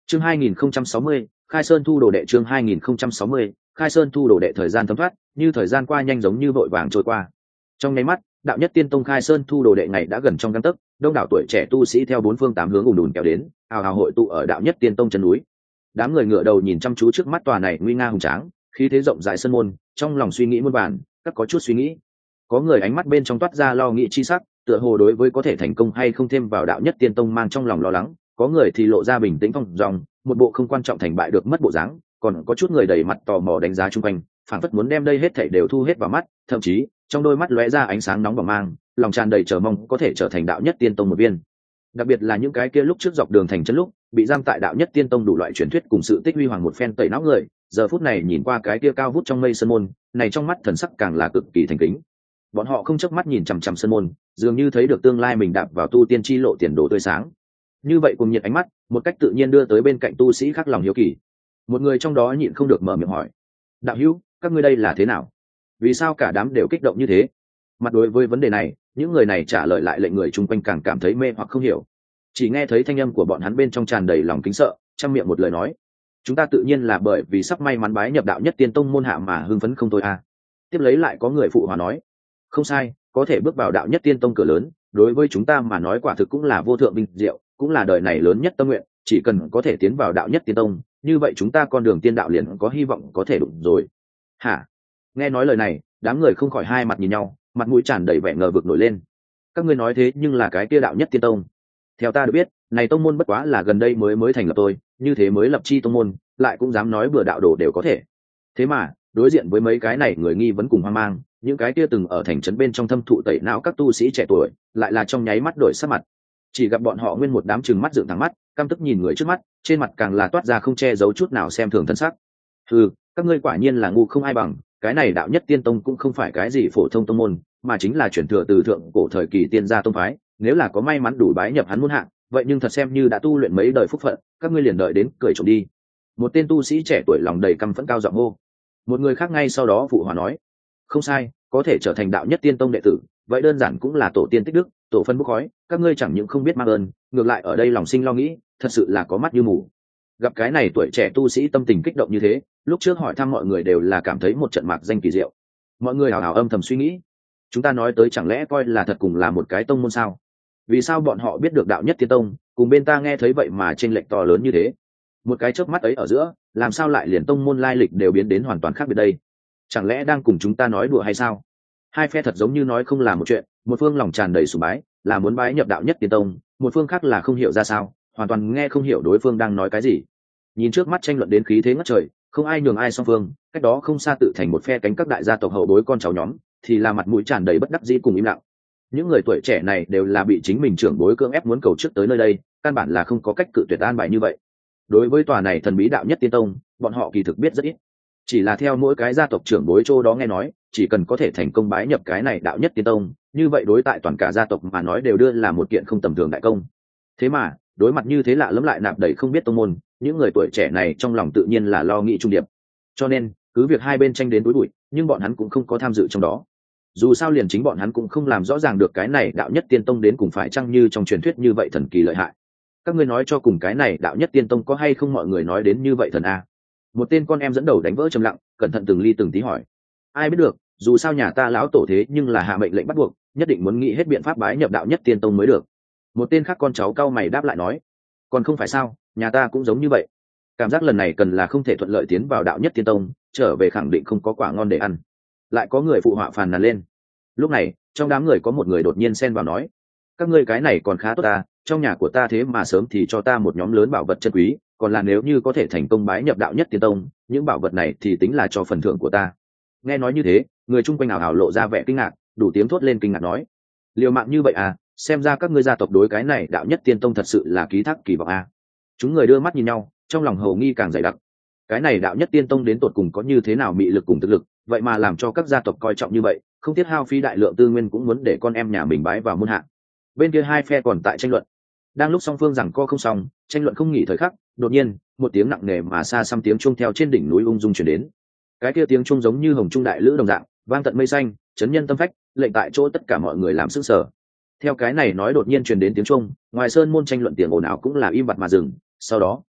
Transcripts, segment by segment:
Chương 2060, Khai Sơn thu đồ đệ. Chương 2060, Khai Sơn thu đồ đệ. Thời gian thấm thoát, như thời gian qua nhanh giống như vội vàng trôi qua. Trong nháy mắt, đạo nhất tiên tông Khai Sơn thu đồ đệ ngày đã gần trong gang tấc, đông đảo tuổi trẻ tu sĩ theo bốn phương tám hướng ùn ùn kéo đến, ào ào hội tụ ở đạo nhất tiên tông chân núi. Đám người ngửa đầu nhìn chăm chú trước mắt tòa này nguy nga hùng tráng, khí thế rộng rãi sân môn, trong lòng suy nghĩ muôn vàn, các có chút suy nghĩ. Có người ánh mắt bên trong toát ra lo nghĩ chi sắc, tựa hồ đối với có thể thành công hay không thêm vào đạo nhất tiên tông mang trong lòng lo lắng. Có người thì lộ ra bình tĩnh phong dong, một bộ không quan trọng thành bại được mất bộ dáng, còn có chút người đầy mặt tò mò đánh giá chung quanh, phảng phất muốn đem đây hết thảy đều thu hết vào mắt, thậm chí trong đôi mắt lóe ra ánh sáng nóng bỏng mang, lòng tràn đầy chờ mong có thể trở thành đạo nhất tiên tông một viên. Đặc biệt là những cái kia lúc trước dọc đường thành chân lúc bị giam tại đạo nhất tiên tông đủ loại truyền thuyết cùng sự tích huy hoàng một phen tẩy não người, giờ phút này nhìn qua cái kia cao vút trong mây sơn môn này, trong mắt thần sắc càng là cực kỳ thành kính. Bọn họ không chớp mắt nhìn chằm chằm sơn môn, dường như thấy được tương lai mình đạp vào tu tiên chi lộ tiền đồ tươi sáng. Như vậy cùng nhiệt ánh mắt một cách tự nhiên đưa tới bên cạnh tu sĩ khác lòng hiếu kỳ. Một người trong đó nhịn không được mở miệng hỏi: đạo hữu, các ngươi đây là thế nào? Vì sao cả đám đều kích động như thế? Mặt đối với vấn đề này, những người này trả lời lại lệnh người chung quanh càng cảm thấy mê hoặc không hiểu. Chỉ nghe thấy thanh âm của bọn hắn bên trong tràn đầy lòng kính sợ, trăm miệng một lời nói: chúng ta tự nhiên là bởi vì sắp may mắn bái nhập đạo nhất tiên tông môn hạ mà hưng phấn không thôi à. Tiếp lấy lại có người phụ hòa nói: không sai, có thể bước vào đạo nhất tiên tông cửa lớn, đối với chúng ta mà nói quả thực cũng là vô thượng vinh diệu, cũng là đời này lớn nhất tâm nguyện. Chỉ cần có thể tiến vào đạo nhất tiên tông, như vậy chúng ta con đường tiên đạo liền có hy vọng có thể đụng rồi. Hả? Nghe nói lời này, đám người không khỏi hai mặt nhìn nhau, mặt mũi tràn đầy vẻ ngờ vực nổi lên. Các ngươi nói thế nhưng là cái kia đạo nhất tiên tông? Theo ta được biết, này tông môn bất quá là gần đây mới thành lập tôi, như thế mới lập chi tông môn, lại cũng dám nói bừa đạo đồ đều có thể. Thế mà đối diện với mấy cái này người nghi vấn cùng hoang mang, những cái kia từng ở thành trấn bên trong thâm thụ tẩy não các tu sĩ trẻ tuổi lại là trong nháy mắt đổi sắc mặt. Chỉ gặp bọn họ nguyên một đám trừng mắt dựng thẳng mắt, căm tức nhìn người trước mắt, trên mặt càng là toát ra không che giấu chút nào xem thường thân sắc. Các ngươi quả nhiên là ngu không ai bằng, cái này đạo nhất tiên tông cũng không phải cái gì phổ thông tông môn, mà chính là chuyển thừa từ thượng cổ thời kỳ tiên gia tông phái. Nếu là có may mắn đủ bái nhập hắn môn hạng, vậy nhưng thật xem như đã tu luyện mấy đời phúc phận, các ngươi liền đợi đến cười trộm đi. Một tên tu sĩ trẻ tuổi lòng đầy căm phẫn cao giọng hô. Một người khác ngay sau đó phụ hòa nói: không sai, có thể trở thành đạo nhất tiên tông đệ tử, vậy đơn giản cũng là tổ tiên tích đức, tổ phân bốc khói, các ngươi chẳng những không biết mang ơn, ngược lại ở đây lòng sinh lo nghĩ, thật sự là có mắt như mù. Gặp cái này tuổi trẻ tu sĩ tâm tình kích động như thế, lúc trước hỏi thăm mọi người đều là cảm thấy một trận mạc danh kỳ diệu. Mọi người hào hào âm thầm suy nghĩ, chúng ta nói tới chẳng lẽ coi là thật cùng là một cái tông môn sao? Vì sao bọn họ biết được đạo nhất tiên tông, cùng bên ta nghe thấy vậy mà chênh lệch to lớn như thế? Một cái chớp mắt ấy ở giữa, làm sao lại liền tông môn lai lịch đều biến đến hoàn toàn khác biệt đây? Chẳng lẽ đang cùng chúng ta nói đùa hay sao? Hai phe thật giống như nói không là một chuyện, một phương lòng tràn đầy sùng bái, là muốn bái nhập đạo nhất tiên tông, một phương khác là không hiểu ra sao, hoàn toàn nghe không hiểu đối phương đang nói cái gì. Nhìn trước mắt tranh luận đến khí thế ngất trời, không ai nhường ai song phương, cách đó không xa tự thành một phe cánh các đại gia tộc hậu bối con cháu nhóm, thì là mặt mũi tràn đầy bất đắc dĩ cùng im lặng. Những người tuổi trẻ này đều là bị chính mình trưởng bối cưỡng ép muốn cầu trước tới nơi đây, căn bản là không có cách cự tuyệt an bài như vậy. Đối với tòa này thần bí đạo nhất tiên tông, bọn họ kỳ thực biết rất ít, chỉ là theo mỗi cái gia tộc trưởng bối chỗ đó nghe nói, chỉ cần có thể thành công bái nhập cái này đạo nhất tiên tông, như vậy đối tại toàn cả gia tộc mà nói đều đưa là một kiện không tầm thường đại công. Thế mà đối mặt như thế lạ lẫm lại nạp đầy không biết tông môn, những người tuổi trẻ này trong lòng tự nhiên là lo nghĩ trung điệp. Cho nên cứ việc hai bên tranh đến đối bụi, nhưng bọn hắn cũng không có tham dự trong đó. Dù sao liền chính bọn hắn cũng không làm rõ ràng được cái này đạo nhất tiên tông đến cùng phải chăng như trong truyền thuyết như vậy thần kỳ lợi hại. Các ngươi nói cho cùng cái này đạo nhất tiên tông có hay không mọi người nói đến như vậy thần a? Một tên con em dẫn đầu đánh vỡ trầm lặng, cẩn thận từng ly từng tí hỏi. Ai biết được, dù sao nhà ta lão tổ thế nhưng là hạ mệnh lệnh bắt buộc, nhất định muốn nghĩ hết biện pháp bái nhập đạo nhất tiên tông mới được. Một tên khác con cháu cau mày đáp lại nói. Còn không phải sao, nhà ta cũng giống như vậy. Cảm giác lần này cần là không thể thuận lợi tiến vào đạo nhất tiên tông, trở về khẳng định không có quả ngon để ăn. Lại có người phụ họa phàn nàn lên. Lúc này trong đám người có một người đột nhiên xen vào nói: các ngươi cái này còn khá tốt ta, trong nhà của ta thế mà sớm thì cho ta một nhóm lớn bảo vật chân quý, còn là nếu như có thể thành công bái nhập đạo nhất tiên tông, những bảo vật này thì tính là cho phần thưởng của ta. Nghe nói như thế, người chung quanh ảo ảo lộ ra vẻ kinh ngạc, đủ tiếng thốt lên kinh ngạc nói: liều mạng như vậy à, xem ra các ngươi gia tộc đối cái này đạo nhất tiên tông thật sự là ký thác kỳ vọng à. Chúng người đưa mắt nhìn nhau, trong lòng hầu nghi càng dày đặc. Cái này đạo nhất tiên tông đến tột cùng có như thế nào mị lực cùng thực lực, vậy mà làm cho các gia tộc coi trọng như vậy, không tiếc hao phí đại lượng tư nguyên cũng muốn để con em nhà mình bái vào môn hạ. Bên kia hai phe còn tại tranh luận. Đang lúc song phương giằng co không xong, tranh luận không nghỉ thời khắc, đột nhiên một tiếng nặng nề mà xa xăm tiếng chuông theo trên đỉnh núi ung dung truyền đến. Cái kia tiếng chuông giống như hồng trung đại lữ đồng dạng, vang tận mây xanh, chấn nhân tâm phách, lệnh tại chỗ tất cả mọi người làm sững sờ. Theo cái này nói đột nhiên truyền đến tiếng chuông, ngoài sơn môn tranh luận tiếng ồn ào cũng là im bặt mà dừng. Sau đó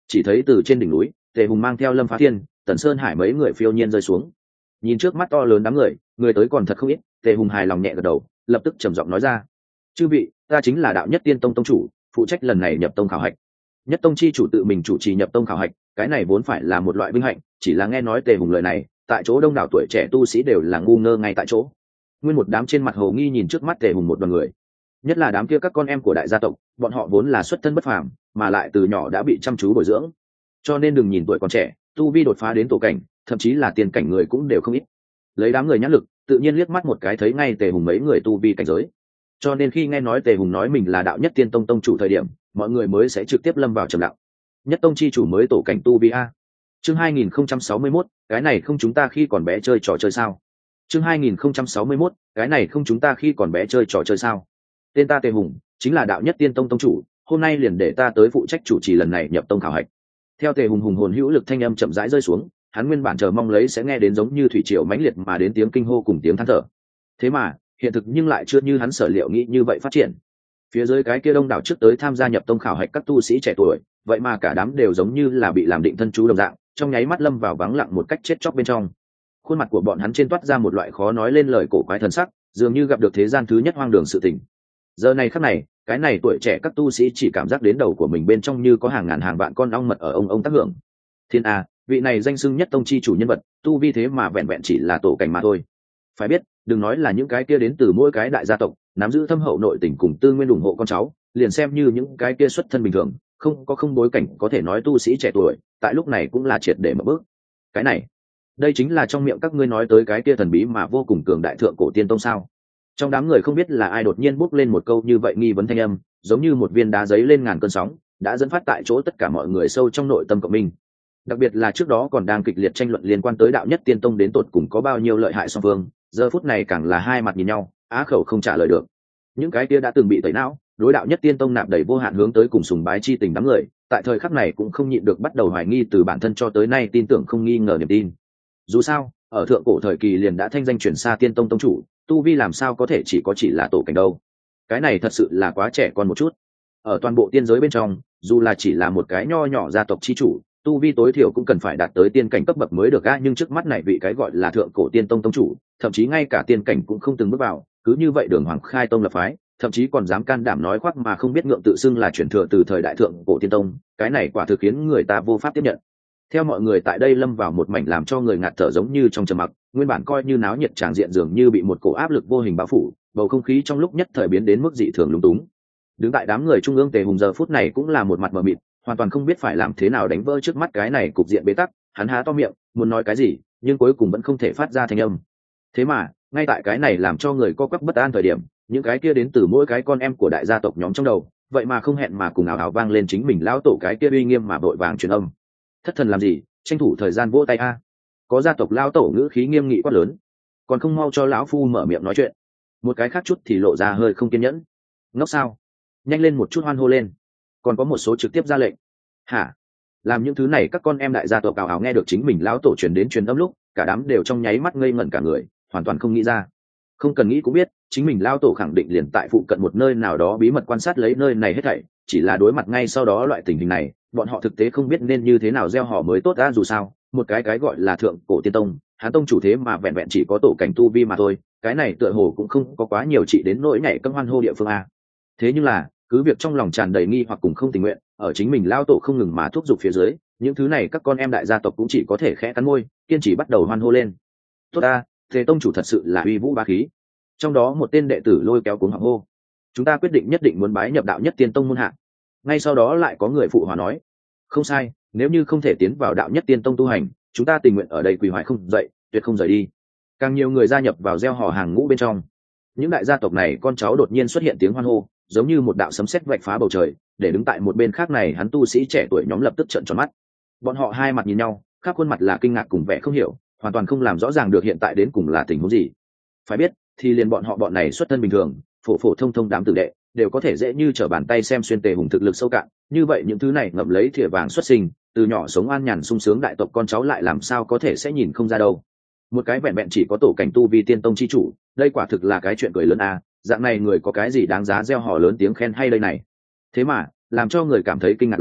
chỉ thấy từ trên đỉnh núi tề hùng mang theo Lâm Phá Thiên, Tần Sơn Hải mấy người phiêu nhiên rơi xuống. Nhìn trước mắt to lớn đám người, người tới còn thật không ít. Tề hùng hài lòng nhẹ gật đầu, lập tức trầm giọng nói ra: chư vị, ta chính là đạo nhất tiên tông tông chủ, phụ trách lần này nhập tông khảo hạch. Nhất tông chi chủ tự mình chủ trì nhập tông khảo hạch, cái này vốn phải là một loại vinh hạnh, chỉ là nghe nói Tề hùng lời này, tại chỗ đông đảo tuổi trẻ tu sĩ đều là ngu ngơ ngay tại chỗ. Nguyên một đám trên mặt hồ nghi nhìn trước mắt Tề hùng một đoàn người, nhất là đám kia các con em của đại gia tộc, bọn họ vốn là xuất thân bất phàm, mà lại từ nhỏ đã bị chăm chú bồi dưỡng, cho nên đừng nhìn tuổi còn trẻ, tu vi đột phá đến tổ cảnh, thậm chí là tiền cảnh người cũng đều không ít. Lấy đám người nhãn lực, tự nhiên liếc mắt một cái thấy ngay Tề hùng mấy người tu vi cảnh giới. Cho nên khi nghe nói Tề hùng nói mình là đạo nhất tiên tông tông chủ thời điểm, mọi người mới sẽ trực tiếp lâm vào trầm lặng. Nhất tông chi chủ mới tổ cảnh tu vi a. Chương 2061, cái này không chúng ta khi còn bé chơi trò chơi sao? Chương 2061, cái này không chúng ta khi còn bé chơi trò chơi sao? Tên ta Tề hùng, chính là đạo nhất tiên tông tông chủ, hôm nay liền để ta tới phụ trách chủ trì lần này nhập tông khảo hạch. Theo Tề hùng hùng hồn hữu lực thanh âm chậm rãi rơi xuống, hắn nguyên bản chờ mong lấy sẽ nghe đến giống như thủy triều mãnh liệt mà đến tiếng kinh hô cùng tiếng than thở. Thế mà, hiện thực nhưng lại chưa như hắn sở liệu nghĩ như vậy phát triển. Phía dưới cái kia đông đảo trước tới tham gia nhập tông khảo hạch các tu sĩ trẻ tuổi, vậy mà cả đám đều giống như là bị làm định thân chú đồng dạng, trong nháy mắt lâm vào vắng lặng một cách chết chóc bên trong. Khuôn mặt của bọn hắn trên toát ra một loại khó nói lên lời cổ quái thần sắc, dường như gặp được thế gian thứ nhất hoang đường sự tình. Giờ này khắc này, cái này tuổi trẻ các tu sĩ chỉ cảm giác đến đầu của mình bên trong như có hàng ngàn hàng vạn con ong mật ở ông tác hưởng. Thiên a, vị này danh xưng nhất tông chi chủ nhân vật, tu vi thế mà vẹn vẹn chỉ là tổ cảnh mà thôi. Phải biết, đừng nói là những cái kia đến từ mỗi cái đại gia tộc, nắm giữ thâm hậu nội tình cùng tư nguyên ủng hộ con cháu, liền xem như những cái kia xuất thân bình thường, không bối cảnh có thể nói tu sĩ trẻ tuổi, tại lúc này cũng là triệt để mở bước. Cái này, đây chính là trong miệng các ngươi nói tới cái kia thần bí mà vô cùng cường đại thượng cổ tiên tông sao? Trong đám người không biết là ai đột nhiên bốc lên một câu như vậy nghi vấn thanh âm, giống như một viên đá giấy lên ngàn cơn sóng, đã dẫn phát tại chỗ tất cả mọi người sâu trong nội tâm của mình. Đặc biệt là trước đó còn đang kịch liệt tranh luận liên quan tới đạo nhất tiên tông đến tột cùng có bao nhiêu lợi hại song phương, giờ phút này càng là hai mặt nhìn nhau, á khẩu không trả lời được. Những cái kia đã từng bị tẩy não, đối đạo nhất tiên tông nạp đầy vô hạn hướng tới cùng sùng bái chi tình đám người, tại thời khắc này cũng không nhịn được bắt đầu hoài nghi từ bản thân cho tới nay tin tưởng không nghi ngờ niềm tin. Dù sao, ở thượng cổ thời kỳ liền đã thanh danh truyền xa tiên tông tông chủ, tu vi làm sao có thể chỉ là tổ cảnh đâu. Cái này thật sự là quá trẻ con một chút. Ở toàn bộ tiên giới bên trong, dù là chỉ là một cái nho nhỏ gia tộc chi chủ, tu vi tối thiểu cũng cần phải đạt tới tiên cảnh cấp bậc mới được a, nhưng trước mắt này vị cái gọi là thượng cổ tiên tông tông chủ, thậm chí ngay cả tiên cảnh cũng không từng bước vào, cứ như vậy đường hoàng khai tông lập phái, thậm chí còn dám can đảm nói khoác mà không biết ngượng tự xưng là truyền thừa từ thời đại thượng cổ tiên tông, cái này quả thực khiến người ta vô pháp tiếp nhận. Theo mọi người tại đây lâm vào một mảnh làm cho người ngạt thở giống như trong trầm mặc, nguyên bản coi như náo nhiệt tràng diện dường như bị một cổ áp lực vô hình bao phủ, bầu không khí trong lúc nhất thời biến đến mức dị thường lúng túng. Đứng tại đám người trung ương Tề hùng giờ phút này cũng là một mặt mờ mịt, hoàn toàn không biết phải làm thế nào đánh vỡ trước mắt cái này cục diện bế tắc. Hắn há to miệng muốn nói cái gì, nhưng cuối cùng vẫn không thể phát ra thanh âm. Thế mà ngay tại cái này làm cho người co quắp bất an thời điểm, những cái kia đến từ mỗi cái con em của đại gia tộc nhóm trong đầu, vậy mà không hẹn mà cùng ảo ảo vang lên chính mình lão tổ cái kia uy nghiêm mà vội vàng truyền âm. Thất thần làm gì, tranh thủ thời gian vỗ tay a. Có gia tộc lão tổ ngữ khí nghiêm nghị quát lớn, còn không mau cho lão phu mở miệng nói chuyện. Một cái khác chút thì lộ ra hơi không kiên nhẫn, ngốc sao, nhanh lên một chút hoan hô lên. Còn có một số trực tiếp ra lệnh. Hả? Làm những thứ này các con em đại gia tộc ảo ảo nghe được chính mình lão tổ truyền đến truyền âm lúc, cả đám đều trong nháy mắt ngây ngẩn cả người, hoàn toàn không nghĩ ra. Không cần nghĩ cũng biết, chính mình lão tổ khẳng định liền tại phụ cận một nơi nào đó bí mật quan sát lấy nơi này hết thảy, chỉ là đối mặt ngay sau đó loại tình hình này, bọn họ thực tế không biết nên như thế nào gieo họ mới tốt. Đã dù sao, một cái gọi là thượng cổ tiên tông, hán tông chủ thế mà vẹn vẹn chỉ có tổ cảnh tu vi mà thôi, cái này tựa hồ cũng không có quá nhiều trị đến nỗi nhảy cẫng hoan hô địa phương a. Thế nhưng là, cứ việc trong lòng tràn đầy nghi hoặc cùng không tình nguyện, ở chính mình lao tổ không ngừng mà thúc giục phía dưới, những thứ này các con em đại gia tộc cũng chỉ có thể khẽ cắn môi, kiên trì bắt đầu hoan hô lên. Tốt ta, thế tông chủ thật sự là uy vũ bá khí. Trong đó một tên đệ tử lôi kéo cuống họng hô, chúng ta quyết định nhất định muốn bái nhập đạo nhất tiên tông môn hạ. Ngay sau đó lại có người phụ hòa nói, không sai, nếu như không thể tiến vào đạo nhất tiên tông tu hành, chúng ta tình nguyện ở đây quỳ hoài không dậy, tuyệt không rời đi. Càng nhiều người gia nhập vào gieo hò hàng ngũ bên trong. Những đại gia tộc này con cháu đột nhiên xuất hiện tiếng hoan hô, giống như một đạo sấm sét vạch phá bầu trời, để đứng tại một bên khác này hắn tu sĩ trẻ tuổi nhóm lập tức trợn tròn mắt. Bọn họ hai mặt nhìn nhau, khắp khuôn mặt là kinh ngạc cùng vẻ không hiểu, hoàn toàn không làm rõ ràng được hiện tại đến cùng là tình huống gì. Phải biết, thì liền bọn này xuất thân bình thường, phổ thông đám tử đệ, đều có thể dễ như trở bàn tay xem xuyên Tề hùng thực lực sâu cạn, như vậy những thứ này ngậm lấy thìa vàng xuất sinh, từ nhỏ sống an nhàn sung sướng đại tộc con cháu lại làm sao có thể sẽ nhìn không ra đâu. Một cái vẹn vẹn chỉ có tổ cảnh tu vi tiên tông chi chủ, đây quả thực là cái chuyện cười lớn a, dạng này người có cái gì đáng giá gieo họ lớn tiếng khen hay đây này. Thế mà làm cho người cảm thấy kinh ngạc là,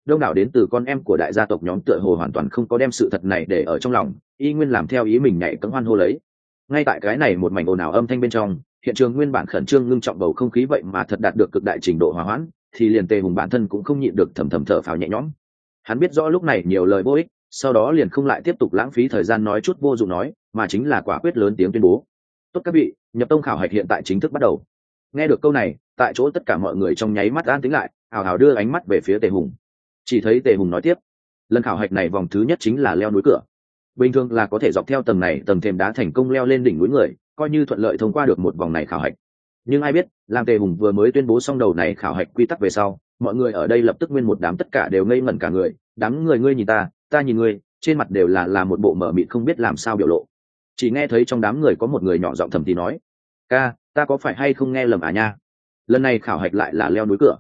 đông đảo đến từ con em của đại gia tộc nhóm tựa hồ hoàn toàn không có đem sự thật này để ở trong lòng, y nguyên làm theo ý mình nhảy cẫng hoan hô lấy. Ngay tại cái này một mảnh ồn ào âm thanh bên trong, hiện trường nguyên bản khẩn trương ngưng trọng bầu không khí vậy mà thật đạt được cực đại trình độ hòa hoãn, thì liền Tề Hùng bản thân cũng không nhịn được thầm thầm thở phào nhẹ nhõm. Hắn biết rõ lúc này nhiều lời vô ích, sau đó liền không lại tiếp tục lãng phí thời gian nói chút vô dụng nói, mà chính là quả quyết lớn tiếng tuyên bố: tốt các vị, nhập tông khảo hạch hiện tại chính thức bắt đầu. Nghe được câu này, tại chỗ tất cả mọi người trong nháy mắt an tĩnh lại, hào hào đưa ánh mắt về phía Tề Hùng. Chỉ thấy Tề Hùng nói tiếp: lần khảo hạch này vòng thứ nhất chính là leo núi cửa. Bình thường là có thể dọc theo tầng này tầng thềm đá thành công leo lên đỉnh núi người, coi như thuận lợi thông qua được một vòng này khảo hạch. Nhưng ai biết, làm Tề Hùng vừa mới tuyên bố xong đầu này khảo hạch quy tắc về sau, mọi người ở đây lập tức nguyên một đám tất cả đều ngây ngẩn cả người, đám người ngươi nhìn ta, ta nhìn ngươi, trên mặt đều là một bộ mở mịt không biết làm sao biểu lộ. Chỉ nghe thấy trong đám người có một người nhỏ giọng thầm thì nói: ca, ta có phải hay không nghe lầm à nha? Lần này khảo hạch lại là leo núi cửa.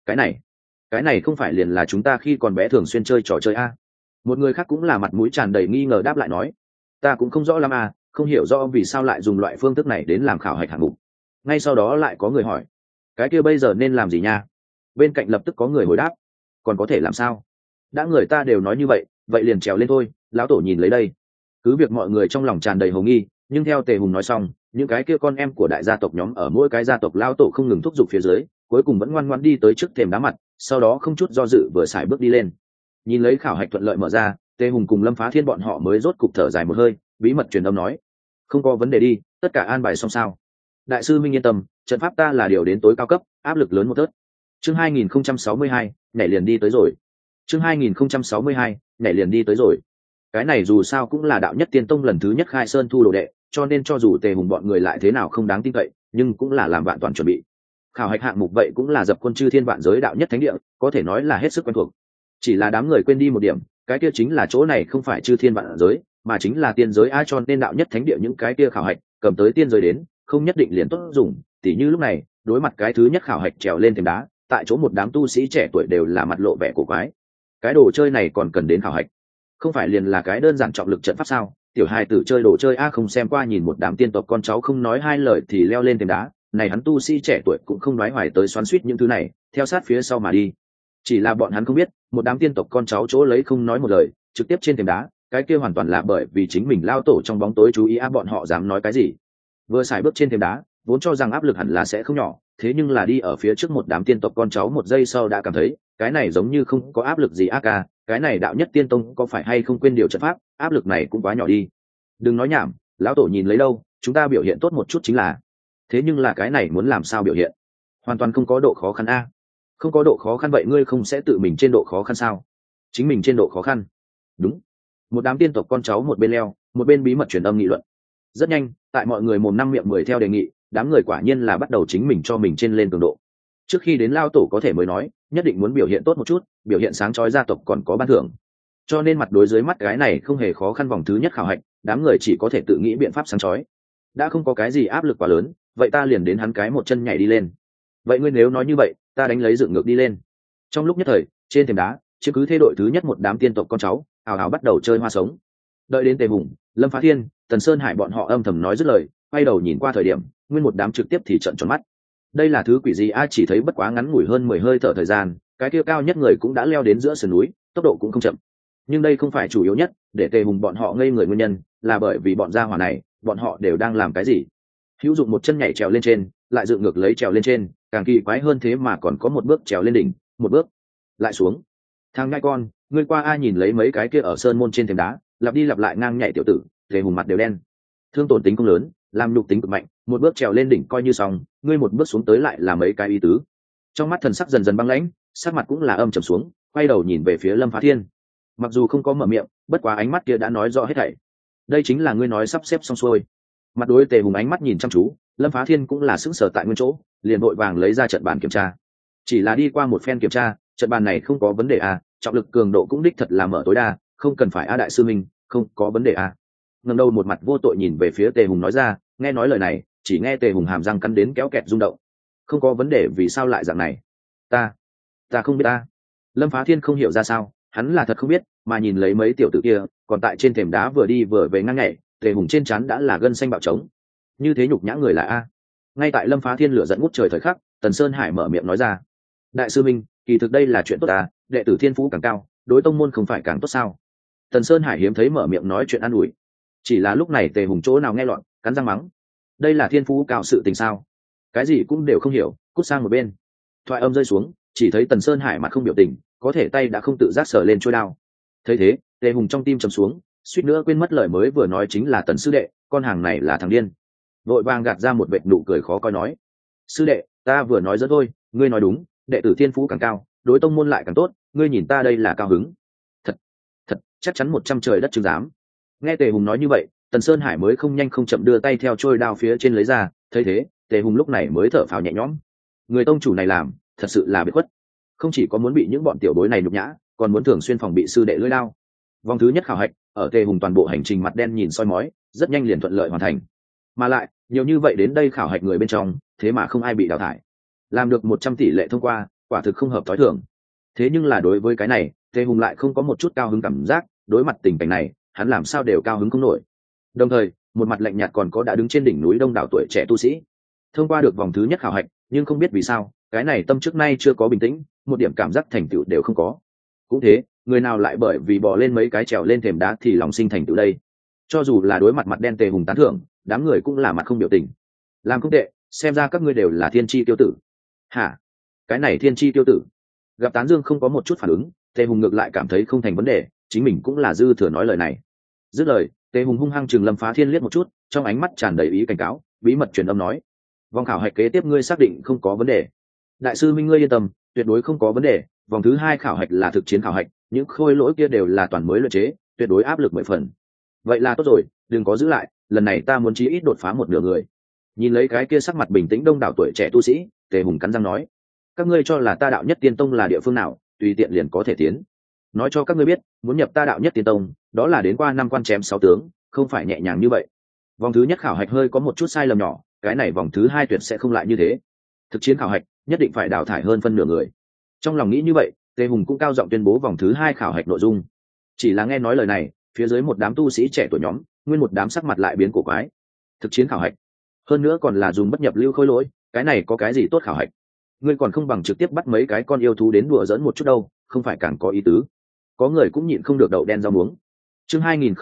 Cái này không phải liền là chúng ta khi còn bé thường xuyên chơi trò chơi a? Một người khác cũng là mặt mũi tràn đầy nghi ngờ đáp lại nói: ta cũng không rõ lắm à, không hiểu rõ vì sao lại dùng loại phương thức này đến làm khảo hạch hạng mục. Ngay sau đó lại có người hỏi: cái kia bây giờ nên làm gì nha? Bên cạnh lập tức có người hồi đáp: còn có thể làm sao? đã người ta đều nói như vậy, vậy liền trèo lên thôi. Lão tổ nhìn lấy đây. Cứ việc mọi người trong lòng tràn đầy hồ nghi, nhưng theo Tề Hùng nói xong, những cái kia con em của đại gia tộc nhóm ở mỗi cái gia tộc lão tổ không ngừng thúc giục phía dưới, cuối cùng vẫn ngoan ngoãn đi tới trước thềm đá mặt, sau đó không chút do dự vừa xài bước đi lên. Nhìn lấy khảo hạch thuận lợi mở ra, Tề Hùng cùng Lâm Phá Thiên bọn họ mới rốt cục thở dài một hơi, bí mật truyền âm nói: không có vấn đề đi, tất cả an bài xong sao? Đại sư Minh yên tâm, trận pháp ta là điều đến tối cao cấp, áp lực lớn một tớt. Chương 2062, nhảy liền đi tới rồi. Chương 2062, nhảy liền đi tới rồi. Cái này dù sao cũng là đạo nhất tiên tông lần thứ nhất khai sơn thu đồ đệ, cho nên cho dù Tề Hùng bọn người lại thế nào không đáng tin cậy, nhưng cũng là làm vạn toàn chuẩn bị. Khảo hạch hạng mục vậy cũng là dập quân chư thiên vạn giới đạo nhất thánh địa, có thể nói là hết sức quen thuộc. Chỉ là đám người quên đi một điểm, cái kia chính là chỗ này không phải chư thiên vạn giới, mà chính là tiên giới, ai cho nên đạo nhất thánh địa những cái kia khảo hạch, cầm tới tiên giới đến, không nhất định liền tốt dùng. Tỉ như lúc này, đối mặt cái thứ nhất khảo hạch trèo lên thềm đá, tại chỗ một đám tu sĩ trẻ tuổi đều là mặt lộ vẻ cổ quái. Cái đồ chơi này còn cần đến khảo hạch? Không phải liền là cái đơn giản trọng lực trận pháp sao? Tiểu hài tử chơi đồ chơi a, không xem qua nhìn một đám tiên tộc con cháu không nói hai lời thì leo lên thềm đá, này hắn tu sĩ trẻ tuổi cũng không nói hoài tới xoắn xuýt những thứ này, theo sát phía sau mà đi. Chỉ là bọn hắn không biết, một đám tiên tộc con cháu chỗ lấy không nói một lời, trực tiếp trên thềm đá, cái kia hoàn toàn là bởi vì chính mình lao tổ trong bóng tối chú ý a, bọn họ dám nói cái gì? Vừa xài bước trên thềm đá, vốn cho rằng áp lực hẳn là sẽ không nhỏ, thế nhưng là đi ở phía trước một đám tiên tộc con cháu một giây sau đã cảm thấy cái này giống như không có áp lực gì a ca, cái này đạo nhất tiên tông có phải hay không quên điều trận pháp, áp lực này cũng quá nhỏ đi. Đừng nói nhảm, lão tổ nhìn lấy đâu, chúng ta biểu hiện tốt một chút chính là. Thế nhưng là cái này muốn làm sao biểu hiện? Hoàn toàn không có độ khó khăn a. Không có độ khó khăn vậy ngươi không sẽ tự mình trên độ khó khăn sao? Chính mình trên độ khó khăn. Đúng. Một đám tiên tộc con cháu một bên leo, một bên bí mật truyền âm nghị luận. Rất nhanh, tại mọi người mồm năm miệng mười theo đề nghị, đám người quả nhiên là bắt đầu chính mình cho mình trên lên cường độ. Trước khi đến lao tổ có thể mới nói, nhất định muốn biểu hiện tốt một chút, biểu hiện sáng chói gia tộc còn có ban thưởng. Cho nên mặt đối dưới mắt cái này không hề khó khăn vòng thứ nhất khảo hạch, đám người chỉ có thể tự nghĩ biện pháp sáng chói. Đã không có cái gì áp lực quá lớn, vậy ta liền đến hắn cái một chân nhảy đi lên. Vậy ngươi nếu nói như vậy, ta đánh lấy dựng ngược đi lên. Trong lúc nhất thời, trên thềm đá, chiếm cứ thế đội thứ nhất một đám tiên tộc con cháu, ào ào bắt đầu chơi hoa sống. Đợi đến Tề Hùng, Lâm Phá Thiên, Tần Sơn Hải bọn họ âm thầm nói dứt lời, quay đầu nhìn qua thời điểm, nguyên một đám trực tiếp thì trợn tròn mắt. Đây là thứ quỷ gì a? Chỉ thấy bất quá ngắn ngủi hơn 10 hơi thở thời gian, cái kia cao nhất người cũng đã leo đến giữa sườn núi, tốc độ cũng không chậm. Nhưng đây không phải chủ yếu nhất, để Tề Hùng bọn họ ngây người nguyên nhân, là bởi vì bọn gia hỏa này, bọn họ đều đang làm cái gì? Hữu dụng một chân nhảy trèo lên trên, lại dựng ngược lấy trèo lên trên, càng kỳ quái hơn thế mà còn có một bước trèo lên đỉnh, một bước lại xuống. Thằng nhãi con, ngươi qua a, nhìn lấy mấy cái kia ở sơn môn trên thềm đá, lặp đi lặp lại ngang nhảy tiểu tử, Tề Hùng mặt đều đen. Thương tổn tính không lớn, làm nhục tính cực mạnh, một bước trèo lên đỉnh coi như xong, ngươi một bước xuống tới lại là mấy cái ý tứ. Trong mắt thần sắc dần dần băng lãnh, sắc mặt cũng là âm trầm xuống, quay đầu nhìn về phía Lâm Phá Thiên. Mặc dù không có mở miệng, bất quá ánh mắt kia đã nói rõ hết thảy. Đây chính là ngươi nói sắp xếp xong xuôi. Mặt đối Tề Hùng ánh mắt nhìn chăm chú, Lâm Phá Thiên cũng là sững sờ tại nguyên chỗ, liền vội vàng lấy ra trận bàn kiểm tra. Chỉ là đi qua một phen kiểm tra, trận bàn này không có vấn đề à, trọng lực cường độ cũng đích thật là mở tối đa, không cần phải a đại sư minh, không có vấn đề à. Ngẩng đầu một mặt vô tội nhìn về phía Tề Hùng nói ra, nghe nói lời này, chỉ nghe Tề Hùng hàm răng cắn đến kéo kẹt rung động. Không có vấn đề vì sao lại dạng này? Ta không biết ta. Lâm Phá Thiên không hiểu ra sao, hắn là thật không biết, mà nhìn lấy mấy tiểu tử kia, còn tại trên thềm đá vừa đi vừa về ngang nhảy, Tề Hùng trên trán đã là gân xanh bạo trống. Như thế nhục nhã người là a. Ngay tại Lâm Phá Thiên lửa giận ngút trời thời khắc, Tần Sơn Hải mở miệng nói ra: đại sư minh, kỳ thực đây là chuyện tốt à, đệ tử thiên phú càng cao đối tông môn không phải càng tốt sao? Tần Sơn Hải hiếm thấy mở miệng nói chuyện an ủi. Chỉ là lúc này Tề Hùng chỗ nào nghe loạn, cắn răng mắng. Đây là thiên phú cao sự tình sao? Cái gì cũng đều không hiểu, cút sang một bên. Thoại âm rơi xuống, chỉ thấy Tần Sơn Hải mặt không biểu tình, có thể tay đã không tự giác sờ lên trôi đao. Thấy thế, Tề Hùng trong tim trầm xuống, suýt nữa quên mất lời mới vừa nói chính là Tần sư đệ, con hàng này là thằng điên. Vội vàng gạt ra một vệt nụ cười khó coi nói: sư đệ, ta vừa nói dẫn thôi, ngươi nói đúng, đệ tử thiên phú càng cao, đối tông môn lại càng tốt, ngươi nhìn ta đây là cao hứng. Thật chắc chắn 100 trời đất chứng giám. Nghe Tề Hùng nói như vậy, Tần Sơn Hải mới không nhanh không chậm đưa tay theo trôi đao phía trên lấy ra. Thấy thế, Tề Hùng lúc này mới thở phào nhẹ nhõm. Người tông chủ này làm thật sự là biệt khuất, không chỉ có muốn bị những bọn tiểu bối này nhục nhã, còn muốn thường xuyên phòng bị sư đệ lưỡi đao. Vòng thứ nhất khảo hạch, ở Tề Hùng toàn bộ hành trình mặt đen nhìn soi mói, rất nhanh liền thuận lợi hoàn thành. Mà lại nhiều như vậy đến đây khảo hạch người bên trong, thế mà không ai bị đào thải, làm được 100 tỷ lệ thông qua, quả thực không hợp thói thường. Thế nhưng là đối với cái này, Tề Hùng lại không có một chút cao hứng cảm giác. Đối mặt tình cảnh này, hắn làm sao đều cao hứng không nổi. Đồng thời, một mặt lạnh nhạt còn có đã đứng trên đỉnh núi đông đảo tuổi trẻ tu sĩ, thông qua được vòng thứ nhất khảo hạch, nhưng không biết vì sao cái này tâm trước nay chưa có bình tĩnh, một điểm cảm giác thành tựu đều không có. Cũng thế, người nào lại bởi vì bò lên mấy cái trèo lên thềm đá thì lòng sinh thành tựu đây? Cho dù là đối mặt mặt đen Tề Hùng tán thưởng, đám người cũng là mặt không biểu tình. Làm không tệ, xem ra các ngươi đều là thiên chi tiêu tử. Hả? Cái này thiên chi tiêu tử? Gặp tán dương không có một chút phản ứng, Tề Hùng ngược lại cảm thấy không thành vấn đề, chính mình cũng là dư thừa nói lời này. Dứt lời, Tề Hùng hung hăng chừng Lâm Phá Thiên liếc một chút, trong ánh mắt tràn đầy ý cảnh cáo, bí mật truyền âm nói: vòng khảo hạch kế tiếp ngươi xác định không có vấn đề. Đại sư minh ngươi yên tâm, tuyệt đối không có vấn đề. Vòng thứ hai khảo hạch là thực chiến khảo hạch, những khôi lỗi kia đều là toàn mới luyện chế, tuyệt đối áp lực 10 phần. Vậy là tốt rồi, đừng có giữ lại, lần này ta muốn chí ít đột phá một nửa người. Nhìn lấy cái kia sắc mặt bình tĩnh đông đảo tuổi trẻ tu sĩ, Tề Hùng cắn răng nói: các ngươi cho là ta Đạo Nhất Tiên Tông là địa phương nào, tùy tiện liền có thể tiến. Nói cho các ngươi biết, muốn nhập ta Đạo Nhất Tiên Tông, đó là đến qua 5 quan chém 6 tướng, không phải nhẹ nhàng như vậy. Vòng thứ nhất khảo hạch hơi có một chút sai lầm nhỏ, cái này vòng thứ hai tuyệt sẽ không lại như thế. Thực chiến khảo hạch nhất định phải đào thải hơn phân nửa người. Trong lòng nghĩ như vậy, Tề Hùng cũng cao giọng tuyên bố vòng thứ hai khảo hạch nội dung. Chỉ là nghe nói lời này, phía dưới một đám tu sĩ trẻ tuổi nhóm, nguyên một đám sắc mặt lại biến cổ quái. Thực chiến khảo hạch, hơn nữa còn là dùng bất nhập lưu khôi lỗi, cái này có cái gì tốt khảo hạch? Ngươi còn không bằng trực tiếp bắt mấy cái con yêu thú đến đùa giỡn một chút đâu, không phải càng có ý tứ. Có người cũng nhịn không được đậu đen rau muống. Chương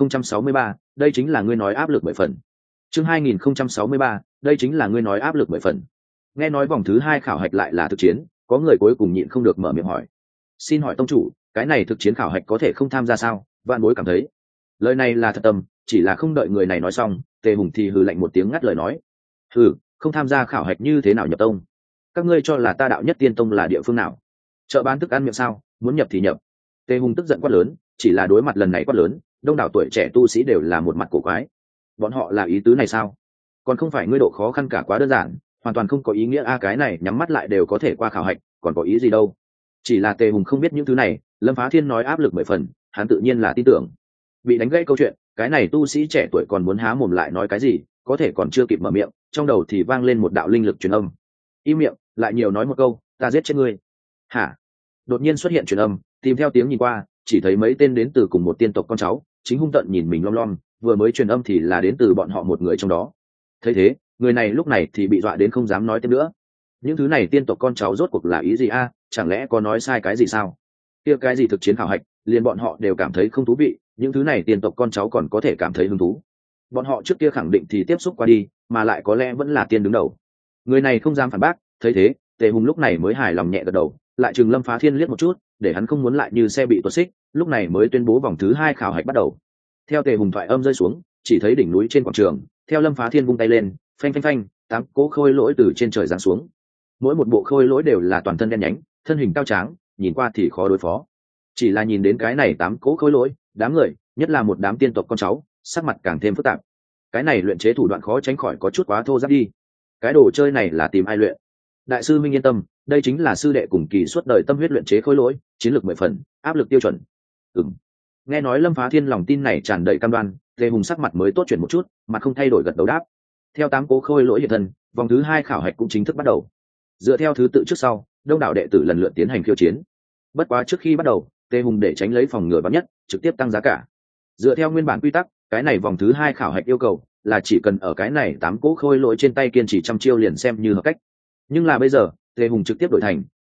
2063, đây chính là ngươi nói áp lực 10 phần. Chương 2063, đây chính là ngươi nói áp lực 10 phần. Nghe nói vòng thứ hai khảo hạch lại là thực chiến, có người cuối cùng nhịn không được mở miệng hỏi: xin hỏi tông chủ, cái này thực chiến khảo hạch có thể không tham gia sao? Vạn Bối cảm thấy lời này là thật tâm, chỉ là không đợi người này nói xong, Tề Hùng thì hừ lạnh một tiếng ngắt lời nói: hừ, không tham gia khảo hạch như thế nào nhập tông? Các ngươi cho là ta Đạo Nhất Tiên Tông là địa phương nào? Chợ bán thức ăn miệng sao? Muốn nhập thì nhập. Tề Hùng tức giận quát lớn, chỉ là đối mặt lần này quát lớn, đông đảo tuổi trẻ tu sĩ đều là một mặt cổ quái. Bọn họ là ý tứ này sao? Còn không phải ngươi độ khó khăn cả quá đơn giản, hoàn toàn không có ý nghĩa a, cái này nhắm mắt lại đều có thể qua khảo hạch, còn có ý gì đâu? Chỉ là Tề Hùng không biết những thứ này, Lâm Phá Thiên nói áp lực 10 phần, hắn tự nhiên là tin tưởng. Bị đánh gãy câu chuyện, cái này tu sĩ trẻ tuổi còn muốn há mồm lại nói cái gì, có thể còn chưa kịp mở miệng, trong đầu thì vang lên một đạo linh lực truyền âm: im miệng, lại nhiều nói một câu, ta giết chết ngươi. Hả? Đột nhiên xuất hiện truyền âm, tìm theo tiếng nhìn qua, chỉ thấy mấy tên đến từ cùng một tiên tộc con cháu, chính hung tợn nhìn mình lom lom, vừa mới truyền âm thì là đến từ bọn họ một người trong đó. Thấy thế, người này lúc này thì bị dọa đến không dám nói tiếp nữa. Những thứ này tiên tộc con cháu rốt cuộc là ý gì a? Chẳng lẽ có nói sai cái gì sao? Kia cái gì thực chiến khảo hạch, liền bọn họ đều cảm thấy không thú vị, những thứ này tiên tộc con cháu còn có thể cảm thấy hứng thú. Bọn họ trước kia khẳng định thì tiếp xúc qua đi, mà lại có lẽ vẫn là tiên đứng đầu. Người này không dám phản bác, thấy thế, Tề Hùng lúc này mới hài lòng nhẹ gật đầu, lại trừng Lâm Phá Thiên liếc một chút, để hắn không muốn lại như xe bị tuột xích, lúc này mới tuyên bố vòng thứ hai khảo hạch bắt đầu. Theo Tề Hùng thoại âm rơi xuống, chỉ thấy đỉnh núi trên quảng trường, theo Lâm Phá Thiên vung tay lên, phanh phanh phanh, 8 cỗ khôi lỗi từ trên trời giáng xuống. Mỗi một bộ khôi lỗi đều là toàn thân đen nhánh, thân hình cao tráng, nhìn qua thì khó đối phó. Chỉ là nhìn đến cái này 8 cỗ khôi lỗi, đám người, nhất là một đám tiên tộc con cháu, sắc mặt càng thêm phức tạp. Cái này luyện chế thủ đoạn khó tránh khỏi có chút quá thô ráp đi. Cái đồ chơi này là tìm ai luyện? Đại sư Minh yên tâm, đây chính là sư đệ cùng kỳ suốt đời tâm huyết luyện chế khôi lỗi, chiến lược 10 phần, áp lực tiêu chuẩn. Nghe nói Lâm Phá Thiên lòng tin này tràn đầy cam đoan, Tề Hùng sắc mặt mới tốt chuyển một chút, mặt không thay đổi gật đầu đáp. Theo 8 cố khôi lỗi hiện thân, vòng thứ hai khảo hạch cũng chính thức bắt đầu. Dựa theo thứ tự trước sau, đông đảo đệ tử lần lượt tiến hành khiêu chiến. Bất quá trước khi bắt đầu, Tề Hùng để tránh lấy phòng ngừa vắn nhất, trực tiếp tăng giá cả. Dựa theo nguyên bản quy tắc, cái này vòng thứ hai khảo hạch yêu cầu là chỉ cần ở cái này 8 cố khôi lỗi trên tay kiên trì trăm chiêu liền xem như hợp cách. Nhưng là bây giờ, Tề Hùng trực tiếp đổi thành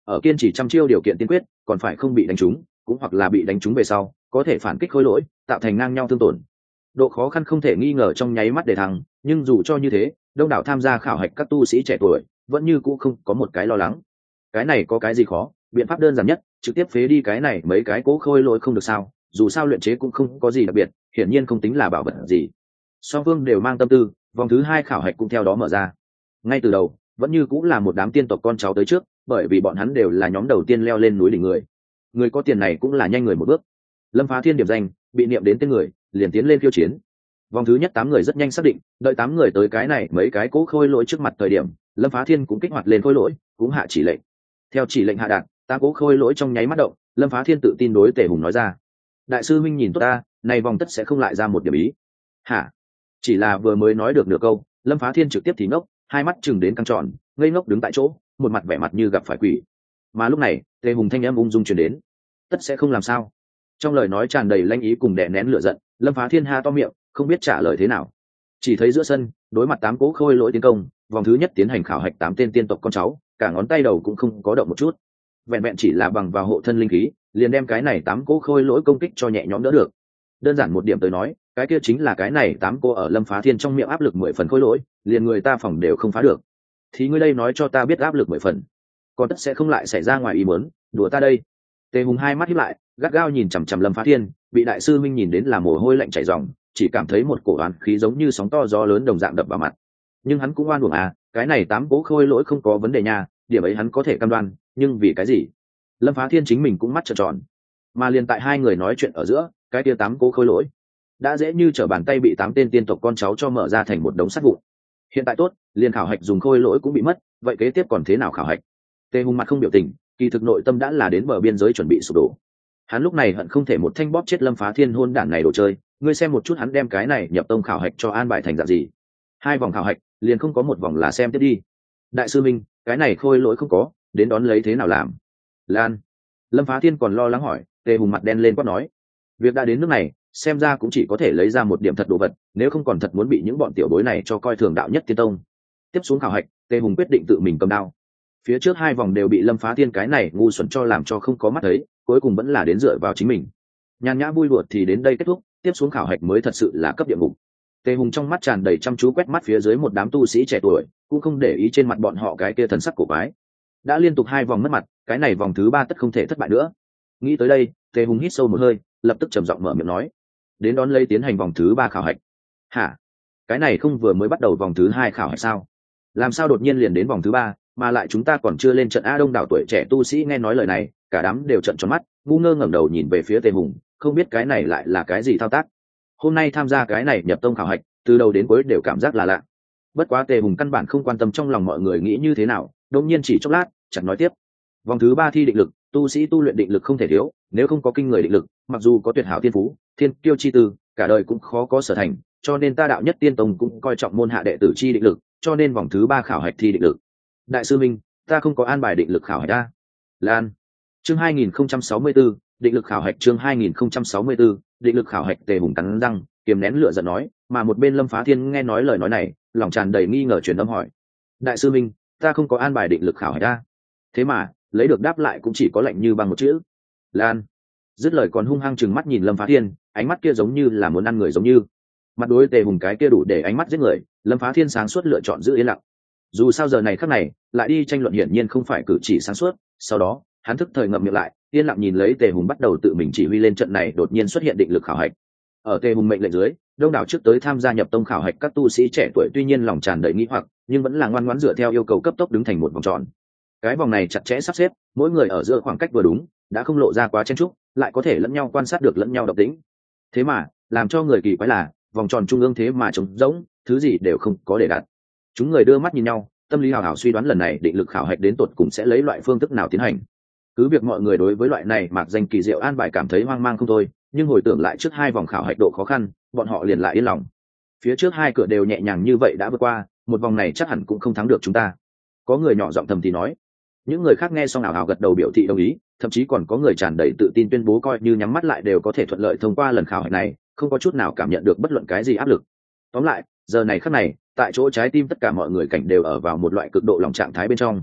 ở kiên trì trăm chiêu điều kiện tiên quyết còn phải không bị đánh trúng, cũng hoặc là bị đánh trúng về sau có thể phản kích khối lỗi, tạo thành ngang nhau thương tổn. Độ khó khăn không thể nghi ngờ trong nháy mắt để thắng, nhưng dù cho như thế, đông đảo tham gia khảo hạch các tu sĩ trẻ tuổi vẫn như cũ không có một cái lo lắng. Cái này có cái gì khó, biện pháp đơn giản nhất, trực tiếp phế đi cái này mấy cái cố khôi lỗi không được sao? Dù sao luyện chế cũng không có gì đặc biệt, hiển nhiên không tính là bảo vật gì. Song phương đều mang tâm tư, vòng thứ 2 khảo hạch cũng theo đó mở ra. Ngay từ đầu vẫn như cũng là một đám tiên tộc con cháu tới trước, bởi vì bọn hắn đều là nhóm đầu tiên leo lên núi đỉnh người có tiền này cũng là nhanh người một bước. Lâm Phá Thiên điểm danh, bị niệm đến tên người liền tiến lên khiêu chiến. Vòng thứ nhất 8 người rất nhanh xác định, đợi 8 người tới cái này mấy cái cố khôi lỗi trước mặt thời điểm, Lâm Phá Thiên cũng kích hoạt lên khôi lỗi, cũng hạ chỉ lệnh. Theo chỉ lệnh hạ đạt, 8 cố khôi lỗi trong nháy mắt động, Lâm Phá Thiên tự tin đối Tề Hùng nói ra: đại sư minh nhìn tốt ta, này vòng tất sẽ không lại ra một điểm ý. Hả? Chỉ là vừa mới nói được nửa câu, Lâm Phá Thiên trực tiếp thì ngốc, hai mắt chừng đến căng tròn, ngây ngốc đứng tại chỗ, một mặt vẻ mặt như gặp phải quỷ. Mà lúc này, Tề Hùng thanh âm ung dung truyền đến: tất sẽ không làm sao. Trong lời nói tràn đầy lanh ý cùng đè nén lửa giận, Lâm Phá Thiên ha to miệng, không biết trả lời thế nào. Chỉ thấy giữa sân, đối mặt 8 cố khôi lỗi tiến công, vòng thứ nhất tiến hành khảo hạch 8 tên tiên tộc con cháu, cả ngón tay đầu cũng không có động một chút. Vẹn vẹn chỉ là bằng vào hộ thân linh khí, liền đem cái này 8 cố khôi lỗi công kích cho nhẹ nhõm đỡ được. Đơn giản một điểm tới nói, cái kia chính là cái này 8 cô ở Lâm Phá Thiên trong miệng áp lực 10 phần khôi lỗi, liền người ta phòng đều không phá được. Thì ngươi đây nói cho ta biết áp lực 10 phần, còn tất sẽ không lại xảy ra ngoài ý muốn, đùa ta đây. Tề Hùng hai mắt híp lại, gắt gao nhìn chằm chằm Lâm Phá Thiên, bị đại sư minh nhìn đến là mồ hôi lạnh chảy ròng, chỉ cảm thấy một cổ oán khí giống như sóng to gió lớn đồng dạng đập vào mặt. Nhưng hắn cũng oan uổng à, cái này 8 cố khôi lỗi không có vấn đề nha, điểm ấy hắn có thể cam đoan, nhưng vì cái gì? Lâm Phá Thiên chính mình cũng mắt trợn tròn. Mà liền tại hai người nói chuyện ở giữa, cái kia 8 cố khôi lỗi đã dễ như trở bàn tay bị 8 tên tiên tộc con cháu cho mở ra thành một đống sắt vụn. Hiện tại tốt, liền khảo hạch dùng khôi lỗi cũng bị mất, vậy kế tiếp còn thế nào khảo hạch? Tề Hùng mặt không biểu tình, kỳ thực nội tâm đã là đến bờ biên giới chuẩn bị sụp đổ. Hắn lúc này hận không thể một thanh bóp chết Lâm Phá Thiên hôn đản này đồ chơi, ngươi xem một chút hắn đem cái này nhập tông khảo hạch cho an bài thành dạng gì. 2 vòng khảo hạch, liền không có một vòng là xem tiếp đi. Đại sư minh, cái này khôi lỗi không có, đến đón lấy thế nào làm? Lan. Lâm Phá Thiên còn lo lắng hỏi, Tề Hùng mặt đen lên quát nói: việc đã đến nước này, xem ra cũng chỉ có thể lấy ra một điểm thật đồ vật, nếu không còn thật muốn bị những bọn tiểu bối này cho coi thường đạo nhất tiên tông. Tiếp xuống khảo hạch, Tề Hùng quyết định tự mình cầm đao. Phía trước 2 vòng đều bị Lâm Phá Thiên cái này ngu xuẩn cho làm cho không có mắt thấy, cuối cùng vẫn là đến dựa vào chính mình. Nhàn nhã vui đùa thì đến đây kết thúc, tiếp xuống khảo hạch mới thật sự là cấp địa ngục. Tề Hùng trong mắt tràn đầy chăm chú quét mắt phía dưới một đám tu sĩ trẻ tuổi, cũng không để ý trên mặt bọn họ cái kia thần sắc cổ quái. Đã liên tục 2 vòng mất mặt, cái này vòng thứ 3 tất không thể thất bại nữa. Nghĩ tới đây, Tề Hùng hít sâu một hơi, lập tức trầm giọng mở miệng nói: đến đón lấy tiến hành vòng thứ 3 khảo hạch. Hả? Cái này không vừa mới bắt đầu vòng thứ 2 khảo hạch sao? Làm sao đột nhiên liền đến vòng thứ 3, mà lại chúng ta còn chưa lên trận a? Đông đảo tuổi trẻ tu sĩ nghe nói lời này, cả đám đều trợn tròn mắt, ngu ngơ ngẩng đầu nhìn về phía Tề Hùng, không biết cái này lại là cái gì thao tác. Hôm nay tham gia cái này nhập tông khảo hạch, từ đầu đến cuối đều cảm giác là lạ. Bất quá Tề Hùng căn bản không quan tâm trong lòng mọi người nghĩ như thế nào, đột nhiên chỉ chốc lát, chẳng nói tiếp. Vòng thứ 3 thi định lực, tu sĩ tu luyện định lực không thể thiếu, nếu không có kinh người định lực, mặc dù có tuyệt hảo thiên phú, thiên kiêu chi tư, cả đời cũng khó có sở thành, cho nên ta đạo nhất tiên tông cũng coi trọng môn hạ đệ tử chi định lực, cho nên vòng thứ 3 khảo hạch thi định lực. Đại sư minh, ta không có an bài định lực khảo hạch ta. Lan. Chương 2064, định lực khảo hạch. Chương 2064, định lực khảo hạch. Tề Hùng cắn răng, kiềm nén lửa giận nói, mà một bên Lâm Phá Thiên nghe nói lời nói này, lòng tràn đầy nghi ngờ truyền âm hỏi: đại sư minh, ta không có an bài định lực khảo hạch ta. Thế mà lấy được đáp lại cũng chỉ có lạnh như băng một chữ: Lan. Dứt lời còn hung hăng chừng mắt nhìn Lâm Phá Thiên, ánh mắt kia giống như là muốn ăn người giống như. Mặt đối Tề Hùng cái kia đủ để ánh mắt giết người, Lâm Phá Thiên sáng suốt lựa chọn giữ yên lặng. Dù sao giờ này khắc này lại đi tranh luận hiển nhiên không phải cử chỉ sáng suốt. Sau đó hắn thức thời ngậm miệng lại, yên lặng nhìn lấy Tề Hùng bắt đầu tự mình chỉ huy lên trận này đột nhiên xuất hiện định lực khảo hạch. Ở Tề Hùng mệnh lệnh dưới, đông đảo trước tới tham gia nhập tông khảo hạch các tu sĩ trẻ tuổi tuy nhiên lòng tràn đầy nghi hoặc, nhưng vẫn là ngoan ngoãn dựa theo yêu cầu cấp tốc đứng thành một vòng tròn. Cái vòng này chặt chẽ sắp xếp, mỗi người ở giữa khoảng cách vừa đúng, đã không lộ ra quá chen chúc, lại có thể lẫn nhau quan sát được lẫn nhau động tĩnh. Thế mà làm cho người kỳ quái là, vòng tròn trung ương thế mà trống rỗng, thứ gì đều không có để đặt. Chúng người đưa mắt nhìn nhau, tâm lý hào hào suy đoán lần này định lực khảo hạch đến tột cùng sẽ lấy loại phương thức nào tiến hành. Cứ việc mọi người đối với loại này mạc danh kỳ diệu an bài cảm thấy hoang mang không thôi, nhưng hồi tưởng lại trước 2 vòng khảo hạch độ khó khăn, bọn họ liền lại yên lòng. Phía trước 2 cửa đều nhẹ nhàng như vậy đã vượt qua, một vòng này chắc hẳn cũng không thắng được chúng ta. Có người nhỏ giọng thầm thì nói. Những người khác nghe xong ảo ảo gật đầu biểu thị đồng ý, thậm chí còn có người tràn đầy tự tin tuyên bố coi như nhắm mắt lại đều có thể thuận lợi thông qua lần khảo hạch này, không có chút nào cảm nhận được bất luận cái gì áp lực. Tóm lại, giờ này khắc này, tại chỗ trái tim tất cả mọi người cảnh đều ở vào một loại cực độ lòng trạng thái bên trong.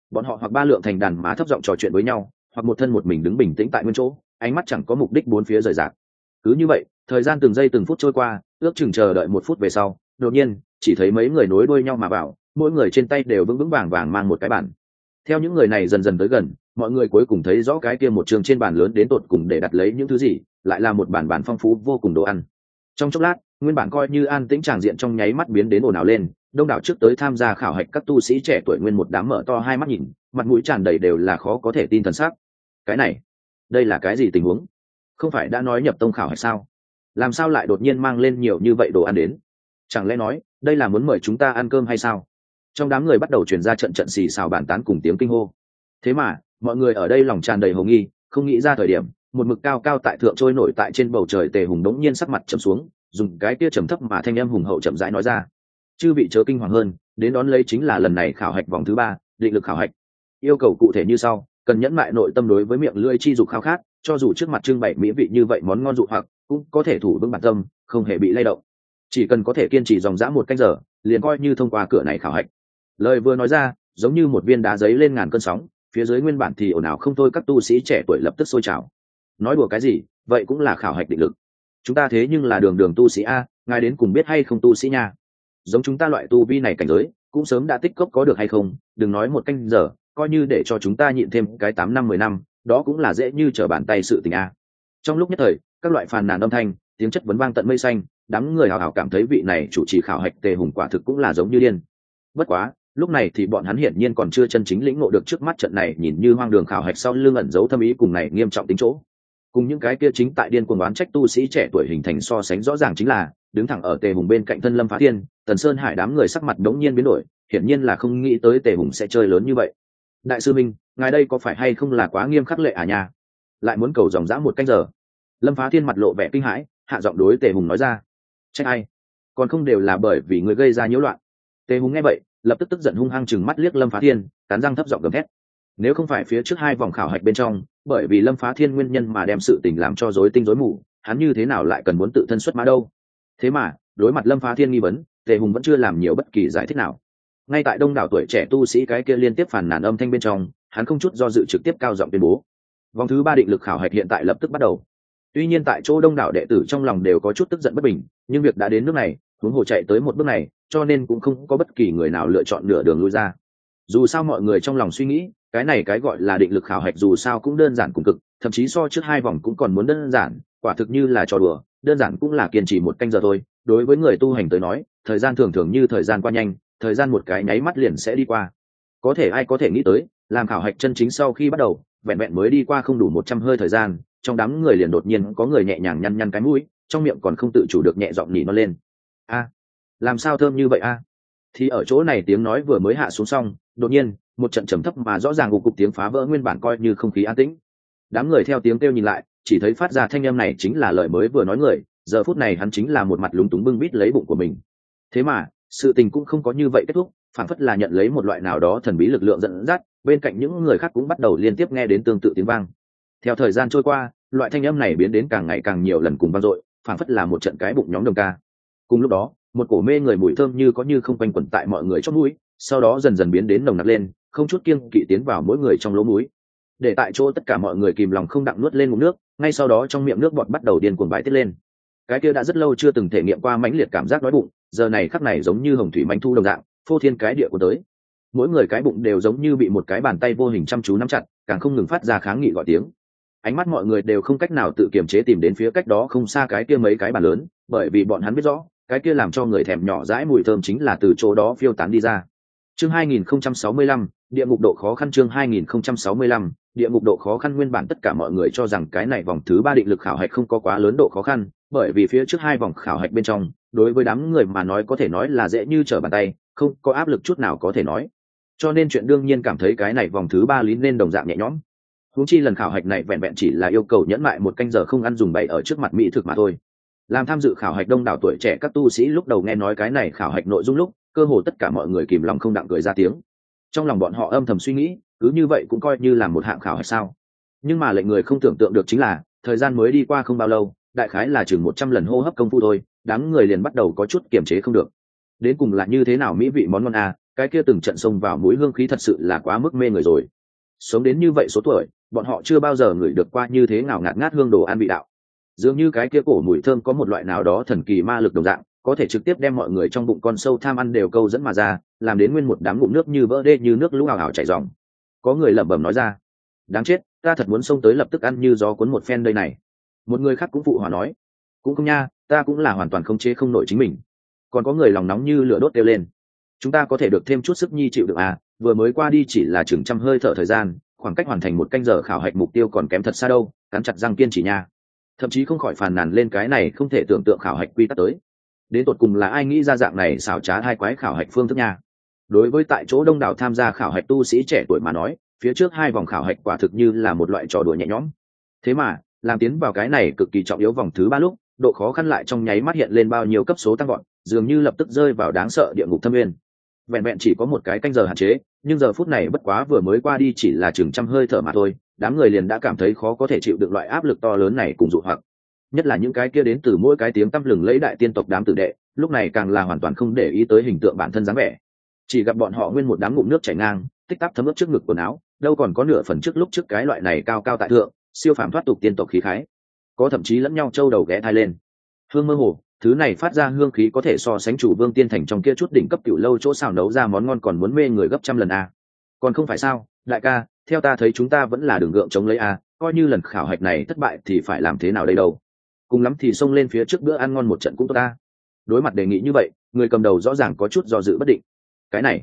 bọn họ hoặc ba lượng thành đàn má thấp giọng trò chuyện với nhau, hoặc một thân một mình đứng bình tĩnh tại nguyên chỗ, ánh mắt chẳng có mục đích bốn phía rời rạc. Cứ như vậy thời gian từng giây từng phút trôi qua, ước chừng chờ đợi 1 phút về sau, đột nhiên chỉ thấy mấy người nối đuôi nhau mà vào, mỗi người trên tay đều vững vững vàng vàng mang một cái bàn. Theo những người này dần dần tới gần, mọi người cuối cùng thấy rõ cái kia một trường trên bàn lớn đến tột cùng để đặt lấy những thứ gì, lại là một bàn phong phú vô cùng đồ ăn. Trong chốc lát, nguyên bản coi như an tĩnh tràng diện trong nháy mắt biến đến ồn ào lên, đông đảo trước tới tham gia khảo hạch các tu sĩ trẻ tuổi nguyên một đám mở to hai mắt nhìn, mặt mũi tràn đầy đều là khó có thể tin thần sắc. Cái này, đây là cái gì tình huống? Không phải đã nói nhập tông khảo hạch sao? Làm sao lại đột nhiên mang lên nhiều như vậy đồ ăn đến? Chẳng lẽ nói đây là muốn mời chúng ta ăn cơm hay sao? Trong đám người bắt đầu truyền ra trận trận xì xào bàn tán cùng tiếng kinh hô. Thế mà mọi người ở đây lòng tràn đầy hồ nghi, không nghĩ ra thời điểm một mực cao cao tại thượng trôi nổi tại trên bầu trời Tề Hùng đống nhiên sắc mặt trầm xuống, dùng cái kia trầm thấp mà thanh âm hùng hậu chậm rãi nói ra: chư vị chớ kinh hoàng hơn, đến đón lấy chính là lần này khảo hạch vòng thứ 3, định lực khảo hạch. Yêu cầu cụ thể như sau: cần nhẫn mại nội tâm đối với miệng lưỡi chi dục khao khát, cho dù trước mặt trưng bày mỹ vị như vậy món ngon dụ hoặc, cũng có thể thủ vững bản tâm, không hề bị lay động. Chỉ cần có thể kiên trì dòng dã 1 canh giờ, liền coi như thông qua cửa này khảo hạch. Lời vừa nói ra, giống như một viên đá giấy lên ngàn cơn sóng, phía dưới nguyên bản thì ồn ào không thôi các tu sĩ trẻ tuổi lập tức sôi trào. Nói đùa cái gì, vậy cũng là khảo hạch định lực. Chúng ta thế nhưng là đường đường tu sĩ a, ngài đến cùng biết hay không tu sĩ nha. Giống chúng ta loại tu vi này cảnh giới, cũng sớm đã tích cốc có được hay không, đừng nói 1 canh giờ, coi như để cho chúng ta nhịn thêm cái 8 năm 10 năm, đó cũng là dễ như trở bàn tay sự tình a. Trong lúc nhất thời, các loại phàn nàn âm thanh, tiếng chất vấn vang tận mây xanh, đám người hào hào cảm thấy vị này chủ trì khảo hạch Tề Hùng quả thực cũng là giống như điên. Bất quá, lúc này thì bọn hắn hiển nhiên còn chưa chân chính lĩnh ngộ được trước mắt trận này nhìn như hoang đường khảo hạch sau lưng ẩn giấu thâm ý cùng này nghiêm trọng tính chỗ. Cùng những cái kia chính tại điên cuồng oán trách tu sĩ trẻ tuổi hình thành so sánh rõ ràng chính là, đứng thẳng ở Tề Hùng bên cạnh thân Lâm Phá Thiên, Tần Sơn Hải đám người sắc mặt đống nhiên biến đổi, hiển nhiên là không nghĩ tới Tề Hùng sẽ chơi lớn như vậy. Đại sư minh, ngài đây có phải hay không là quá nghiêm khắc lệ à nha? Lại muốn cầu dòng dã 1 canh giờ. Lâm Phá Thiên mặt lộ vẻ kinh hãi, hạ giọng đối Tề Hùng nói ra: trách ai? Còn không đều là bởi vì người gây ra nhiễu loạn. Tề Hùng nghe vậy, lập tức tức giận hung hăng chừng mắt liếc Lâm Phá Thiên, cắn răng thấp giọng gầm thét. Nếu không phải phía trước 2 vòng khảo hạch bên trong, bởi vì Lâm Phá Thiên nguyên nhân mà đem sự tình làm cho rối tinh rối mù, hắn như thế nào lại cần muốn tự thân xuất mã đâu? Thế mà, đối mặt Lâm Phá Thiên nghi vấn, Tề Hùng vẫn chưa làm nhiều bất kỳ giải thích nào. Ngay tại đông đảo tuổi trẻ tu sĩ cái kia liên tiếp phản nàn âm thanh bên trong, hắn không chút do dự trực tiếp cao giọng tuyên bố: vòng thứ 3 định lực khảo hạch hiện tại lập tức bắt đầu. Tuy nhiên tại chỗ đông đảo đệ tử trong lòng đều có chút tức giận bất bình, nhưng việc đã đến nước này, huống hồ chạy tới một bước này, cho nên cũng không có bất kỳ người nào lựa chọn nửa đường lui ra. Dù sao mọi người trong lòng suy nghĩ, cái này cái gọi là định lực khảo hạch dù sao cũng đơn giản cùng cực, thậm chí so trước 2 vòng cũng còn muốn đơn giản, quả thực như là trò đùa, đơn giản cũng là kiên trì 1 canh giờ thôi. Đối với người tu hành tới nói, thời gian thường thường như thời gian qua nhanh, thời gian một cái nháy mắt liền sẽ đi qua. Có thể ai có thể nghĩ tới, làm khảo hạch chân chính sau khi bắt đầu, vẹn vẹn mới đi qua không đủ 100 hơi thời gian, trong đám người liền đột nhiên có người nhẹ nhàng nhăn nhăn cái mũi, trong miệng còn không tự chủ được nhẹ giọng nhỉ nó lên: a, làm sao thơm như vậy a? Thì ở chỗ này tiếng nói vừa mới hạ xuống xong, đột nhiên một trận trầm thấp mà rõ ràng gục cục tiếng phá vỡ nguyên bản coi như không khí an tĩnh. Đám người theo tiếng kêu nhìn lại, chỉ thấy phát ra thanh âm này chính là lời mới vừa nói người, giờ phút này hắn chính là một mặt lúng túng bưng bít lấy bụng của mình. Thế mà sự tình cũng không có như vậy kết thúc, phản phất là nhận lấy một loại nào đó thần bí lực lượng dẫn dắt, bên cạnh những người khác cũng bắt đầu liên tiếp nghe đến tương tự tiếng vang. Theo thời gian trôi qua, loại thanh âm này biến đến càng ngày càng nhiều lần cùng vang dội, phản phất là một trận cái bụng nhóm đồng ca. Cùng lúc đó, một cổ mê người mùi thơm như có như không quanh quẩn tại mọi người trong mũi, sau đó dần dần biến đến nồng nặc lên, không chút kiêng kỵ tiến vào mỗi người trong lỗ mũi. Để tại chỗ tất cả mọi người kìm lòng không đặng nuốt lên ngụm nước, ngay sau đó trong miệng nước bọt bắt đầu điên cuồng bài tiết lên. Cái kia đã rất lâu chưa từng thể nghiệm qua mãnh liệt cảm giác đói bụng, giờ này khắc này giống như hồng thủy mãnh thu đồng dạng, phô thiên cái địa của tới. Mỗi người cái bụng đều giống như bị một cái bàn tay vô hình chăm chú nắm chặt, càng không ngừng phát ra kháng nghị gọi tiếng. Ánh mắt mọi người đều không cách nào tự kiềm chế tìm đến phía cách đó không xa cái kia mấy cái bàn lớn, bởi vì bọn hắn biết rõ, cái kia làm cho người thèm nhỏ dãi mùi thơm chính là từ chỗ đó phiêu tán đi ra. Chương 2065, địa ngục độ khó khăn. Chương 2065, địa ngục độ khó khăn. Nguyên bản tất cả mọi người cho rằng cái này vòng thứ 3 định lực khảo hạch không có quá lớn độ khó khăn, bởi vì phía trước 2 vòng khảo hạch bên trong, đối với đám người mà nói có thể nói là dễ như trở bàn tay, không có áp lực chút nào có thể nói. Cho nên chuyện đương nhiên cảm thấy cái này vòng thứ 3 lý nên đồng dạng nhẹ nhõm. Huống chi lần khảo hạch này vẹn vẹn chỉ là yêu cầu nhẫn mại 1 canh giờ không ăn dùng bày ở trước mặt mỹ thực mà thôi. Làm tham dự khảo hạch đông đảo tuổi trẻ các tu sĩ lúc đầu nghe nói cái này khảo hạch nội dung lúc, cơ hồ tất cả mọi người kìm lòng không đặng cười ra tiếng. Trong lòng bọn họ âm thầm suy nghĩ, cứ như vậy cũng coi như là một hạng khảo hạch sao? Nhưng mà lệnh người không tưởng tượng được chính là, thời gian mới đi qua không bao lâu, đại khái là chừng 100 lần hô hấp công phu thôi, đám người liền bắt đầu có chút kiềm chế không được. Đến cùng là như thế nào mỹ vị món ngon à, cái kia từng trận xông vào mũi hương khí thật sự là quá mức mê người rồi. Sống đến như vậy số tuổi, bọn họ chưa bao giờ ngửi được qua như thế ngào ngạt ngát hương đồ ăn vị đạo. Dường như cái kia cổ mùi thơm có một loại nào đó thần kỳ ma lực đồng dạng, có thể trực tiếp đem mọi người trong bụng con sâu tham ăn đều câu dẫn mà ra, làm đến nguyên một đám ngụm nước như vỡ đê, như nước lũ ào ào chảy ròng. Có người lẩm bẩm nói ra, đáng chết, ta thật muốn xông tới lập tức ăn như gió cuốn một phen đây này. Một người khác cũng phụ hòa nói, cũng không nha, ta cũng là hoàn toàn không chế không nổi chính mình. Còn có người lòng nóng như lửa đốt kêu lên, chúng ta có thể được thêm chút sức nhi chịu được à, vừa mới qua đi chỉ là chừng trăm hơi thở thời gian, khoảng cách hoàn thành một canh giờ khảo hạch mục tiêu còn kém thật xa đâu, cắn chặt răng kiên trì nha. Thậm chí không khỏi phàn nàn lên cái này không thể tưởng tượng khảo hạch quy tắc tới. Đến tột cùng là ai nghĩ ra dạng này xảo trá hai quái khảo hạch phương thức nha. Đối với tại chỗ đông đảo tham gia khảo hạch tu sĩ trẻ tuổi mà nói, phía trước hai vòng khảo hạch quả thực như là một loại trò đùa nhẹ nhõm. Thế mà làm tiến vào cái này cực kỳ trọng yếu vòng thứ ba lúc, độ khó khăn lại trong nháy mắt hiện lên bao nhiêu cấp số tăng gọn, dường như lập tức rơi vào đáng sợ địa ngục thâm nguyên. Vẹn vẹn chỉ có một cái canh giờ hạn chế, nhưng giờ phút này bất quá vừa mới qua đi chỉ là chừng trăm hơi thở mà thôi, đám người liền đã cảm thấy khó có thể chịu được loại áp lực to lớn này cùng dụ hoặc. Nhất là những cái kia đến từ mỗi cái tiếng tăm lừng lấy đại tiên tộc đám tử đệ, lúc này càng là hoàn toàn không để ý tới hình tượng bản thân dáng vẻ, chỉ gặp bọn họ nguyên một đám ngụm nước chảy ngang, tích tắc thấm ướt trước ngực quần áo, đâu còn có nửa phần trước lúc trước cái loại này cao cao tại thượng, siêu phàm thoát tục tiên tộc khí khái, có thậm chí lẫn nhau trâu đầu ghé thai lên. Hương mơ hồ, thứ này phát ra hương khí có thể so sánh chủ vương tiên thành trong kia chút đỉnh cấp tiểu lâu chỗ xào nấu ra món ngon còn muốn mê người gấp trăm lần a. Còn không phải sao, đại ca, theo ta thấy chúng ta vẫn là đường gượng chống lấy a, coi như lần khảo hạch này thất bại thì phải làm thế nào đây đâu? Cùng lắm thì xông lên phía trước bữa ăn ngon một trận cũng tốt ta. Đối mặt đề nghị như vậy, người cầm đầu rõ ràng có chút do dự bất định. Cái này,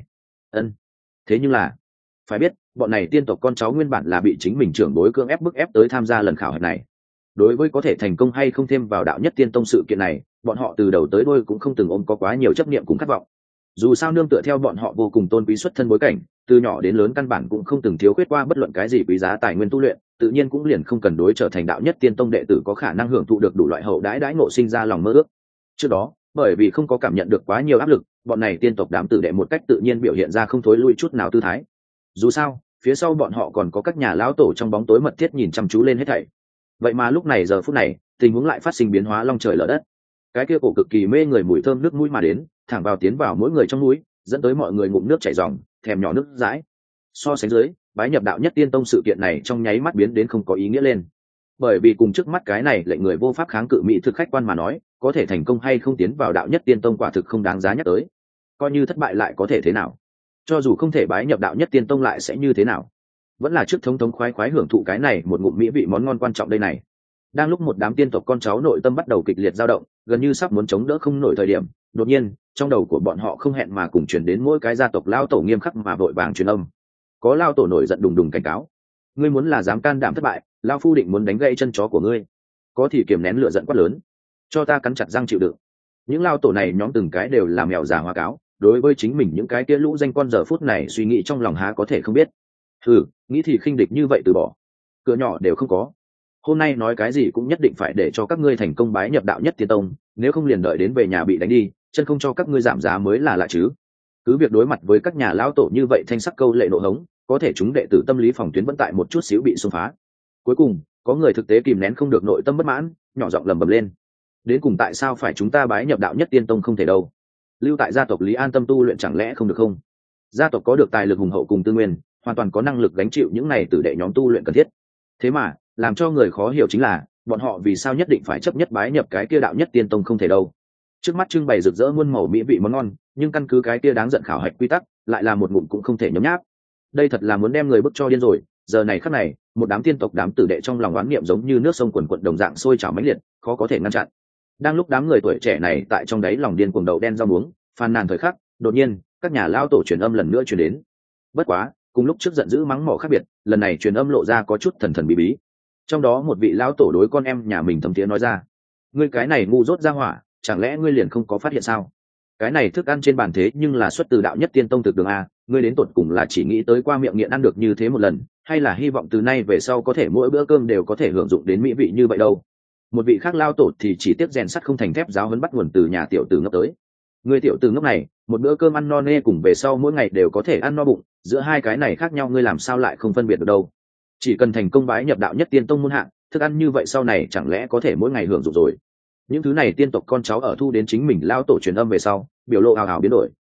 thế nhưng là, phải biết, bọn này tiên tộc con cháu nguyên bản là bị chính mình trưởng bối cưỡng ép bức ép tới tham gia lần khảo hạch này. Đối với có thể thành công hay không thêm vào đạo nhất tiên tông sự kiện này, bọn họ từ đầu tới đuôi cũng không từng ôm có quá nhiều chấp niệm cùng khát vọng. Dù sao nương tựa theo bọn họ vô cùng tôn quý xuất thân bối cảnh, từ nhỏ đến lớn căn bản cũng không từng thiếu khuyết qua bất luận cái gì quý giá tài nguyên tu luyện, tự nhiên cũng liền không cần đối trở thành đạo nhất tiên tông đệ tử có khả năng hưởng thụ được đủ loại hậu đãi ngộ sinh ra lòng mơ ước. Trước đó, bởi vì không có cảm nhận được quá nhiều áp lực, bọn này tiên tộc đám tử đệ một cách tự nhiên biểu hiện ra không thối lui chút nào tư thái. Dù sao, phía sau bọn họ còn có các nhà lão tổ trong bóng tối mật thiết nhìn chăm chú lên hết thảy. Vậy mà lúc này giờ phút này, tình huống lại phát sinh biến hóa long trời lở đất. Cái kia cổ cực kỳ mê người mùi thơm nước mũi mà đến, thẳng vào tiến vào mỗi người trong mũi, dẫn tới mọi người ngụm nước chảy ròng, thèm nhỏ nước dãi. So sánh dưới, bái nhập đạo nhất tiên tông sự kiện này trong nháy mắt biến đến không có ý nghĩa lên. Bởi vì cùng trước mắt cái này lệnh người vô pháp kháng cự mỹ thực khách quan mà nói, có thể thành công hay không tiến vào đạo nhất tiên tông quả thực không đáng giá nhắc tới. Coi như thất bại lại có thể thế nào? Cho dù không thể bái nhập đạo nhất tiên tông lại sẽ như thế nào? Vẫn là trước thống khoái khoái hưởng thụ cái này một ngụm mỹ vị món ngon quan trọng đây này. Đang lúc một đám tiên tộc con cháu nội tâm bắt đầu kịch liệt dao động, gần như sắp muốn chống đỡ không nổi thời điểm, đột nhiên trong đầu của bọn họ không hẹn mà cùng truyền đến mỗi cái gia tộc lao tổ nghiêm khắc mà vội vàng truyền âm. Có lao tổ nổi giận đùng đùng cảnh cáo, ngươi muốn là dám can đảm thất bại, lao phu định muốn đánh gãy chân chó của ngươi. Có thì kiềm nén lửa giận quát lớn, cho ta cắn chặt răng chịu đựng. Những lao tổ này nhóm từng cái đều là mèo già hoa cáo, đối với chính mình những cái kia lũ danh con giờ phút này suy nghĩ trong lòng há có thể không biết. Nghĩ thì khinh địch như vậy từ bỏ, cửa nhỏ đều không có. Hôm nay nói cái gì cũng nhất định phải để cho các ngươi thành công bái nhập đạo nhất tiên tông, nếu không liền đợi đến về nhà bị đánh đi, chân không cho các ngươi giảm giá mới là lạ chứ. Cứ việc đối mặt với các nhà lão tổ như vậy thanh sắc câu lệ nộ hống, có thể chúng đệ tử tâm lý phòng tuyến vẫn tại một chút xíu bị xung phá. Cuối cùng, có người thực tế kìm nén không được nội tâm bất mãn, nhỏ giọng lầm bầm lên. Đến cùng tại sao phải chúng ta bái nhập đạo nhất tiên tông không thể đâu? Lưu tại gia tộc Lý an tâm tu luyện chẳng lẽ không được không? Gia tộc có được tài lực hùng hậu cùng tư nguyên, hoàn toàn có năng lực gánh chịu những này tử đệ nhóm tu luyện cần thiết. Thế mà, làm cho người khó hiểu chính là, bọn họ vì sao nhất định phải chấp nhất bái nhập cái kia đạo nhất tiên tông không thể đâu? Trước mắt trưng bày rực rỡ muôn màu mỹ vị món ngon, nhưng căn cứ cái kia đáng giận khảo hạch quy tắc, lại là một ngụm cũng không thể nhấm nháp. Đây thật là muốn đem người bức cho điên rồi. Giờ này khắc này, một đám tiên tộc đám tử đệ trong lòng oán niệm giống như nước sông quần quật đồng dạng sôi trào mãnh liệt, khó có thể ngăn chặn. Đang lúc đám người tuổi trẻ này tại trong đáy lòng điên cuồng đầu đen rau muống, phàn nàn thời khắc, đột nhiên, các nhà lao tổ truyền âm lần nữa truyền đến. Bất quá, cùng lúc trước giận dữ mắng mỏ khác biệt, lần này truyền âm lộ ra có chút thần thần bí bí. Trong đó một vị lão tổ đối con em nhà mình thầm tiếng nói ra, ngươi cái này ngu dốt ra hỏa, chẳng lẽ ngươi liền không có phát hiện sao? Cái này thức ăn trên bàn thế nhưng là xuất từ đạo nhất tiên tông thực đường a, ngươi đến tột cùng là chỉ nghĩ tới qua miệng nghiện ăn được như thế một lần, hay là hy vọng từ nay về sau có thể mỗi bữa cơm đều có thể hưởng dụng đến mỹ vị như vậy đâu? Một vị khác lao tổ thì chỉ tiếp rèn sắt không thành thép giáo huấn bắt nguồn từ nhà tiểu tử ngốc tới. Ngươi tiểu tử ngốc này, một bữa cơm ăn no nê cùng về sau mỗi ngày đều có thể ăn no bụng, giữa hai cái này khác nhau ngươi làm sao lại không phân biệt được đâu? Chỉ cần thành công bái nhập đạo nhất tiên tông môn hạng, thức ăn như vậy sau này chẳng lẽ có thể mỗi ngày hưởng dụng rồi? Những thứ này tiên tộc con cháu ở thu đến chính mình lao tổ truyền âm về sau, biểu lộ ào ào biến đổi,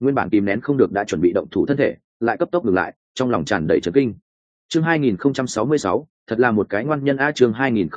nguyên bản kìm nén không được đã chuẩn bị động thủ thân thể lại cấp tốc ngừng lại, trong lòng tràn đầy chấn kinh. Chương 2066, thật là một cái ngoan nhân a. Chương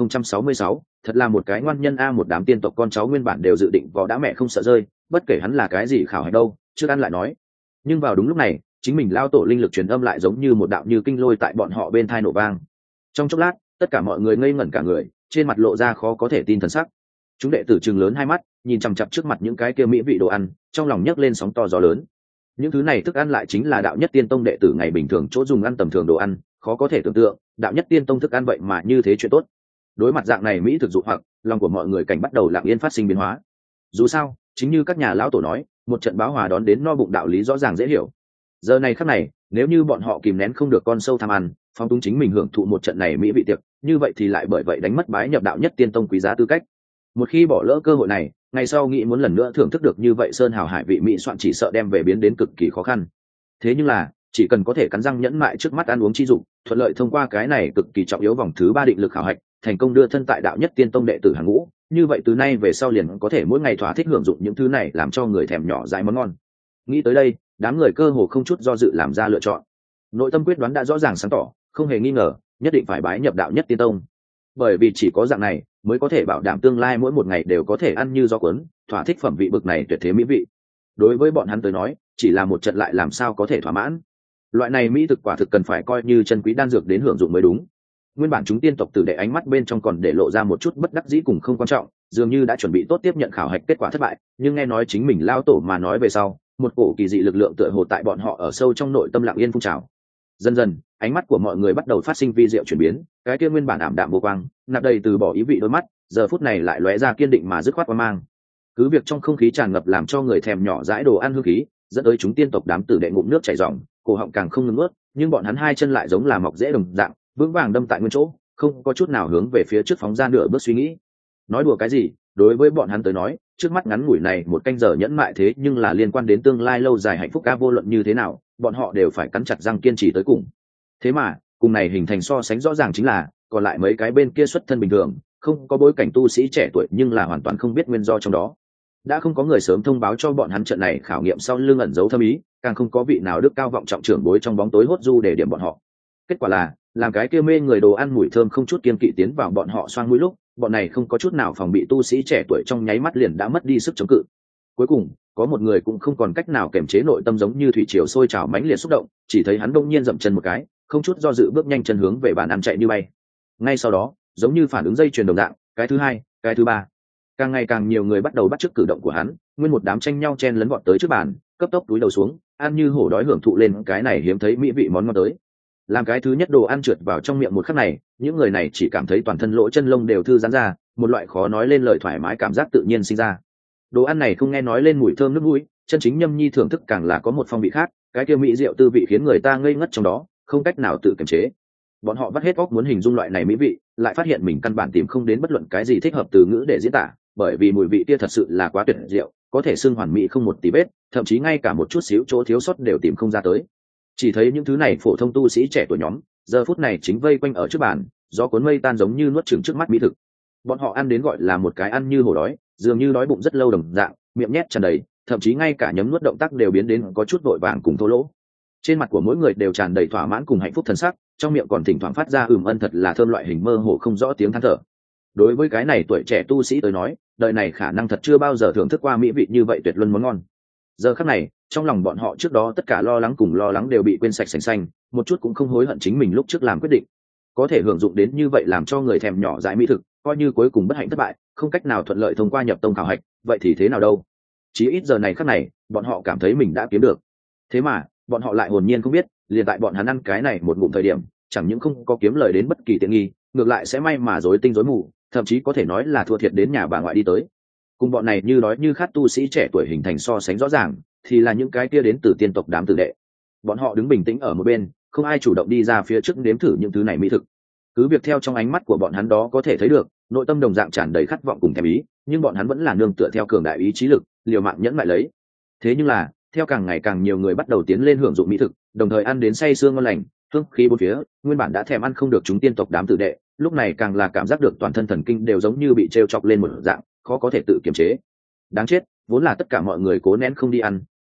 2066, thật là một cái ngoan nhân a. Một đám tiên tộc con cháu nguyên bản đều dự định vò đã mẹ không sợ rơi, bất kể hắn là cái gì khảo hạch đâu, trước ăn lại nói. Nhưng vào đúng lúc này, chính mình lao tổ linh lực truyền âm lại giống như một đạo như kinh lôi tại bọn họ bên thai nổ vang. Trong chốc lát, tất cả mọi người ngây ngẩn cả người, trên mặt lộ ra khó có thể tin thần sắc. Chúng đệ tử trừng lớn hai mắt, nhìn chằm chằm trước mặt những cái kia mỹ vị đồ ăn, trong lòng nhấc lên sóng to gió lớn. Những thứ này thức ăn lại chính là đạo nhất tiên tông đệ tử ngày bình thường chỗ dùng ăn tầm thường đồ ăn, khó có thể tưởng tượng, đạo nhất tiên tông thức ăn vậy mà như thế chuyện tốt. Đối mặt dạng này mỹ thực dụ hoặc, lòng của mọi người cảnh bắt đầu lặng yên phát sinh biến hóa. Dù sao, chính như các nhà lão tổ nói, một trận báo hòa đón đến no bụng đạo lý rõ ràng dễ hiểu. Giờ này khắc này, nếu như bọn họ kìm nén không được con sâu tham ăn, phóng túng chính mình hưởng thụ một trận này mỹ vị tiệc, như vậy thì lại bởi vậy đánh mất bái nhập đạo nhất tiên tông quý giá tư cách. Một khi bỏ lỡ cơ hội này, ngày sau nghĩ muốn lần nữa thưởng thức được như vậy sơn hào hải vị mỹ soạn chỉ sợ đem về biến đến cực kỳ khó khăn. Thế nhưng là, chỉ cần có thể cắn răng nhẫn mại trước mắt ăn uống chi dụng, thuận lợi thông qua cái này cực kỳ trọng yếu vòng thứ 3 định lực khảo hạch, thành công đưa thân tại đạo nhất tiên tông đệ tử hàng ngũ, như vậy từ nay về sau liền có thể mỗi ngày thỏa thích hưởng dụng những thứ này làm cho người thèm nhỏ dãi món ngon. Nghĩ tới đây, đám người cơ hồ không chút do dự làm ra lựa chọn. Nội tâm quyết đoán đã rõ ràng sáng tỏ, không hề nghi ngờ, nhất định phải bái nhập đạo nhất tiên tông. Bởi vì chỉ có dạng này mới có thể bảo đảm tương lai mỗi một ngày đều có thể ăn như gió cuốn, thỏa thích phẩm vị bực này tuyệt thế mỹ vị. Đối với bọn hắn tới nói, chỉ là một trận lại làm sao có thể thỏa mãn. Loại này mỹ thực quả thực cần phải coi như chân quý đan dược đến hưởng dụng mới đúng. Nguyên bản chúng tiên tộc tử đệ ánh mắt bên trong còn để lộ ra một chút bất đắc dĩ cùng không quan trọng, dường như đã chuẩn bị tốt tiếp nhận khảo hạch kết quả thất bại, nhưng nghe nói chính mình lao tổ mà nói về sau, một cổ kỳ dị lực lượng tựa hồ tại bọn họ ở sâu trong nội tâm lặng yên phun trào. Dần dần, ánh mắt của mọi người bắt đầu phát sinh vi diệu chuyển biến, cái kia nguyên bản ảm đạm vô quang, nạp đầy từ bỏ ý vị đôi mắt, giờ phút này lại lóe ra kiên định mà dứt khoát quang mang. Cứ việc trong không khí tràn ngập làm cho người thèm nhỏ dãi đồ ăn hương khí, dẫn tới chúng tiên tộc đám tử đệ ngụm nước chảy ròng, cổ họng càng không ngừng ướt, nhưng bọn hắn hai chân lại giống là mọc rễ đồng dạng, vững vàng đâm tại nguyên chỗ, không có chút nào hướng về phía trước phóng ra nửa bước suy nghĩ. Nói đùa cái gì, đối với bọn hắn tới nói, trước mắt ngắn ngủi này một canh giờ nhẫn mại thế nhưng là liên quan đến tương lai lâu dài hạnh phúc ca, vô luận như thế nào, bọn họ đều phải cắn chặt răng kiên trì tới cùng. Thế mà, cùng này hình thành so sánh rõ ràng chính là, còn lại mấy cái bên kia xuất thân bình thường, không có bối cảnh tu sĩ trẻ tuổi nhưng là hoàn toàn không biết nguyên do trong đó. Đã không có người sớm thông báo cho bọn hắn trận này khảo nghiệm sau lưng ẩn giấu thâm ý, càng không có vị nào đức cao vọng trọng trưởng bối trong bóng tối hốt du để điểm bọn họ. Kết quả là, làm cái kia mê người đồ ăn mùi thơm không chút kiêng kỵ tiến vào bọn họ xoang mũi lúc, bọn này không có chút nào phòng bị tu sĩ trẻ tuổi trong nháy mắt liền đã mất đi sức chống cự. Cuối cùng, có một người cũng không còn cách nào kiềm chế nội tâm giống như thủy triều sôi trào mãnh liệt xúc động, chỉ thấy hắn đông nhiên dậm chân một cái, không chút do dự bước nhanh chân hướng về bàn ăn chạy như bay. Ngay sau đó, giống như phản ứng dây chuyền đồng dạng, cái thứ hai, cái thứ ba, càng ngày càng nhiều người bắt đầu bắt chước cử động của hắn, nguyên một đám tranh nhau chen lấn vọt tới trước bàn, cấp tốc túi đầu xuống, ăn như hổ đói hưởng thụ lên cái này hiếm thấy mỹ vị món ngon tới. Làm cái thứ nhất đồ ăn trượt vào trong miệng một khắc này, những người này chỉ cảm thấy toàn thân lỗ chân lông đều thư giãn ra, một loại khó nói lên lời thoải mái cảm giác tự nhiên sinh ra. Đồ ăn này không nghe nói lên mùi thơm nước mũi, chân chính nhâm nhi thưởng thức càng là có một phong vị khác, cái kia mỹ rượu tư vị khiến người ta ngây ngất trong đó, không cách nào tự kiềm chế. Bọn họ vắt hết óc muốn hình dung loại này mỹ vị, lại phát hiện mình căn bản tìm không đến bất luận cái gì thích hợp từ ngữ để diễn tả, bởi vì mùi vị kia thật sự là quá tuyệt diệu, có thể xưng hoàn mỹ không một tí vết, thậm chí ngay cả một chút xíu chỗ thiếu sót đều tìm không ra tới. Chỉ thấy những thứ này phổ thông tu sĩ trẻ tuổi nhóm, giờ phút này chính vây quanh ở trước bàn, gió cuốn mây tan giống như nuốt chửng trước mắt mỹ thực. Bọn họ ăn đến gọi là một cái ăn như hổ đói, dường như đói bụng rất lâu đồng dạng, miệng nhét tràn đầy, thậm chí ngay cả nhấm nuốt động tác đều biến đến có chút vội vàng cùng thô lỗ. Trên mặt của mỗi người đều tràn đầy thỏa mãn cùng hạnh phúc thần sắc, trong miệng còn thỉnh thoảng phát ra ân thật là thơm loại hình mơ hồ không rõ tiếng than thở. Đối với cái này tuổi trẻ tu sĩ tới nói, đời này khả năng thật chưa bao giờ thưởng thức qua mỹ vị như vậy tuyệt luân món ngon. Giờ khắc này, trong lòng bọn họ trước đó tất cả lo lắng cùng lo lắng đều bị quên sạch sành xanh, một chút cũng không hối hận chính mình lúc trước làm quyết định. Có thể hưởng dụng đến như vậy làm cho người thèm nhỏ dãi mỹ thực, coi như cuối cùng bất hạnh thất bại, không cách nào thuận lợi thông qua nhập tông khảo hạch, vậy thì thế nào đâu? Chí ít giờ này khắc này, bọn họ cảm thấy mình đã kiếm được. Thế mà, bọn họ lại hồn nhiên không biết, liền tại bọn hắn ăn cái này một ngụm thời điểm, chẳng những không có kiếm lời đến bất kỳ tiện nghi, ngược lại sẽ may mà rối tinh rối mù, thậm chí có thể nói là thua thiệt đến nhà bà ngoại đi tới. Cùng bọn này như đói như khát tu sĩ trẻ tuổi hình thành so sánh rõ ràng, thì là những cái kia đến từ tiên tộc đám tử đệ. Bọn họ đứng bình tĩnh ở một bên, không ai chủ động đi ra phía trước nếm thử những thứ này mỹ thực. Cứ việc theo trong ánh mắt của bọn hắn đó có thể thấy được, nội tâm đồng dạng tràn đầy khát vọng cùng thèm ý, nhưng bọn hắn vẫn là nương tựa theo cường đại ý chí lực, liều mạng nhẫn lại lấy. Thế nhưng là, theo càng ngày càng nhiều người bắt đầu tiến lên hưởng dụng mỹ thực, đồng thời ăn đến say sưa ngon lành, hương khí bốn phía, nguyên bản đã thèm ăn không được chúng tiên tộc đám tử đệ, lúc này càng là cảm giác được toàn thân thần kinh đều giống như bị treo chọc lên một dạng, khó có thể tự kiềm chế. Đáng chết, vốn là tất cả mọi người cố nén không đi ăn,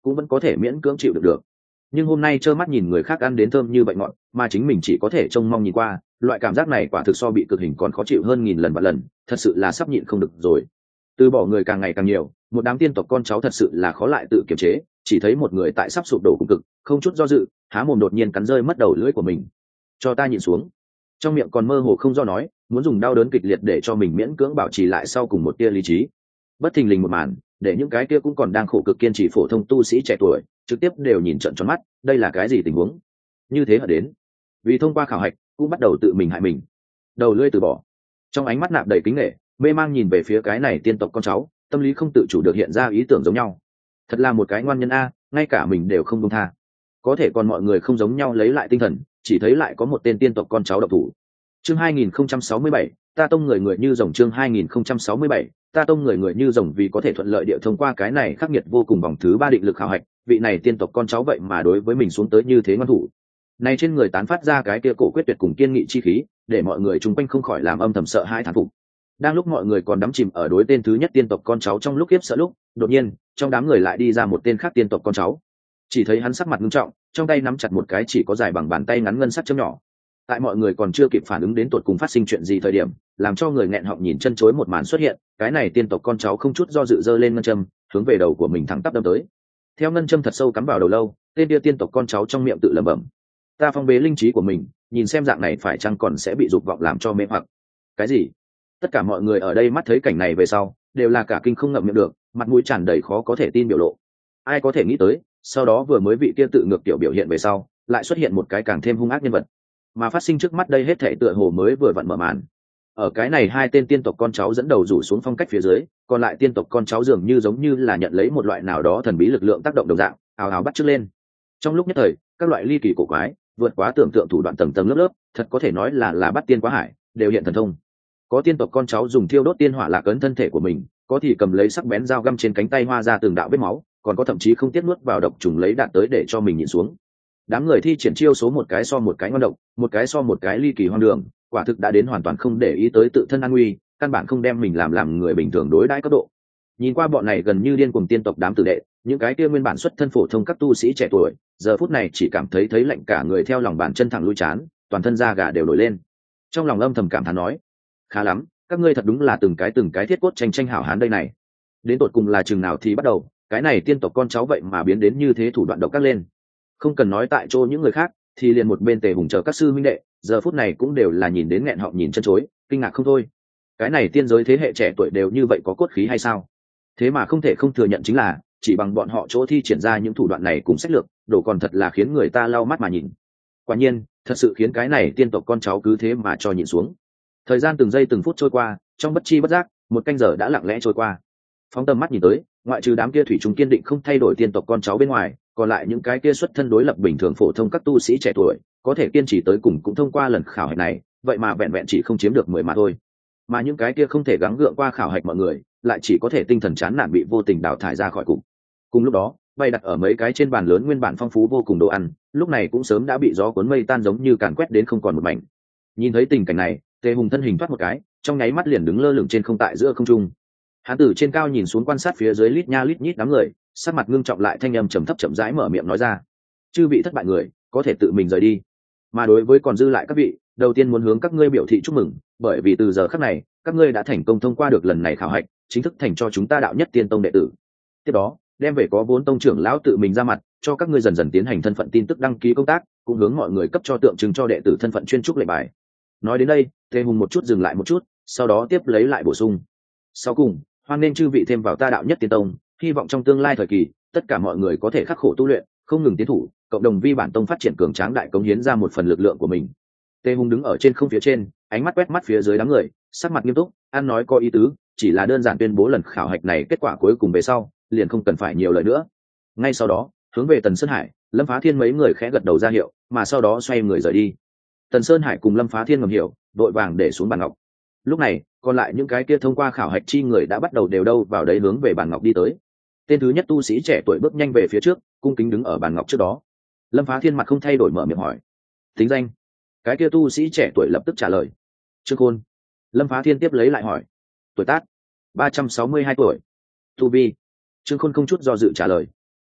cũng vẫn có thể miễn cưỡng chịu được. Nhưng hôm nay trơ mắt nhìn người khác ăn đến thơm như vậy ngọt, mà chính mình chỉ có thể trông mong nhìn qua, loại cảm giác này quả thực so bị cực hình còn khó chịu hơn nghìn lần vạn lần, thật sự là sắp nhịn không được rồi. Từ bỏ người càng ngày càng nhiều, một đám tiên tộc con cháu thật sự là khó lại tự kiềm chế, chỉ thấy một người tại sắp sụp đổ cùng cực, không chút do dự, há mồm đột nhiên cắn rơi mất đầu lưỡi của mình. Cho ta nhịn xuống. Trong miệng còn mơ hồ không do nói, muốn dùng đau đớn kịch liệt để cho mình miễn cưỡng bảo trì lại sau cùng một tia lý trí. Bất thình lình một màn, để những cái kia cũng còn đang khổ cực kiên trì phổ thông tu sĩ trẻ tuổi trực tiếp đều nhìn trợn tròn mắt, đây là cái gì tình huống như thế hả? Đến vì thông qua khảo hạch cũng bắt đầu tự mình hại mình, đầu lưỡi từ bỏ. Trong ánh mắt nạp đầy kính nể, mê mang nhìn về phía cái này tiên tộc con cháu, tâm lý không tự chủ được hiện ra ý tưởng giống nhau. Thật là một cái ngoan nhân a, ngay cả mình đều không buông tha. Có thể còn mọi người không giống nhau lấy lại tinh thần, chỉ thấy lại có một tên tiên tộc con cháu độc thủ. Chương 2067, ta tông người người như rồng. Chương 2067, ta tông người người như rồng. Vì có thể thuận lợi địa thông qua cái này khắc nghiệt vô cùng vòng thứ 3 định lực khảo hạch, vị này tiên tộc con cháu vậy mà đối với mình xuống tới như thế ngoan thủ. Này trên người tán phát ra cái kia cổ quyết tuyệt cùng kiên nghị chi khí, để mọi người chung quanh không khỏi làm âm thầm sợ hãi thán phục. Đang lúc mọi người còn đắm chìm ở đối tên thứ nhất tiên tộc con cháu trong lúc khiếp sợ lúc, đột nhiên, trong đám người lại đi ra một tên khác tiên tộc con cháu. Chỉ thấy hắn sắc mặt nghiêm trọng, trong tay nắm chặt một cái chỉ có dài bằng bàn tay ngắn ngân sắc châm nhỏ. Tại mọi người còn chưa kịp phản ứng đến tột cùng phát sinh chuyện gì thời điểm, làm cho người nghẹn họng nhìn chân chối một màn xuất hiện, cái này tiên tộc con cháu không chút do dự giơ lên ngân châm, hướng về đầu của mình thẳng tắp đâm tới. Theo ngân châm thật sâu cắm vào đầu lâu, tên kia tiên tộc con cháu trong miệng tự lẩm bẩm: ta phong bế linh trí của mình, nhìn xem dạng này phải chăng còn sẽ bị dục vọng làm cho mê hoặc. Cái gì? Tất cả mọi người ở đây mắt thấy cảnh này về sau, đều là cả kinh không ngậm miệng được, mặt mũi tràn đầy khó có thể tin biểu lộ. Ai có thể nghĩ tới, sau đó vừa mới vị kia tự ngược tiểu biểu hiện về sau, lại xuất hiện một cái càng thêm hung ác nhân vật. Mà phát sinh trước mắt đây hết thảy tựa hồ mới vừa vặn mở màn. Ở cái này hai tên tiên tộc con cháu dẫn đầu rủ xuống phong cách phía dưới, còn lại tiên tộc con cháu dường như giống như là nhận lấy một loại nào đó thần bí lực lượng tác động đồng dạng, ào ào bắt chước lên. Trong lúc nhất thời, các loại ly kỳ cổ quái, vượt quá tưởng tượng thủ đoạn tầng tầng lớp lớp, thật có thể nói là bắt tiên quá hải, đều hiện thần thông. Có tiên tộc con cháu dùng thiêu đốt tiên hỏa lạc ấn thân thể của mình, có thì cầm lấy sắc bén dao găm trên cánh tay hoa ra từng đạo vết máu, còn có thậm chí không tiếc nuốt vào độc trùng lấy đạn tới để cho mình nhịn xuống. Đám người thi triển chiêu số một cái so một cái ngon độc, một cái so một cái ly kỳ hoang đường, quả thực đã đến hoàn toàn không để ý tới tự thân an nguy, căn bản không đem mình làm người bình thường đối đãi cấp độ. Nhìn qua bọn này gần như điên cuồng tiên tộc đám tử đệ, những cái kia nguyên bản xuất thân phổ thông các tu sĩ trẻ tuổi, giờ phút này chỉ cảm thấy lạnh cả người, theo lòng bàn chân thẳng lui chán, toàn thân da gà đều nổi lên. Trong lòng âm thầm cảm thán nói: khá lắm, các ngươi thật đúng là từng cái thiết cốt tranh hảo hán đây này. Đến tột cùng là chừng nào thì bắt đầu, cái này tiên tộc con cháu vậy mà biến đến như thế thủ đoạn độc ác lên. Không cần nói tại chỗ những người khác, thì liền một bên Tề Hùng chờ các sư minh đệ, giờ phút này cũng đều là nhìn đến nghẹn họng nhìn chân chối, kinh ngạc không thôi. Cái này tiên giới thế hệ trẻ tuổi đều như vậy có cốt khí hay sao? Thế mà không thể không thừa nhận chính là, chỉ bằng bọn họ chỗ thi triển ra những thủ đoạn này cùng sách lược, đồ còn thật là khiến người ta lau mắt mà nhìn. Quả nhiên, thật sự khiến cái này tiên tộc con cháu cứ thế mà cho nhịn xuống. Thời gian từng giây từng phút trôi qua, trong bất chi bất giác, một canh giờ đã lặng lẽ trôi qua. Phóng tầm mắt nhìn tới, ngoại trừ đám kia thủy chúng kiên định không thay đổi tiên tộc con cháu bên ngoài, còn lại những cái kia xuất thân đối lập bình thường phổ thông các tu sĩ trẻ tuổi, có thể kiên trì tới cùng cũng thông qua lần khảo hạch này, vậy mà vẹn vẹn chỉ không chiếm được 10 mà thôi. Mà những cái kia không thể gắng gượng qua khảo hạch mọi người, lại chỉ có thể tinh thần chán nản bị vô tình đào thải ra khỏi cục. Cùng lúc đó, bày đặt ở mấy cái trên bàn lớn nguyên bản phong phú vô cùng đồ ăn, lúc này cũng sớm đã bị gió cuốn mây tan, giống như càn quét đến không còn một mảnh. Nhìn thấy tình cảnh này, Tề Hùng thân hình thoát một cái, trong nháy mắt liền đứng lơ lửng trên không tại giữa không trung. Hắn từ trên cao nhìn xuống quan sát phía dưới lít nha lít nhít đám người, sắc mặt ngưng trọng lại thanh âm trầm thấp chậm rãi mở miệng nói ra: chư vị thất bại người, có thể tự mình rời đi. Mà đối với còn dư lại các vị, đầu tiên muốn hướng các ngươi biểu thị chúc mừng, bởi vì từ giờ khắc này, các ngươi đã thành công thông qua được lần này khảo hạch, chính thức thành cho chúng ta đạo nhất tiên tông đệ tử. Tiếp đó, đem về có vốn tông trưởng lão tự mình ra mặt, cho các ngươi dần dần tiến hành thân phận tin tức đăng ký công tác, cũng hướng mọi người cấp cho tượng trưng cho đệ tử thân phận chuyên trúc lệnh bài. Nói đến đây, Tề Hùng một chút dừng lại một chút, sau đó tiếp lấy lại bổ sung: sau cùng, hoan nên chư vị thêm vào ta đạo nhất tiên tông, hy vọng trong tương lai thời kỳ, tất cả mọi người có thể khắc khổ tu luyện, không ngừng tiến thủ, cộng đồng vi bản tông phát triển cường tráng đại cống hiến ra một phần lực lượng của mình. Tề Hùng đứng ở trên không phía trên, ánh mắt quét mắt phía dưới đám người, sắc mặt nghiêm túc, ăn nói có ý tứ, chỉ là đơn giản tuyên bố lần khảo hạch này kết quả cuối cùng về sau, liền không cần phải nhiều lời nữa. Ngay sau đó, hướng về Tần Sơn Hải, Lâm Phá Thiên mấy người khẽ gật đầu ra hiệu, mà sau đó xoay người rời đi. Tần Sơn Hải cùng Lâm Phá Thiên ngầm hiểu, đội vàng để xuống bàn ngọc. Lúc này, còn lại những cái kia thông qua khảo hạch chi người đã bắt đầu đều đâu vào đấy hướng về bàn ngọc đi tới. Tên thứ nhất tu sĩ trẻ tuổi bước nhanh về phía trước, cung kính đứng ở bàn ngọc trước đó. Lâm Phá Thiên mặt không thay đổi mở miệng hỏi: tính danh? Cái kia tu sĩ trẻ tuổi lập tức trả lời: Trương Khôn. Lâm Phá Thiên tiếp lấy lại hỏi: tuổi tác? 362 tuổi. Tu vi? Trương Khôn không chút do dự trả lời: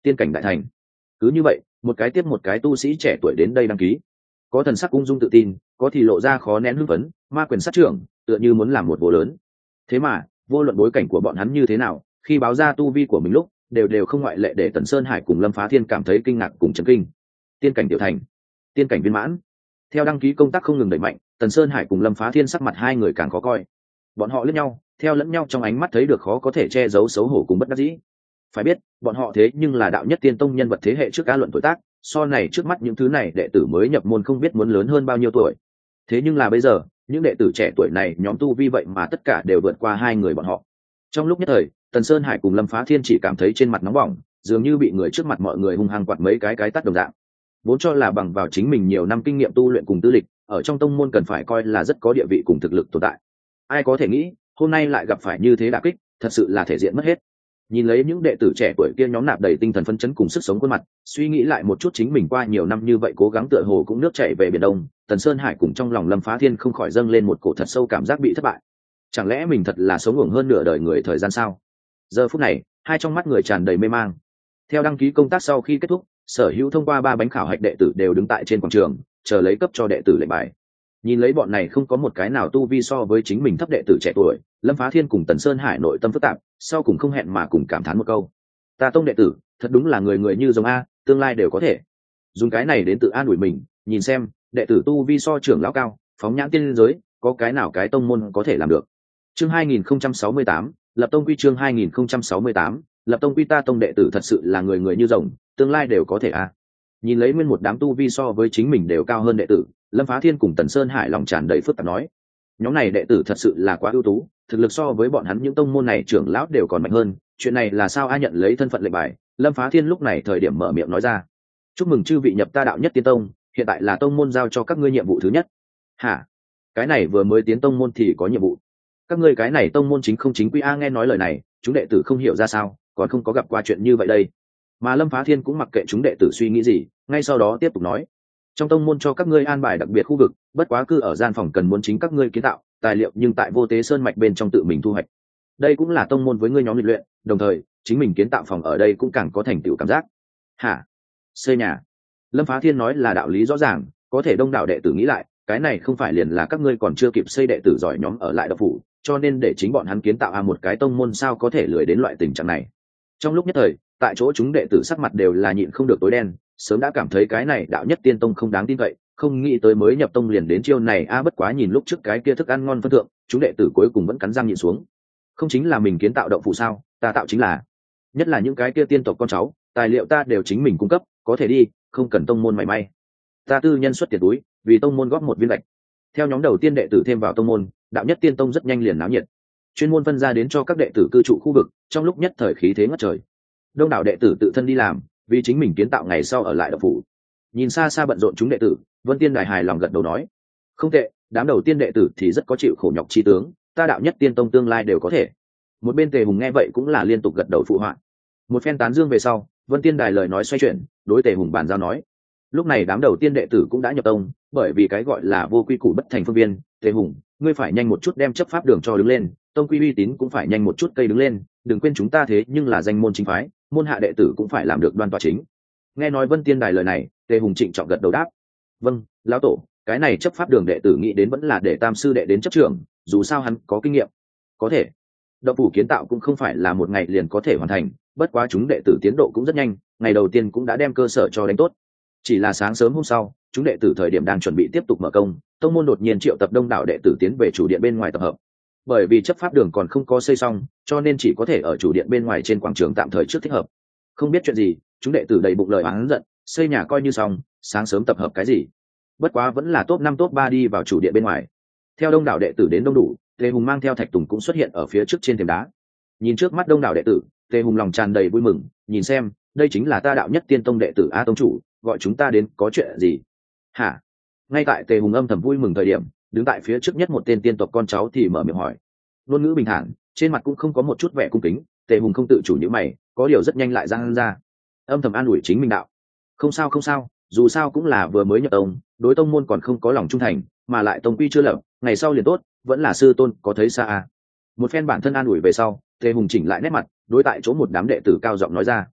tiên cảnh đại thành. Cứ như vậy, một cái tiếp một cái tu sĩ trẻ tuổi đến đây đăng ký, có thần sắc ung dung tự tin, có thì lộ ra khó nén hưng phấn, ma quyền sát trưởng, tựa như muốn làm một vụ lớn. Thế mà vô luận bối cảnh của bọn hắn như thế nào, khi báo ra tu vi của mình lúc đều không ngoại lệ để Tần Sơn Hải cùng Lâm Phá Thiên cảm thấy kinh ngạc cùng chấn kinh. Tiên cảnh tiểu thành, tiên cảnh viên mãn. Theo đăng ký công tác không ngừng đẩy mạnh, Tần Sơn Hải cùng Lâm Phá Thiên sắc mặt hai người càng khó coi. Bọn họ liếc nhau, theo lẫn nhau trong ánh mắt thấy được khó có thể che giấu xấu hổ cùng bất đắc dĩ. Phải biết, bọn họ thế nhưng là đạo nhất tiên tông nhân vật thế hệ trước ca luận tuổi tác, so này trước mắt những thứ này đệ tử mới nhập môn không biết muốn lớn hơn bao nhiêu tuổi. Thế nhưng là bây giờ, những đệ tử trẻ tuổi này nhóm tu vi vậy mà tất cả đều vượt qua hai người bọn họ. Trong lúc nhất thời, Tần Sơn Hải cùng Lâm Phá Thiên chỉ cảm thấy trên mặt nóng bỏng, dường như bị người trước mặt mọi người hung hăng quạt mấy cái tát đồng dạng. Vốn cho là bằng vào chính mình nhiều năm kinh nghiệm tu luyện cùng tư lịch, ở trong tông môn cần phải coi là rất có địa vị cùng thực lực tồn tại. Ai có thể nghĩ, hôm nay lại gặp phải như thế đả kích, thật sự là thể diện mất hết. Nhìn lấy những đệ tử trẻ tuổi kia nhóm nạp đầy tinh thần phấn chấn cùng sức sống khuôn mặt, suy nghĩ lại một chút chính mình qua nhiều năm như vậy cố gắng tựa hồ cũng nước chảy về biển đông, Tần Sơn Hải cùng trong lòng Lâm Phá Thiên không khỏi dâng lên một cổ thật sâu cảm giác bị thất bại. Chẳng lẽ mình thật là sống uổng hơn nửa đời người thời gian sao? Giờ phút này, hai trong mắt người tràn đầy mê mang. Theo đăng ký công tác sau khi kết thúc, sở hữu thông qua 3 bánh khảo hạch đệ tử đều đứng tại trên quảng trường, chờ lấy cấp cho đệ tử lệnh bài. Nhìn lấy bọn này không có một cái nào tu vi so với chính mình thấp đệ tử trẻ tuổi, Lâm Phá Thiên cùng Tần Sơn Hải nội tâm phức tạp, sau cùng không hẹn mà cùng cảm thán một câu: ta tông đệ tử thật đúng là người người như giống a, tương lai đều có thể. Dùng cái này đến tự an ủi mình, nhìn xem đệ tử tu vi so trưởng lão cao, phóng nhãn tiên giới, có cái nào cái tông môn có thể làm được. Chương 2068, lập tông quy. Chương 2068, lập tông quy. Ta tông đệ tử thật sự là người người như rồng, tương lai đều có thể a. Nhìn lấy nguyên một đám tu vi so với chính mình đều cao hơn đệ tử, Lâm Phá Thiên cùng Tần Sơn Hải lòng tràn đầy phức tạp nói: nhóm này đệ tử thật sự là quá ưu tú, thực lực so với bọn hắn những tông môn này trưởng lão đều còn mạnh hơn, chuyện này là sao? Ai nhận lấy thân phận lệnh bài? Lâm Phá Thiên lúc này thời điểm mở miệng nói ra: chúc mừng chư vị nhập ta đạo nhất tiên tông, hiện tại là tông môn giao cho các ngươi nhiệm vụ thứ nhất. Hả? Cái này vừa mới tiến tông môn thì có nhiệm vụ? Các ngươi cái này tông môn chính không chính quy a? Nghe nói lời này, chúng đệ tử không hiểu ra sao, còn không có gặp qua chuyện như vậy đây. Mà Lâm Phá Thiên cũng mặc kệ chúng đệ tử suy nghĩ gì, ngay sau đó tiếp tục nói: trong tông môn cho các ngươi an bài đặc biệt khu vực, bất quá cư ở gian phòng cần muốn chính các ngươi kiến tạo tài liệu, nhưng tại Vô Tế Sơn mạch bên trong tự mình thu hoạch. Đây cũng là tông môn với ngươi nhóm luyện, đồng thời chính mình kiến tạo phòng ở đây cũng càng có thành tựu cảm giác. Hả? Xây nhà? Lâm Phá Thiên nói là đạo lý rõ ràng, có thể đông đảo đệ tử nghĩ lại, cái này không phải liền là các ngươi còn chưa kịp xây đệ tử giỏi nhóm ở lại độc phủ, cho nên để chính bọn hắn kiến tạo một cái tông môn, sao có thể lười đến loại tình trạng này. Trong lúc nhất thời, tại chỗ chúng đệ tử sắc mặt đều là nhịn không được tối đen, sớm đã cảm thấy cái này đạo nhất tiên tông không đáng tin cậy, không nghĩ tới mới nhập tông liền đến chiêu này a. Bất quá nhìn lúc trước cái kia thức ăn ngon phân thượng, chúng đệ tử cuối cùng vẫn cắn răng nhịn xuống. Không chính là mình kiến tạo động phủ sao? Ta tạo chính là, nhất là những cái kia tiên tộc con cháu, tài liệu ta đều chính mình cung cấp, có thể đi, không cần tông môn mảy may. Ta tư nhân xuất tiền túi, vì tông môn góp một viên gạch. Theo nhóm đầu tiên đệ tử thêm vào tông môn, đạo nhất tiên tông rất nhanh liền náo nhiệt, chuyên môn phân ra đến cho các đệ tử cư trụ khu vực, trong lúc nhất thời khí thế ngất trời. Đông đảo đệ tử tự thân đi làm, vì chính mình kiến tạo ngày sau ở lại độc phủ. Nhìn xa xa bận rộn chúng đệ tử, Vân Tiên Đài hài lòng gật đầu nói: không tệ, đám đầu tiên đệ tử thì rất có chịu khổ nhọc chi tướng, ta đạo nhất tiên tông tương lai đều có thể. Một bên Tề Hùng nghe vậy cũng là liên tục gật đầu phụ họa. Một phen tán dương về sau, Vân Tiên Đài lời nói xoay chuyển, đối Tề Hùng bàn giao nói: lúc này đám đầu tiên đệ tử cũng đã nhập tông, bởi vì cái gọi là vô quy củ bất thành phương viên. Tề Hùng, ngươi phải nhanh một chút đem chấp pháp đường cho đứng lên, tông quy uy tín cũng phải nhanh một chút cây đứng lên, đừng quên chúng ta thế nhưng là danh môn chính phái, môn hạ đệ tử cũng phải làm được đoan tọa chính. Nghe nói Vân Tiên Đài lời này, Tề Hùng trịnh trọng gật đầu đáp: vâng, lão tổ, cái này chấp pháp đường đệ tử nghĩ đến vẫn là để tam sư đệ đến chấp trưởng, dù sao hắn có kinh nghiệm. Có thể, động phủ kiến tạo cũng không phải là một ngày liền có thể hoàn thành, bất quá chúng đệ tử tiến độ cũng rất nhanh, ngày đầu tiên cũng đã đem cơ sở cho đánh tốt. Chỉ là sáng sớm hôm sau, chúng đệ tử thời điểm đang chuẩn bị tiếp tục mở công, tông môn đột nhiên triệu tập đông đảo đệ tử tiến về chủ điện bên ngoài tập hợp. Bởi vì chấp pháp đường còn không có xây xong, cho nên chỉ có thể ở chủ điện bên ngoài trên quảng trường tạm thời trước thích hợp. Không biết chuyện gì, chúng đệ tử đầy bụng lời oán giận, xây nhà coi như xong, sáng sớm tập hợp cái gì. Bất quá vẫn là top 5 top 3 đi vào chủ điện bên ngoài. Theo đông đảo đệ tử đến đông đủ, Tề Hùng mang theo Thạch Tùng cũng xuất hiện ở phía trước trên thềm đá. Nhìn trước mắt đông đảo đệ tử, Tề Hùng lòng tràn đầy vui mừng, nhìn xem, đây chính là ta đạo nhất tiên tông đệ tử a. Tông chủ gọi chúng ta đến có chuyện gì? Hả? Ngay tại Tề Hùng âm thầm vui mừng thời điểm, đứng tại phía trước nhất một tên tiên tộc con cháu thì mở miệng hỏi. Ngôn ngữ bình thản, trên mặt cũng không có một chút vẻ cung kính. Tề Hùng không tự chủ nhíu mày, có điều rất nhanh lại giang ra, âm thầm an ủi chính mình đạo: không sao không sao, dù sao cũng là vừa mới nhập tông, đối tông môn còn không có lòng trung thành, mà lại tông quy chưa lập, ngày sau liền tốt, vẫn là sư tôn có thấy xa à. Một phen bản thân an ủi về sau, Tề Hùng chỉnh lại nét mặt, đối tại chỗ một đám đệ tử cao giọng nói ra: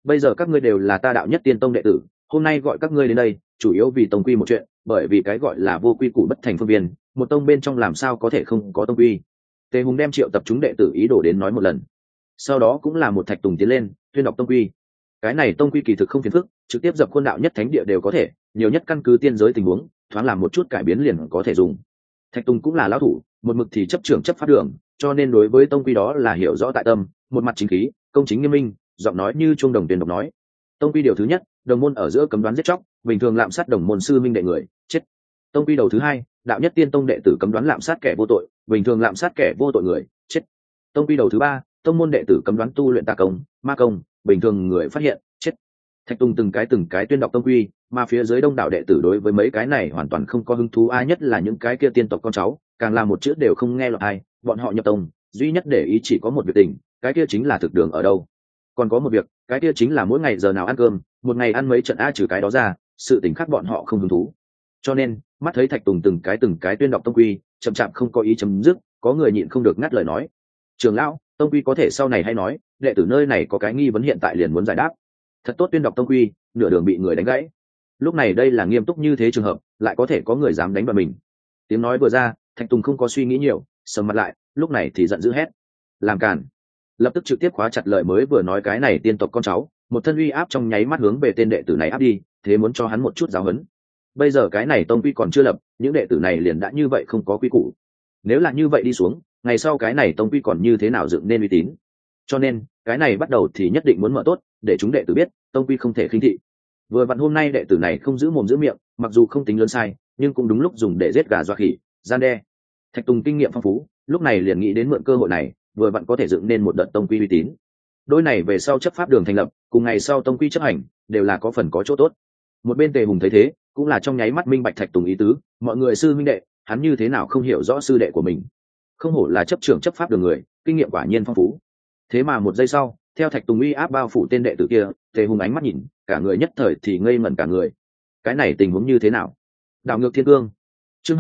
bây giờ các ngươi đều là ta đạo nhất tiên tông đệ tử, hôm nay gọi các ngươi đến đây chủ yếu vì tông quy một chuyện, bởi vì cái gọi là vô quy củ bất thành phương viên, một tông bên trong làm sao có thể không có tông quy. Tề Hùng đem triệu tập chúng đệ tử ý đồ đến nói một lần, sau đó cũng là một thạch tùng tiến lên tuyên đọc tông quy. Cái này tông quy kỳ thực không phiền phức, trực tiếp dập khuôn đạo nhất thánh địa đều có thể, nhiều nhất căn cứ tiên giới tình huống thoáng làm một chút cải biến liền có thể dùng. Thạch tùng cũng là lão thủ, một mực thì chấp trưởng chấp pháp đường, cho nên đối với tông quy đó là hiểu rõ tại tâm, một mặt chính khí công chính nghiêm minh, giọng nói như chuông đồng tuyên đọc nói. Tông quy điều thứ nhất, đồng môn ở giữa cấm đoán giết chóc, bình thường lạm sát đồng môn sư minh đệ người chết. Tông quy đầu thứ hai, đạo nhất tiên tông đệ tử cấm đoán lạm sát kẻ vô tội, bình thường lạm sát kẻ vô tội người chết. Tông quy đầu thứ ba, tông môn đệ tử cấm đoán tu luyện tà công ma công, bình thường người phát hiện chết. Thạch Tùng từng cái tuyên đọc tông quy, mà phía dưới đông đảo đệ tử đối với mấy cái này hoàn toàn không có hứng thú, ai nhất là những cái kia tiên tộc con cháu càng là một chữ đều không nghe lọt ai. Bọn họ nhập tông duy nhất để ý chỉ có một việc tình, cái kia chính là thực đường ở đâu. Còn có một việc, cái kia chính là mỗi ngày giờ nào ăn cơm, một ngày ăn mấy trận, a trừ cái đó ra sự tình khác bọn họ không hứng thú. Cho nên mắt thấy Thạch Tùng từng cái tuyên đọc tông quy chậm chạp không có ý chấm dứt, có người nhịn không được ngắt lời nói: trưởng lão, tông quy có thể sau này hay nói, đệ tử nơi này có cái nghi vấn hiện tại liền muốn giải đáp. Thật tốt tuyên đọc tông quy, nửa đường bị người đánh gãy. Lúc này đây là nghiêm túc như thế trường hợp, lại có thể có người dám đánh vào mình. Tiếng nói vừa ra, Thạch Tùng không có suy nghĩ nhiều, sầm mặt lại, lúc này thì giận dữ hét: làm càn! Lập tức trực tiếp khóa chặt lời mới vừa nói cái này tiên tộc con cháu, một thân uy áp trong nháy mắt hướng về tên đệ tử này áp đi, thế muốn cho hắn một chút giáo huấn. Bây giờ cái này tông quy còn chưa lập, những đệ tử này liền đã như vậy không có quy củ. Nếu là như vậy đi xuống, ngày sau cái này tông quy còn như thế nào dựng nên uy tín. Cho nên cái này bắt đầu thì nhất định muốn mở tốt, để chúng đệ tử biết tông quy không thể khinh thị. Vừa vặn hôm nay đệ tử này không giữ mồm giữ miệng, mặc dù không tính lớn sai, nhưng cũng đúng lúc dùng để giết gà dọa khỉ, gian đe. Thạch Tùng kinh nghiệm phong phú, lúc này liền nghĩ đến mượn cơ hội này, vừa vặn có thể dựng nên một đợt tông quy uy tín. Đôi này về sau chấp pháp đường thành lập, cùng ngày sau tông quy chấp hành, đều là có phần có chỗ tốt. Một bên Tề Hùng thấy thế, cũng là trong nháy mắt minh bạch Thạch Tùng ý tứ, mọi người sư minh đệ, hắn như thế nào không hiểu rõ sư đệ của mình. Không hổ là chấp trưởng chấp pháp đường người, kinh nghiệm quả nhiên phong phú. Thế mà một giây sau, theo Thạch Tùng uy áp bao phủ tên đệ tử kia, Tề Hùng ánh mắt nhìn, cả người nhất thời thì ngây ngẩn cả người. Cái này tình huống như thế nào? Đảo ngược thiên cương. Chương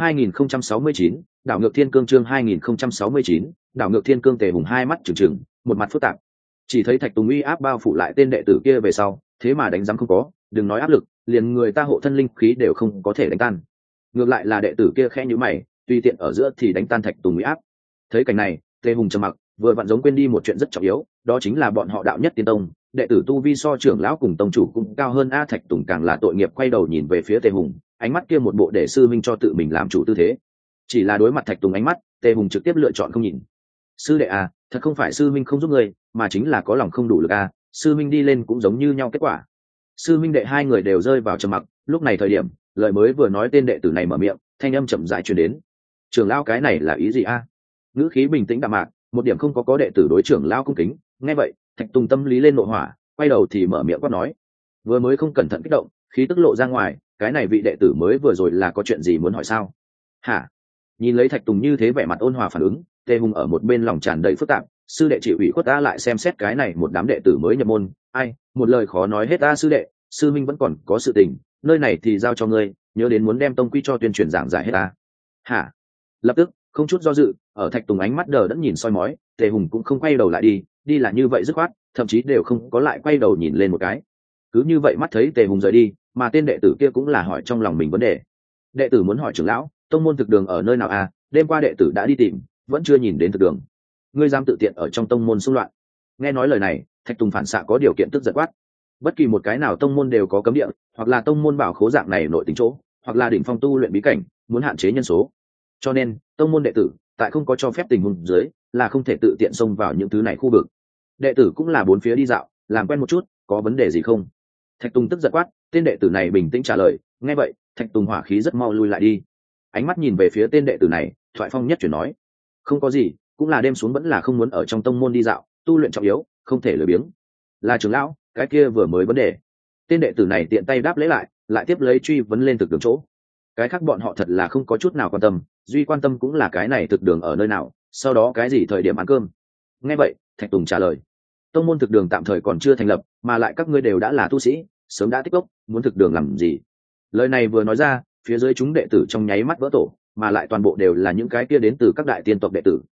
2069, đảo ngược thiên cương chương 2069, đảo ngược thiên cương. Tề Hùng hai mắt trừng trừng, một mặt phức tạp. Chỉ thấy Thạch Tùng uy áp bao phủ lại tên đệ tử kia về sau, thế mà đánh giấm không có, đừng nói áp lực, liền người ta hộ thân linh khí đều không có thể đánh tan. Ngược lại là đệ tử kia khẽ nhíu mày, tùy tiện ở giữa thì đánh tan Thạch Tùng uy áp. Thấy cảnh này, Tề Hùng trầm mặc, vừa vặn giống quên đi một chuyện rất trọng yếu, đó chính là bọn họ đạo nhất tiên tông đệ tử tu vi so trưởng lão cùng tông chủ cũng cao hơn a. Thạch Tùng càng là tội nghiệp quay đầu nhìn về phía Tề Hùng, ánh mắt kia một bộ để sư minh cho tự mình làm chủ tư thế. Chỉ là đối mặt Thạch Tùng ánh mắt, Tề Hùng trực tiếp lựa chọn không nhìn. Sư đệ à, thật không phải sư minh không giúp người, mà chính là có lòng không đủ lực a. Sư minh đi lên cũng giống như nhau kết quả. Sư minh đệ hai người đều rơi vào trầm mặc. Lúc này thời điểm, lời mới vừa nói tên đệ tử này mở miệng, thanh âm chậm rãi truyền đến: trưởng lão cái này là ý gì a? Ngữ khí bình tĩnh đạm mạc, một điểm không có đệ tử đối trưởng lão cung kính. Nghe vậy, Thạch Tùng tâm lý lên nộ hỏa, quay đầu thì mở miệng quát nói. Vừa mới không cẩn thận kích động, khí tức lộ ra ngoài, cái này vị đệ tử mới vừa rồi là có chuyện gì muốn hỏi sao? Hả? Nhìn lấy Thạch Tùng như thế vẻ mặt ôn hòa phản ứng, Tề Hùng ở một bên lòng tràn đầy phức tạp. Sư đệ chịu ủy khuất ta lại xem xét cái này một đám đệ tử mới nhập môn, ai, một lời khó nói hết ta. Sư đệ, sư minh vẫn còn có sự tình, nơi này thì giao cho ngươi, nhớ đến muốn đem tông quy cho tuyên truyền giảng giải hết ta. Hả? Lập tức không chút do dự, ở Thạch Tùng ánh mắt đờ đẫn nhìn soi mói, Tề Hùng cũng không quay đầu lại đi là như vậy dứt khoát, thậm chí đều không có lại quay đầu nhìn lên một cái. Cứ như vậy mắt thấy Tề Hùng rời đi, mà tên đệ tử kia cũng là hỏi trong lòng mình vấn đề. Đệ tử muốn hỏi trưởng lão, tông môn thực đường ở nơi nào à? Đêm qua đệ tử đã đi tìm, vẫn chưa nhìn đến thực đường. Ngươi dám tự tiện ở trong tông môn xung loạn? Nghe nói lời này, Thạch Tùng phản xạ có điều kiện tức giận quát. Bất kỳ một cái nào tông môn đều có cấm địa, hoặc là tông môn bảo khố dạng này nội tình chỗ, hoặc là đỉnh phong tu luyện bí cảnh, muốn hạn chế nhân số. Cho nên tông môn đệ tử tại không có cho phép tình huống dưới là không thể tự tiện xông vào những thứ này khu vực. Đệ tử cũng là bốn phía đi dạo, làm quen một chút, có vấn đề gì không? Thạch Tùng tức giận quát. Tên đệ tử này bình tĩnh trả lời. Nghe vậy, Thạch Tùng hỏa khí rất mau lui lại đi, ánh mắt nhìn về phía tên đệ tử này, thoại phong nhất chuyển nói: không có gì, cũng là đêm xuống vẫn là không muốn ở trong tông môn đi dạo, tu luyện trọng yếu, không thể lười biếng. Là trưởng lão, cái kia vừa mới vấn đề. Tên đệ tử này tiện tay đáp lấy lại tiếp lấy truy vấn lên thực đường chỗ. Cái khác bọn họ thật là không có chút nào quan tâm, duy quan tâm cũng là cái này thực đường ở nơi nào, sau đó cái gì thời điểm ăn cơm. Nghe vậy, Thạch Tùng trả lời: tông môn thực đường tạm thời còn chưa thành lập, mà lại các ngươi đều đã là tu sĩ, sớm đã tích gốc, muốn thực đường làm gì? Lời này vừa nói ra, phía dưới chúng đệ tử trong nháy mắt vỡ tổ, mà lại toàn bộ đều là những cái kia đến từ các đại tiên tộc đệ tử.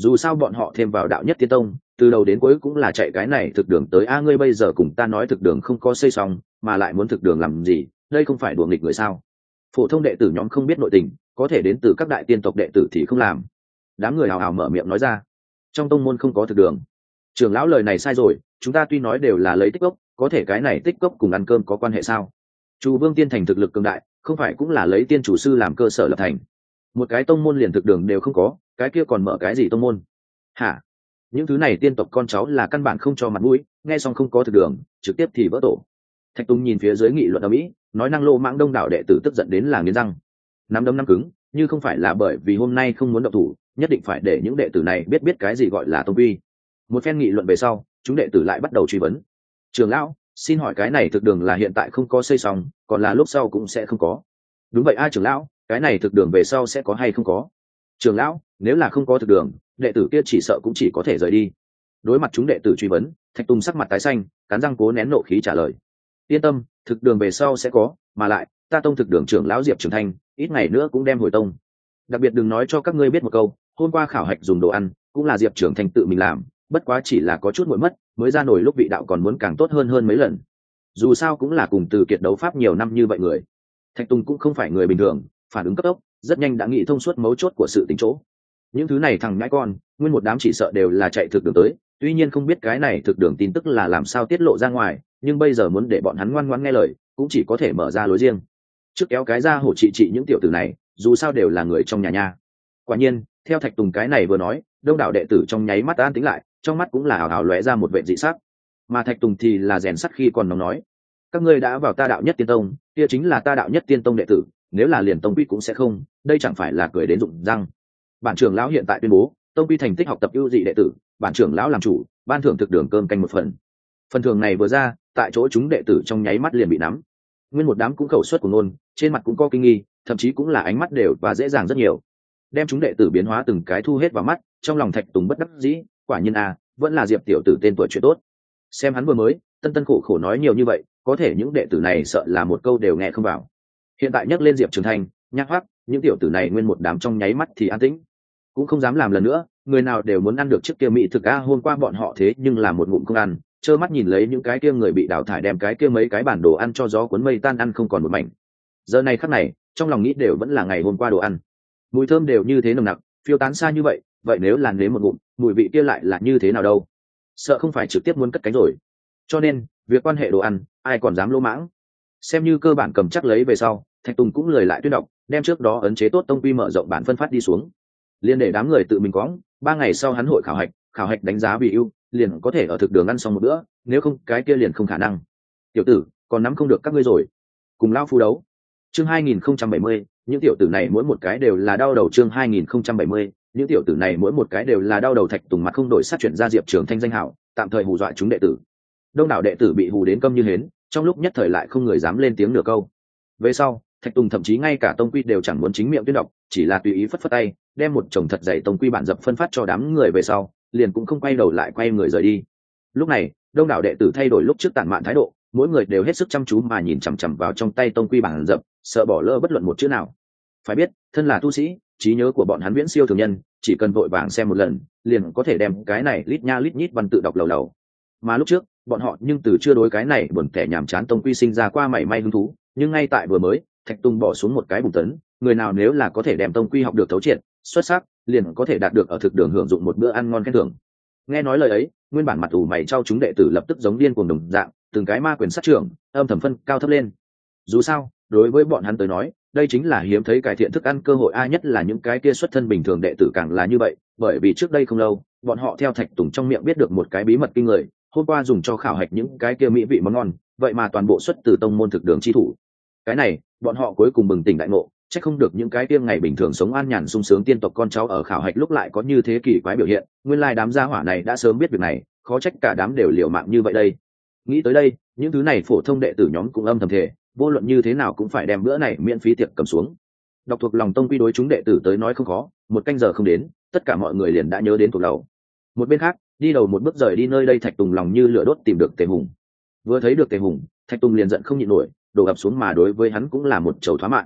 dù sao bọn họ thêm vào đạo nhất tiên tông từ đầu đến cuối cũng là chạy cái này thực đường tới. Ngươi bây giờ cùng ta nói thực đường không có xây xong mà lại muốn thực đường làm gì, đây không phải đùa nghịch người sao? Phổ thông đệ tử nhóm không biết nội tình, có thể đến từ các đại tiên tộc đệ tử thì không làm. Đám người hào hào mở miệng nói ra, trong tông môn không có thực đường. Trưởng lão lời này sai rồi, chúng ta tuy nói đều là lấy tích gốc, có thể cái này tích gốc cùng ăn cơm có quan hệ sao? Chu Vương Tiên thành thực lực cường đại, không phải cũng là lấy tiên chủ sư làm cơ sở lập thành. Một cái tông môn liền thực đường đều không có, cái kia còn mở cái gì tông môn? Hả? Những thứ này tiên tộc con cháu là căn bản không cho mặt mũi, nghe xong không có thực đường, trực tiếp thì vỡ tổ. Thạch Tùng nhìn phía dưới nghị luận ở mỹ, nói năng lô mãng đông đảo đệ tử tức giận đến là nghiến răng. Nắm đấm nắm cứng, như không phải là bởi vì hôm nay không muốn động thủ, nhất định phải để những đệ tử này biết cái gì gọi là tông quy. Một phen nghị luận về sau, chúng đệ tử lại bắt đầu truy vấn. Trường lão, xin hỏi cái này thực đường là hiện tại không có xây xong, còn là lúc sau cũng sẽ không có? Đúng vậy trưởng lão, cái này thực đường về sau sẽ có hay không có? Trường lão, nếu là không có thực đường, đệ tử kia chỉ sợ cũng chỉ có thể rời đi. Đối mặt chúng đệ tử truy vấn, Thạch Tùng sắc mặt tái xanh, cắn răng cố nén nộ khí trả lời. Yên tâm, thực đường về sau sẽ có, mà lại ta tông thực đường trưởng lão Diệp Trường Thanh ít ngày nữa cũng đem hồi tông. Đặc biệt đừng nói cho các ngươi biết một câu, hôm qua khảo hạch dùng đồ ăn cũng là Diệp Trường Thanh tự mình làm, bất quá chỉ là có chút muội mất, mới ra nổi lúc vị đạo còn muốn càng tốt hơn mấy lần. Dù sao cũng là cùng Từ Kiệt đấu pháp nhiều năm như vậy người. Thạch Tùng cũng không phải người bình thường, phản ứng cấp tốc, rất nhanh đã nghĩ thông suốt mấu chốt của sự tính chỗ. Những thứ này thằng nhãi con, nguyên một đám chỉ sợ đều là chạy thực đường tới, tuy nhiên không biết cái này thực đường tin tức là làm sao tiết lộ ra ngoài, nhưng bây giờ muốn để bọn hắn ngoan ngoãn nghe lời, cũng chỉ có thể mở ra lối riêng. Trước kéo cái ra hổ trị những tiểu tử này, dù sao đều là người trong nhà nha. Quả nhiên, theo Thạch Tùng cái này vừa nói, đông đảo đệ tử trong nháy mắt an tĩnh lại, trong mắt cũng là hào hào lóe ra một vẻ dị sắc. Mà Thạch Tùng thì là rèn sắt khi còn nóng nói, các ngươi đã vào ta đạo nhất tiên tông, kia chính là ta đạo nhất tiên tông đệ tử, nếu là liền tông quy cũng sẽ không, đây chẳng phải là cười đến rụng răng. Bản trưởng lão hiện tại tuyên bố, tông quy thành tích học tập ưu dị đệ tử, bản trưởng lão làm chủ, ban thưởng thực đường cơm canh một phần. Phần thưởng này vừa ra, tại chỗ chúng đệ tử trong nháy mắt liền bị nắm. Nguyên một đám cũng khẩu suất của nôn, trên mặt cũng có kinh nghi, thậm chí cũng là ánh mắt đều và dễ dàng rất nhiều. Đem chúng đệ tử biến hóa từng cái thu hết vào mắt, trong lòng Thạch Tùng bất đắc dĩ, quả nhiên vẫn là Diệp tiểu tử tên tuổi chuyện tốt. Xem hắn vừa mới, tân khổ khổ nói nhiều như vậy, có thể những đệ tử này sợ là một câu đều nghe không vào. Hiện tại nhắc lên Diệp Trường Thanh, nhắc hoắc, những tiểu tử này nguyên một đám trong nháy mắt thì an tĩnh, cũng không dám làm lần nữa, người nào đều muốn ăn được chiếc kia mỹ thực hôm qua bọn họ thế nhưng là một ngụm không ăn, trơ mắt nhìn lấy những cái kia người bị đào thải đem cái kia mấy cái bản đồ ăn cho gió cuốn mây tan ăn không còn một mảnh. Giờ này khắc này, trong lòng nghĩ đều vẫn là ngày hôm qua đồ ăn, mùi thơm đều như thế nồng nặc, phiêu tán xa như vậy, vậy nếu là nếm một ngụm, mùi vị kia lại là như thế nào đâu? Sợ không phải trực tiếp muốn cất cánh rồi. Cho nên, việc quan hệ đồ ăn, ai còn dám lỗ mãng? Xem như cơ bản cầm chắc lấy về sau, Thạch Tùng cũng lười lại tuyên đọc, đem trước đó ấn chế tốt tông quy mở rộng bản phân phát đi xuống. Liên để đám người tự mình quõng, 3 ngày sau hắn hội khảo hạch đánh giá vì ưu, liền có thể ở thực đường ăn xong một bữa, nếu không cái kia liền không khả năng. Tiểu tử, còn nắm không được các ngươi rồi. Cùng lao phu đấu. Chương 2070, những tiểu tử này mỗi một cái đều là đau đầu. Chương 2070, những tiểu tử này mỗi một cái đều là đau đầu. Thạch Tùng mặt không đổi sắc chuyển ra Diệp Trường Thanh danh hảo, tạm thời hù dọa chúng đệ tử. Đông đảo đệ tử bị hù đến câm như hến, trong lúc nhất thời lại không người dám lên tiếng nửa câu. Về sau, Thạch Tùng thậm chí ngay cả tông quy đều chẳng muốn chính miệng tuyên đọc, chỉ là tùy ý phất phất tay, đem một chồng thật dày tông quy bản dập phân phát cho đám người về sau, liền cũng không quay đầu lại quay người rời đi. Lúc này, đông đảo đệ tử thay đổi lúc trước tản mạn thái độ, mỗi người đều hết sức chăm chú mà nhìn chằm chằm vào trong tay tông quy bản dập, sợ bỏ lỡ bất luận một chữ nào. Phải biết, thân là tu sĩ, trí nhớ của bọn hắn viễn siêu thường nhân, chỉ cần vội vàng xem một lần, liền có thể đem cái này lít nha lít nhít văn tự đọc lầu lầu. Mà lúc trước, bọn họ nhưng từ chưa đối cái này buồn kẻ nhàm chán tông quy sinh ra qua mảy may hứng thú, nhưng ngay tại vừa mới, Thạch Tùng bỏ xuống một cái bùng tấn, người nào nếu là có thể đem tông quy học được thấu triệt, xuất sắc, liền có thể đạt được ở thực đường hưởng dụng một bữa ăn ngon khen thưởng. Nghe nói lời ấy, nguyên bản mặt ủ mày trao chúng đệ tử lập tức giống điên cuồng đồng dạng, từng cái ma quyền sát trưởng, âm thầm phân cao thấp lên. Dù sao, đối với bọn hắn tới nói, đây chính là hiếm thấy cải thiện thức ăn cơ hội, nhất là những cái kia xuất thân bình thường đệ tử càng là như vậy, bởi vì trước đây không lâu, bọn họ theo Thạch Tùng trong miệng biết được một cái bí mật kinh người, hôm qua dùng cho khảo hạch những cái kia mỹ vị món ngon, vậy mà toàn bộ xuất từ tông môn thực đường chi thủ. Cái này, bọn họ cuối cùng bừng tỉnh đại ngộ, chắc không được những cái kia ngày bình thường sống an nhàn sung sướng tiên tộc con cháu ở khảo hạch lúc lại có như thế kỳ quái biểu hiện, nguyên lai đám gia hỏa này đã sớm biết việc này, khó trách cả đám đều liều mạng như vậy đây. Nghĩ tới đây, những thứ này phổ thông đệ tử nhóm cũng âm thầm thề, vô luận như thế nào cũng phải đem bữa này miễn phí tiệc cầm xuống. Đọc thuộc lòng tông quy đối chúng đệ tử tới nói không khó, một canh giờ không đến, tất cả mọi người liền đã nhớ đến thuộc lầu. Một bên khác, đi đầu một bước rời đi nơi đây, Thạch Tùng lòng như lửa đốt tìm được Tề Hùng. Vừa thấy được Tề Hùng, Thạch Tùng liền giận không nhịn nổi, đổ ập xuống mà đối với hắn cũng là một chầu thoá mạng.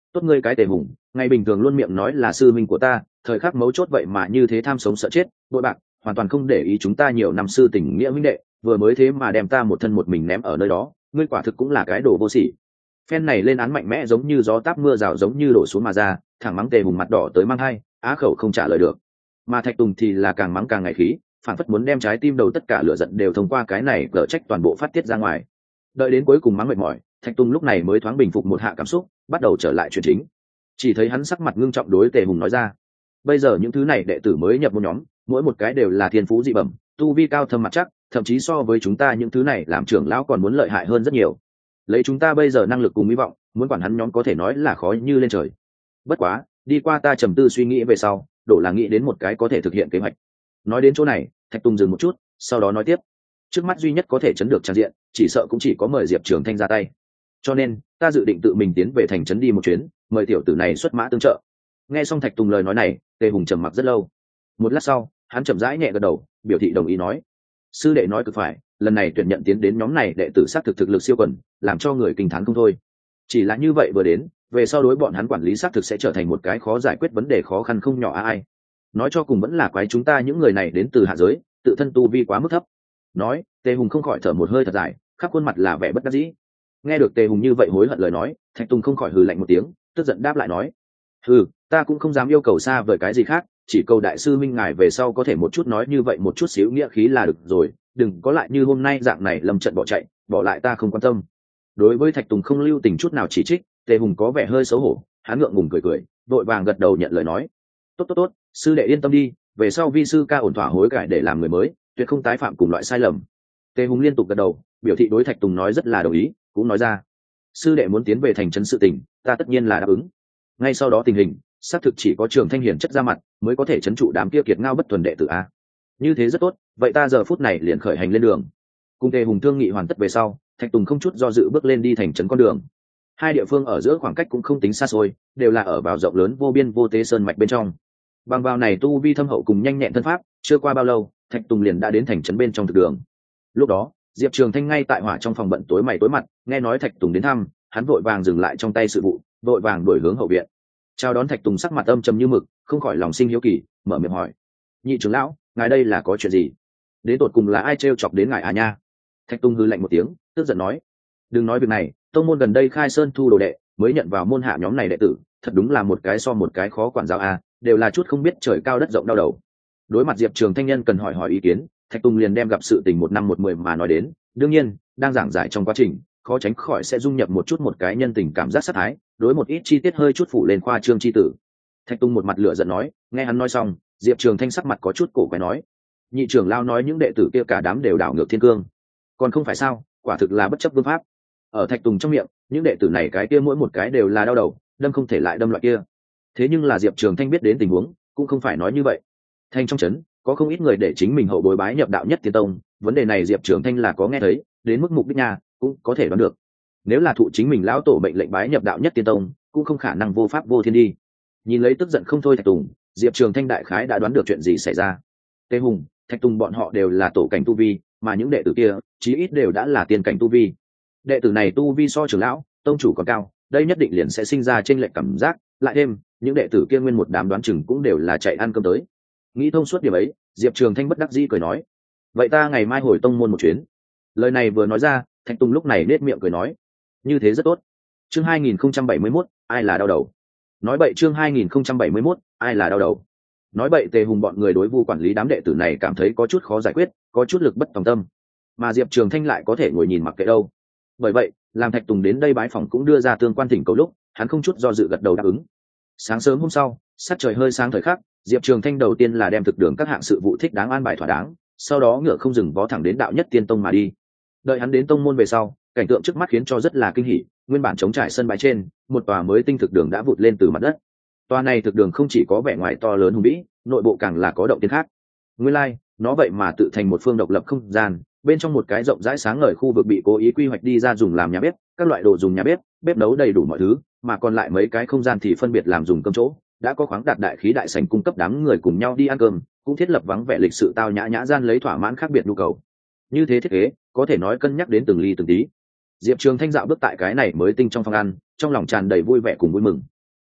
Tốt ngươi cái Tề Hùng, ngày bình thường luôn miệng nói là sư minh của ta, thời khắc mấu chốt vậy mà như thế tham sống sợ chết, bội bạc, hoàn toàn không để ý chúng ta nhiều năm sư tình nghĩa huynh đệ, vừa mới thế mà đem ta một thân một mình ném ở nơi đó, ngươi quả thực cũng là cái đồ vô sỉ. Phen này lên án mạnh mẽ giống như gió táp mưa rào giống như đổ xuống mà ra, thẳng mắng Tề Hùng mặt đỏ tới mang hai, á khẩu không trả lời được. Mà Thạch Tùng thì là càng mắng càng ngại khí, phản phất muốn đem trái tim đầu tất cả lửa giận đều thông qua cái này cở trách toàn bộ phát tiết ra ngoài. Đợi đến cuối cùng mắng mệt mỏi, Thạch Tùng lúc này mới thoáng bình phục một hạ cảm xúc, bắt đầu trở lại chuyện chính. Chỉ thấy hắn sắc mặt ngưng trọng đối Tề Hùng nói ra: bây giờ những thứ này đệ tử mới nhập môn nhóm, mỗi một cái đều là thiên phú dị bẩm, tu vi cao thâm mặt chắc, thậm chí so với chúng ta những thứ này làm trưởng lão còn muốn lợi hại hơn rất nhiều. Lấy chúng ta bây giờ năng lực cùng hy vọng, muốn quản hắn nhóm có thể nói là khó như lên trời. Bất quá, đi qua ta trầm tư suy nghĩ về sau, đổ là nghĩ đến một cái có thể thực hiện kế hoạch. Nói đến chỗ này, Thạch Tùng dừng một chút, sau đó nói tiếp: trước mắt duy nhất có thể chấn được trang diện, chỉ sợ cũng chỉ có mời Diệp Trường Thanh ra tay. Cho nên, ta dự định tự mình tiến về thành trấn đi một chuyến, mời tiểu tử này xuất mã tương trợ. Nghe xong Thạch Tùng lời nói này, Tề Hùng trầm mặc rất lâu. Một lát sau, hắn chậm rãi nhẹ gật đầu, biểu thị đồng ý nói: sư đệ nói cực phải, lần này tuyển nhận tiến đến nhóm này đệ tử xác thực thực lực siêu quần, làm cho người kinh thán không thôi. Chỉ là như vậy vừa đến, về sau đối bọn hắn quản lý xác thực sẽ trở thành một cái khó giải quyết vấn đề khó khăn không nhỏ ai. Nói cho cùng vẫn là quái chúng ta những người này đến từ hạ giới, tự thân tu vi quá mức thấp. Nói, Tề Hùng không khỏi thở một hơi thật dài, khắp khuôn mặt là vẻ bất đắc dĩ. Nghe được Tề Hùng như vậy hối hận lời nói, Thạch Tùng không khỏi hừ lạnh một tiếng, tức giận đáp lại nói: hừ, ta cũng không dám yêu cầu xa vời cái gì khác, chỉ cầu đại sư minh ngài về sau có thể một chút nói như vậy một chút xíu nghĩa khí là được rồi, đừng có lại như hôm nay dạng này lâm trận bỏ chạy, bỏ lại ta không quan tâm. Đối với Thạch Tùng không lưu tình chút nào chỉ trích, Tề Hùng có vẻ hơi xấu hổ, hắn ngượng ngùng cười cười, vội vàng gật đầu nhận lời nói: tốt tốt tốt, sư đệ yên tâm đi, về sau vi sư ca ổn thỏa hối cải để làm người mới, tuyệt không tái phạm cùng loại sai lầm. Tề Hùng liên tục gật đầu, biểu thị đối Thạch Tùng nói rất là đồng ý, cũng nói ra: sư đệ muốn tiến về thành trấn sự tình, ta tất nhiên là đáp ứng. Ngay sau đó tình hình xác thực chỉ có Trường Thanh hiển chất ra mặt mới có thể trấn trụ đám kia kiệt ngao bất thuần đệ tử a. Như thế rất tốt, vậy ta giờ phút này liền khởi hành lên đường. Cùng Tề Hùng thương nghị hoàn tất về sau, Thạch Tùng không chút do dự bước lên đi thành trấn con đường. Hai địa phương ở giữa khoảng cách cũng không tính xa xôi, đều là ở vào rộng lớn vô biên vô tế sơn mạch bên trong. Bằng vào này tu vi thâm hậu cùng nhanh nhẹn thân pháp, chưa qua bao lâu, Thạch Tùng liền đã đến thành trấn bên trong thực đường. Lúc đó, Diệp Trường Thanh ngay tại hỏa trong phòng bận tối mày tối mặt, nghe nói Thạch Tùng đến thăm, hắn vội vàng dừng lại trong tay sự vụ, vội vàng đổi hướng hậu viện. Chào đón Thạch Tùng sắc mặt âm trầm như mực, không khỏi lòng sinh hiếu kỳ, mở miệng hỏi: nhị trưởng lão, ngài đây là có chuyện gì? Đến tột cùng là ai trêu chọc đến ngài à nha? Thạch Tùng hừ lạnh một tiếng, tức giận nói: đừng nói việc này, tông môn gần đây khai sơn thu đồ đệ, mới nhận vào môn hạ nhóm này đệ tử, thật đúng là một cái so một cái khó quản giáo a, đều là chút không biết trời cao đất rộng đau đầu. Đối mặt Diệp Trường Thanh nhân cần hỏi ý kiến, Thạch Tùng liền đem gặp sự tình một năm một mười mà nói đến. Đương nhiên, đang giảng giải trong quá trình, khó tránh khỏi sẽ dung nhập một chút một cái nhân tình cảm giác sát thái, đối một ít chi tiết hơi chút phủ lên khoa trương chi tử. Thạch Tùng một mặt lửa giận nói, nghe hắn nói xong, Diệp Trường Thanh sắc mặt có chút cổ quái nói: nhị trưởng lao nói những đệ tử kia cả đám đều đảo ngược thiên cương, còn không phải sao? Quả thực là bất chấp vương pháp. Ở Thạch Tùng trong miệng, những đệ tử này cái kia mỗi một cái đều là đau đầu, đâm không thể lại đâm loại kia. Thế nhưng là Diệp Trường Thanh biết đến tình huống, cũng không phải nói như vậy. Thanh trong trấn có không ít người để chính mình hậu bối bái nhập đạo nhất tiên tông, vấn đề này Diệp Trường Thanh là có nghe thấy, đến mức mục đích nhà cũng có thể đoán được. Nếu là thụ chính mình lão tổ mệnh lệnh bái nhập đạo nhất tiên tông, cũng không khả năng vô pháp vô thiên đi. Nhìn lấy tức giận không thôi Thạch Tùng, Diệp Trường Thanh đại khái đã đoán được chuyện gì xảy ra. Tề Hùng, Thạch Tùng bọn họ đều là tổ cảnh tu vi, mà những đệ tử kia chí ít đều đã là tiên cảnh tu vi. Đệ tử này tu vi so trưởng lão, tông chủ còn cao, đây nhất định liền sẽ sinh ra chênh lệch cảm giác, lại thêm những đệ tử kia nguyên một đám đoán chừng cũng đều là chạy ăn cơm tới. Nghĩ thông suốt điểm ấy, Diệp Trường Thanh bất đắc dĩ cười nói: vậy ta ngày mai hồi tông môn một chuyến. Lời này vừa nói ra, Thạch Tùng lúc này nết miệng cười nói: như thế rất tốt. Chương 2071, ai là đau đầu? Nói bậy. Chương 2071, ai là đau đầu? Nói bậy. Tề Hùng bọn người đối Vu quản lý đám đệ tử này cảm thấy có chút khó giải quyết, có chút lực bất tòng tâm, mà Diệp Trường Thanh lại có thể ngồi nhìn mặc kệ đâu. Bởi vậy, làm Thạch Tùng đến đây bái phỏng cũng đưa ra tương quan thỉnh cầu lúc, hắn không chút do dự gật đầu đáp ứng. Sáng sớm hôm sau, sắc trời hơi sáng thời khắc, Diệp Trường Thanh đầu tiên là đem thực đường các hạng sự vụ thích đáng an bài thỏa đáng, sau đó ngựa không dừng vó thẳng đến đạo nhất tiên tông mà đi. Đợi hắn đến tông môn về sau, cảnh tượng trước mắt khiến cho rất là kinh hỉ, nguyên bản trống trải sân bãi trên, một tòa mới tinh thực đường đã vụt lên từ mặt đất. Tòa này thực đường không chỉ có vẻ ngoài to lớn hùng vĩ, nội bộ càng là có động tiên khác. Nguyên lai, nó vậy mà tự thành một phương độc lập không gian, bên trong một cái rộng rãi sáng ngời khu vực bị cố ý quy hoạch đi ra dùng làm nhà bếp, các loại đồ dùng nhà bếp, bếp nấu đầy đủ mọi thứ, mà còn lại mấy cái không gian thì phân biệt làm dùng cơm chỗ, đã có khoáng đạt đại khí đại sảnh cung cấp đám người cùng nhau đi ăn cơm, cũng thiết lập vắng vẻ lịch sự tao nhã nhã gian lấy thỏa mãn khác biệt nhu cầu. Như thế thiết kế, có thể nói cân nhắc đến từng ly từng tí. Diệp Trường Thanh dạo bước tại cái này mới tinh trong phòng ăn, trong lòng tràn đầy vui vẻ cùng vui mừng.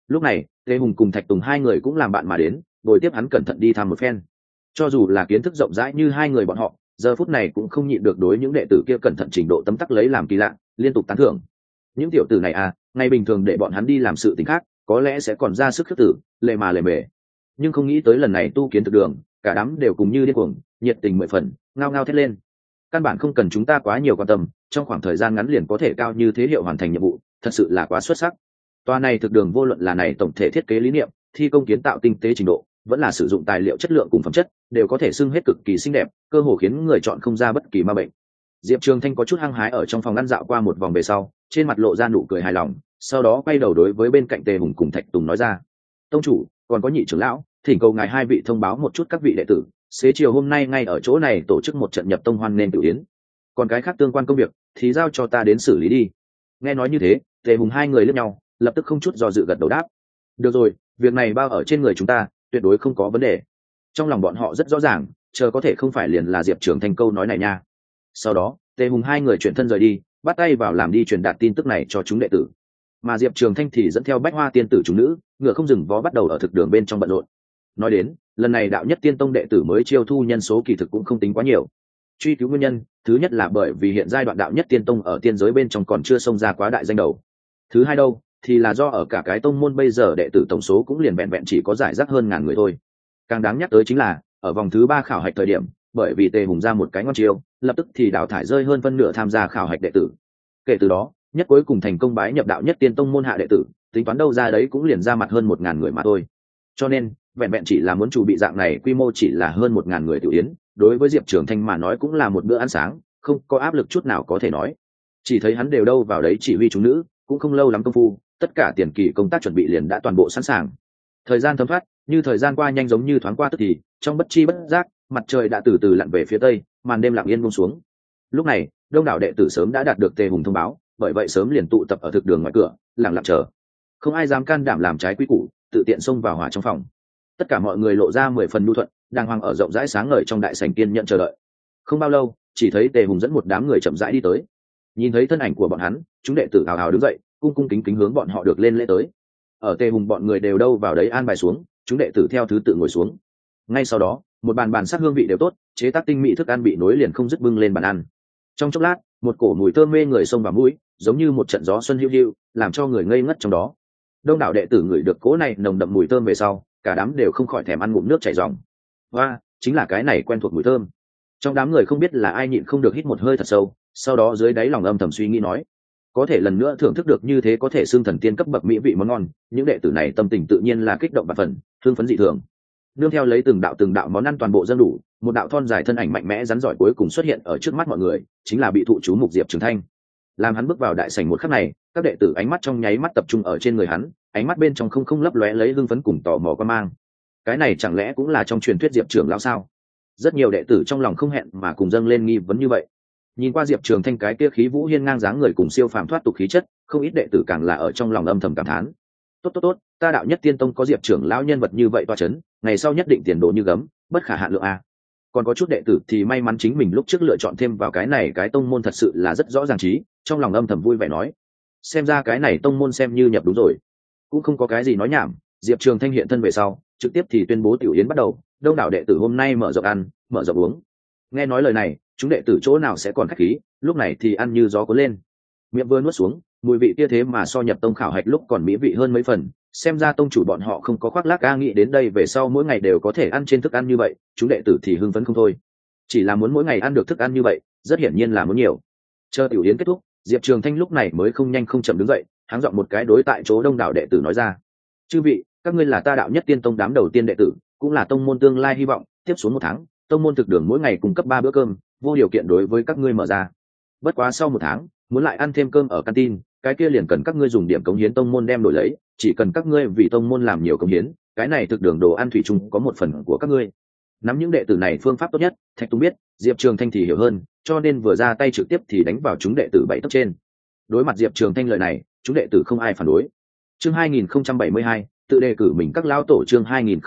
Lúc này Tề Hùng cùng Thạch Tùng hai người cũng làm bạn mà đến, bồi tiếp hắn cẩn thận đi thăm một phen. Cho dù là kiến thức rộng rãi như hai người bọn họ, giờ phút này cũng không nhịn được đối những đệ tử kia cẩn thận trình độ tấm tắc lấy làm kỳ lạ, liên tục tán thưởng. Những tiểu tử này à, ngày bình thường để bọn hắn đi làm sự tình khác, có lẽ sẽ còn ra sức khước tử, lề mà lề mề. Nhưng không nghĩ tới lần này tu kiến thực đường, cả đám đều cùng như điên cuồng, nhiệt tình mười phần, ngao ngao thét lên. Căn bản không cần chúng ta quá nhiều quan tâm, trong khoảng thời gian ngắn liền có thể cao như thế hiệu hoàn thành nhiệm vụ, thật sự là quá xuất sắc. Tòa này thực đường vô luận là này tổng thể thiết kế lý niệm, thi công kiến tạo tinh tế trình độ, vẫn là sử dụng tài liệu chất lượng cùng phẩm chất, đều có thể xưng hết cực kỳ xinh đẹp, cơ hồ khiến người chọn không ra bất kỳ ma bệnh. Diệp Trường Thanh có chút hăng hái ở trong phòng ăn dạo qua một vòng về sau, trên mặt lộ ra nụ cười hài lòng, sau đó quay đầu đối với bên cạnh Tề Hùng cùng Thạch Tùng nói ra: "Tông chủ, còn có nhị trưởng lão, thỉnh cầu ngài hai vị thông báo một chút các vị đệ tử, xế chiều hôm nay ngay ở chỗ này tổ chức một trận nhập tông hoan nên tự yến. Còn cái khác tương quan công việc thì giao cho ta đến xử lý đi." Nghe nói như thế, Tề Hùng hai người liếc nhau, lập tức không chút do dự gật đầu đáp: "Được rồi, việc này bao ở trên người chúng ta, tuyệt đối không có vấn đề." Trong lòng bọn họ rất rõ ràng, chờ có thể không phải liền là Diệp Trường Thanh câu nói này nha. Sau đó, Tề Hùng hai người chuyển thân rời đi, bắt tay vào làm đi truyền đạt tin tức này cho chúng đệ tử. Mà Diệp Trường Thanh thì dẫn theo Bách Hoa tiên tử chúng nữ, ngựa không dừng vó bắt đầu ở thực đường bên trong bận rộn. Nói đến, lần này đạo nhất tiên tông đệ tử mới chiêu thu nhân số kỳ thực cũng không tính quá nhiều. Truy cứu nguyên nhân, thứ nhất là bởi vì hiện giai đoạn đạo nhất tiên tông ở tiên giới bên trong còn chưa xông ra quá đại danh đầu. Thứ hai đâu, thì là do ở cả cái tông môn bây giờ đệ tử tổng số cũng liền vẹn vẹn chỉ có giải rác hơn ngàn người thôi. Càng đáng nhắc tới chính là, ở vòng thứ 3 khảo hạch thời điểm, bởi vì Tề Hùng ra một cái ngon chiêu, lập tức thì đào thải rơi hơn phân nửa tham gia khảo hạch đệ tử. Kể từ đó, nhất cuối cùng thành công bái nhập đạo nhất tiên tông môn hạ đệ tử, tính toán đâu ra đấy cũng liền ra mặt hơn 1000 người mà thôi. Cho nên, vẹn vẹn chỉ là muốn chủ bị dạng này quy mô chỉ là hơn 1000 người tiểu yến, đối với Diệp Trường Thanh mà nói cũng là một bữa ăn sáng, không có áp lực chút nào có thể nói. Chỉ thấy hắn đều đâu vào đấy chỉ huy chúng nữ, cũng không lâu lắm công phu, tất cả tiền kỳ công tác chuẩn bị liền đã toàn bộ sẵn sàng. Thời gian thấm thoát, như thời gian qua nhanh giống như thoáng qua tức thì, trong bất chi bất giác, mặt trời đã từ từ lặn về phía tây, màn đêm lặng yên buông xuống. Lúc này, đông đảo đệ tử sớm đã đạt được Tề Hùng thông báo, bởi vậy sớm liền tụ tập ở thực đường ngoài cửa, lặng lặng chờ. Không ai dám can đảm làm trái quy củ, tự tiện xông vào hỏa trong phòng. Tất cả mọi người lộ ra 10 phần nhu thuận, đàng hoàng ở rộng rãi sáng ngời trong đại sảnh kiên nhận chờ đợi. Không bao lâu, chỉ thấy Tề Hùng dẫn một đám người chậm rãi đi tới. Nhìn thấy thân ảnh của bọn hắn, chúng đệ tử hào hào đứng dậy, cung cung kính kính hướng bọn họ được lên lễ tới. Ở Tề Hùng bọn người đều đâu vào đấy an bài xuống, chúng đệ tử theo thứ tự ngồi xuống. Ngay sau đó, một bàn bàn sắc hương vị đều tốt, chế tác tinh mỹ thức ăn bị nối liền không dứt bưng lên bàn ăn. Trong chốc lát, một cổ mùi thơm mê người xông vào mũi, giống như một trận gió xuân hiu hiu, làm cho người ngây ngất trong đó. Đông đảo đệ tử ngửi được cỗ này nồng đậm mùi thơm về sau, cả đám đều không khỏi thèm ăn ngụm nước chảy ròng. Và chính là cái này quen thuộc mùi thơm. Trong đám người không biết là ai nhịn không được hít một hơi thật sâu, sau đó dưới đáy lòng âm thầm suy nghĩ nói: có thể lần nữa thưởng thức được như thế có thể xưng thần tiên cấp bậc mỹ vị món ngon, những đệ tử này tâm tình tự nhiên là kích động bạt phần, hưng phấn dị thường. Nương theo lấy từng đạo món ăn toàn bộ dâng đủ, một đạo thon dài thân ảnh mạnh mẽ rắn giỏi cuối cùng xuất hiện ở trước mắt mọi người, chính là bị thụ chú mục Diệp Trường Thanh. Làm hắn bước vào đại sảnh một khắc này, các đệ tử ánh mắt trong nháy mắt tập trung ở trên người hắn, ánh mắt bên trong không lấp lóe lấy hưng phấn cùng tò mò quan mang. Cái này chẳng lẽ cũng là trong truyền thuyết Diệp trưởng lão sao? Rất nhiều đệ tử trong lòng không hẹn mà cùng dâng lên nghi vấn như vậy. Nhìn qua Diệp Trường Thanh cái kia khí vũ hiên ngang dáng người cùng siêu phàm thoát tục khí chất, không ít đệ tử càng là ở trong lòng âm thầm cảm thán. Tốt, ta đạo nhất tiên tông có Diệp trưởng lão nhân vật như vậy toa chấn, ngày sau nhất định tiền đồ như gấm, bất khả hạn lượng a. Còn có chút đệ tử thì may mắn chính mình lúc trước lựa chọn thêm vào cái này cái tông môn thật sự là rất rõ ràng trí, trong lòng âm thầm vui vẻ nói: xem ra cái này tông môn xem như nhập đúng rồi. Cũng không có cái gì nói nhảm, Diệp Trường Thanh hiện thân về sau, trực tiếp thì tuyên bố tiểu yến bắt đầu, đông đảo đệ tử hôm nay mở rộng ăn, mở rộng uống. Nghe nói lời này, chúng đệ tử chỗ nào sẽ còn khách khí, lúc này thì ăn như gió cuốn lên. Miệng vừa nuốt xuống, mùi vị kia thế mà so nhập tông khảo hạch lúc còn mỹ vị hơn mấy phần, xem ra tông chủ bọn họ không có khoác lác ca nghĩ đến đây về sau mỗi ngày đều có thể ăn trên thức ăn như vậy, chúng đệ tử thì hưng phấn không thôi. Chỉ là muốn mỗi ngày ăn được thức ăn như vậy, rất hiển nhiên là muốn nhiều. Chờ tiểu yến kết thúc, Diệp Trường Thanh lúc này mới không nhanh không chậm đứng dậy, háng giọng một cái đối tại chỗ đông đảo đệ tử nói ra: chư vị, các ngươi là ta đạo nhất tiên tông đám đầu tiên đệ tử, cũng là tông môn tương lai hy vọng, tiếp xuống 1 tháng, tông môn thực đường mỗi ngày cung cấp 3 bữa cơm, vô điều kiện đối với các ngươi mở ra. Bất quá sau 1 tháng, muốn lại ăn thêm cơm ở canteen, cái kia liền cần các ngươi dùng điểm cống hiến tông môn đem đổi lấy, chỉ cần các ngươi vì tông môn làm nhiều cống hiến, cái này thực đường đồ ăn thủy chung có một phần của các ngươi. Nắm những đệ tử này phương pháp tốt nhất, Thạch Tùng biết, Diệp Trường Thanh thì hiểu hơn, cho nên vừa ra tay trực tiếp thì đánh vào chúng đệ tử 7 tấc trên. Đối mặt Diệp Trường Thanh lời này, chúng đệ tử không ai phản đối. Chương 2072, tự đề cử mình các lao tổ. Chương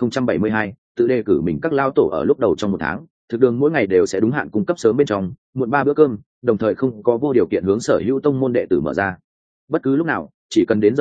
2072, tự đề cử mình các lao tổ. Ở lúc đầu trong 1 tháng, thực đường mỗi ngày đều sẽ đúng hạn cung cấp sớm bên trong, muộn 3 bữa cơm, đồng thời không có vô điều kiện hướng sở hữu tông môn đệ tử mở ra. Bất cứ lúc nào, chỉ cần đến giờ cơm,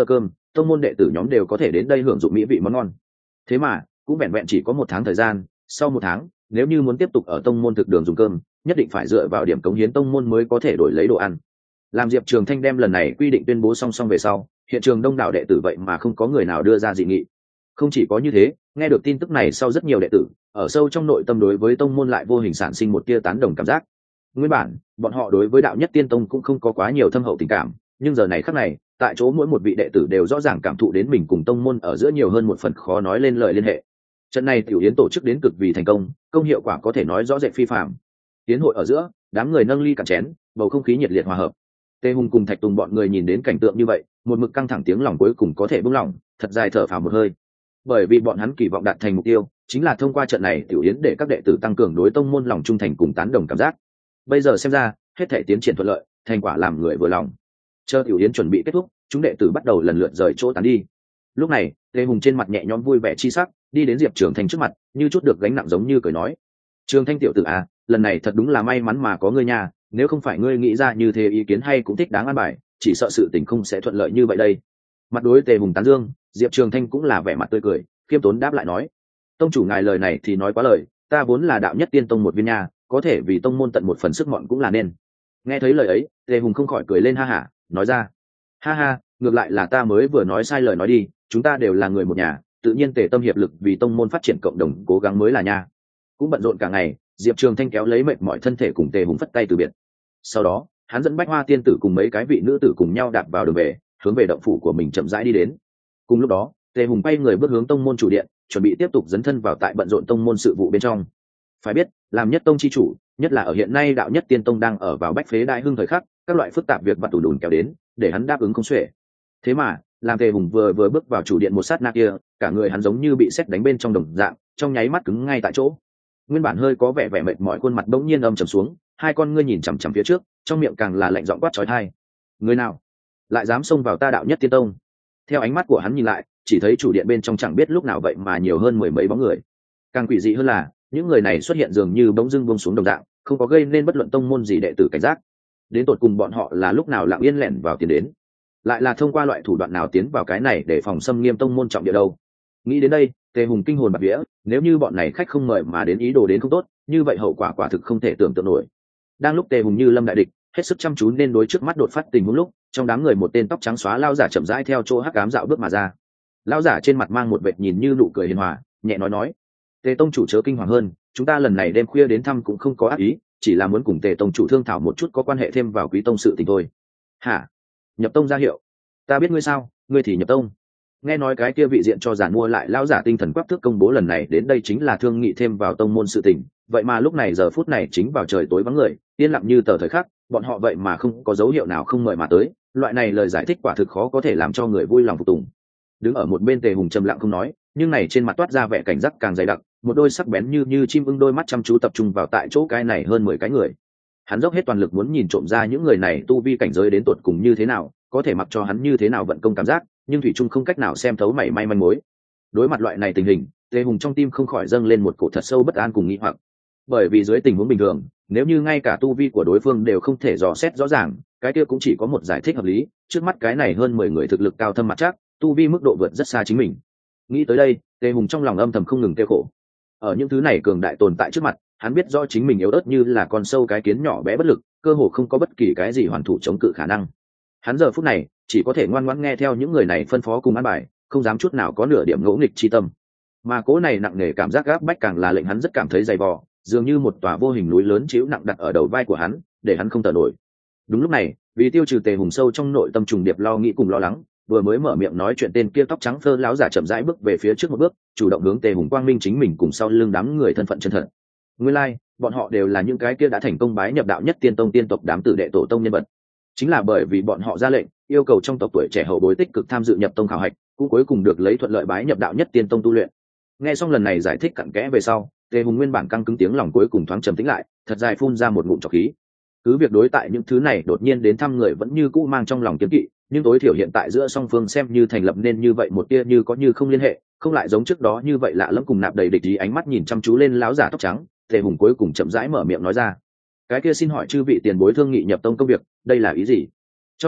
tông môn đệ tử nhóm đều có thể đến đây hưởng dụng mỹ vị món ngon. Thế mà cũng vẹn vẹn chỉ có 1 tháng thời gian, sau 1 tháng nếu như muốn tiếp tục ở tông môn thực đường dùng cơm, nhất định phải dựa vào điểm cống hiến tông môn mới có thể đổi lấy đồ ăn. Làm Diệp Trường Thanh đem lần này quy định tuyên bố song song về sau, hiện trường đông đảo đệ tử vậy mà không có người nào đưa ra dị nghị. Không chỉ có như thế, nghe được tin tức này sau rất nhiều đệ tử ở sâu trong nội tâm đối với tông môn lại vô hình sản sinh một tia tán đồng cảm giác. Nguyên bản bọn họ đối với đạo nhất tiên tông cũng không có quá nhiều thâm hậu tình cảm, nhưng giờ này khắc này, tại chỗ mỗi một vị đệ tử đều rõ ràng cảm thụ đến mình cùng tông môn ở giữa nhiều hơn một phần khó nói lên lời liên hệ. Trận này tiểu yến tổ chức đến cực vì thành công, công hiệu quả có thể nói rõ rệt phi phàm. Yến hội ở giữa, đám người nâng ly cạn chén, bầu không khí nhiệt liệt hòa hợp. Tề Hùng cùng Thạch Tùng bọn người nhìn đến cảnh tượng như vậy, một mực căng thẳng tiếng lòng cuối cùng có thể buông lỏng, thật dài thở phào một hơi. Bởi vì bọn hắn kỳ vọng đạt thành mục tiêu, chính là thông qua trận này tiểu yến để các đệ tử tăng cường đối tông môn lòng trung thành cùng tán đồng cảm giác. Bây giờ xem ra, hết thảy tiến triển thuận lợi, thành quả làm người vừa lòng. Chờ tiểu yến chuẩn bị kết thúc, chúng đệ tử bắt đầu lần lượt rời chỗ tán đi. Lúc này, Tề Hùng trên mặt nhẹ nhõm vui vẻ chi sắc, đi đến Diệp Trường Thanh trước mặt, như chút được gánh nặng giống như cười nói: "Trường Thanh tiểu tử à, lần này thật đúng là may mắn mà có ngươi nha, nếu không phải ngươi nghĩ ra như thế ý kiến hay cũng thích đáng an bài, chỉ sợ sự tình không sẽ thuận lợi như vậy đây." Mặt đối Tề Hùng tán dương, Diệp Trường Thanh cũng là vẻ mặt tươi cười, khiêm tốn đáp lại nói: "Tông chủ ngài lời này thì nói quá lời, ta vốn là đạo nhất tiên tông một viên nha, có thể vì tông môn tận một phần sức mọn cũng là nên." Nghe thấy lời ấy, Tề Hùng không khỏi cười lên ha hả, nói ra: "Ha ha, ngược lại là ta mới vừa nói sai lời nói đi, chúng ta đều là người một nhà, tự nhiên tề tâm hiệp lực vì tông môn phát triển cộng đồng cố gắng mới là nha." Cũng bận rộn cả ngày, Diệp Trường Thanh kéo lấy mệt mỏi thân thể cùng Tề Hùng phất tay từ biệt. Sau đó, hắn dẫn Bách Hoa tiên tử cùng mấy cái vị nữ tử cùng nhau đạp vào đường về, hướng về động phủ của mình chậm rãi đi đến. Cùng lúc đó, Tề Hùng bay người bước hướng tông môn chủ điện, chuẩn bị tiếp tục dấn thân vào tại bận rộn tông môn sự vụ bên trong. Phải biết, làm nhất tông chi chủ, nhất là ở hiện nay đạo nhất tiên tông đang ở vào bách phế đại hưng thời khắc, các loại phức tạp việc vặt tủn kéo đến, để hắn đáp ứng không xuể. Thế mà, làm Tề Hùng vừa bước vào chủ điện một sát na kia, cả người hắn giống như bị sét đánh bên trong đồng dạng, trong nháy mắt cứng ngay tại chỗ. Nguyên bản hơi có vẻ mệt mỏi khuôn mặt bỗng nhiên âm trầm xuống, hai con ngươi nhìn chằm chằm phía trước, trong miệng càng là lạnh giọng quát chói tai: "Người nào lại dám xông vào ta đạo nhất tiên tông?" Theo ánh mắt của hắn nhìn lại, chỉ thấy chủ điện bên trong chẳng biết lúc nào vậy mà nhiều hơn 10 mấy bóng người. Càng quỷ dị hơn là, những người này xuất hiện dường như bỗng dưng buông xuống đồng dạng, không có gây nên bất luận tông môn gì đệ tử cảnh giác. Đến tột cùng bọn họ là lúc nào lặng yên lẻn vào tiến đến, lại là thông qua loại thủ đoạn nào tiến vào cái này để phòng xâm nghiêm tông môn trọng địa đâu? Nghĩ đến đây, Tề Hùng kinh hồn bạt vía, nếu như bọn này khách không mời mà đến ý đồ đến không tốt, như vậy hậu quả quả thực không thể tưởng tượng nổi. Đang lúc Tề Hùng như lâm đại địch, hết sức chăm chú nên đối trước mắt đột phát tình huống lúc, trong đám người một tên tóc trắng xóa lao giả chậm rãi theo chỗ hắc ám dạo bước mà ra. Lao giả trên mặt mang một vệt nhìn như nụ cười hiền hòa, nhẹ nói: "Tề tông chủ chớ kinh hoàng hơn, chúng ta lần này đêm khuya đến thăm cũng không có ác ý, chỉ là muốn cùng Tề tông chủ thương thảo một chút có quan hệ thêm vào quý tông sự tình thôi." "Hả? Nhập tông ra hiệu? Ta biết ngươi sao, ngươi thì nhập tông?" Nghe nói cái kia vị diện cho giản mua lại lão giả tinh thần quắc thước công bố lần này đến đây chính là thương nghị thêm vào tông môn sự tình, vậy mà lúc này giờ phút này chính vào trời tối vắng người, yên lặng như tờ thời khắc, bọn họ vậy mà không có dấu hiệu nào không mời mà tới, loại này lời giải thích quả thực khó có thể làm cho người vui lòng phục tùng. Đứng ở một bên Tề Hùng trầm lặng không nói, nhưng này trên mặt toát ra vẻ cảnh giác càng dày đặc, một đôi sắc bén như chim ưng đôi mắt chăm chú tập trung vào tại chỗ cái này hơn 10 cái người. Hắn dốc hết toàn lực muốn nhìn trộm ra những người này tu vi cảnh giới đến tột cùng như thế nào, có thể mặc cho hắn như thế nào vận công cảm giác, nhưng thủy trung không cách nào xem thấu mảy may manh mối. Đối mặt loại này tình hình, Tề Hùng trong tim không khỏi dâng lên một cổ thật sâu bất an cùng nghi hoặc. Bởi vì dưới tình huống bình thường, nếu như ngay cả tu vi của đối phương đều không thể dò xét rõ ràng, cái kia cũng chỉ có một giải thích hợp lý, trước mắt cái này hơn 10 người thực lực cao thâm mặt chắc, tu vi mức độ vượt rất xa chính mình. Nghĩ tới đây, Tề Hùng trong lòng âm thầm không ngừng kêu khổ. Ở những thứ này cường đại tồn tại trước mặt, hắn biết rõ chính mình yếu ớt như là con sâu cái kiến nhỏ bé bất lực, cơ hồ không có bất kỳ cái gì hoàn thủ chống cự khả năng. Hắn giờ phút này chỉ có thể ngoan ngoãn nghe theo những người này phân phó cùng an bài, không dám chút nào có nửa điểm ngỗ nghịch chi tâm. Mà cố này nặng nề cảm giác gáp bách càng là lệnh hắn rất cảm thấy dày vò, dường như một tòa vô hình núi lớn chịu nặng đặt ở đầu vai của hắn, để hắn không thở nổi. Đúng lúc này, vì tiêu trừ Tề Hùng sâu trong nội tâm trùng điệp lo nghĩ cùng lo lắng, vừa mới mở miệng nói chuyện tên kia tóc trắng phơ lão giả chậm rãi bước về phía trước một bước, chủ động hướng Tề Hùng quang minh chính mình cùng sau lưng đám người thân phận chân thật. Nguyên lai, bọn họ đều là những cái kia đã thành công bái nhập đạo nhất tiên tông tiên tộc đám tử đệ tổ tông nhân vật. Chính là bởi vì bọn họ ra lệnh, yêu cầu trong tộc tuổi trẻ hậu bối tích cực tham dự nhập tông khảo hạch, cũng cuối cùng được lấy thuận lợi bái nhập đạo nhất tiên tông tu luyện. Nghe xong lần này giải thích cặn kẽ về sau, Tề Hùng nguyên bản căng cứng tiếng lòng cuối cùng thoáng trầm tĩnh lại, thật dài phun ra một ngụm trọc khí. Cứ việc đối tại những thứ này đột nhiên đến thăm người vẫn như cũ mang trong lòng kiêng kỵ, nhưng tối thiểu hiện tại giữa song phương xem như thành lập nên như vậy một tia như có như không liên hệ, không lại giống trước đó như vậy lạ lẫm cùng nạp đầy địch ý ánh mắt nhìn chăm chú lên lão giả tóc trắng. Tề Hùng cuối cùng chậm rãi mở miệng nói ra: "Cái kia xin hỏi chư vị tiền bối thương nghị nhập tông công việc, đây là ý gì?" Trong điện,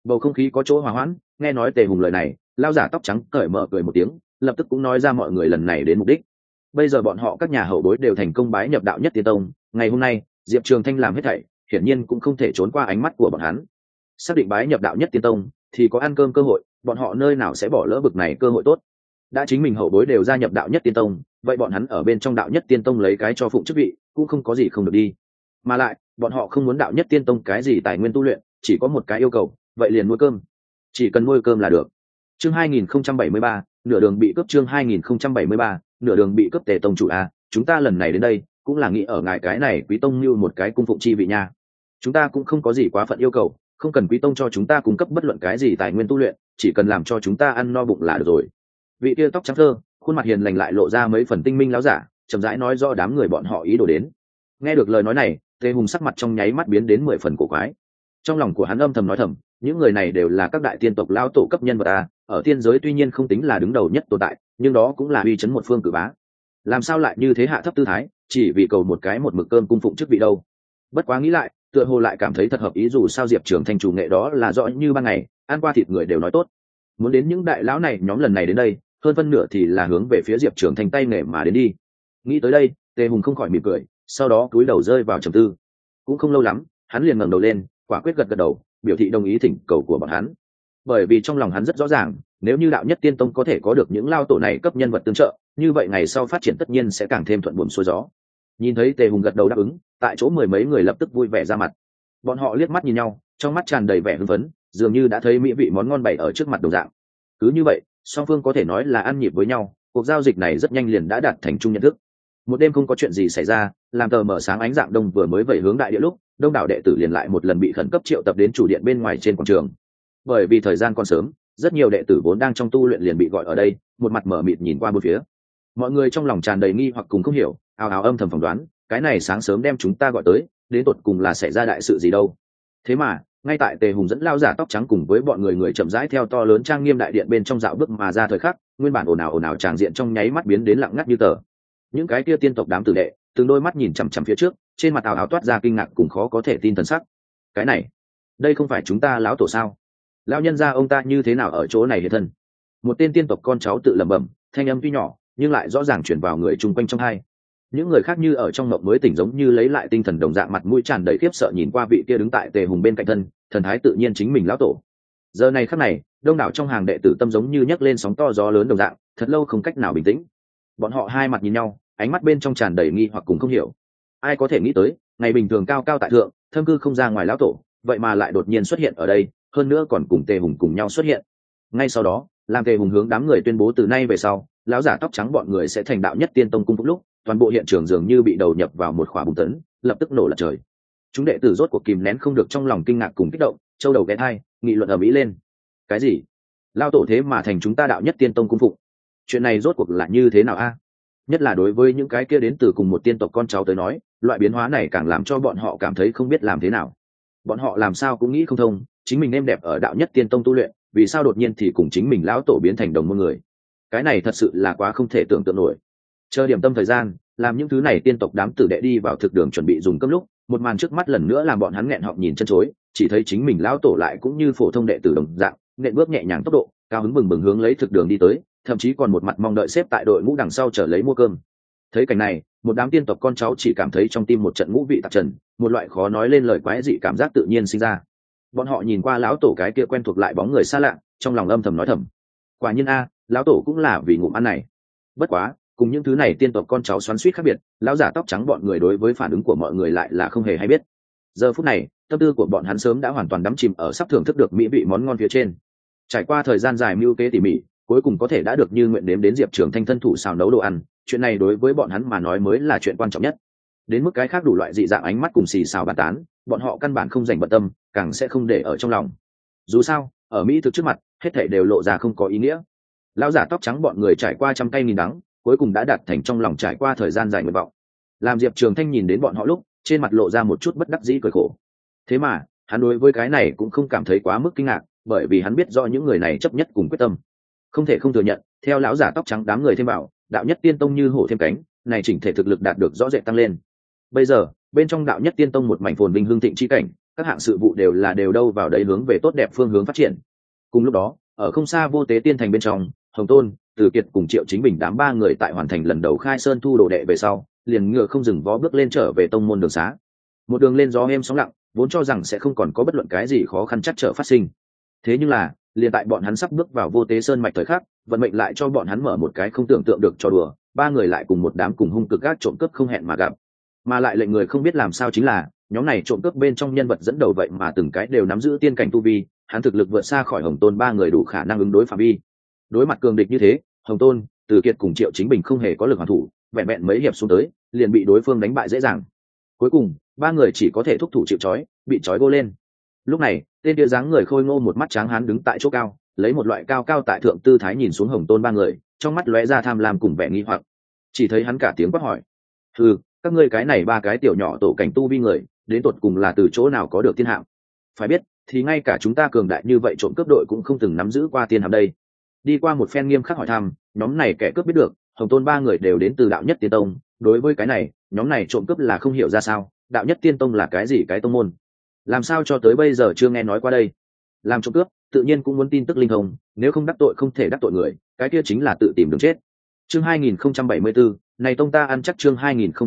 Bầu không khí có chỗ hòa hoãn, nghe nói Tề Hùng lời này, lao giả tóc trắng cởi mở cười một tiếng, lập tức cũng nói ra mọi người lần này đến mục đích. Bây giờ bọn họ các nhà hậu bối đều thành công bái nhập đạo nhất tiên tông, ngày hôm nay Diệp Trường Thanh làm hết thảy hiển nhiên cũng không thể trốn qua ánh mắt của bọn hắn. Xác định bái nhập đạo nhất tiên tông thì có ăn cơm cơ hội, bọn họ nơi nào sẽ bỏ lỡ bực này cơ hội tốt. Đã chính mình hậu bối đều gia nhập đạo nhất tiên tông, vậy bọn hắn ở bên trong đạo nhất tiên tông lấy cái cho phụng chức vị cũng không có gì không được đi. Mà lại bọn họ không muốn đạo nhất tiên tông cái gì tài nguyên tu luyện, chỉ có một cái yêu cầu, vậy liền nuôi cơm, chỉ cần nuôi cơm là được. Chương 2073, nửa đường bị cướp. Chương 2073, nửa đường bị cướp. Tề tông chủ a, chúng ta lần này đến đây cũng là nghĩ ở ngài cái này quý tông như một cái cung phụng chi vị nha. Chúng ta cũng không có gì quá phận yêu cầu, không cần quý tông cho chúng ta cung cấp bất luận cái gì tài nguyên tu luyện, chỉ cần làm cho chúng ta ăn no bụng là được rồi. Vị kia tóc trắng thơ, khuôn mặt hiền lành lại lộ ra mấy phần tinh minh láo giả, chậm rãi nói rõ đám người bọn họ ý đồ đến. Nghe được lời nói này, Tề Hùng sắc mặt trong nháy mắt biến đến 10 phần cổ quái. Trong lòng của hắn âm thầm nói thầm, những người này đều là các đại tiên tộc lao tổ cấp nhân vật a, ở tiên giới tuy nhiên không tính là đứng đầu nhất tồn tại, nhưng đó cũng là uy chấn một phương cử bá. Làm sao lại như thế hạ thấp tư thái, chỉ vì cầu một cái một mực cơm cung phụng chức vị đâu. Bất quá nghĩ lại, tựa hồ lại cảm thấy thật hợp ý, dù sao Diệp Trường Thanh chủ nghệ đó là rõ như ban ngày, ăn qua thịt người đều nói tốt. Muốn đến những đại lão này nhóm lần này đến đây, hơn phân nửa thì là hướng về phía Diệp Trường Thanh tay nghề mà đến đi. Nghĩ tới đây, Tề Hùng không khỏi mỉm cười, sau đó cúi đầu rơi vào trầm tư. Cũng không lâu lắm, hắn liền ngẩng đầu lên, quả quyết gật đầu, biểu thị đồng ý thỉnh cầu của bọn hắn. Bởi vì trong lòng hắn rất rõ ràng, nếu như đạo nhất tiên tông có thể có được những lao tổ này cấp nhân vật tương trợ, như vậy ngày sau phát triển tất nhiên sẽ càng thêm thuận buồm xuôi gió. Nhìn thấy Tề Hùng gật đầu đáp ứng, tại chỗ mười mấy người lập tức vui vẻ ra mặt. Bọn họ liếc mắt nhìn nhau, trong mắt tràn đầy vẻ hưng phấn, dường như đã thấy mỹ vị món ngon bày ở trước mặt đồng dạng. Cứ như vậy, song phương có thể nói là ăn nhịp với nhau, cuộc giao dịch này rất nhanh liền đã đạt thành chung nhận thức. Một đêm không có chuyện gì xảy ra, làm tờ mở sáng ánh dạng đông vừa mới vẩy hướng đại địa lúc, đông đảo đệ tử liền lại một lần bị khẩn cấp triệu tập đến chủ điện bên ngoài trên quảng trường. Bởi vì thời gian còn sớm, rất nhiều đệ tử vốn đang trong tu luyện liền bị gọi ở đây, một mặt mở mịt nhìn qua bốn phía. Mọi người trong lòng tràn đầy nghi hoặc cùng không hiểu, ào ào âm thầm phỏng đoán, cái này sáng sớm đem chúng ta gọi tới, đến tột cùng là xảy ra đại sự gì đâu. Thế mà, ngay tại Tề Hùng dẫn lao giả tóc trắng cùng với bọn người chậm rãi theo to lớn trang nghiêm đại điện bên trong dạo bước mà ra thời khắc, nguyên bản ồn ào tràng diện trong nháy mắt biến đến lặng ngắt như tờ. Những cái kia tiên tộc đám tử đệ, từng đôi mắt nhìn chằm chằm phía trước, trên mặt ào ào toát ra kinh ngạc cùng khó có thể tin thần sắc. Cái này, đây không phải chúng ta lão tổ sao? Lão nhân gia ông ta như thế nào ở chỗ này hiện thân? Một tên tiên tộc con cháu tự lẩm bẩm, thanh âm tuy nhỏ, nhưng lại rõ ràng truyền vào người chung quanh trong hai. Những người khác như ở trong mộng mới tỉnh, giống như lấy lại tinh thần đồng dạng, mặt mũi tràn đầy khiếp sợ nhìn qua vị kia đứng tại Tề Hùng bên cạnh thân, thần thái tự nhiên chính mình lão tổ. Giờ này khắc này, đông đảo trong hàng đệ tử tâm giống như nhấc lên sóng to gió lớn đồng dạng, thật lâu không cách nào bình tĩnh. Bọn họ hai mặt nhìn nhau, ánh mắt bên trong tràn đầy nghi hoặc cùng không hiểu. Ai có thể nghĩ tới, ngày bình thường cao cao tại thượng, thâm cư không ra ngoài lão tổ, vậy mà lại đột nhiên xuất hiện ở đây, hơn nữa còn cùng Tề Hùng cùng nhau xuất hiện. Ngay sau đó, làm Tề Hùng hướng đám người tuyên bố từ nay về sau, lão giả tóc trắng bọn người sẽ thành đạo nhất tiên tông cung phụng lúc, toàn bộ hiện trường dường như bị đầu nhập vào một khỏa bùng tấn, lập tức nổ lật trời. Chúng đệ tử rốt cuộc kìm nén không được trong lòng kinh ngạc cùng kích động, châu đầu ghé thai, nghị luận ầm ĩ lên. Cái gì? Lao tổ thế mà thành chúng ta đạo nhất tiên tông cung phụng? Chuyện này rốt cuộc là như thế nào a? Nhất là đối với những cái kia đến từ cùng một tiên tộc con cháu tới nói, loại biến hóa này càng làm cho bọn họ cảm thấy không biết làm thế nào. Bọn họ làm sao cũng nghĩ không thông, chính mình êm đẹp ở đạo nhất tiên tông tu luyện, vì sao đột nhiên thì cùng chính mình lão tổ biến thành đồng môn người? Cái này thật sự là quá không thể tưởng tượng nổi. Chờ điểm tâm thời gian, làm những thứ này tiên tộc đám tử đệ đi vào thực đường chuẩn bị dùng cơm lúc, một màn trước mắt lần nữa làm bọn hắn nghẹn họng nhìn chân chối, chỉ thấy chính mình lão tổ lại cũng như phổ thông đệ tử đồng dạng, nện bước nhẹ nhàng tốc độ, cao hứng bừng bừng hướng lấy thực đường đi tới, thậm chí còn một mặt mong đợi xếp tại đội ngũ đằng sau chờ lấy mua cơm. Thấy cảnh này, một đám tiên tộc con cháu chỉ cảm thấy trong tim một trận ngũ vị tạp trần, một loại khó nói lên lời quái dị cảm giác tự nhiên sinh ra. Bọn họ nhìn qua lão tổ cái kia quen thuộc lại bóng người xa lạ, trong lòng âm thầm nói thầm: quả nhiên a, lão tổ cũng là vì ngụm ăn này. Bất quá, cùng những thứ này tiên tộc con cháu xoắn xuýt khác biệt, lão giả tóc trắng bọn người đối với phản ứng của mọi người lại là không hề hay biết. Giờ phút này, tâm tư của bọn hắn sớm đã hoàn toàn đắm chìm ở sắp thưởng thức được mỹ vị món ngon phía trên. Trải qua thời gian dài mưu kế tỉ mỉ, cuối cùng có thể đã được như nguyện đếm đến Diệp Trường Thanh thân thủ xào nấu đồ ăn, chuyện này đối với bọn hắn mà nói mới là chuyện quan trọng nhất. Đến mức cái khác đủ loại dị dạng ánh mắt cùng xì xào bàn tán, bọn họ căn bản không dành bận tâm, càng sẽ không để ở trong lòng. Dù sao, ở mỹ thực trước mặt, hết thảy đều lộ ra không có ý nghĩa. Lão giả tóc trắng bọn người trải qua trăm cây nghìn đắng, cuối cùng đã đạt thành trong lòng trải qua thời gian dài nguyện vọng. Làm Diệp Trường Thanh nhìn đến bọn họ lúc, trên mặt lộ ra một chút bất đắc dĩ cười khổ. Thế mà, hắn đối với cái này cũng không cảm thấy quá mức kinh ngạc, bởi vì hắn biết rõ những người này chấp nhất cùng quyết tâm. Không thể không thừa nhận, theo lão giả tóc trắng đám người thêm bảo, đạo nhất tiên tông như hổ thêm cánh, này chỉnh thể thực lực đạt được rõ rệt tăng lên. Bây giờ, bên trong đạo nhất tiên tông một mảnh phồn vinh hương thịnh chi cảnh, các hạng sự vụ đều đâu vào đấy hướng về tốt đẹp phương hướng phát triển. Cùng lúc đó, ở không xa Vô Tế Tiên Thành bên trong, Hồng Tôn, Từ Kiệt cùng Triệu Chính Bình đám ba người tại hoàn thành lần đầu khai sơn thu đồ đệ về sau, liền ngựa không dừng vó bước lên trở về tông môn đường xá. Một đường lên gió êm sóng lặng, vốn cho rằng sẽ không còn có bất luận cái gì khó khăn chắc trở phát sinh. Thế nhưng là, liền tại bọn hắn sắp bước vào Vô Tế Sơn mạch thời khắc, vận mệnh lại cho bọn hắn mở một cái không tưởng tượng được trò đùa, ba người lại cùng một đám cùng hung cực gác trộm cướp không hẹn mà gặp. Mà lại lệnh người không biết làm sao chính là, nhóm này trộm cướp bên trong nhân vật dẫn đầu vậy mà từng cái đều nắm giữ tiên cảnh tu vi, hắn thực lực vượt xa khỏi Hồng Tôn ba người đủ khả năng ứng đối phạm vi. Đối mặt cường địch như thế, Hồng Tôn, Từ Kiệt cùng Triệu Chính Bình không hề có lực hoàn thủ, vẹn vẹn mấy hiệp xuống tới, liền bị đối phương đánh bại dễ dàng. Cuối cùng, ba người chỉ có thể thúc thủ chịu trói, bị trói gô lên. Lúc này, tên kia dáng người khôi ngô một mắt tráng hán đứng tại chỗ cao, lấy một loại cao cao tại thượng tư thái nhìn xuống Hồng Tôn ba người, trong mắt lóe ra tham lam cùng vẻ nghi hoặc. Chỉ thấy hắn cả tiếng quát hỏi: "Hừ, các ngươi cái này ba cái tiểu nhỏ tổ cảnh tu vi người, đến tột cùng là từ chỗ nào có được tiên hạng? Phải biết, thì ngay cả chúng ta cường đại như vậy trộm cướp đội cũng không từng nắm giữ qua tiên hạng đây." Đi qua một phen nghiêm khắc hỏi thăm, nhóm này kẻ cướp biết được, Hồng Tôn ba người đều đến từ Đạo Nhất Tiên Tông, đối với cái này, nhóm này trộm cướp là không hiểu ra sao, Đạo Nhất Tiên Tông là cái gì cái tông môn? Làm sao cho tới bây giờ chưa nghe nói qua đây? Làm trộm cướp, tự nhiên cũng muốn tin tức linh thông, nếu không đắc tội không thể đắc tội người, cái kia chính là tự tìm đường chết. Chương 2074, này tông ta ăn chắc. Chương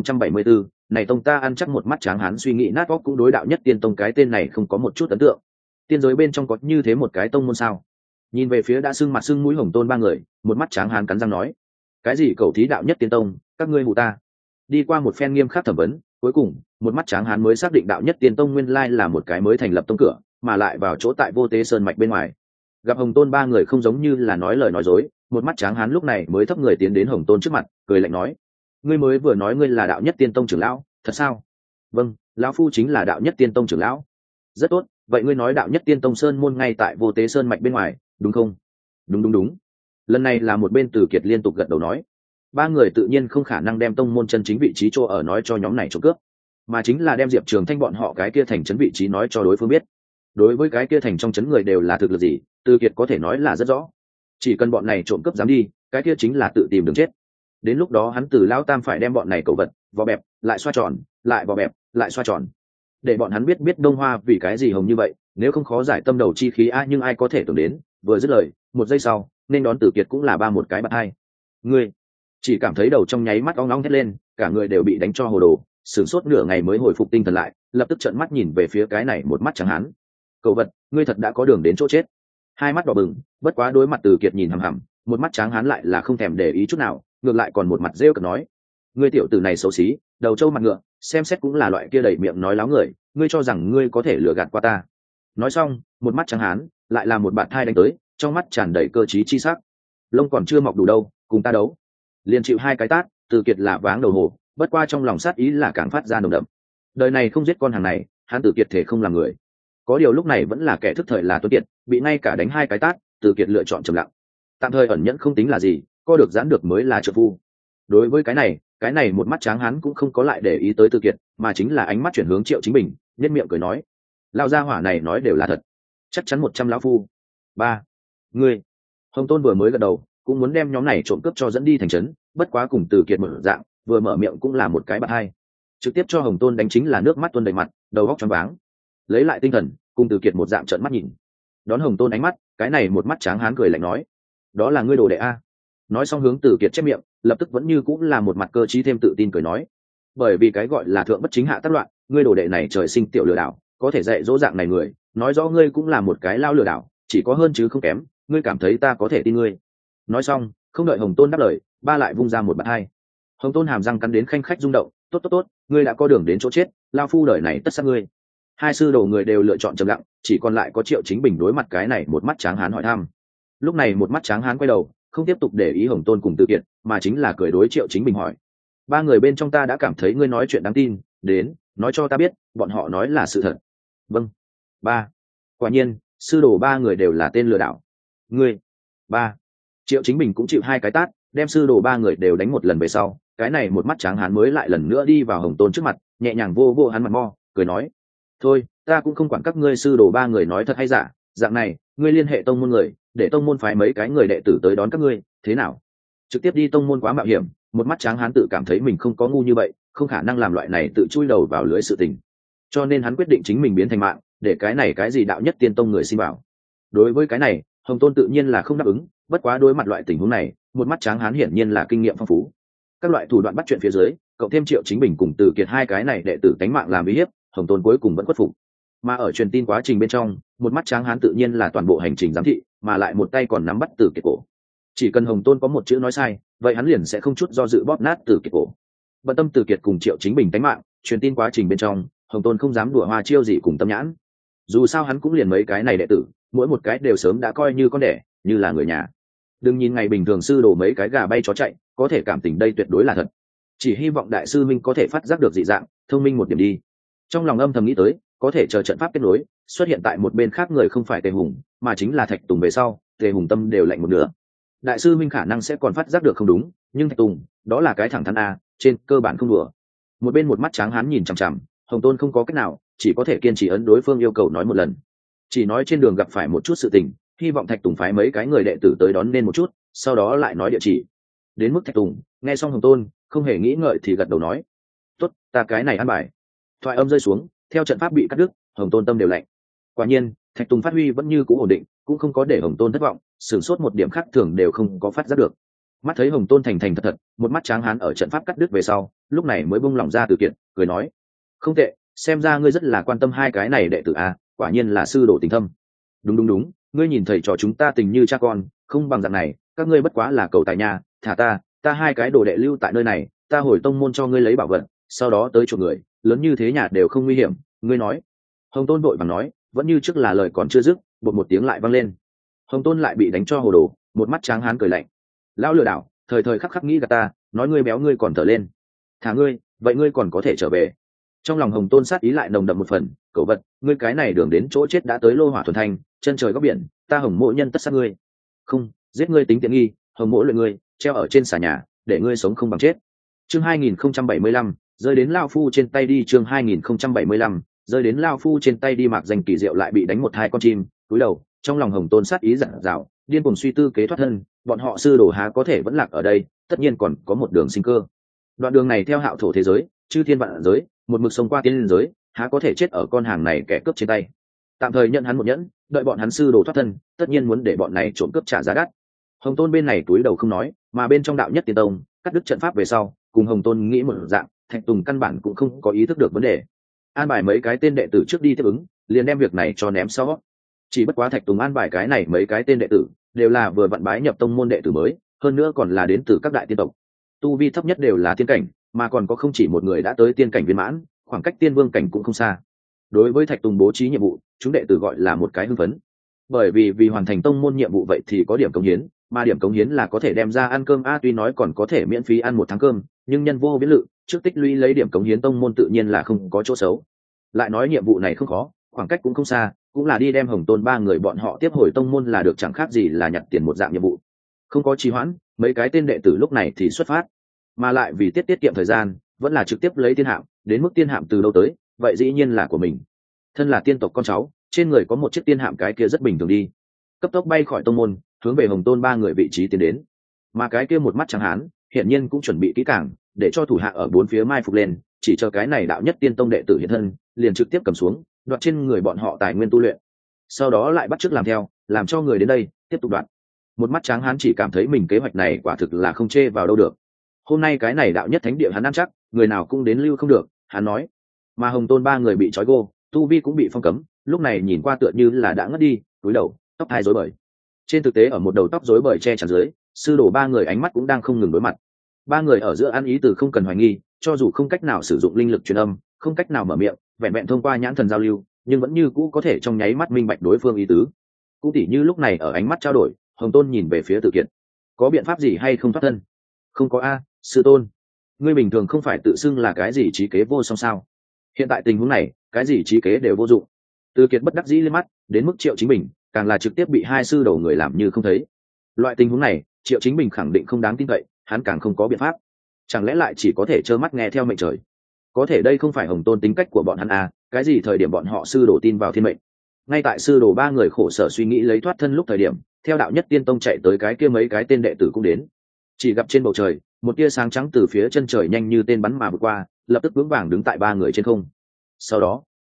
2074, này tông ta ăn chắc. Một mắt tráng hán suy nghĩ nát óc cũng đối Đạo Nhất Tiên Tông cái tên này không có một chút ấn tượng. Tiên giới bên trong có như thế một cái tông môn sao? Nhìn về phía đã sưng mặt sưng mũi Hồng Tôn ba người, một mắt tráng hán cắn răng nói: "Cái gì cầu thí Đạo Nhất Tiên Tông, các ngươi hù ta?" Đi qua một phen nghiêm khắc thẩm vấn, cuối cùng, một mắt tráng hán mới xác định Đạo Nhất Tiên Tông nguyên lai là một cái mới thành lập tông cửa, mà lại vào chỗ tại Vô Tế Sơn mạch bên ngoài. Gặp Hồng Tôn ba người không giống như là nói lời nói dối, một mắt tráng hán lúc này mới thấp người tiến đến Hồng Tôn trước mặt, cười lạnh nói: "Ngươi mới vừa nói ngươi là Đạo Nhất Tiên Tông trưởng lão, thật sao?" "Vâng, lão phu chính là Đạo Nhất Tiên Tông trưởng lão." "Rất tốt, vậy ngươi nói Đạo Nhất Tiên Tông sơn môn ngay tại Vô Tế Sơn mạch bên ngoài, đúng không?" "Đúng đúng đúng." Lần này là một bên Từ Kiệt liên tục gật đầu nói. Ba người tự nhiên không khả năng đem tông môn chân chính vị trí chỗ ở nói cho nhóm này trộm cướp, mà chính là đem Diệp Trường Thanh bọn họ cái kia thành trấn vị trí nói cho đối phương biết. Đối với cái kia thành trong trấn người đều là thực lực gì, Từ Kiệt có thể nói là rất rõ. Chỉ cần bọn này trộm cướp dám đi, cái kia chính là tự tìm đường chết. Đến lúc đó hắn Từ Lão Tam phải đem bọn này cầu vật vò bẹp, lại xoa tròn, lại vò bẹp, lại xoa tròn, để bọn hắn biết Đông Hoa vì cái gì hồng như vậy, nếu không khó giải tâm đầu chi khí a. Nhưng ai có thể tưởng đến, vừa dứt lời, một giây sau, nên đón Từ Kiệt cũng là ba một cái bạt hai. Ngươi chỉ cảm thấy đầu trong nháy mắt ong ong thét lên, cả người đều bị đánh cho hồ đồ, sửng sốt nửa ngày mới hồi phục tinh thần lại, lập tức trợn mắt nhìn về phía cái này một mắt trắng hán. "Cậu vật, ngươi thật đã có đường đến chỗ chết." Hai mắt đỏ bừng, bất quá đối mặt Từ Kiệt nhìn hằm hằm, một mắt trắng hán lại là không thèm để ý chút nào, ngược lại còn một mặt rêu cợt nói: "Ngươi tiểu tử này xấu xí, đầu trâu mặt ngựa, xem xét cũng là loại kia đầy miệng nói láo người, ngươi cho rằng ngươi có thể lừa gạt qua ta?" Nói xong, một mắt trắng hán lại là một bạt thai đánh tới, trong mắt tràn đầy cơ trí chi sắc. "Lông còn chưa mọc đủ đâu, cùng ta đấu." Liền chịu hai cái tát, Từ Kiệt là váng đầu hổ, bất qua trong lòng sát ý là càng phát ra nồng đậm. Đời này không giết con hàng này, hắn Từ Kiệt thể không làm người. Có điều lúc này vẫn là kẻ thức thời là Tuấn Kiệt, bị ngay cả đánh hai cái tát, Từ Kiệt lựa chọn trầm lặng. Tạm thời ẩn nhẫn không tính là gì, co được giãn được mới là trợ phu. Đối với cái này một mắt tráng hắn cũng không có lại để ý tới Từ Kiệt, mà chính là ánh mắt chuyển hướng Triệu Chính Bình, nhếch miệng cười nói: "Lão gia hỏa này nói đều là thật, chắc chắn 100 lão phu." "Ba, ngươi." Hồng Tôn vừa mới gật đầu, cũng muốn đem nhóm này trộm cướp cho dẫn đi thành trấn, bất quá cùng Từ Kiệt mở dạng, vừa mở miệng cũng là một cái bạt hai, trực tiếp cho Hồng Tôn đánh chính là nước mắt tuôn đầy mặt, đầu óc choáng váng. Lấy lại tinh thần, cùng Từ Kiệt một dạng trợn mắt nhìn. Đón Hồng Tôn ánh mắt, cái này một mắt tráng hán cười lạnh nói: "Đó là ngươi đồ đệ a." Nói xong hướng Từ Kiệt chép miệng, lập tức vẫn như cũng là một mặt cơ trí thêm tự tin cười nói: "Bởi vì cái gọi là thượng bất chính hạ tác loạn, ngươi đồ đệ này trời sinh tiểu lừa đảo, có thể dạy dỗ dạng này người, nói rõ ngươi cũng là một cái lao lừa đảo, chỉ có hơn chứ không kém, ngươi cảm thấy ta có thể tin ngươi?" Nói xong, không đợi Hồng Tôn đáp lời, ba lại vung ra một bạt hai. Hồng Tôn hàm răng cắn đến khanh khách rung động: "Tốt tốt tốt, ngươi đã có đường đến chỗ chết, lao phu đời này tất sát ngươi." Hai sư đồ người đều lựa chọn trầm lặng, chỉ còn lại có Triệu Chính Bình đối mặt cái này một mắt tráng hán hỏi thăm. Lúc này một mắt tráng hán quay đầu, không tiếp tục để ý Hồng Tôn cùng Từ Kiệt, mà chính là cười đối Triệu Chính Bình hỏi: "Ba người bên trong ta đã cảm thấy ngươi nói chuyện đáng tin, đến, nói cho ta biết, bọn họ nói là sự thật." "Vâng, ba." Quả nhiên, sư đồ ba người đều là tên lừa đảo. "Ngươi." "Ba." Triệu Chính Bình cũng chịu hai cái tát, đem sư đồ ba người đều đánh một lần về sau, cái này một mắt tráng hán mới lại lần nữa đi vào Hồng Tôn trước mặt, nhẹ nhàng vô vô hắn mặt mo, cười nói: "Thôi, ta cũng không quản các ngươi sư đồ ba người nói thật hay giả, dạng này, ngươi liên hệ tông môn người, để tông môn phái mấy cái người đệ tử tới đón các ngươi, thế nào?" Trực tiếp đi tông môn quá mạo hiểm, một mắt tráng hán tự cảm thấy mình không có ngu như vậy, không khả năng làm loại này tự chui đầu vào lưới sự tình. cho nên hắn quyết định chính mình biến thành mạng, để cái này cái gì đạo nhất tiên tông người xin vào. Đối với cái này Hồng Tôn tự nhiên là không đáp ứng, bất quá đối mặt loại tình huống này, một mắt tráng hán hiển nhiên là kinh nghiệm phong phú. Các loại thủ đoạn bắt chuyện phía dưới, cộng thêm Triệu Chính Bình cùng Từ Kiệt hai cái này đệ tử tánh mạng làm uy hiếp, Hồng Tôn cuối cùng vẫn khuất phục. Mà ở truyền tin quá trình bên trong, một mắt tráng hán tự nhiên là toàn bộ hành trình giám thị, mà lại một tay còn nắm bắt Từ Kiệt cổ. Chỉ cần Hồng Tôn có một chữ nói sai, vậy hắn liền sẽ không chút do dự bóp nát Từ Kiệt cổ. Bận tâm Từ Kiệt cùng Triệu Chính Bình tánh mạng, truyền tin quá trình bên trong, Hồng Tôn không dám đùa hoa chiêu gì cùng Tâm Nhãn. Dù sao hắn cũng liền mấy cái này đệ tử, mỗi một cái đều sớm đã coi như con đẻ, như là người nhà. Đừng nhìn ngày bình thường sư đồ mấy cái gà bay chó chạy, có thể cảm tình đây tuyệt đối là thật. Chỉ hy vọng đại sư minh có thể phát giác được dị dạng, thông minh một điểm đi. Trong lòng âm thầm nghĩ tới, có thể chờ trận pháp kết nối, xuất hiện tại một bên khác người không phải Tề Hùng, mà chính là Thạch Tùng về sau, Tề Hùng tâm đều lạnh một nửa. Đại sư minh khả năng sẽ còn phát giác được không đúng, nhưng Thạch Tùng, đó là cái thẳng thắn a, trên cơ bản không đùa. Một bên một mắt tráng hán nhìn chằm chằm, Hồng Tôn không có cách nào, chỉ có thể kiên trì ấn đối phương yêu cầu nói một lần. Chỉ nói trên đường gặp phải một chút sự tình, hy vọng Thạch Tùng phái mấy cái người đệ tử tới đón nên một chút, sau đó lại nói địa chỉ. Đến mức Thạch Tùng nghe xong Hồng Tôn không hề nghĩ ngợi thì gật đầu nói, tốt, ta cái này ăn bài. Thoại âm rơi xuống, theo trận pháp bị cắt đứt, Hồng Tôn tâm đều lạnh. Quả nhiên Thạch Tùng phát huy vẫn như cũ ổn định, cũng không có để Hồng Tôn thất vọng, sửng sốt một điểm khác thường đều không có phát giác được. Mắt thấy Hồng Tôn thành thành thật thật, một mắt tráng hán ở trận pháp cắt đứt về sau, lúc này mới buông lỏng ra Từ Kiệt, cười nói, không tệ, xem ra ngươi rất là quan tâm hai cái này đệ tử a, quả nhiên là sư đồ tình thâm. Đúng, ngươi nhìn thầy trò chúng ta tình như cha con, không bằng dạng này, các ngươi bất quá là cầu tài nhà, thả ta hai cái đồ đệ lưu tại nơi này, ta hồi tông môn cho ngươi lấy bảo vật, sau đó tới chỗ người, lớn như thế nhà đều không nguy hiểm, ngươi nói. Hồng Tôn vội vàng nói, vẫn như trước là lời còn chưa dứt, bột một tiếng lại vang lên. Hồng Tôn lại bị đánh cho hồ đồ, một mắt tráng hán cười lạnh, lão lừa đảo, thời thời khắc khắc nghĩ gạt ta, nói ngươi béo ngươi còn thở lên, thả ngươi, vậy ngươi còn có thể trở về. Trong lòng Hồng Tôn sát ý lại nồng đậm một phần, cẩu vật, ngươi cái này đường đến chỗ chết đã tới lô hỏa thuần thanh, chân trời góc biển, ta Hồng Mỗ nhân tất sát ngươi. Không, giết ngươi tính tiện nghi, Hồng Mỗ luyện ngươi, treo ở trên xà nhà, để ngươi sống không bằng chết. Chương 2075, rơi đến lao phu trên tay đi. Chương 2075, rơi đến lao phu trên tay đi. Mạc Danh Kỳ Diệu lại bị đánh một hai con chim, cúi đầu, trong lòng Hồng Tôn sát ý dặn dào, điên cuồng suy tư kế thoát thân, bọn họ sư đồ há có thể vẫn lạc ở đây, tất nhiên còn có một đường sinh cơ. Đoạn đường này theo hạo thổ thế giới, chư thiên vạn giới, một mực sông qua tiên liên giới, há có thể chết ở con hàng này kẻ cướp trên tay. Tạm thời nhận hắn một nhẫn, đợi bọn hắn sư đồ thoát thân, tất nhiên muốn để bọn này trộm cướp trả giá đắt. Hồng Tôn bên này cúi đầu không nói, mà bên trong đạo nhất tiên tông cắt đứt trận pháp về sau, cùng Hồng Tôn nghĩ một dạng, Thạch Tùng căn bản cũng không có ý thức được vấn đề. An bài mấy cái tên đệ tử trước đi tiếp ứng, liền đem việc này cho ném sau. Chỉ bất quá Thạch Tùng an bài cái này mấy cái tên đệ tử đều là vừa vặn bái nhập tông môn đệ tử mới, hơn nữa còn là đến từ các đại tiên tộc, tu vi thấp nhất đều là tiên cảnh, mà còn có không chỉ một người đã tới tiên cảnh viên mãn, khoảng cách tiên vương cảnh cũng không xa. Đối với Thạch Tùng bố trí nhiệm vụ, chúng đệ tử gọi là một cái hưng phấn, bởi vì hoàn thành tông môn nhiệm vụ vậy thì có điểm cống hiến, mà điểm cống hiến là có thể đem ra ăn cơm a. Tuy nói còn có thể miễn phí ăn một tháng cơm, nhưng nhân vô biến lự, trước tích lũy lấy điểm cống hiến tông môn tự nhiên là không có chỗ xấu. Lại nói nhiệm vụ này không khó, khoảng cách cũng không xa, cũng là đi đem Hồng Tôn ba người bọn họ tiếp hồi tông môn là được, chẳng khác gì là nhặt tiền một dạng nhiệm vụ. Không có trì hoãn, mấy cái tên đệ tử lúc này thì xuất phát, mà lại vì tiết kiệm thời gian, vẫn là trực tiếp lấy tiên hạm. Đến mức tiên hạm từ đâu tới, vậy dĩ nhiên là của mình. Thân là tiên tộc con cháu, trên người có một chiếc tiên hạm cái kia rất bình thường đi. Cấp tốc bay khỏi tông môn, hướng về Hồng Tôn ba người vị trí tiến đến. Mà cái kia một mắt trắng hán, hiển nhiên cũng chuẩn bị kỹ càng, để cho thủ hạ ở bốn phía mai phục lên, chỉ chờ cái này đạo nhất tiên tông đệ tử hiện thân, liền trực tiếp cầm xuống, đoạt trên người bọn họ tài nguyên tu luyện. Sau đó lại bắt chước làm theo, làm cho người đến đây tiếp tục đoạt. Một mắt trắng hán chỉ cảm thấy mình kế hoạch này quả thực là không chê vào đâu được. Hôm nay cái này đạo nhất thánh địa hắn ăn chắc, người nào cũng đến lưu không được, hắn nói. Mà Hồng Tôn ba người bị trói gô, tu vi cũng bị phong cấm, lúc này nhìn qua tựa như là đã ngất đi, cúi đầu, tóc hai rối bời. Trên thực tế ở một đầu tóc rối bời che chắn dưới, sư đồ ba người ánh mắt cũng đang không ngừng đối mặt. Ba người ở giữa ăn ý từ không cần hoài nghi, cho dù không cách nào sử dụng linh lực truyền âm, không cách nào mở miệng, vẹn vẹn thông qua nhãn thần giao lưu, nhưng vẫn như cũ có thể trong nháy mắt minh bạch đối phương ý tứ. Cũng tỉ như lúc này ở ánh mắt trao đổi, Hồng Tôn nhìn về phía Từ Kiệt, có biện pháp gì hay không thoát thân? Không có a, sư tôn. Ngươi bình thường không phải tự xưng là cái gì trí kế vô song sao? Hiện tại tình huống này, cái gì trí kế đều vô dụng. Từ Kiệt bất đắc dĩ lên mắt, đến mức Triệu Chính Bình càng là trực tiếp bị hai sư đầu người làm như không thấy. Loại tình huống này, Triệu Chính Bình khẳng định không đáng tin cậy, hắn càng không có biện pháp. Chẳng lẽ lại chỉ có thể trơ mắt nghe theo mệnh trời? Có thể đây không phải Hồng Tôn tính cách của bọn hắn à? Cái gì thời điểm bọn họ sư đồ tin vào thiên mệnh? Ngay tại sư đồ ba người khổ sở suy nghĩ lấy thoát thân lúc thời điểm, theo đạo nhất tiên tông chạy tới cái kia mấy cái tên đệ tử cũng đến. Chỉ gặp trên bầu trời, một tia sáng trắng từ phía chân trời nhanh như tên bắn mà vượt qua, lập tức vững vàng đứng tại ba người trên không. Sau đó,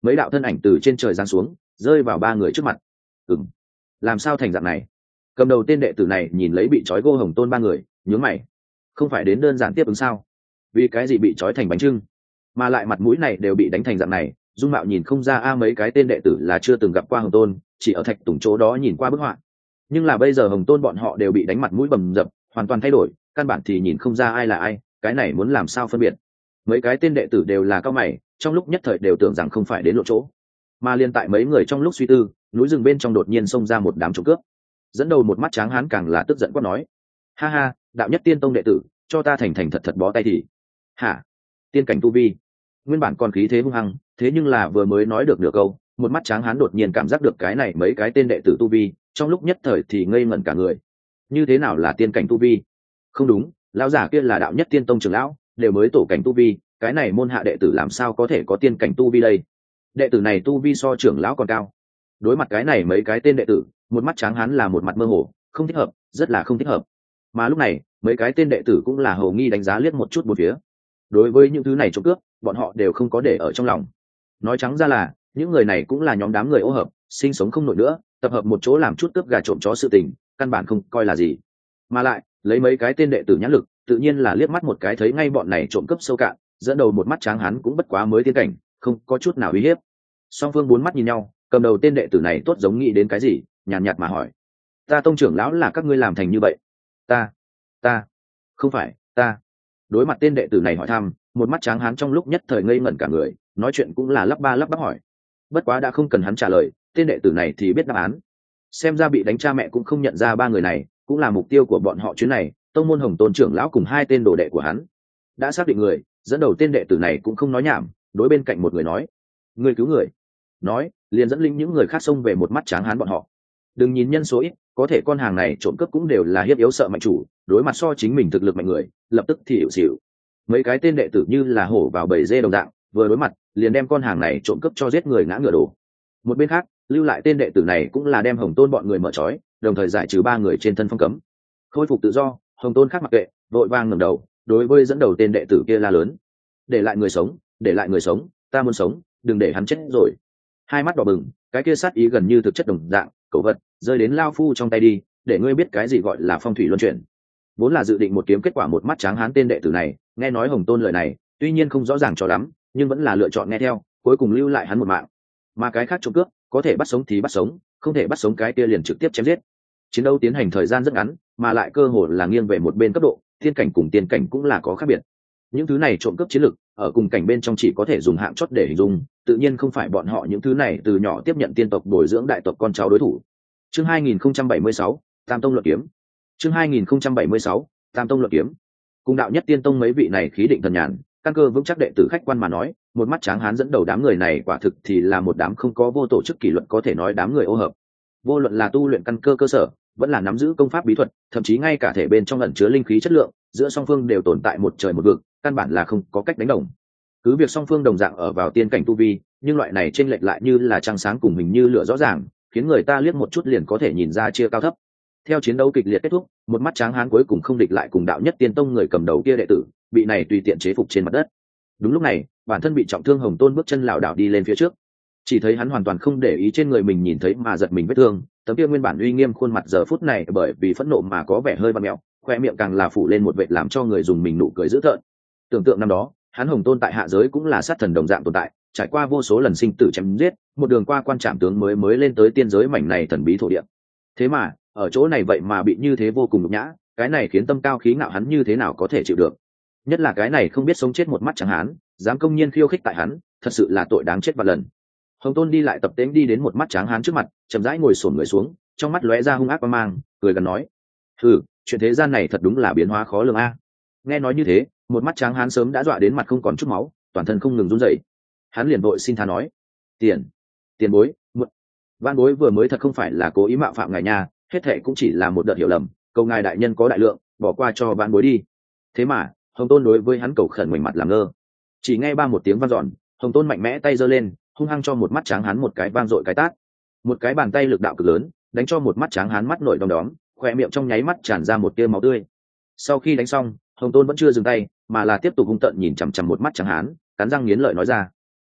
mấy đạo thân ảnh từ trên trời giáng xuống rơi vào ba người trước mặt. Làm sao thành dạng này? Cầm đầu tên đệ tử này nhìn lấy bị trói Ngô Hồng Tôn ba người, nhướng mày. Không phải đến đơn giản tiếp ứng sao? Vì cái gì bị trói thành bánh trưng, mà lại mặt mũi này đều bị đánh thành dạng này? Dung mạo nhìn không ra mấy cái tên đệ tử là chưa từng gặp qua Hồng Tôn, chỉ ở thạch tùng chỗ đó nhìn qua bức họa. Nhưng là bây giờ Hồng Tôn bọn họ đều bị đánh mặt mũi bầm dập, hoàn toàn thay đổi, căn bản thì nhìn không ra ai là ai, cái này muốn làm sao phân biệt? Mấy cái tên đệ tử đều là cao mày, trong lúc nhất thời đều tưởng rằng không phải đến lộ chỗ. Mà liên tại mấy người trong lúc suy tư, núi rừng bên trong đột nhiên xông ra một đám trộm cướp. Dẫn đầu một mắt tráng hán càng là tức giận quát nói: ha ha, đạo nhất tiên tông đệ tử, cho ta thành thành thật thật bó tay thì. Hả? Tiên cảnh tu vi? Nguyên bản còn khí thế hung hăng, thế nhưng là vừa mới nói được nửa câu, một mắt tráng hán đột nhiên cảm giác được cái này mấy cái tên đệ tử tu vi, trong lúc nhất thời thì ngây ngẩn cả người. Như thế nào là tiên cảnh tu vi? Không đúng, lão giả kia là đạo nhất tiên tông trưởng lão, đều mới tổ cảnh tu vi, cái này môn hạ đệ tử làm sao có thể có tiên cảnh tu vi đây? Đệ tử này tu vi so trưởng lão còn cao. Đối mặt cái này mấy cái tên đệ tử, một mắt tráng hán là một mặt mơ hồ, không thích hợp, rất là không thích hợp. Mà lúc này mấy cái tên đệ tử cũng là hầu nghi đánh giá liếc một chút bốn phía. Đối với những thứ này trộm cướp, bọn họ đều không có để ở trong lòng. Nói trắng ra là những người này cũng là nhóm đám người ô hợp, sinh sống không nổi nữa, tập hợp một chỗ làm chút cướp gà trộm chó sự tình, căn bản không coi là gì. Mà lại lấy mấy cái tên đệ tử nhãn lực, tự nhiên là liếc mắt một cái thấy ngay bọn này trộm cướp sâu cạn, dẫn đầu một mắt tráng hán cũng bất quá mới tiên cảnh, không có chút nào uy hiếp. Song phương bốn mắt nhìn nhau, cầm đầu tên đệ tử này tốt giống nghĩ đến cái gì, nhàn nhạt mà hỏi: ta tông trưởng lão là các ngươi làm thành như vậy? Ta không phải ta. Đối mặt tên đệ tử này hỏi thăm, một mắt tráng hán trong lúc nhất thời ngây ngẩn cả người, nói chuyện cũng là lắp ba lắp bắp hỏi. Bất quá đã không cần hắn trả lời, tên đệ tử này thì biết đáp án. Xem ra bị đánh cha mẹ cũng không nhận ra ba người này cũng là mục tiêu của bọn họ chuyến này. Tông môn Hồng Tôn trưởng lão cùng hai tên đồ đệ của hắn đã xác định người, dẫn đầu tên đệ tử này cũng không nói nhảm, đối bên cạnh một người nói: người cứu người. Nói liền dẫn linh những người khác xông về một mắt tráng hán bọn họ. Đừng nhìn nhân số ít, có thể con hàng này trộm cướp cũng đều là hiếp yếu sợ mạnh chủ, đối mặt so chính mình thực lực mạnh người, lập tức thì hiểu xỉu. Mấy cái tên đệ tử như là hổ vào bầy dê đồng dạng, vừa đối mặt liền đem con hàng này trộm cướp cho giết người ngã ngựa đổ. Một bên khác lưu lại tên đệ tử này cũng là đem Hồng Tôn bọn người mở trói, đồng thời giải trừ ba người trên thân phong cấm, khôi phục tự do. Hồng Tôn khác mặc kệ, vội vàng ngẩng đầu đối với dẫn đầu tên đệ tử kia la lớn: để lại người sống, để lại người sống, ta muốn sống, đừng để hắn chết rồi. Hai mắt đỏ bừng, cái kia sát ý gần như thực chất đồng dạng, cẩu vật rơi đến lao phu trong tay đi, để ngươi biết cái gì gọi là phong thủy luân chuyển. Vốn là dự định một kiếm kết quả một mắt tráng hán tên đệ tử này, nghe nói Hồng Tôn lời này, tuy nhiên không rõ ràng cho lắm, nhưng vẫn là lựa chọn nghe theo, cuối cùng lưu lại hắn một mạng. Mà cái khác trộm cướp, có thể bắt sống thì bắt sống, không thể bắt sống cái kia liền trực tiếp chém giết. Chiến đấu tiến hành thời gian rất ngắn, mà lại cơ hội là nghiêng về một bên cấp độ, thiên cảnh cùng tiên cảnh cũng là có khác biệt. Những thứ này trộm cướp chiến lực ở cùng cảnh bên trong chỉ có thể dùng hạng chót để hình dung, tự nhiên không phải bọn họ những thứ này từ nhỏ tiếp nhận tiên tộc bồi dưỡng đại tộc con cháu đối thủ. Chương 2076, Tam Tông luận kiếm. Chương 2076, Tam Tông luận kiếm. Cùng đạo nhất tiên tông mấy vị này khí định thần nhàn, căn cơ vững chắc đệ tử khách quan mà nói, một mắt tráng hán dẫn đầu đám người này quả thực thì là một đám không có vô tổ chức kỷ luật, có thể nói đám người ô hợp. Vô luận là tu luyện căn cơ cơ sở, vẫn là nắm giữ công pháp bí thuật, thậm chí ngay cả thể bên trong ẩn chứa linh khí chất lượng, giữa song phương đều tồn tại một trời một vực, căn bản là không có cách đánh đồng. Cứ việc song phương đồng dạng ở vào tiên cảnh tu vi, nhưng loại này chênh lệch lại như là trăng sáng cùng mình như lửa rõ ràng, khiến người ta liếc một chút liền có thể nhìn ra chia cao thấp. Theo chiến đấu kịch liệt kết thúc, một mắt tráng hán cuối cùng không địch lại cùng đạo nhất tiên tông người cầm đầu kia đệ tử, bị này tùy tiện chế phục trên mặt đất. Đúng lúc này, bản thân bị trọng thương Hồng Tôn bước chân lảo đảo đi lên phía trước. Chỉ thấy hắn hoàn toàn không để ý trên người mình nhìn thấy mà giật mình vết thương, tấm kia nguyên bản uy nghiêm khuôn mặt giờ phút này bởi vì phẫn nộ mà có vẻ hơi vặn mèo, khoe miệng càng là phủ lên một vệt làm cho người dùng mình nụ cười dữ tợn. Tưởng tượng năm đó, hắn Hồng Tôn tại hạ giới cũng là sát thần đồng dạng tồn tại, trải qua vô số lần sinh tử chém giết, một đường qua quan trạm tướng mới lên tới tiên giới mảnh này thần bí thổ địa. Thế mà, ở chỗ này vậy mà bị như thế vô cùng nhục nhã, cái này khiến tâm cao khí ngạo hắn như thế nào có thể chịu được. Nhất là cái này không biết sống chết một mắt trắng hán, dám công nhiên khiêu khích tại hắn, thật sự là tội đáng chết vạn lần. Hồng Tôn đi lại tập tễnh đi đến một mắt tráng hán trước mặt, chậm rãi ngồi xổm người xuống, trong mắt lóe ra hung ác quang mang, cười gần nói: "Hừ, chuyện thế gian này thật đúng là biến hóa khó lường a." Nghe nói như thế, một mắt tráng hán sớm đã dọa đến mặt không còn chút máu, toàn thân không ngừng run rẩy. Hắn liền vội xin tha nói: Tiền bối, van bối vừa mới thật không phải là cố ý mạo phạm ngài nha, hết thệ cũng chỉ là một đợt hiểu lầm, cầu ngài đại nhân có đại lượng, bỏ qua cho van bối đi." Thế mà, Hồng Tôn đối với hắn cầu khẩn ngoảnh mặt làm ngơ. Chỉ nghe ba một tiếng vang dọn, Hồng Tôn mạnh mẽ tay giơ lên, hung hăng cho một mắt tráng hán một cái vang dội cái tát. Một cái bàn tay lực đạo cực lớn, đánh cho một mắt tráng hán mắt nổi đom đóm, khóe miệng trong nháy mắt tràn ra một tia máu tươi. Sau khi đánh xong, Hồng Tôn vẫn chưa dừng tay, mà là tiếp tục hung tợn nhìn chằm chằm một mắt tráng hán, cắn răng nghiến lợi nói ra: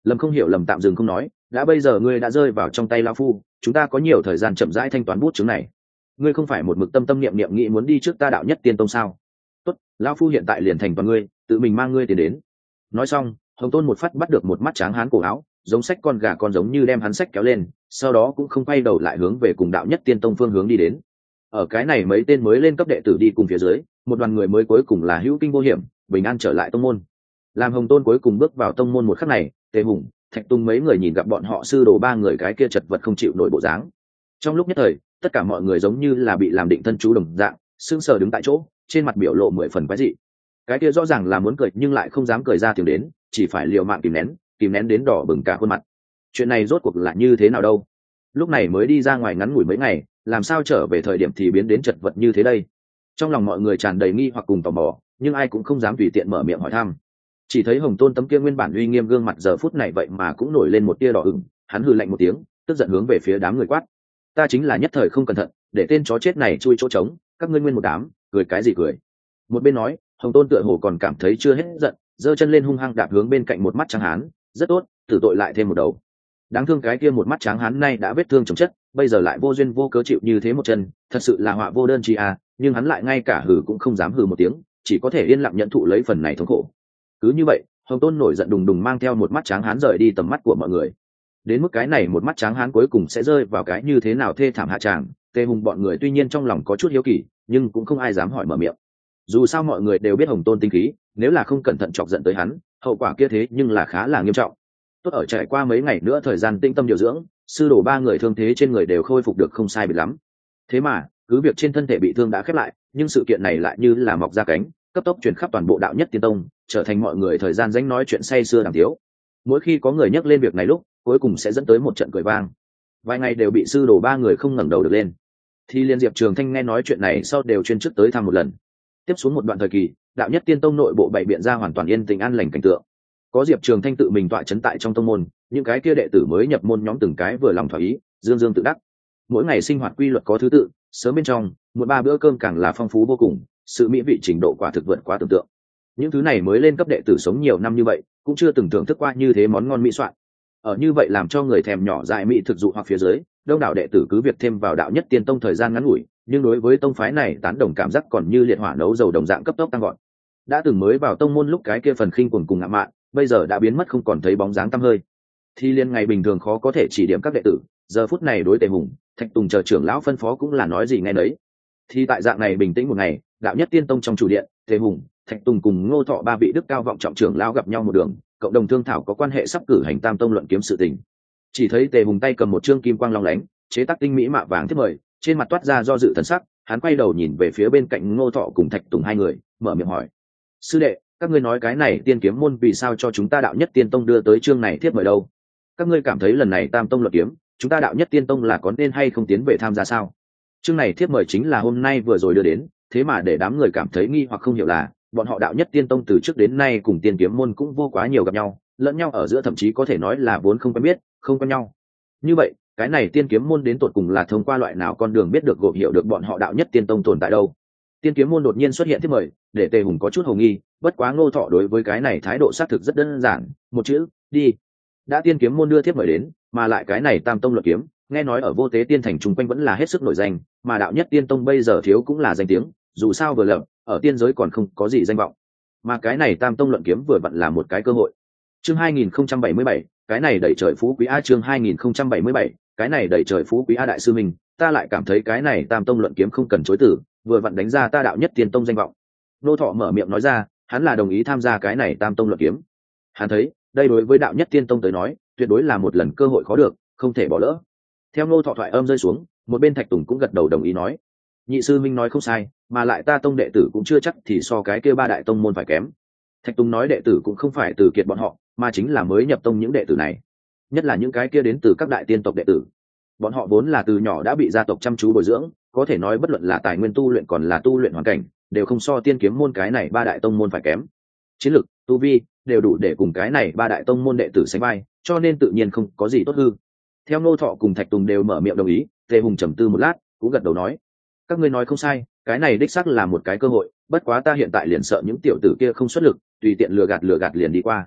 Lâm không hiểu lầm tạm dừng không nói, đã bây giờ ngươi đã rơi vào trong tay lão phu, chúng ta có nhiều thời gian chậm rãi thanh toán bút chứng này. Ngươi không phải một mực tâm tâm niệm niệm nghĩ muốn đi trước ta đạo nhất tiên tông sao? Tốt, lão phu hiện tại liền thành toàn ngươi, tự mình mang ngươi tiền đến. Nói xong, Hồng Tôn một phát bắt được một mắt tráng hán cổ áo, giống sách con gà con giống như đem hắn sách kéo lên, sau đó cũng không quay đầu lại hướng về cùng đạo nhất tiên tông phương hướng đi đến. Ở cái này mấy tên mới lên cấp đệ tử đi cùng phía dưới, một đoàn người mới cuối cùng là hữu kinh vô hiểm, bình an trở lại tông môn. Làm Hồng Tôn cuối cùng bước vào tông môn một khắc này, Tề Hùng, Thạch Tung mấy người nhìn gặp bọn họ sư đồ ba người cái kia chật vật không chịu nổi bộ dáng. Trong lúc nhất thời, tất cả mọi người giống như là bị làm định thân chú đồng dạng, sững sờ đứng tại chỗ, trên mặt biểu lộ 10 phần quái dị. Cái kia rõ ràng là muốn cười nhưng lại không dám cười ra tiếng đến, chỉ phải liều mạng kìm nén đến đỏ bừng cả khuôn mặt. Chuyện này rốt cuộc là như thế nào đâu? Lúc này mới đi ra ngoài ngắn ngủi mấy ngày, làm sao trở về thời điểm thì biến đến chật vật như thế đây? Trong lòng mọi người tràn đầy nghi hoặc cùng tò mò, nhưng ai cũng không dám tùy tiện mở miệng hỏi thăm. Chỉ thấy Hồng Tôn tấm kia nguyên bản uy nghiêm gương mặt giờ phút này vậy mà cũng nổi lên một tia đỏ ửng, hắn hừ lạnh một tiếng, tức giận hướng về phía đám người quát: ta chính là nhất thời không cẩn thận, để tên chó chết này chui chỗ trống, các ngươi nguyên một đám, cười cái gì cười? Một bên nói, Hồng Tôn tựa hồ còn cảm thấy chưa hết giận, giơ chân lên hung hăng đạp hướng bên cạnh một mắt trắng hán, rất tốt, tử tội lại thêm một đầu. Đáng thương cái kia một mắt trắng hán nay đã vết thương chồng chất, bây giờ lại vô duyên vô cớ chịu như thế một chân, thật sự là họa vô đơn chi à, nhưng hắn lại ngay cả hừ cũng không dám hừ một tiếng, chỉ có thể yên lặng nhận thụ lấy phần này thống khổ. Cứ như vậy, Hồng Tôn nổi giận đùng đùng mang theo một mắt trắng hán rời đi tầm mắt của mọi người. Đến mức cái này một mắt trắng hán cuối cùng sẽ rơi vào cái như thế nào thê thảm hạ tràng, Tề Hùng bọn người tuy nhiên trong lòng có chút hiếu kỳ, nhưng cũng không ai dám hỏi mở miệng. Dù sao mọi người đều biết Hồng Tôn tinh khí, nếu là không cẩn thận chọc giận tới hắn, hậu quả kia thế nhưng là khá là nghiêm trọng. Tốt ở trải qua mấy ngày nữa thời gian tĩnh tâm điều dưỡng, sư đồ ba người thương thế trên người đều khôi phục được không sai biệt lắm. Thế mà, cứ việc trên thân thể bị thương đã khép lại, nhưng sự kiện này lại như là mọc ra cánh, cấp tốc truyền khắp toàn bộ đạo nhất tiên tông, trở thành mọi người thời gian dánh nói chuyện say sưa đàm tiếu. Mỗi khi có người nhắc lên việc này lúc, cuối cùng sẽ dẫn tới một trận cười vang. Vài ngày đều bị sư đồ ba người không ngẩng đầu được lên. Thì liên Diệp Trường Thanh nghe nói chuyện này sau đều chuyên chức tới thăm một lần. Tiếp xuống một đoạn thời kỳ, đạo nhất tiên tông nội bộ bày biện ra hoàn toàn yên tĩnh an lành cảnh tượng. Có Diệp Trường Thanh tự mình tọa chấn tại trong tông môn, những cái kia đệ tử mới nhập môn nhóm từng cái vừa lòng thỏa ý, dương dương tự đắc. Mỗi ngày sinh hoạt quy luật có thứ tự, sớm bên trong, một ba bữa cơm càng là phong phú vô cùng, sự mỹ vị trình độ quả thực vượt quá tưởng tượng. Những thứ này mới lên cấp đệ tử sống nhiều năm như vậy, cũng chưa từng thưởng thức qua như thế món ngon mỹ soạn. Ở như vậy làm cho người thèm nhỏ dại mỹ thực dụ hoặc phía dưới, đông đảo đệ tử cứ việc thêm vào đạo nhất tiên tông thời gian ngắn ngủi, nhưng đối với tông phái này tán đồng cảm giác còn như liệt hỏa nấu dầu đồng dạng cấp tốc tăng gọn. Đã từng mới vào tông môn lúc cái kia phần khinh cuồng cùng ngạo mạn, bây giờ đã biến mất không còn thấy bóng dáng tăm hơi. Thì liên ngày bình thường khó có thể chỉ điểm các đệ tử, giờ phút này đối Tề Hùng, Thạch Tùng chờ trưởng lão phân phó cũng là nói gì nghe nấy. Thì tại dạng này bình tĩnh một ngày, đạo nhất tiên tông trong chủ điện, Tề Hùng, Thạch Tùng cùng Ngô Thọ ba vị đức cao vọng trọng trưởng lão gặp nhau một đường, cộng đồng thương thảo có quan hệ sắp cử hành tam tông luận kiếm sự tình. Chỉ thấy Tề Hùng tay cầm một trương kim quang long lánh, chế tác tinh mỹ mạ vàng thiết mời, trên mặt toát ra do dự thần sắc, hắn quay đầu nhìn về phía bên cạnh Ngô Thọ cùng Thạch Tùng hai người, mở miệng hỏi: sư đệ, các ngươi nói cái này tiên kiếm môn vì sao cho chúng ta đạo nhất tiên tông đưa tới chương này thiết mời đâu? Các ngươi cảm thấy lần này tam tông luận kiếm, chúng ta đạo nhất tiên tông là có nên hay không tiến về tham gia sao? Chương này thiết mời chính là hôm nay vừa rồi đưa đến, thế mà để đám người cảm thấy nghi hoặc không hiểu là, bọn họ đạo nhất tiên tông từ trước đến nay cùng tiên kiếm môn cũng vô quá nhiều gặp nhau, lẫn nhau ở giữa thậm chí có thể nói là vốn không quen biết, không quen nhau. Như vậy, cái này tiên kiếm môn đến tột cùng là thông qua loại nào con đường biết được gộp hiểu được bọn họ đạo nhất tiên tông tồn tại đâu? Tiên kiếm môn đột nhiên xuất hiện thiết mời, để Tề Hùng có chút hồ nghi, bất quá Ngô Thọ đối với cái này thái độ xác thực rất đơn giản, một chữ, đi. Đã tiên kiếm môn đưa thiết mời đến, mà lại cái này tam tông luận kiếm, nghe nói ở vô tế tiên thành chung quanh vẫn là hết sức nổi danh, mà đạo nhất tiên tông bây giờ thiếu cũng là danh tiếng, dù sao vừa lập, ở tiên giới còn không có gì danh vọng. Mà cái này tam tông luận kiếm vừa vặn là một cái cơ hội. Chương 2077, cái này đẩy trời phú quý a. Chương 2077, cái này đẩy trời phú quý a. Đại sư mình, ta lại cảm thấy cái này tam tông luận kiếm không cần chối từ, vừa vặn đánh ra ta đạo nhất tiên tông danh vọng. Nô Thọ mở miệng nói ra, hắn là đồng ý tham gia cái này tam tông luận kiếm. Hắn thấy, đây đối với đạo nhất tiên tông tới nói, tuyệt đối là một lần cơ hội khó được, không thể bỏ lỡ. Theo Nô Thọ thoại âm rơi xuống, một bên Thạch Tùng cũng gật đầu đồng ý nói: nhị sư minh nói không sai, mà lại ta tông đệ tử cũng chưa chắc thì so cái kia ba đại tông môn phải kém. Thạch Tùng nói đệ tử cũng không phải từ kiệt bọn họ, mà chính là mới nhập tông những đệ tử này, nhất là những cái kia đến từ các đại tiên tộc đệ tử. Bọn họ vốn là từ nhỏ đã bị gia tộc chăm chú bồi dưỡng, có thể nói bất luận là tài nguyên tu luyện còn là tu luyện hoàn cảnh, đều không so tiên kiếm môn cái này ba đại tông môn phải kém. Chiến lực, tu vi đều đủ để cùng cái này ba đại tông môn đệ tử sánh vai, cho nên tự nhiên không có gì tốt hư. Theo Ngô Thọ cùng Thạch Tùng đều mở miệng đồng ý, Tề Hùng trầm tư một lát, cũng gật đầu nói: các ngươi nói không sai, cái này đích xác là một cái cơ hội, bất quá ta hiện tại liền sợ những tiểu tử kia không xuất lực, tùy tiện lừa gạt liền đi qua.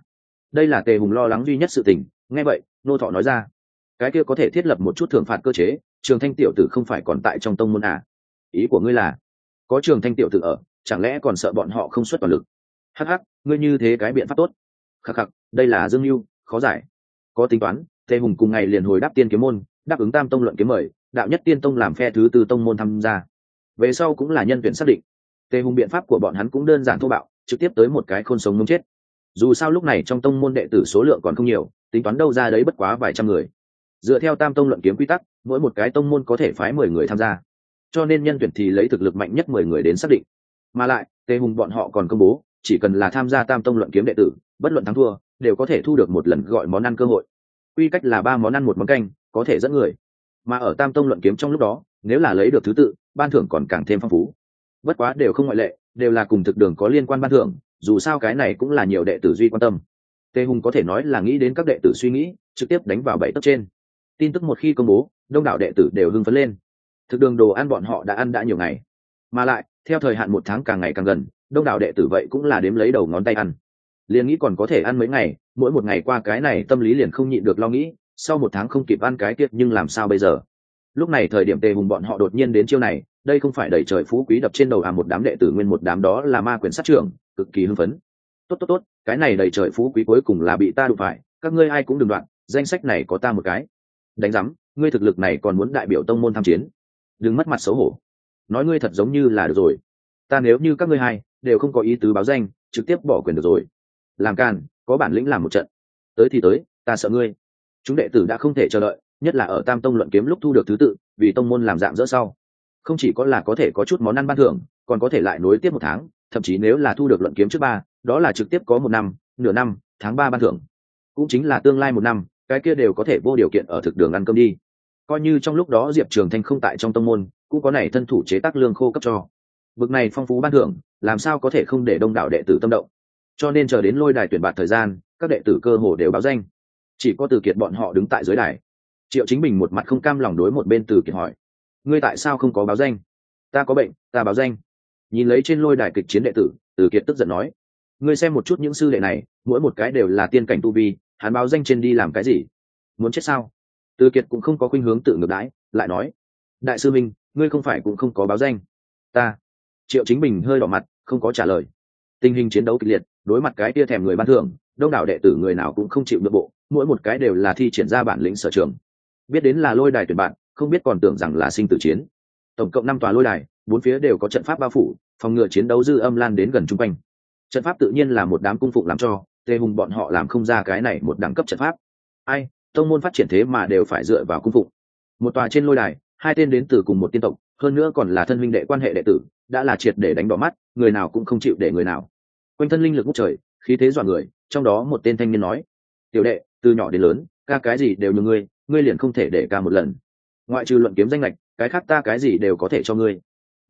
đây là Tề Hùng lo lắng duy nhất sự tình. Nghe vậy nô thọ nói ra, cái kia có thể thiết lập một chút thưởng phạt cơ chế, Trường Thanh tiểu tử không phải còn tại trong tông môn à? Ý của ngươi là có Trường Thanh tiểu tử ở, chẳng lẽ còn sợ bọn họ không xuất toàn lực? Hắc hắc, ngươi như thế cái biện pháp tốt. Khắc khắc, đây là dương mưu khó giải. Có tính toán. Tề Hùng cùng ngày liền hồi đáp Tiên Kiếm môn, đáp ứng Tam tông luận kiếm mời, đạo nhất tiên tông làm phe thứ tư tông môn tham gia. Về sau cũng là nhân tuyển xác định. Tề Hùng biện pháp của bọn hắn cũng đơn giản thô bạo, trực tiếp tới một cái khôn sống mống chết. Dù sao lúc này trong tông môn đệ tử số lượng còn không nhiều, tính toán đâu ra đấy bất quá vài trăm người. Dựa theo Tam tông luận kiếm quy tắc, mỗi một cái tông môn có thể phái 10 người tham gia, cho nên nhân tuyển thì lấy thực lực mạnh nhất 10 người đến xác định. Mà lại Tề Hùng bọn họ còn công bố, chỉ cần là tham gia Tam tông luận kiếm đệ tử, bất luận thắng thua đều có thể thu được một lần gọi món ăn cơ hội. Quy cách là 3 món ăn một món canh, có thể dẫn người. Mà ở Tam tông luận kiếm trong lúc đó, nếu là lấy được thứ tự, ban thưởng còn càng thêm phong phú. Bất quá đều không ngoại lệ, đều là cùng thực đường có liên quan ban thưởng, dù sao cái này cũng là nhiều đệ tử duy quan tâm. Tề Hùng có thể nói là nghĩ đến các đệ tử suy nghĩ, trực tiếp đánh vào bảy tấc trên. Tin tức một khi công bố, đông đảo đệ tử đều hưng phấn lên. Thực đường đồ ăn bọn họ đã ăn đã nhiều ngày, mà lại theo thời hạn 1 tháng càng ngày càng gần, đông đảo đệ tử vậy cũng là đếm lấy đầu ngón tay ăn. Liền nghĩ còn có thể ăn mấy ngày, mỗi một ngày qua cái này tâm lý liền không nhịn được lo nghĩ, sau 1 tháng không kịp ăn cái tiết nhưng làm sao bây giờ? Lúc này thời điểm Tề Hùng bọn họ đột nhiên đến chiêu này, đây không phải đẩy trời phú quý đập trên đầu một đám đệ tử nguyên một đám đó là ma quyền sát trưởng, cực kỳ hưng phấn. Tốt, cái này đẩy trời phú quý cuối cùng là bị ta đụng phải, các ngươi ai cũng đừng đoạn, danh sách này có ta một cái. Đánh rắm, ngươi thực lực này còn muốn đại biểu tông môn tham chiến, đừng mất mặt xấu hổ. Nói ngươi thật giống như là được rồi, ta nếu như các ngươi hai đều không có ý tứ báo danh, trực tiếp bỏ quyền được rồi. Làm càn, có bản lĩnh làm một trận. Tới thì tới, ta sợ ngươi. Chúng đệ tử đã không thể chờ đợi, nhất là ở Tam tông luận kiếm lúc thu được thứ tự, vì tông môn làm dạng dỡ sau, không chỉ có là có thể có chút món ăn ban thưởng, còn có thể lại nối tiếp 1 tháng, thậm chí nếu là thu được luận kiếm trước 3, đó là trực tiếp có 1 năm, nửa năm, tháng 3 ban thưởng, cũng chính là tương lai 1 năm, cái kia đều có thể vô điều kiện ở thực đường ăn cơm đi. Coi như trong lúc đó Diệp Trường Thanh không tại trong tông môn, cũng có này thân thủ chế tác lương khô cấp cho. Bực này phong phú ban thưởng, làm sao có thể không để đông đảo đệ tử tâm động. Cho nên chờ đến lôi đài tuyển bạt thời gian, các đệ tử cơ hồ đều báo danh, chỉ có Từ Kiệt bọn họ đứng tại dưới đài. Triệu Chính Bình một mặt không cam lòng đối một bên Từ Kiệt hỏi, ngươi tại sao không có báo danh? Ta có bệnh, ta báo danh. Nhìn lấy trên lôi đài kịch chiến đệ tử, Từ Kiệt tức giận nói, ngươi xem một chút những sư đệ này, mỗi một cái đều là tiên cảnh tu vi, hắn báo danh trên đi làm cái gì? Muốn chết sao? Từ Kiệt cũng không có khuynh hướng tự ngược đãi, lại nói, đại sư minh, ngươi không phải cũng không có báo danh? Ta. Triệu Chính Bình hơi đỏ mặt, không có trả lời. Tình hình chiến đấu kịch liệt, đối mặt cái tia thèm người ban thưởng, đông đảo đệ tử người nào cũng không chịu nhượng bộ, mỗi một cái đều là thi triển ra bản lĩnh sở trường. Biết đến là lôi đài tuyển bạn, không biết còn tưởng rằng là sinh tử chiến. Tổng cộng 5 tòa lôi đài, 4 phía đều có trận pháp bao phủ, phòng ngừa chiến đấu dư âm lan đến gần chung quanh. Trận pháp tự nhiên là một đám cung phụng làm cho, Tề Hùng bọn họ làm không ra cái này một đẳng cấp trận pháp. Ai, tông môn phát triển thế mà đều phải dựa vào cung phụng. Một tòa trên lôi đài, 2 tên đến từ cùng một tiên tộc, hơn nữa còn là thân huynh đệ quan hệ đệ tử, đã là triệt để đánh đỏ mắt, người nào cũng không chịu để người nào. Quanh thân linh lực ngút trời, khí thế dọa người, trong đó một tên thanh niên nói, tiểu đệ, từ nhỏ đến lớn, ca cái gì đều như ngươi liền không thể để ca một lần. Ngoại trừ luận kiếm danh lệch, cái khác ta cái gì đều có thể cho ngươi.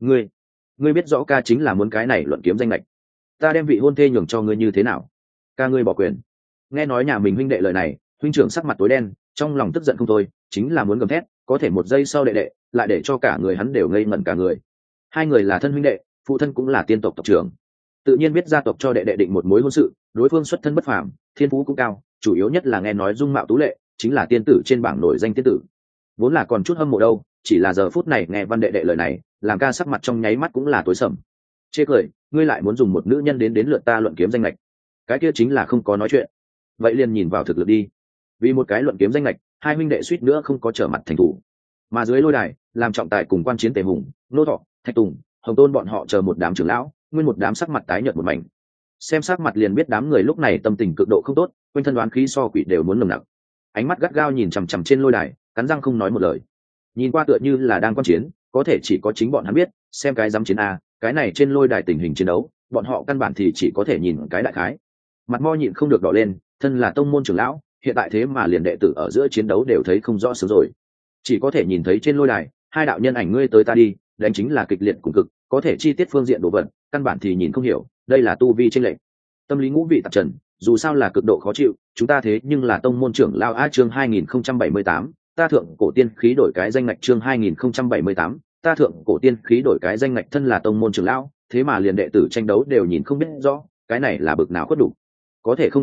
Ngươi biết rõ ca chính là muốn cái này luận kiếm danh lệch, ta đem vị hôn thê nhường cho ngươi như thế nào? Ca ngươi bỏ quyền. Nghe nói nhà mình huynh đệ lời này, huynh trưởng sắc mặt tối đen, trong lòng tức giận không thôi, chính là muốn gầm thét, có thể một giây sau đệ đệ lại để cho cả người hắn đều ngây ngẩn cả người. Hai người là thân huynh đệ, phụ thân cũng là tiên tộc tộc trưởng, tự nhiên biết gia tộc cho đệ đệ định một mối hôn sự, đối phương xuất thân bất phàm, thiên phú cũng cao, chủ yếu nhất là nghe nói dung mạo tú lệ, chính là tiên tử trên bảng nổi danh tiên tử. Vốn là còn chút hâm mộ đâu, chỉ là giờ phút này nghe văn đệ đệ lời này, làm ca sắc mặt trong nháy mắt cũng là tối sầm. Chê cười, ngươi lại muốn dùng một nữ nhân đến lượt ta luận kiếm danh lệch, cái kia chính là không có nói chuyện. Vậy liền nhìn vào thực lực đi, vì một cái luận kiếm danh lệch, hai huynh đệ suýt nữa không có trở mặt thành thủ. Mà dưới lôi đài, làm trọng tài cùng quan chiến Tề Hùng, Nô Thọ, Thạch Tùng, Hồng Tôn bọn họ chờ một đám trưởng lão, nguyên một đám sắc mặt tái nhợt một mảnh. Xem sắc mặt liền biết đám người lúc này tâm tình cực độ không tốt, quanh thân đoán khí so quỷ đều muốn nồng nặc. Ánh mắt gắt gao nhìn chằm chằm trên lôi đài, cắn răng không nói một lời. Nhìn qua tựa như là đang quan chiến, có thể chỉ có chính bọn hắn biết, xem cái dám chiến a, cái này trên lôi đài tình hình chiến đấu, bọn họ căn bản thì chỉ có thể nhìn cái đại khái. Mặt mo nhịn không được đỏ lên, thân là tông môn trưởng lão, hiện tại thế mà liền đệ tử ở giữa chiến đấu đều thấy không rõ sớm rồi. Chỉ có thể nhìn thấy trên lôi đài, hai đạo nhân ảnh ngươi tới ta đi, đánh chính là kịch liệt cùng cực, có thể chi tiết phương diện đồ vật, căn bản thì nhìn không hiểu, đây là tu vi chênh lệch. Tâm lý ngũ vị tạp trần, dù sao là cực độ khó chịu, chúng ta thế nhưng là tông môn trưởng lão a chương 2078, ta thượng cổ tiên khí đổi cái danh ngạch chương 2078, ta thượng cổ tiên khí đổi cái danh ngạch thân là tông môn trưởng lão, thế mà liền đệ tử tranh đấu đều nhìn không biết rõ, cái này là bực nào khuất đủ. Có thể không có cách,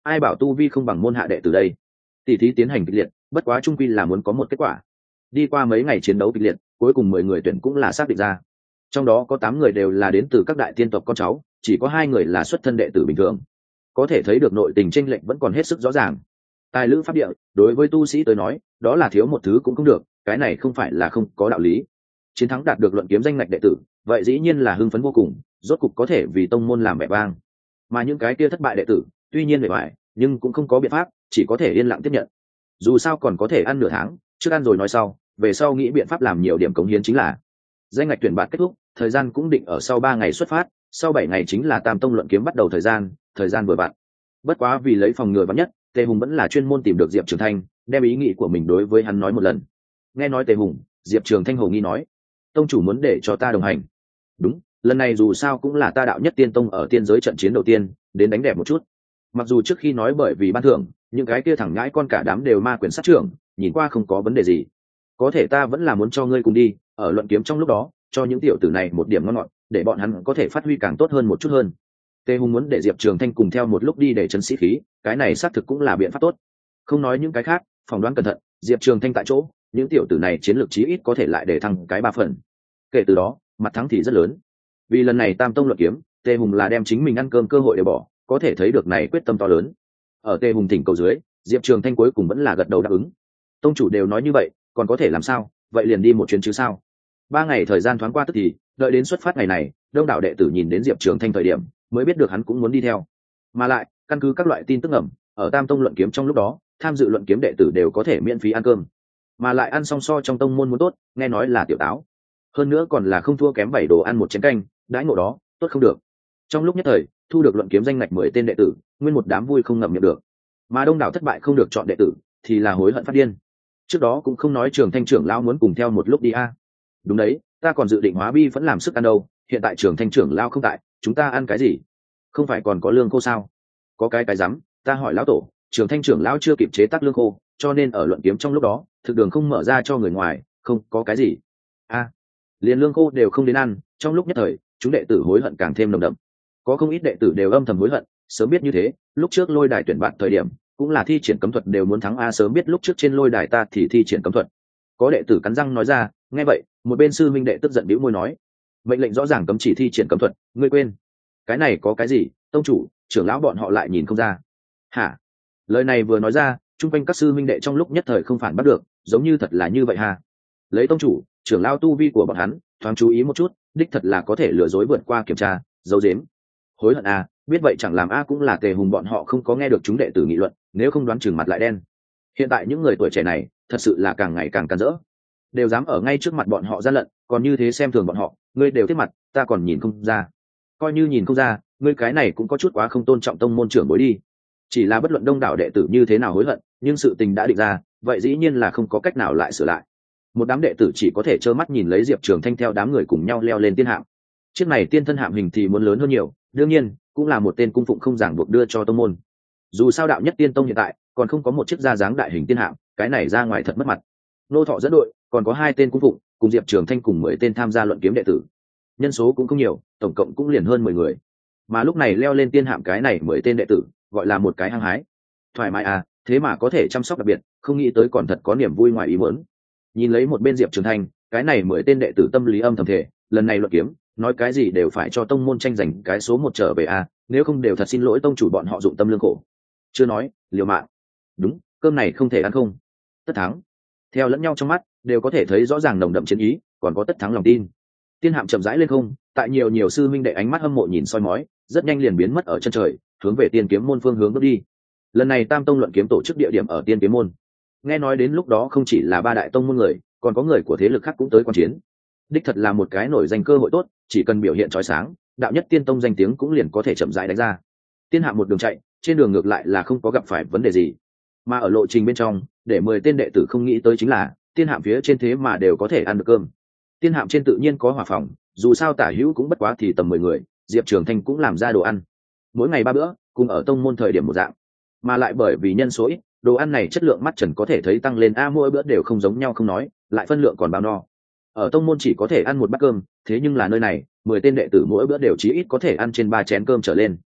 ai bảo tu vi không bằng môn hạ đệ từ đây. Tỷ thí tiến hành kịch liệt, bất quá trung quy là muốn có một kết quả. Đi qua mấy ngày chiến đấu kịch liệt, cuối cùng 10 người tuyển cũng là xác định ra. Trong đó có 8 người đều là đến từ các đại tiên tộc con cháu, chỉ có 2 người là xuất thân đệ tử bình thường. Có thể thấy được nội tình chênh lệch vẫn còn hết sức rõ ràng. Tài lữ pháp địa, đối với tu sĩ tới nói, đó là thiếu một thứ cũng không được, cái này không phải là không có đạo lý. Chiến thắng đạt được luận kiếm danh ngạch đệ tử, vậy dĩ nhiên là hưng phấn vô cùng, rốt cục có thể vì tông môn làm vẻ vang. Mà những cái kia thất bại đệ tử, tuy nhiên bề ngoài, nhưng cũng không có biện pháp, chỉ có thể yên lặng tiếp nhận. Dù sao còn có thể ăn nửa tháng, trước ăn rồi nói sau, về sau nghĩ biện pháp làm nhiều điểm cống hiến chính là. Danh ngạch tuyển bạn kết thúc, thời gian cũng định ở sau 3 ngày xuất phát, sau 7 ngày chính là Tam tông luận kiếm bắt đầu thời gian vừa vặn. Bất quá vì lấy phòng ngừa vắn nhất, Tề Hùng vẫn là chuyên môn tìm được Diệp Trường Thanh, đem ý nghĩ của mình đối với hắn nói một lần. Nghe nói Tề Hùng, Diệp Trường Thanh hồ nghi nói: "Tông chủ muốn để cho ta đồng hành?" "Đúng, lần này dù sao cũng là ta đạo nhất tiên tông ở tiên giới trận chiến đầu tiên, đến đánh đẹp một chút." Mặc dù trước khi nói bởi vì ban thưởng, những cái kia thẳng ngãi con cả đám đều ma quyền sát trưởng, nhìn qua không có vấn đề gì. Có thể ta vẫn là muốn cho ngươi cùng đi, ở luận kiếm trong lúc đó, cho những tiểu tử này một điểm ngon ngọt, để bọn hắn có thể phát huy càng tốt hơn một chút hơn. Tề Hùng muốn để Diệp Trường Thanh cùng theo một lúc đi để trấn sĩ khí, cái này xác thực cũng là biện pháp tốt. Không nói những cái khác, phỏng đoán cẩn thận, Diệp Trường Thanh tại chỗ, những tiểu tử này chiến lược chí ít có thể lại để thăng cái 3 phần. Kể từ đó, mặt thắng thì rất lớn. Vì lần này Tam tông luận kiếm, Tề Hùng là đem chính mình ăn cơm cơ hội để bỏ, có thể thấy được này quyết tâm to lớn. Ở Tề Hùng thỉnh cầu dưới, Diệp Trường Thanh cuối cùng vẫn là gật đầu đáp ứng. Tông chủ đều nói như vậy, còn có thể làm sao, vậy liền đi một chuyến chứ sao. 3 ngày thời gian thoáng qua tức thì, đợi đến xuất phát ngày này, đông đảo đệ tử nhìn đến Diệp Trường Thanh thời điểm, mới biết được hắn cũng muốn đi theo. Mà lại, căn cứ các loại tin tức ẩm, ở Tam tông luận kiếm trong lúc đó, tham dự luận kiếm đệ tử đều có thể miễn phí ăn cơm. Mà lại ăn song so trong tông môn muốn tốt, nghe nói là tiểu táo. Hơn nữa còn là không thua kém 7 đồ ăn một chén canh, đãi ngộ đó, tốt không được. Trong lúc nhất thời, thu được luận kiếm danh ngạch 10 tên đệ tử, nguyên một đám vui không ngậm miệng được. Mà đông đảo thất bại không được chọn đệ tử, thì là hối hận phát điên. Trước đó cũng không nói Trường Thanh trưởng lão muốn cùng theo một lúc đi a. Đúng đấy, ta còn dự định hóa bi vẫn làm sức ăn đâu, hiện tại Trường Thanh trưởng lão không tại, chúng ta ăn cái gì? Không phải còn có lương khô sao? Có cái rắm, ta hỏi lão tổ, Trường Thanh trưởng lão chưa kịp chế tác lương khô, cho nên ở luận kiếm trong lúc đó, thực đường không mở ra cho người ngoài, không có cái gì. A, liền lương khô đều không đến ăn, trong lúc nhất thời, chúng đệ tử hối hận càng thêm nồng đậm. Có không ít đệ tử đều âm thầm hối hận, sớm biết như thế, lúc trước lôi đài tuyển bạn thời điểm, cũng là thi triển cấm thuật đều muốn thắng a, sớm biết lúc trước trên lôi đài ta thì thi triển cấm thuật. Có đệ tử cắn răng nói ra, nghe vậy, một bên sư minh đệ tức giận bĩu môi nói: "Mệnh lệnh rõ ràng cấm chỉ thi triển cấm thuật, ngươi quên? Cái này có cái gì, tông chủ, trưởng lão bọn họ lại nhìn không ra." Hả? Lời này vừa nói ra, chung quanh các sư minh đệ trong lúc nhất thời không phản bắt được, giống như thật là như vậy ha. Lấy tông chủ, trưởng lão tu vi của bọn hắn, thoáng chú ý một chút, đích thật là có thể lừa dối vượt qua kiểm tra, giấu giếm. Hối hận à, biết vậy chẳng làm a, cũng là Tề Hùng bọn họ không có nghe được chúng đệ tử nghị luận, nếu không đoán chừng mặt lại đen. Hiện tại những người tuổi trẻ này, thật sự là càng ngày càng càn rỡ, đều dám ở ngay trước mặt bọn họ gian lận, còn như thế xem thường bọn họ, ngươi đều thiết mặt, ta còn nhìn không ra. Coi như nhìn không ra, ngươi cái này cũng có chút quá không tôn trọng tông môn trưởng bối đi. Chỉ là bất luận đông đảo đệ tử như thế nào hối hận, nhưng sự tình đã định ra, vậy dĩ nhiên là không có cách nào lại sửa lại. Một đám đệ tử chỉ có thể trơ mắt nhìn lấy Diệp Trường Thanh theo đám người cùng nhau leo lên tiên hạm. Chiếc này tiên thân hạm hình thì muốn lớn hơn nhiều, đương nhiên cũng là một tên cung phụng không ràng buộc đưa cho tông môn. Dù sao đạo nhất tiên tông hiện tại còn không có một chiếc da dáng đại hình tiên hạm, cái này ra ngoài thật mất mặt. Nô Thọ dẫn đội, còn có 2 tên cung phụng, cùng Diệp Trường Thanh cùng 10 tên tham gia luận kiếm đệ tử. Nhân số cũng không nhiều, tổng cộng cũng liền hơn 10 người. Mà lúc này leo lên tiên hạm cái này 10 tên đệ tử, gọi là một cái hăng hái. Thoải mái à, thế mà có thể chăm sóc đặc biệt, không nghĩ tới còn thật có niềm vui ngoài ý muốn. Nhìn lấy một bên Diệp Trường Thanh, cái này 10 tên đệ tử tâm lý âm thầm thể, lần này luận kiếm, nói cái gì đều phải cho tông môn tranh giành cái số 1 trở về a, nếu không đều thật xin lỗi tông chủ bọn họ dụng tâm lương khổ. Chưa nói, liều mạng. Đúng, cơm này không thể ăn không. Tất thắng. Theo lẫn nhau trong mắt, đều có thể thấy rõ ràng nồng đậm chiến ý, còn có tất thắng lòng tin. Tiên hạm chậm rãi lên không, tại nhiều sư minh đệ ánh mắt hâm mộ nhìn soi mói, rất nhanh liền biến mất ở chân trời, hướng về Tiên Kiếm môn phương hướng bước đi. Lần này Tam tông luận kiếm tổ chức địa điểm ở Tiên Kiếm môn. Nghe nói đến lúc đó không chỉ là 3 đại tông môn người, còn có người của thế lực khác cũng tới quan chiến. Đích thật là một cái nổi danh cơ hội tốt, chỉ cần biểu hiện chói sáng, đạo nhất tiên tông danh tiếng cũng liền có thể chậm rãi đánh ra. Tiên hạm một đường chạy, trên đường ngược lại là không có gặp phải vấn đề gì. Mà ở lộ trình bên trong, để 10 tên đệ tử không nghĩ tới chính là, tiên hạm phía trên thế mà đều có thể ăn được cơm. Tiên hạm trên tự nhiên có hỏa phòng, dù sao tả hữu cũng bất quá thì tầm 10 người, Diệp Trường Thanh cũng làm ra đồ ăn. Mỗi ngày 3 bữa, cùng ở tông môn thời điểm một dạng. Mà lại bởi vì nhân số ít, đồ ăn này chất lượng mắt trần có thể thấy tăng lên a, mỗi bữa đều không giống nhau không nói, lại phân lượng còn bao no. Ở tông môn chỉ có thể ăn một bát cơm, thế nhưng là nơi này 10 tên đệ tử mỗi bữa đều chí ít có thể ăn trên 3 chén cơm trở lên.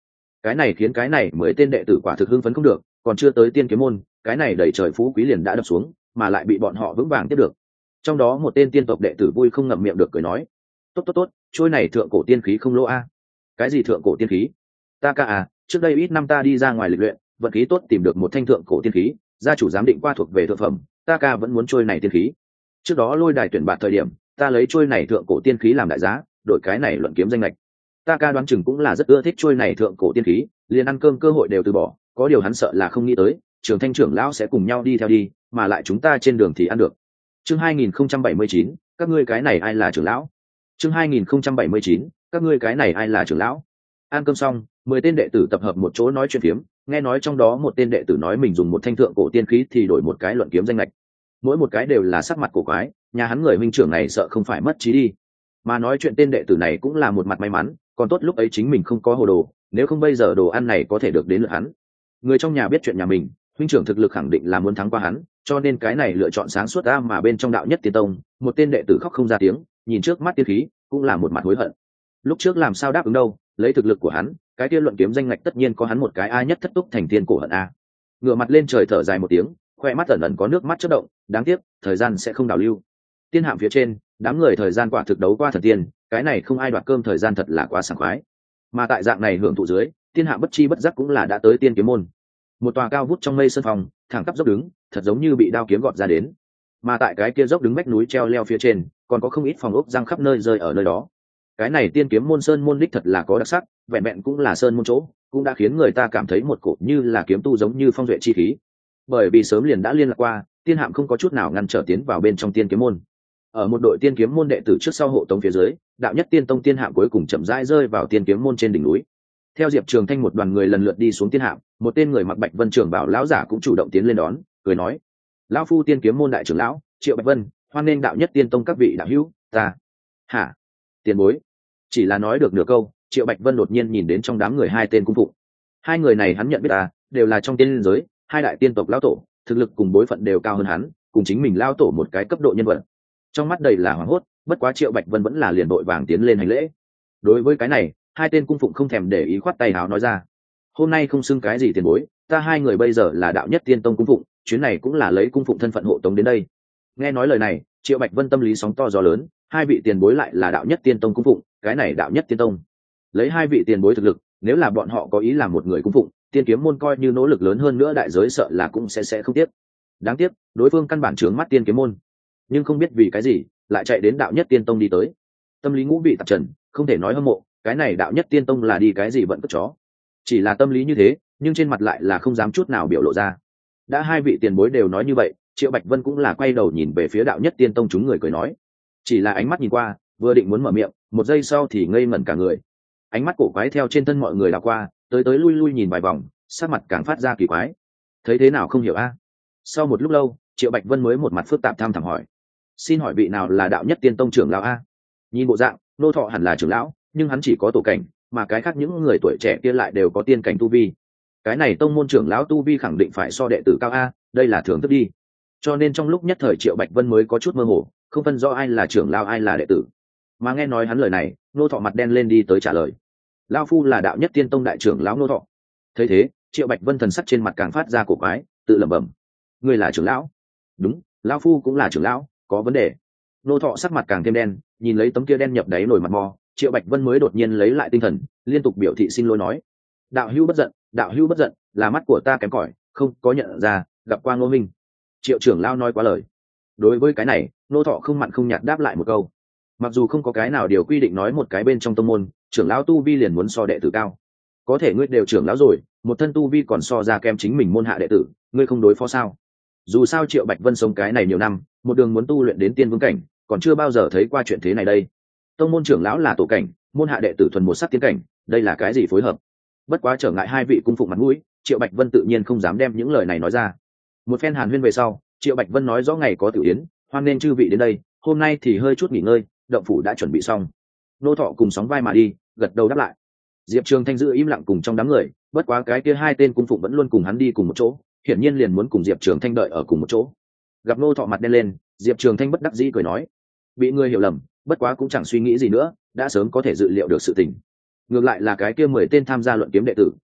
Cái này khiến cái này 10 tên đệ tử quả thực hưng phấn không được, còn chưa tới tiên kiếm môn, cái này đẩy trời phú quý liền đã đập xuống, mà lại bị bọn họ vững vàng tiếp được. Trong đó một tên tiên tộc đệ tử vui không ngậm miệng được cười nói: tốt tốt tốt, trôi này thượng cổ tiên khí không lỗ a. Cái gì thượng cổ tiên khí? Ta ca à, trước đây ít năm ta đi ra ngoài lịch luyện, vận khí tốt tìm được một thanh thượng cổ tiên khí, gia chủ giám định qua thuộc về thượng phẩm, ta ca vẫn muốn trôi này tiên khí. Trước đó lôi đài tuyển bạt thời điểm, ta lấy trôi này thượng cổ tiên khí làm đại giá, đổi cái này luận kiếm danh lệch. Ta ca đoán chừng cũng là rất ưa thích trôi này thượng cổ tiên khí, liền ăn cơm cơ hội đều từ bỏ, có điều hắn sợ là không nghĩ tới Trường Thanh trưởng lão sẽ cùng nhau đi theo đi, mà lại chúng ta trên đường thì ăn được. Chương 2079, các ngươi cái này ai là trưởng lão? Chương 2079, các ngươi cái này ai là trưởng lão? Ăn cơm xong, 10 tên đệ tử tập hợp một chỗ nói chuyện phiếm, nghe nói trong đó một tên đệ tử nói mình dùng một thanh thượng cổ tiên khí thì đổi một cái luận kiếm danh lệch. Mỗi một cái đều là sắc mặt cổ quái, nhà hắn người huynh trưởng này sợ không phải mất trí đi. Mà nói chuyện tên đệ tử này cũng là một mặt may mắn, còn tốt lúc ấy chính mình không có hồ đồ, nếu không bây giờ đồ ăn này có thể được đến lượt hắn. Người trong nhà biết chuyện nhà mình, huynh trưởng thực lực khẳng định là muốn thắng qua hắn, cho nên cái này lựa chọn sáng suốt. Mà bên trong đạo nhất tiên tông, một tên đệ tử khóc không ra tiếng, nhìn trước mắt tiên khí cũng là một mặt hối hận. Lúc trước làm sao đáp ứng đâu, lấy thực lực của hắn, cái kia luận kiếm danh ngạch tất nhiên có hắn một cái ai nhất thất túc thành thiên cổ hận a. Ngửa mặt lên trời thở dài một tiếng, khoe mắt ẩn ẩn có nước mắt chớp động, đáng tiếc thời gian sẽ không đảo lưu. Tiên hạm phía trên, đám người thời gian quả thực đấu qua thần tiên, cái này không ai đoạt cơm thời gian thật là quá sảng khoái. Mà tại dạng này hưởng thụ dưới, tiên hạm bất chi bất giác cũng là đã tới tiên kiếm môn. Một tòa cao vút trong mây sân phòng, thẳng tắp dốc đứng, thật giống như bị đao kiếm gọt ra đến. Mà tại cái kia dốc đứng vách núi treo leo phía trên, còn có không ít phòng ốc răng khắp nơi rơi ở nơi đó. Cái này tiên kiếm môn sơn môn đích thật là có đặc sắc, vẹn vẹn cũng là sơn môn chỗ, cũng đã khiến người ta cảm thấy một cột như là kiếm tu giống như phong duệ chi khí. Bởi vì sớm liền đã liên lạc qua, tiên hạm không có chút nào ngăn trở tiến vào bên trong tiên kiếm môn. Ở một đội tiên kiếm môn đệ tử trước sau hộ tống phía dưới, đạo nhất tiên tông tiên hạm cuối cùng chậm rãi rơi vào tiên kiếm môn trên đỉnh núi. Theo Diệp Trường Thanh một đoàn người lần lượt đi xuống tiên hạm, một tên người mặc bạch vân trưởng bảo lão giả cũng chủ động tiến lên đón, cười nói: lão phu tiên kiếm môn đại trưởng lão Triệu Bạch Vân, hoan nghênh đạo nhất tiên tông các vị đạo hữu. Ta hả? Tiền bối? Chỉ là nói được nửa câu, Triệu Bạch Vân đột nhiên nhìn đến trong đám người hai tên cung phụng. Hai người này hắn nhận biết đều là trong tiên giới hai đại tiên tộc lão tổ, thực lực cùng bối phận đều cao hơn hắn, cùng chính mình lão tổ một cái cấp độ nhân vật. Trong mắt đầy là hoảng hốt, bất quá Triệu Bạch Vân vẫn là liền đội vàng tiến lên hành lễ. Đối với cái này, hai tên cung phụng không thèm để ý, khoát tay áo nói ra: hôm nay không xưng cái gì tiền bối, ta hai người bây giờ là đạo nhất tiên tông cung phụng, chuyến này cũng là lấy cung phụng thân phận hộ tống đến đây. Nghe nói lời này, Triệu Bạch Vân tâm lý sóng to gió lớn, hai vị tiền bối lại là đạo nhất tiên tông cung phụng, cái này đạo nhất tiên tông lấy hai vị tiền bối thực lực, nếu là bọn họ có ý làm một người cung phụng, tiên kiếm môn coi như nỗ lực lớn hơn nữa đại giới sợ là cũng sẽ không tiếc. Đáng tiếc đối phương căn bản trướng mắt tiên kiếm môn, nhưng không biết vì cái gì lại chạy đến đạo nhất tiên tông đi tới. Tâm lý ngũ vị tạp trần, không thể nói hâm mộ, cái này đạo nhất tiên tông là đi cái gì vận cất chó. Chỉ là tâm lý như thế, nhưng trên mặt lại là không dám chút nào biểu lộ ra. Đã hai vị tiền bối đều nói như vậy, Triệu Bạch Vân cũng là quay đầu nhìn về phía đạo nhất tiên tông chúng người cười nói. Chỉ là ánh mắt nhìn qua, vừa định muốn mở miệng, một giây sau thì ngây ngẩn cả người. Ánh mắt cổ quái theo trên thân mọi người đảo qua, tới tới lui lui nhìn vài vòng, sắc mặt càng phát ra kỳ quái. Thấy thế nào không hiểu a? Sau một lúc lâu, Triệu Bạch Vân mới một mặt phức tạp tham thẳm hỏi: xin hỏi vị nào là đạo nhất tiên tông trưởng lão a? Nhìn bộ dạng, nô thọ hẳn là trưởng lão, nhưng hắn chỉ có tổ cảnh, mà cái khác những người tuổi trẻ kia lại đều có tiên cảnh tu vi. Cái này tông môn trưởng lão tu vi khẳng định phải so đệ tử cao a, đây là thường thức đi. Cho nên trong lúc nhất thời Triệu Bạch Vân mới có chút mơ hồ, không phân rõ ai là trưởng lão ai là đệ tử. Mà nghe nói hắn lời này, nô thọ mặt đen lên đi tới trả lời: lão phu là đạo nhất tiên tông đại trưởng lão nô thọ. Thấy thế, Triệu Bạch Vân thần sắc trên mặt càng phát ra cổ quái, tự lẩm bẩm: ngươi là trưởng lão? Đúng, lão phu cũng là trưởng lão, có vấn đề. Nô thọ sắc mặt càng thêm đen, nhìn lấy tấm kia đen nhập đáy nổi mặt mò, Triệu Bạch Vân mới đột nhiên lấy lại tinh thần, liên tục biểu thị xin lỗi nói: đạo hữu bất giận, đạo hữu bất giận, là mắt của ta kém cỏi, không có nhận ra, gặp qua Ngô minh. Triệu trưởng lão nói quá lời. Đối với cái này, nô thọ không mặn không nhạt đáp lại một câu. Mặc dù không có cái nào điều quy định nói một cái bên trong tông môn trưởng lão tu vi liền muốn so đệ tử cao, có thể ngươi đều trưởng lão rồi, một thân tu vi còn so ra kem chính mình môn hạ đệ tử, ngươi không đối phó sao? Dù sao Triệu Bạch Vân sống cái này nhiều năm, một đường muốn tu luyện đến tiên vương cảnh, còn chưa bao giờ thấy qua chuyện thế này đây. Tông môn trưởng lão là tổ cảnh, môn hạ đệ tử thuần một sắc tiến cảnh, đây là cái gì phối hợp? Bất quá trở ngại hai vị cung phụng mặt mũi, Triệu Bạch Vân tự nhiên không dám đem những lời này nói ra. Một phen hàn huyên về sau, Triệu Bạch Vân nói rõ ngày có tiểu yến, hoan nên chư vị đến đây, hôm nay thì hơi chút nghỉ ngơi, động phủ đã chuẩn bị xong. Nô thọ cùng sóng vai mà đi, gật đầu đáp lại. Diệp Trường Thanh giữ im lặng cùng trong đám người, bất quá cái kia hai tên cung phụng vẫn luôn cùng hắn đi cùng một chỗ, hiển nhiên liền muốn cùng Diệp Trường Thanh đợi ở cùng một chỗ. Gặp nô thọ mặt đen lên, Diệp Trường Thanh bất đắc dĩ cười nói: bị ngươi hiểu lầm, bất quá cũng chẳng suy nghĩ gì nữa, đã sớm có thể dự liệu được sự tình. Ngược lại là cái kia 10 tên tham gia luận kiếm đệ tử,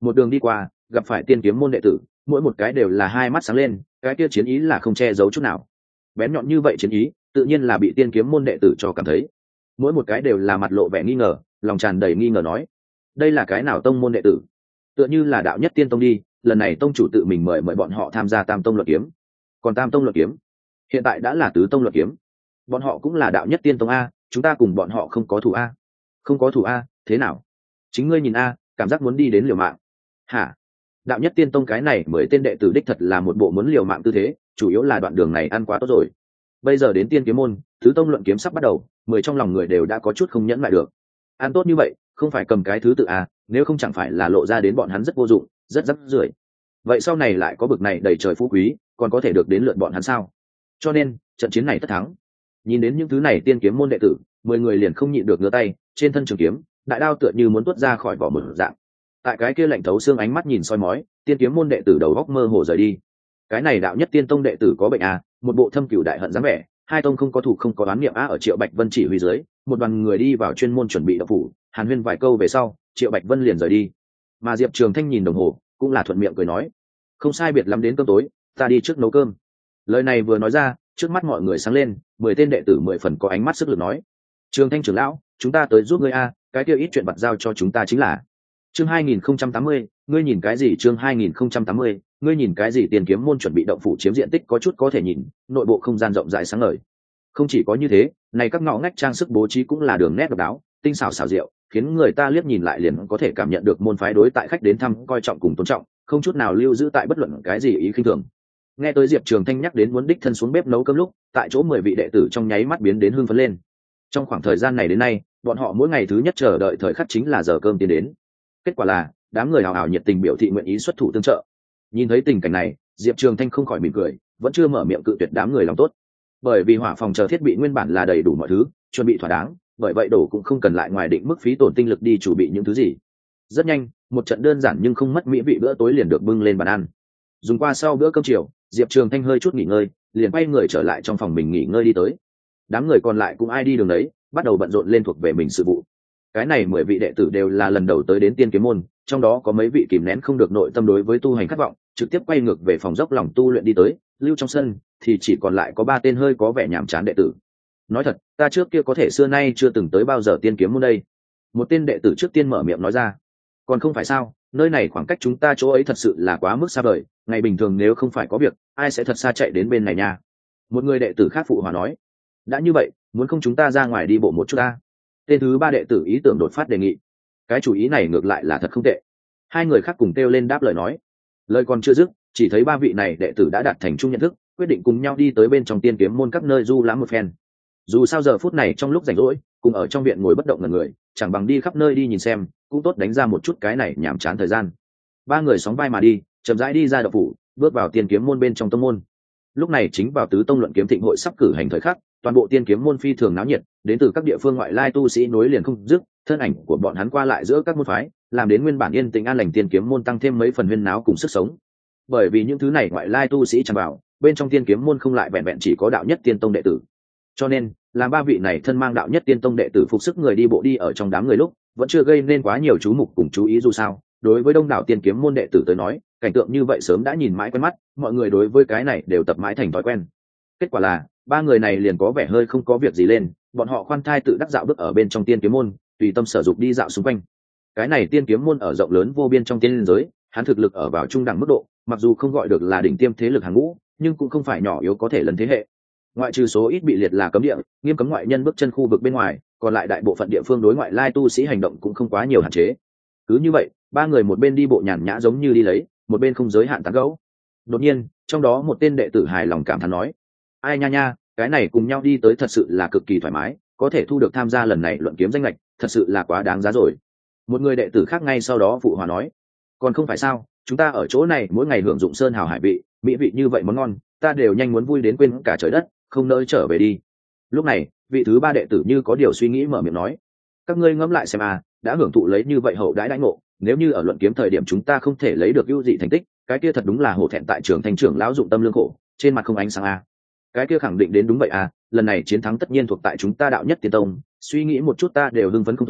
một đường đi qua gặp phải tiên kiếm môn đệ tử, mỗi một cái đều là hai mắt sáng lên, cái kia chiến ý là không che giấu chút nào. Bén nhọn như vậy chiến ý tự nhiên là bị tiên kiếm môn đệ tử cho cảm thấy, mỗi một cái đều là mặt lộ vẻ nghi ngờ, lòng tràn đầy nghi ngờ nói: đây là cái nào tông môn đệ tử? Tựa như là đạo nhất tiên tông đi, lần này tông chủ tự mình mời bọn họ tham gia tam tông luận kiếm. Còn tam tông luận kiếm hiện tại đã là tứ tông luận kiếm, bọn họ cũng là đạo nhất tiên tông a, chúng ta cùng bọn họ không có thù a. Không có thù a? Thế nào? Chính ngươi nhìn a, cảm giác muốn đi đến liều mạng hả? Đạo nhất tiên tông cái này 10 tên đệ tử đích thật là một bộ muốn liều mạng tư thế, chủ yếu là đoạn đường này ăn quá tốt rồi. Bây giờ đến tiên kiếm môn, tứ tông luận kiếm sắp bắt đầu, 10 trong lòng người đều đã có chút không nhẫn lại được. Ăn tốt như vậy không phải cầm cái thứ tự à, nếu không chẳng phải là lộ ra đến bọn hắn rất vô dụng, rất rắc rưởi. Vậy sau này lại có bực này đầy trời phú quý, còn có thể được đến lượt bọn hắn sao? Cho nên trận chiến này tất thắng. Nhìn đến những thứ này tiên kiếm môn đệ tử, 10 người liền không nhịn được ngửa tay, trên thân trường kiếm đại đao tựa như muốn tuốt ra khỏi vỏ mở dạng. Tại cái kia lạnh thấu xương ánh mắt nhìn soi mói, tiên kiếm môn đệ tử đầu góc mơ hồ rời đi. Cái này đạo nhất tiên tông đệ tử có bệnh à, một bộ thâm cửu đại hận dáng vẻ, hai tông không có thủ không có oán niệm á. Ở Triệu Bạch Vân chỉ huy dưới, một đoàn người đi vào chuyên môn chuẩn bị động phủ, hàn huyên vài câu về sau, Triệu Bạch Vân liền rời đi. Mà Diệp Trường Thanh nhìn đồng hồ, cũng là thuận miệng cười nói: không sai biệt lắm đến cơm tối, ta đi trước nấu cơm. Lời này vừa nói ra, trước mắt mọi người sáng lên, 10 tên đệ tử 10 phần có ánh mắt sức lực nói: Trường Thanh trưởng lão, chúng ta tới giúp ngươi a, cái kia ít chuyện vặt giao cho chúng ta chính là. Chương 2080, ngươi nhìn cái gì? Chương 2080, ngươi nhìn cái gì? Tiền kiếm môn chuẩn bị động phủ chiếm diện tích có chút có thể nhìn, nội bộ không gian rộng rãi sáng ngời. Không chỉ có như thế, này các ngõ ngách trang sức bố trí cũng là đường nét độc đáo, tinh xảo xảo diệu, khiến người ta liếc nhìn lại liền có thể cảm nhận được môn phái đối tại khách đến thăm coi trọng cùng tôn trọng, không chút nào lưu giữ tại bất luận cái gì ý khinh thường. Nghe tới Diệp Trường Thanh nhắc đến muốn đích thân xuống bếp nấu cơm lúc, tại chỗ 10 vị đệ tử trong nháy mắt biến đến hưng phấn lên. Trong khoảng thời gian này đến nay, bọn họ mỗi ngày thứ nhất chờ đợi thời khắc chính là giờ cơm tiến đến. Kết quả là đám người hào hào nhiệt tình biểu thị nguyện ý xuất thủ tương trợ. Nhìn thấy tình cảnh này, Diệp Trường Thanh không khỏi mỉm cười, vẫn chưa mở miệng cự tuyệt đám người lòng tốt. Bởi vì hỏa phòng chờ thiết bị nguyên bản là đầy đủ mọi thứ, chuẩn bị thỏa đáng, bởi vậy đổ cũng không cần lại ngoài định mức phí tổn tinh lực đi chuẩn bị những thứ gì. Rất nhanh, một trận đơn giản nhưng không mất mỹ vị bữa tối liền được bưng lên bàn ăn. Dùng qua sau bữa cơm chiều, Diệp Trường Thanh hơi chút nghỉ ngơi, liền quay người trở lại trong phòng mình nghỉ ngơi đi tới. Đám người còn lại cũng ai đi đường đấy, bắt đầu bận rộn lên thuộc về mình sự vụ. Cái này 10 vị đệ tử đều là lần đầu tới đến tiên kiếm môn, trong đó có mấy vị kìm nén không được nội tâm đối với tu hành khát vọng, trực tiếp quay ngược về phòng dốc lòng tu luyện đi tới. Lưu trong sân thì chỉ còn lại có 3 tên hơi có vẻ nhàm chán đệ tử. Nói thật, ta trước kia có thể xưa nay chưa từng tới bao giờ tiên kiếm môn đây. Một tên đệ tử trước tiên mở miệng nói ra. Còn không phải sao, nơi này khoảng cách chúng ta chỗ ấy thật sự là quá mức xa vời, ngày bình thường nếu không phải có việc, ai sẽ thật xa chạy đến bên này nha. Một người đệ tử khác phụ hòa nói. Đã như vậy, muốn không chúng ta ra ngoài đi bộ một chút ta. Tên thứ 3 đệ tử ý tưởng đột phát đề nghị. Cái chủ ý này ngược lại là thật không tệ. Hai người khác cùng kêu lên đáp lời nói. Lời còn chưa dứt, chỉ thấy 3 vị này đệ tử đã đạt thành chung nhận thức, quyết định cùng nhau đi tới bên trong tiên kiếm môn các nơi du lãm một phen. Dù sao giờ phút này trong lúc rảnh rỗi, cùng ở trong viện ngồi bất động ngẩn người, chẳng bằng đi khắp nơi đi nhìn xem, cũng tốt đánh ra một chút cái này nhàm chán thời gian. 3 người sóng vai mà đi, chậm rãi đi ra động phủ, bước vào tiên kiếm môn bên trong tông môn. Lúc này chính vào tứ tông luận kiếm thịnh hội sắp cử hành thời khắc, toàn bộ tiên kiếm môn phi thường náo nhiệt, đến từ các địa phương ngoại lai tu sĩ nối liền không dứt, thân ảnh của bọn hắn qua lại giữa các môn phái, làm đến nguyên bản yên tĩnh an lành tiên kiếm môn tăng thêm mấy phần huyên náo cùng sức sống. Bởi vì những thứ này ngoại lai tu sĩ tràn vào, bên trong tiên kiếm môn không lại vẹn vẹn chỉ có đạo nhất tiên tông đệ tử. Cho nên, làm 3 vị này thân mang đạo nhất tiên tông đệ tử phục sức người đi bộ đi ở trong đám người lúc, vẫn chưa gây nên quá nhiều chú mục cùng chú ý dù sao. Đối với đông đảo tiên kiếm môn đệ tử tới nói, cảnh tượng như vậy sớm đã nhìn mãi quen mắt, mọi người đối với cái này đều tập mãi thành thói quen. Kết quả là 3 người này liền có vẻ hơi không có việc gì lên, bọn họ khoan thai tự đắc dạo bước ở bên trong tiên kiếm môn, tùy tâm sở dục đi dạo xung quanh. Cái này tiên kiếm môn ở rộng lớn vô biên trong tiên giới, hắn thực lực ở vào trung đẳng mức độ, mặc dù không gọi được là đỉnh tiêm thế lực hàng ngũ, nhưng cũng không phải nhỏ yếu có thể lấn thế hệ. Ngoại trừ số ít bị liệt là cấm địa, nghiêm cấm ngoại nhân bước chân khu vực bên ngoài, còn lại đại bộ phận địa phương đối ngoại lai tu sĩ hành động cũng không quá nhiều hạn chế. Cứ như vậy, 3 người một bên đi bộ nhàn nhã giống như đi lấy, một bên không giới hạn tán gẫu. Đột nhiên, trong đó một tên đệ tử hài lòng cảm thán nói: ai nha nha, cái này cùng nhau đi tới thật sự là cực kỳ thoải mái, có thể thu được tham gia lần này luận kiếm danh lệch, thật sự là quá đáng giá rồi. Một người đệ tử khác ngay sau đó phụ hòa nói: còn không phải sao, chúng ta ở chỗ này mỗi ngày hưởng dụng sơn hào hải vị, mỹ vị như vậy món ngon, ta đều nhanh muốn vui đến quên cả trời đất, không nơi trở về đi. Lúc này, vị thứ 3 đệ tử như có điều suy nghĩ mở miệng nói: các ngươi ngẫm lại xem à, đã hưởng thụ lấy như vậy hậu đãi đãi ngộ, nếu như ở luận kiếm thời điểm chúng ta không thể lấy được ưu dị thành tích, cái kia thật đúng là hổ thẹn tại trường thành trưởng lão dụng tâm lương khổ, trên mặt không ánh sáng à. Cái kia khẳng định đến đúng vậy à, lần này chiến thắng tất nhiên thuộc tại chúng ta đạo nhất tiên tông, suy nghĩ một chút ta đều hưng phấn không thôi,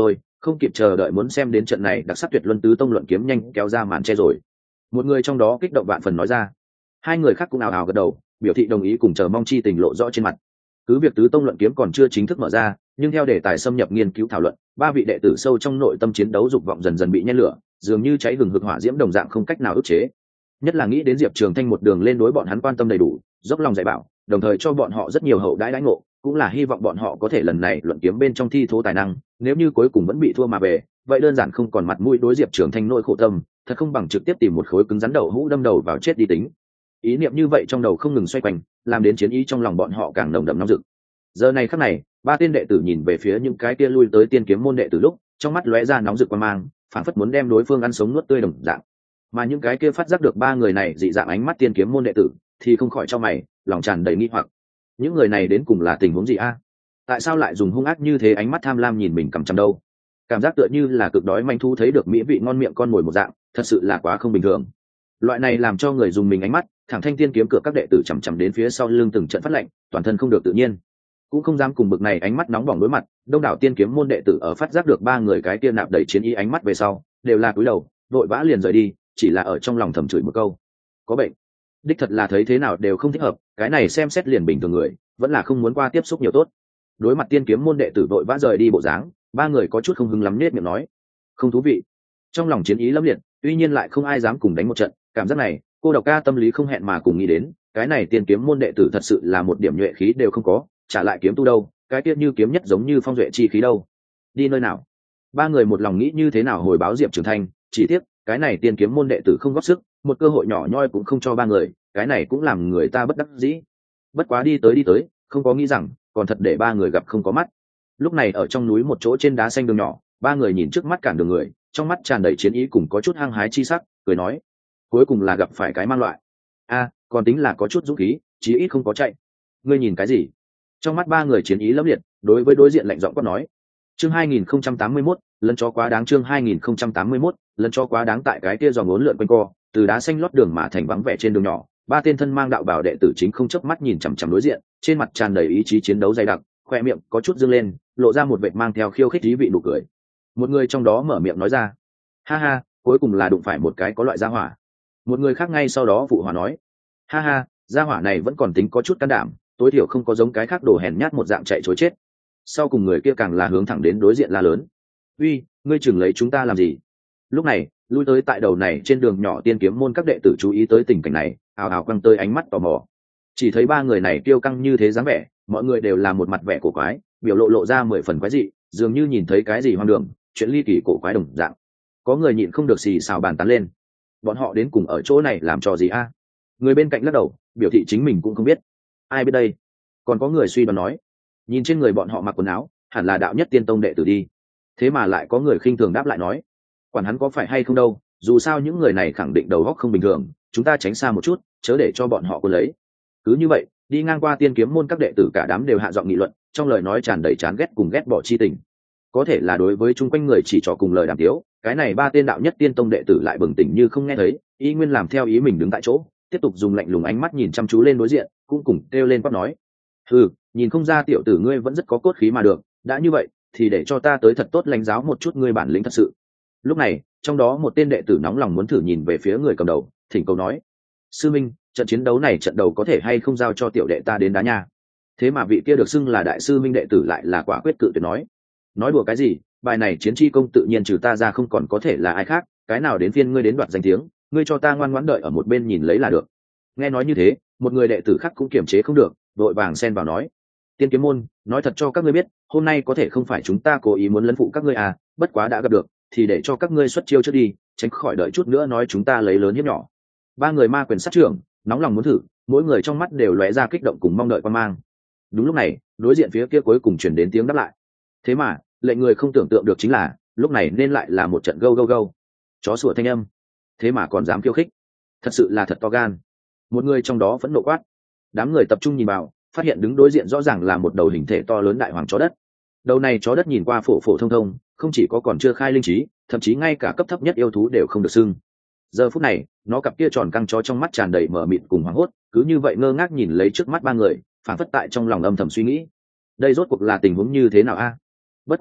không kịp chờ đợi muốn xem đến trận này đặc sắc tuyệt luân tứ tông luận kiếm nhanh kéo ra màn che rồi. Một người trong đó kích động vạn phần nói ra. Hai người khác cũng ào ào gật đầu, biểu thị đồng ý cùng chờ mong chi tình lộ rõ trên mặt. Cứ việc tứ tông luận kiếm còn chưa chính thức mở ra, nhưng theo đề tài xâm nhập nghiên cứu thảo luận, ba vị đệ tử sâu trong nội tâm chiến đấu dục vọng dần dần bị nhen lửa, dường như cháy hừng hực hỏa diễm đồng dạng không cách nào ức chế. Nhất là nghĩ đến Diệp Trường Thanh một đường lên đối bọn hắn quan tâm đầy đủ, dốc lòng dạy bảo, đồng thời cho bọn họ rất nhiều hậu đãi đãi ngộ, cũng là hy vọng bọn họ có thể lần này luận kiếm bên trong thi thố tài năng, nếu như cuối cùng vẫn bị thua mà về, vậy đơn giản không còn mặt mũi đối Diệp Trường Thanh nỗi khổ tâm, thật không bằng trực tiếp tìm một khối cứng rắn đầu hũ đâm đầu vào chết đi tính. Ý niệm như vậy trong đầu không ngừng xoay quanh, làm đến chiến ý trong lòng bọn họ càng nồng đậm nóng rực. Giờ này khắc này, ba tên đệ tử nhìn về phía những cái kia lui tới tiên kiếm môn đệ tử lúc, trong mắt lóe ra nóng rực quan mang, phảng phất muốn đem đối phương ăn sống nuốt tươi đồng dạng. Mà những cái kia phát giác được ba người này dị dạng ánh mắt tiên kiếm môn đệ tử, thì không khỏi cho mày, lòng tràn đầy nghi hoặc. Những người này đến cùng là tình huống gì a? Tại sao lại dùng hung ác như thế ánh mắt tham lam nhìn mình cằm chằm đâu? Cảm giác tựa như là cực đói manh thu thấy được mỹ vị ngon miệng con mồi một dạng, thật sự là quá không bình thường. Loại này làm cho người dùng mình ánh mắt, thẳng thanh tiên kiếm cửa các đệ tử chằm chằm đến phía sau lưng từng trận phát lạnh, toàn thân không được tự nhiên, cũng không dám cùng bực này ánh mắt nóng bỏng đối mặt. Đông đảo tiên kiếm môn đệ tử ở phát giác được ba người cái kia nạp đầy chiến ý ánh mắt về sau, đều là cúi đầu, vội vã liền rời đi, chỉ là ở trong lòng thầm chửi một câu: có bệnh. Đích thật là thấy thế nào đều không thích hợp, cái này xem xét liền bình thường người, vẫn là không muốn qua tiếp xúc nhiều tốt. Đối mặt tiên kiếm môn đệ tử vội vã rời đi bộ dáng, ba người có chút không hứng lắm, nết miệng nói: không thú vị. Trong lòng chiến ý lâm liệt, tuy nhiên lại không ai dám cùng đánh một trận, cảm giác này, cô độc ca tâm lý không hẹn mà cùng nghĩ đến, cái này tiên kiếm môn đệ tử thật sự là một điểm nhuệ khí đều không có, trả lại kiếm tu đâu, cái tiết như kiếm nhất giống như phong duệ chi khí đâu, đi nơi nào? Ba người một lòng nghĩ như thế nào hồi báo Diệp Trường Thanh, chỉ tiếc cái này tiên kiếm môn đệ tử không góp sức, một cơ hội nhỏ nhoi cũng không cho ba người, cái này cũng làm người ta bất đắc dĩ. Bất quá đi tới, không có nghĩ rằng còn thật để ba người gặp không có mắt. Lúc này ở trong núi một chỗ trên đá xanh đường nhỏ, ba người nhìn trước mắt cản đường người, trong mắt tràn đầy chiến ý cùng có chút hăng hái chi sắc, cười nói: cuối cùng là gặp phải cái mang loại. A, còn tính là có chút dũng khí, chí ít không có chạy. Ngươi nhìn cái gì? Trong mắt ba người chiến ý lẫm liệt, đối với đối diện lạnh giọng quát nói. Chương 2081, lần cho quá đáng. Chương 2081, lần cho quá đáng. Tại cái kia giò ngốn lượn quanh co, từ đá xanh lót đường mà thành vắng vẻ trên đường nhỏ, ba tên thân mang đạo bảo đệ tử chính không chớp mắt nhìn chằm chằm đối diện, trên mặt tràn đầy ý chí chiến đấu dày đặc, khoe miệng có chút dương lên, lộ ra một vệt mang theo khiêu khích ý vị nụ cười. Một người trong đó mở miệng nói ra: ha ha, cuối cùng là đụng phải một cái có loại gia hỏa. Một người khác ngay sau đó phụ hòa nói: ha ha, gia hỏa này vẫn còn tính có chút can đảm, tối thiểu không có giống cái khác đồ hèn nhát một dạng chạy chối chết. Sau cùng người kia càng là hướng thẳng đến đối diện la lớn: uy, ngươi chừng lấy chúng ta làm gì? Lúc này lui tới tại đầu này trên đường nhỏ tiên kiếm môn các đệ tử chú ý tới tình cảnh này, ào ào quăng tới ánh mắt tò mò. Chỉ thấy ba người này kiêu căng như thế dáng vẻ, mọi người đều là một mặt vẻ cổ quái, biểu lộ ra 10 phần quái dị, dường như nhìn thấy cái gì hoang đường, chuyện ly kỳ cổ quái đồng dạng. Có người nhịn không được xì xào bàn tán lên: bọn họ đến cùng ở chỗ này làm trò gì a? Người bên cạnh lắc đầu, biểu thị chính mình cũng không biết. Ai biết đây? Còn có người suy đoán nói: nhìn trên người bọn họ mặc quần áo, hẳn là đạo nhất tiên tông đệ tử đi. Thế mà lại có người khinh thường đáp lại nói: quản hắn có phải hay không đâu, dù sao những người này khẳng định đầu óc không bình thường, chúng ta tránh xa một chút, chớ để cho bọn họ cuốn lấy. Cứ như vậy, đi ngang qua tiên kiếm môn các đệ tử cả đám đều hạ giọng nghị luận, trong lời nói tràn đầy chán ghét cùng ghét bỏ chi tình. Có thể là đối với chung quanh người chỉ trò cùng lời đàm tiếu, cái này ba tên đạo nhất tiên tông đệ tử lại bừng tỉnh như không nghe thấy, ý nguyên làm theo ý mình đứng tại chỗ, tiếp tục dùng lạnh lùng ánh mắt nhìn chăm chú lên đối diện, cũng cùng kêu lên quát nói: nhìn không ra tiểu tử ngươi vẫn rất có cốt khí mà được, đã như vậy thì để cho ta tới thật tốt lãnh giáo một chút ngươi bản lĩnh thật sự. Lúc này trong đó một tên đệ tử nóng lòng muốn thử nhìn về phía người cầm đầu, thỉnh cầu nói: sư minh, trận chiến đấu này trận đầu có thể hay không giao cho tiểu đệ ta đến đá nha? Thế mà vị kia được xưng là đại sư minh đệ tử lại là quả quyết cự tuyệt nói đùa cái gì, bài này chiến chi công tự nhiên trừ ta ra không còn có thể là ai khác, cái nào đến phiên ngươi đến đoạt danh tiếng, ngươi cho ta ngoan ngoãn đợi ở một bên nhìn lấy là được. Nghe nói như thế, một người đệ tử khác cũng kiềm chế không được, đội vàng xen vào nói: tiên kiếm môn, nói thật cho các ngươi biết, hôm nay có thể không phải chúng ta cố ý muốn lấn phụ các ngươi à, bất quá đã gặp được thì để cho các ngươi xuất chiêu trước đi, tránh khỏi đợi chút nữa nói chúng ta lấy lớn hiếp nhỏ. Ba người ma quyền sát trưởng nóng lòng muốn thử, mỗi người trong mắt đều lóe ra kích động cùng mong đợi quan mang. Đúng lúc này, đối diện phía kia cuối cùng chuyển đến tiếng đáp lại. Thế mà lệnh người không tưởng tượng được chính là, lúc này nên lại là một trận gâu gâu gâu, chó sủa thanh âm. Thế mà còn dám khiêu khích, thật sự là thật to gan. Một người trong đó phẫn nộ quát. Đám người tập trung nhìn vào, phát hiện đứng đối diện rõ ràng là một đầu hình thể to lớn đại hoàng chó đất. Đầu này chó đất nhìn qua phổ phổ thông thông, không chỉ có còn chưa khai linh trí, thậm chí ngay cả cấp thấp nhất yêu thú đều không được xưng. Giờ phút này, nó cặp kia tròn căng chó trong mắt tràn đầy mờ mịt cùng hoảng hốt, cứ như vậy ngơ ngác nhìn lấy trước mắt ba người, phản phất tại trong lòng âm thầm suy nghĩ: đây rốt cuộc là tình huống như thế nào a? Bất quá,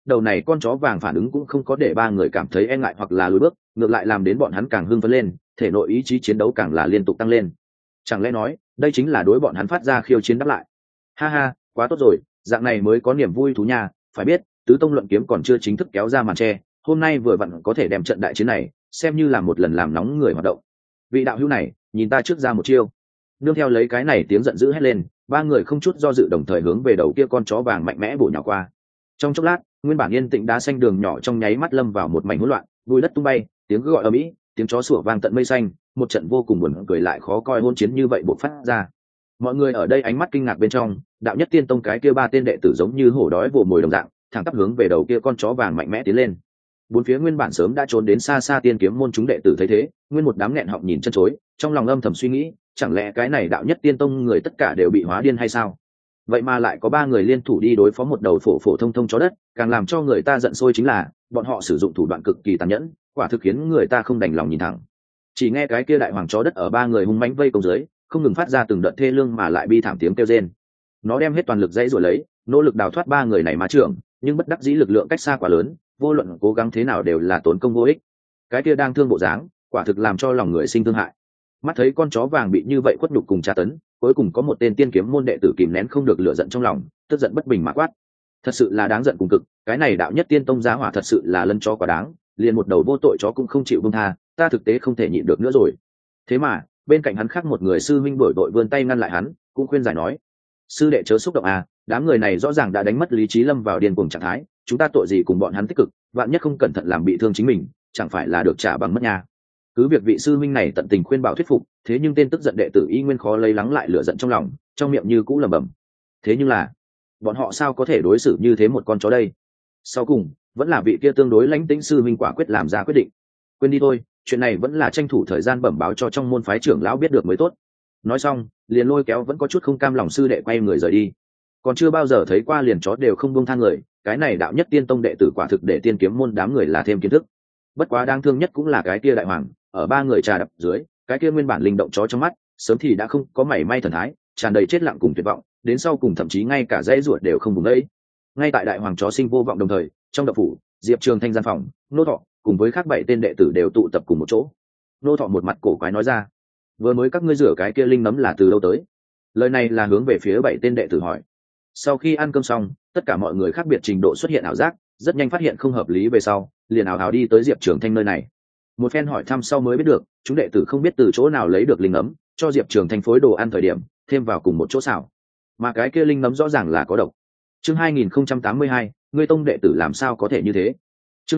đầu này con chó vàng phản ứng cũng không có để ba người cảm thấy e ngại hoặc là lùi bước, ngược lại làm đến bọn hắn càng hưng phấn lên, thể nội ý chí chiến đấu càng là liên tục tăng lên. Chẳng lẽ nói đây chính là đối bọn hắn phát ra khiêu chiến đáp lại? Ha ha, quá tốt rồi, dạng này mới có niềm vui thú nha. Phải biết tứ tông luận kiếm còn chưa chính thức kéo ra màn che, hôm nay vừa vặn có thể đem trận đại chiến này xem như là một lần làm nóng người hoạt động. Vị đạo hữu này, nhìn ta trước ra một chiêu. Nương theo lấy cái này tiếng giận dữ hét lên, ba người không chút do dự đồng thời hướng về đầu kia con chó vàng mạnh mẽ bổ nhào qua. Trong chốc lát, nguyên bản yên tĩnh đá xanh đường nhỏ trong nháy mắt lâm vào một mảnh hỗn loạn, bụi đất tung bay, tiếng gọi ầm ĩ, tiếng chó sủa vang tận mây xanh, một trận vô cùng buồn cười lại khó coi hôn chiến như vậy bộc phát ra. Mọi người ở đây ánh mắt kinh ngạc bên trong, đạo nhất tiên tông cái kia ba tên đệ tử giống như hổ đói vồ mồi đồng dạng, thẳng tắp hướng về đầu kia con chó vàng mạnh mẽ tiến lên. Bốn phía nguyên bản sớm đã trốn đến xa xa tiên kiếm môn chúng đệ tử thấy thế, nguyên một đám nghẹn họng nhìn chân chối, trong lòng âm thầm suy nghĩ, chẳng lẽ cái này đạo nhất tiên tông người tất cả đều bị hóa điên hay sao? Vậy mà lại có ba người liên thủ đi đối phó một đầu phổ phổ thông thông chó đất, càng làm cho người ta giận sôi chính là bọn họ sử dụng thủ đoạn cực kỳ tàn nhẫn, quả thực khiến người ta không đành lòng nhìn thẳng. Chỉ nghe cái kia đại hoàng chó đất ở ba người hung mãnh vây công dưới, không ngừng phát ra từng đợt thê lương mà lại bi thảm tiếng kêu rên. Nó đem hết toàn lực dãy rồi lấy, nỗ lực đào thoát ba người này mà trưởng, nhưng bất đắc dĩ lực lượng cách xa quá lớn, vô luận cố gắng thế nào đều là tốn công vô ích. Cái kia đang thương bộ dáng, quả thực làm cho lòng người sinh thương hại. Mắt thấy con chó vàng bị như vậy khuất nhục cùng tra tấn, cuối cùng có một tên tiên kiếm môn đệ tử kìm nén không được lửa giận trong lòng, tức giận bất bình mà quát: thật sự là đáng giận cùng cực, cái này đạo nhất tiên tông giá hỏa thật sự là lân chó quá đáng, liền một đầu vô tội chó cũng không chịu buông tha, ta thực tế không thể nhịn được nữa rồi. Thế mà bên cạnh hắn khác một người sư minh đổi đội vươn tay ngăn lại hắn, cũng khuyên giải nói: sư đệ chớ xúc động à, đám người này rõ ràng đã đánh mất lý trí lâm vào điên cuồng trạng thái, chúng ta tội gì cùng bọn hắn tích cực, vạn nhất không cẩn thận làm bị thương chính mình, chẳng phải là được trả bằng mất nha. Cứ việc vị sư minh này tận tình khuyên bảo thuyết phục, thế nhưng tên tức giận đệ tử y nguyên khó lấy lắng lại lửa giận trong lòng, trong miệng như cũ lẩm bẩm: thế nhưng là bọn họ sao có thể đối xử như thế một con chó đây? Sau cùng vẫn là vị kia tương đối lãnh tĩnh sư minh quả quyết làm ra quyết định: quên đi thôi, chuyện này vẫn là tranh thủ thời gian bẩm báo cho trong môn phái trưởng lão biết được mới tốt. Nói xong liền lôi kéo vẫn có chút không cam lòng sư đệ quay người rời đi. Còn chưa bao giờ thấy qua liền chó đều không buông tha người, cái này đạo nhất tiên tông đệ tử quả thực để tiên kiếm môn đám người là thêm kiến thức. Bất quá đáng thương nhất cũng là cái kia đại hoàng, ở ba người trà đập dưới, cái kia nguyên bản linh động chó trong mắt sớm thì đã không có mảy may thần thái, tràn đầy chết lặng cùng tuyệt vọng, đến sau cùng thậm chí ngay cả dãy ruột đều không vùng đấy. Ngay tại đại hoàng chó sinh vô vọng đồng thời, trong đậu phủ Diệp Trường Thanh gian phòng, Nô Thọ cùng với khác 7 tên đệ tử đều tụ tập cùng một chỗ. Nô Thọ một mặt cổ quái nói ra: vừa mới các ngươi rửa cái kia linh nấm là từ đâu tới? Lời này là hướng về phía 7 tên đệ tử hỏi. Sau khi ăn cơm xong, tất cả mọi người khác biệt trình độ xuất hiện ảo giác, rất nhanh phát hiện không hợp lý về sau, liền ảo ảo đi tới Diệp Trường Thanh nơi này. Một phen hỏi thăm sau mới biết được, chúng đệ tử không biết từ chỗ nào lấy được linh nấm, cho Diệp Trường Thanh phối đồ ăn thời điểm thêm vào cùng một chỗ xào, mà cái kia linh nấm rõ ràng là có độc. Chương 2082, ngươi tông đệ tử làm sao có thể như thế? Chương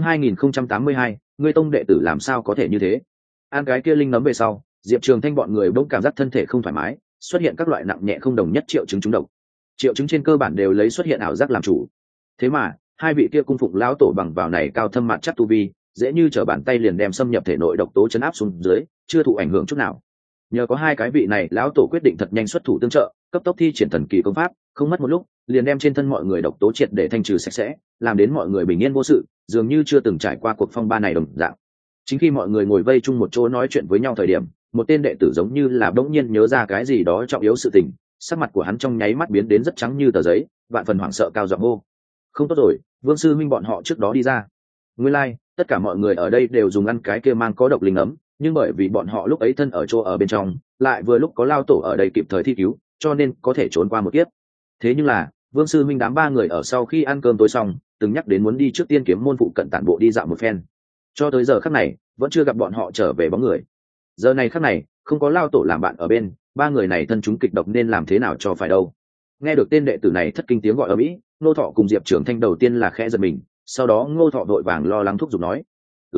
2082, ngươi tông đệ tử làm sao có thể như thế? Ăn cái kia linh nấm về sau, Diệp Trường Thanh bọn người bỗng cảm giác thân thể không thoải mái, xuất hiện các loại nặng nhẹ không đồng nhất triệu chứng trúng độc. Triệu chứng trên cơ bản đều lấy xuất hiện ảo giác làm chủ. Thế mà hai vị kia cung phụng lão tổ bằng vào này cao thâm mặt chắc tu vi, dễ như trở bàn tay liền đem xâm nhập thể nội độc tố chấn áp xuống dưới, chưa thụ ảnh hưởng chút nào. Nhờ có hai cái vị này, lão tổ quyết định thật nhanh xuất thủ tương trợ, cấp tốc thi triển thần kỳ công pháp, không mất một lúc liền đem trên thân mọi người độc tố triệt để thanh trừ sạch sẽ, làm đến mọi người bình yên vô sự, dường như chưa từng trải qua cuộc phong ba này đồng dạng. Chính khi mọi người ngồi vây chung một chỗ nói chuyện với nhau thời điểm, một tên đệ tử giống như là bỗng nhiên nhớ ra cái gì đó trọng yếu sự tình, sắc mặt của hắn trong nháy mắt biến đến rất trắng như tờ giấy, vạn phần hoảng sợ cao giọng hô: không tốt rồi, Vương sư huynh bọn họ trước đó đi ra. Nguyên lai, tất cả mọi người ở đây đều dùng ăn cái kia mang có độc linh ấm, nhưng bởi vì bọn họ lúc ấy thân ở chỗ ở bên trong, lại vừa lúc có lao tổ ở đây kịp thời thi cứu, cho nên có thể trốn qua một kiếp. Thế nhưng là Vương sư huynh đám ba người ở sau khi ăn cơm tối xong, từng nhắc đến muốn đi trước tiên kiếm môn phụ cận tản bộ đi dạo một phen. Cho tới giờ khắc này vẫn chưa gặp bọn họ trở về bóng người. Giờ này khắc này không có lao tổ làm bạn ở bên, ba người này thân chúng kịch độc nên làm thế nào cho phải đâu. Nghe được tên đệ tử này thất kinh tiếng gọi ở mỹ, Ngô Thọ cùng Diệp Trường Thanh đầu tiên là khẽ giật mình, sau đó Ngô Thọ vội vàng lo lắng thúc giục nói: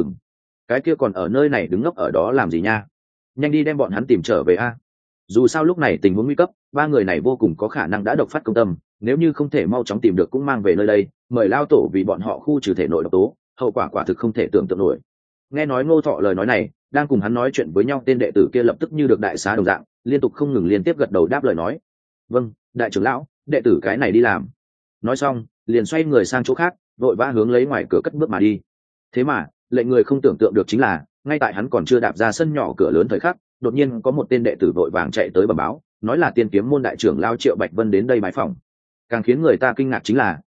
cái kia còn ở nơi này đứng ngốc ở đó làm gì nha, nhanh đi đem bọn hắn tìm trở về a. Dù sao lúc này tình huống nguy cấp, ba người này vô cùng có khả năng đã độc phát công tâm, nếu như không thể mau chóng tìm được cũng mang về nơi đây, mời lao tổ vì bọn họ khu trừ thể nội độc tố, hậu quả quả thực không thể tưởng tượng nổi. Nghe nói Ngô Thọ lời nói này, đang cùng hắn nói chuyện với nhau tên đệ tử kia lập tức như được đại xá đồng dạng, liên tục không ngừng liên tiếp gật đầu đáp lời nói: vâng, đại trưởng lão, đệ tử cái này đi làm. Nói xong liền xoay người sang chỗ khác, vội vã hướng lấy ngoài cửa cất bước mà đi. Thế mà lệnh người không tưởng tượng được chính là, ngay tại hắn còn chưa đạp ra sân nhỏ cửa lớn thời khắc, đột nhiên có một tên đệ tử vội vàng chạy tới bẩm báo, nói là tiên kiếm môn đại trưởng lao Triệu Bạch Vân đến đây bái phỏng. Càng khiến người ta kinh ngạc chính là,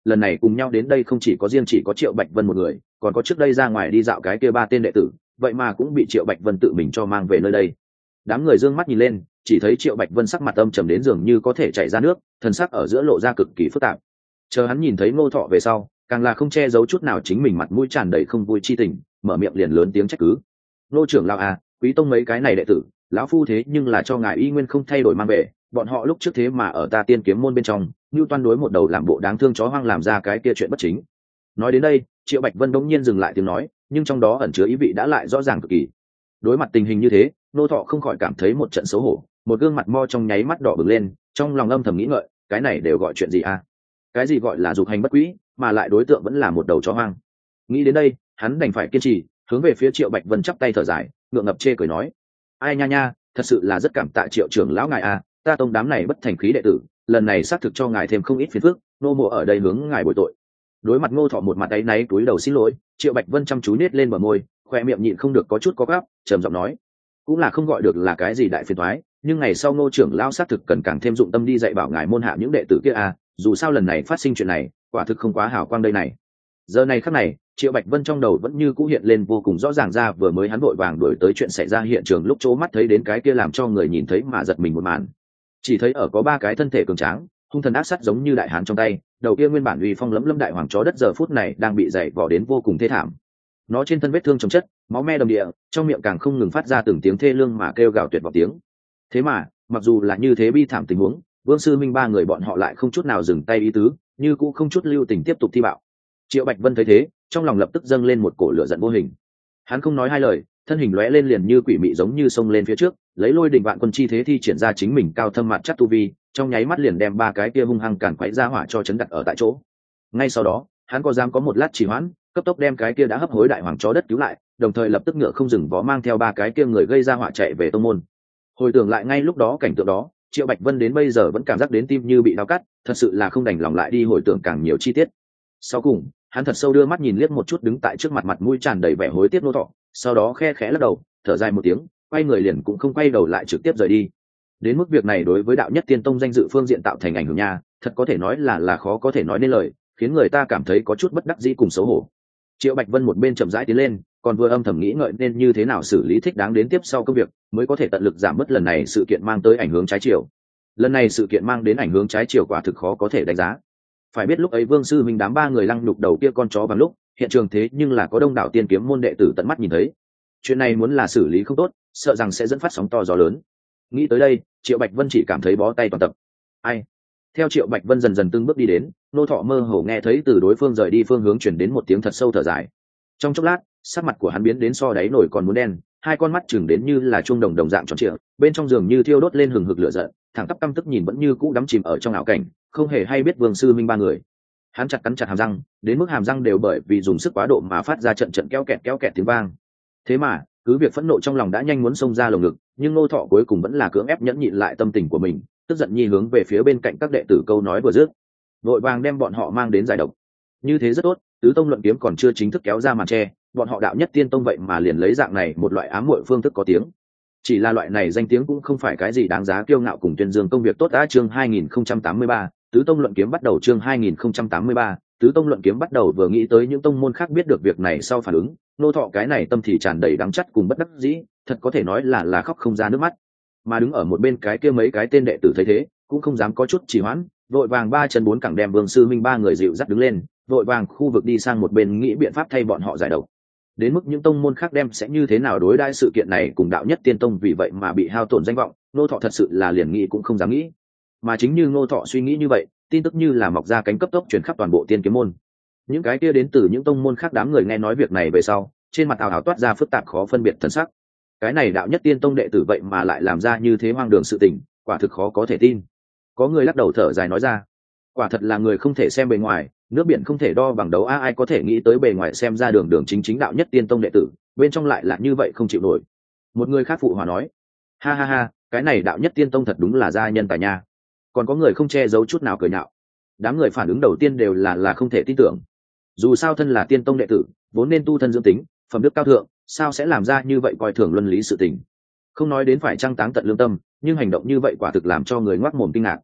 lần này cùng nhau đến đây không chỉ có riêng chỉ có Triệu Bạch Vân một người, còn có trước đây ra ngoài đi dạo cái kia 3 tên đệ tử, vậy mà cũng bị Triệu Bạch Vân tự mình cho mang về nơi đây. Đám người dương mắt nhìn lên, chỉ thấy Triệu Bạch Vân sắc mặt âm trầm đến dường như có thể chảy ra nước, thần sắc ở giữa lộ ra cực kỳ phức tạp. Chờ hắn nhìn thấy Ngô Thọ về sau, càng là không che giấu chút nào chính mình mặt mũi tràn đầy không vui chi tình, mở miệng liền lớn tiếng trách cứ. Ngô trưởng lão à, Quý tông mấy cái này đệ tử, lão phu thế nhưng là cho ngài y nguyên không thay đổi mang về, bọn họ lúc trước thế mà ở ta Tiên Kiếm môn bên trong, như toan đối một đầu làm bộ đáng thương chó hoang làm ra cái kia chuyện bất chính. Nói đến đây, Triệu Bạch Vân đống nhiên dừng lại tiếng nói, nhưng trong đó ẩn chứa ý vị đã lại rõ ràng cực kỳ. Đối mặt tình hình như thế, Ngô Thọ không khỏi cảm thấy một trận xấu hổ, một gương mặt mo trong nháy mắt đỏ bừng lên, trong lòng âm thầm nghĩ ngợi, cái này đều gọi chuyện gì à? Cái gì gọi là dục hành bất quý, mà lại đối tượng vẫn là một đầu chó hoang. Nghĩ đến đây, hắn đành phải kiên trì, hướng về phía Triệu Bạch Vân chắp tay thở dài, ngượng ngập chê cười nói: ai nha nha, thật sự là rất cảm tạ Triệu trưởng lão ngài à, ta tông đám này bất thành khí đệ tử, lần này xác thực cho ngài thêm không ít phiền phức, nô mộ ở đây hướng ngài bồi tội. Đối mặt Ngô Thọ một mặt áy náy túi đầu xin lỗi, Triệu Bạch Vân chăm chú nết lên bờ môi, khoe miệng nhịn không được có chút có gắp, trầm giọng nói: cũng là không gọi được là cái gì đại phiền toái, nhưng ngày sau Ngô trưởng lão xác thực cần càng thêm dụng tâm đi dạy bảo ngài môn hạ những đệ tử kia à, dù sao lần này phát sinh chuyện này, quả thực không quá hào quang đây này. Giờ này khắc này, Triệu Bạch Vân trong đầu vẫn như cũ hiện lên vô cùng rõ ràng ra vừa mới hắn vội vàng đuổi tới chuyện xảy ra hiện trường lúc chỗ mắt thấy đến cái kia làm cho người nhìn thấy mà giật mình một màn. Chỉ thấy ở có 3 cái thân thể cường tráng, hung thần ác sát giống như đại hán trong tay, đầu kia nguyên bản uy phong lẫm lẫm đại hoàng chó đất giờ phút này đang bị dày vò đến vô cùng thê thảm. Nó trên thân vết thương chồng chất, máu me đầm địa, trong miệng càng không ngừng phát ra từng tiếng thê lương mà kêu gào tuyệt vọng tiếng. Thế mà, mặc dù là như thế bi thảm tình huống, Vương Sư Minh 3 người bọn họ lại không chút nào dừng tay ý tứ, như cũ không chút lưu tình tiếp tục thi bạo. Triệu Bạch Vân thấy thế, trong lòng lập tức dâng lên một cổ lửa giận vô hình. Hắn không nói hai lời, thân hình lóe lên liền như quỷ mị giống như xông lên phía trước, lấy lôi đình vạn quân chi thế thi triển ra chính mình cao thâm mặt chắc tu vi, trong nháy mắt liền đem 3 cái kia hung hăng càn quấy ra hỏa cho chấn đặt ở tại chỗ. Ngay sau đó, hắn có dám có một lát trì hoãn, cấp tốc đem cái kia đã hấp hối đại hoàng chó đất cứu lại, đồng thời lập tức ngựa không dừng vó mang theo 3 cái kia người gây ra hỏa chạy về tông môn. Hồi tưởng lại ngay lúc đó cảnh tượng đó, Triệu Bạch Vân đến bây giờ vẫn cảm giác đến tim như bị đau cắt, thật sự là không đành lòng lại đi hồi tưởng càng nhiều chi tiết. Sau cùng, hắn thật sâu đưa mắt nhìn liếc một chút đứng tại trước mặt mặt mũi tràn đầy vẻ hối tiếc Ngô Thọ, sau đó khe khẽ lắc đầu, thở dài một tiếng, quay người liền cũng không quay đầu lại trực tiếp rời đi. Đến mức việc này đối với đạo nhất tiên tông danh dự phương diện tạo thành ảnh hưởng nha, thật có thể nói là khó có thể nói nên lời, khiến người ta cảm thấy có chút bất đắc dĩ cùng xấu hổ. Triệu Bạch Vân một bên chậm rãi tiến lên, còn vừa âm thầm nghĩ ngợi nên như thế nào xử lý thích đáng đến tiếp sau công việc, mới có thể tận lực giảm bớt lần này sự kiện mang tới ảnh hưởng trái chiều. Lần này sự kiện mang đến ảnh hưởng trái chiều quả thực khó có thể đánh giá. Phải biết lúc ấy Vương Sư Minh đám 3 người lăng nhục đầu kia con chó bằng lúc, hiện trường thế nhưng là có đông đảo Tiên Kiếm môn đệ tử tận mắt nhìn thấy. Chuyện này muốn là xử lý không tốt, sợ rằng sẽ dẫn phát sóng to gió lớn. Nghĩ tới đây, Triệu Bạch Vân chỉ cảm thấy bó tay toàn tập. Ai? Theo Triệu Bạch Vân dần dần từng bước đi đến, Ngô Thọ mơ hồ nghe thấy từ đối phương rời đi phương hướng chuyển đến một tiếng thật sâu thở dài. Trong chốc lát, sắc mặt của hắn biến đến so đáy nổi còn muốn đen, 2 con mắt chừng đến như là chuông đồng đồng dạng tròn trịa, bên trong giường như thiêu đốt lên hừng hực lửa giận, thẳng tắp căm tức nhìn vẫn như cũ đắm chìm ở trong ảo cảnh, không hề hay biết Vương Sư Minh 3 người. Hắn cắn chặt hàm răng, đến mức hàm răng đều bởi vì dùng sức quá độ mà phát ra trận trận kéo kẹt tiếng vang. Thế mà, cứ việc phẫn nộ trong lòng đã nhanh muốn xông ra lồng ngực, nhưng Ngô Thọ cuối cùng vẫn là cưỡng ép nhẫn nhịn lại tâm tình của mình, tức giận nhi hướng về phía bên cạnh các đệ tử câu nói vừa dứt, vội vàng đem bọn họ mang đến giải độc. Như thế rất tốt, tứ tông luận kiếm còn chưa chính thức kéo ra màn che, bọn họ đạo nhất tiên tông vậy mà liền lấy dạng này một loại ám muội phương thức có tiếng. Chỉ là loại này danh tiếng cũng không phải cái gì đáng giá kiêu ngạo cùng tuyên dương công việc tốt đã. Chương 2083, tứ tông luận kiếm bắt đầu. Chương 2083, tứ tông luận kiếm bắt đầu. Vừa nghĩ tới những tông môn khác biết được việc này sau phản ứng, Ngô Thọ cái này tâm thì tràn đầy đắng chắt cùng bất đắc dĩ, thật có thể nói là khóc không ra nước mắt. Mà đứng ở một bên cái kia mấy cái tên đệ tử thấy thế, cũng không dám có chút trì hoãn, vội vàng 3 chân 4 cẳng đem Vương Sư Minh 3 người dịu dắt đứng lên, vội vàng khu vực đi sang một bên nghĩ biện pháp thay bọn họ giải độc. Đến mức những tông môn khác đem sẽ như thế nào đối đãi sự kiện này cùng đạo nhất tiên tông vì vậy mà bị hao tổn danh vọng, Ngô Thọ thật sự là liền nghĩ cũng không dám nghĩ. Mà chính như Ngô Thọ suy nghĩ như vậy, tin tức như là mọc ra cánh cấp tốc truyền khắp toàn bộ Tiên Kiếm môn. Những cái kia đến từ những tông môn khác đám người nghe nói việc này về sau, trên mặt ảo toát ra phức tạp khó phân biệt thần sắc. Cái này đạo nhất tiên tông đệ tử vậy mà lại làm ra như thế hoang đường sự tình, quả thực khó có thể tin. Có người lắc đầu thở dài nói ra, quả thật là người không thể xem bề ngoài, nước biển không thể đo bằng đấu a, ai có thể nghĩ tới bề ngoài xem ra đường đường chính chính đạo nhất tiên tông đệ tử, bên trong lại là như vậy không chịu nổi. Một người khác phụ hòa nói, ha ha ha, cái này đạo nhất tiên tông thật đúng là gia nhân tài nha. Còn có người không che giấu chút nào cười nhạo. Đám người phản ứng đầu tiên đều là không thể tin tưởng. Dù sao thân là tiên tông đệ tử, vốn nên tu thân dưỡng tính, phẩm đức cao thượng, sao sẽ làm ra như vậy coi thường luân lý sự tình. Không nói đến phải trăng táng tận lương tâm, nhưng hành động như vậy quả thực làm cho người ngoác mồm kinh ngạc.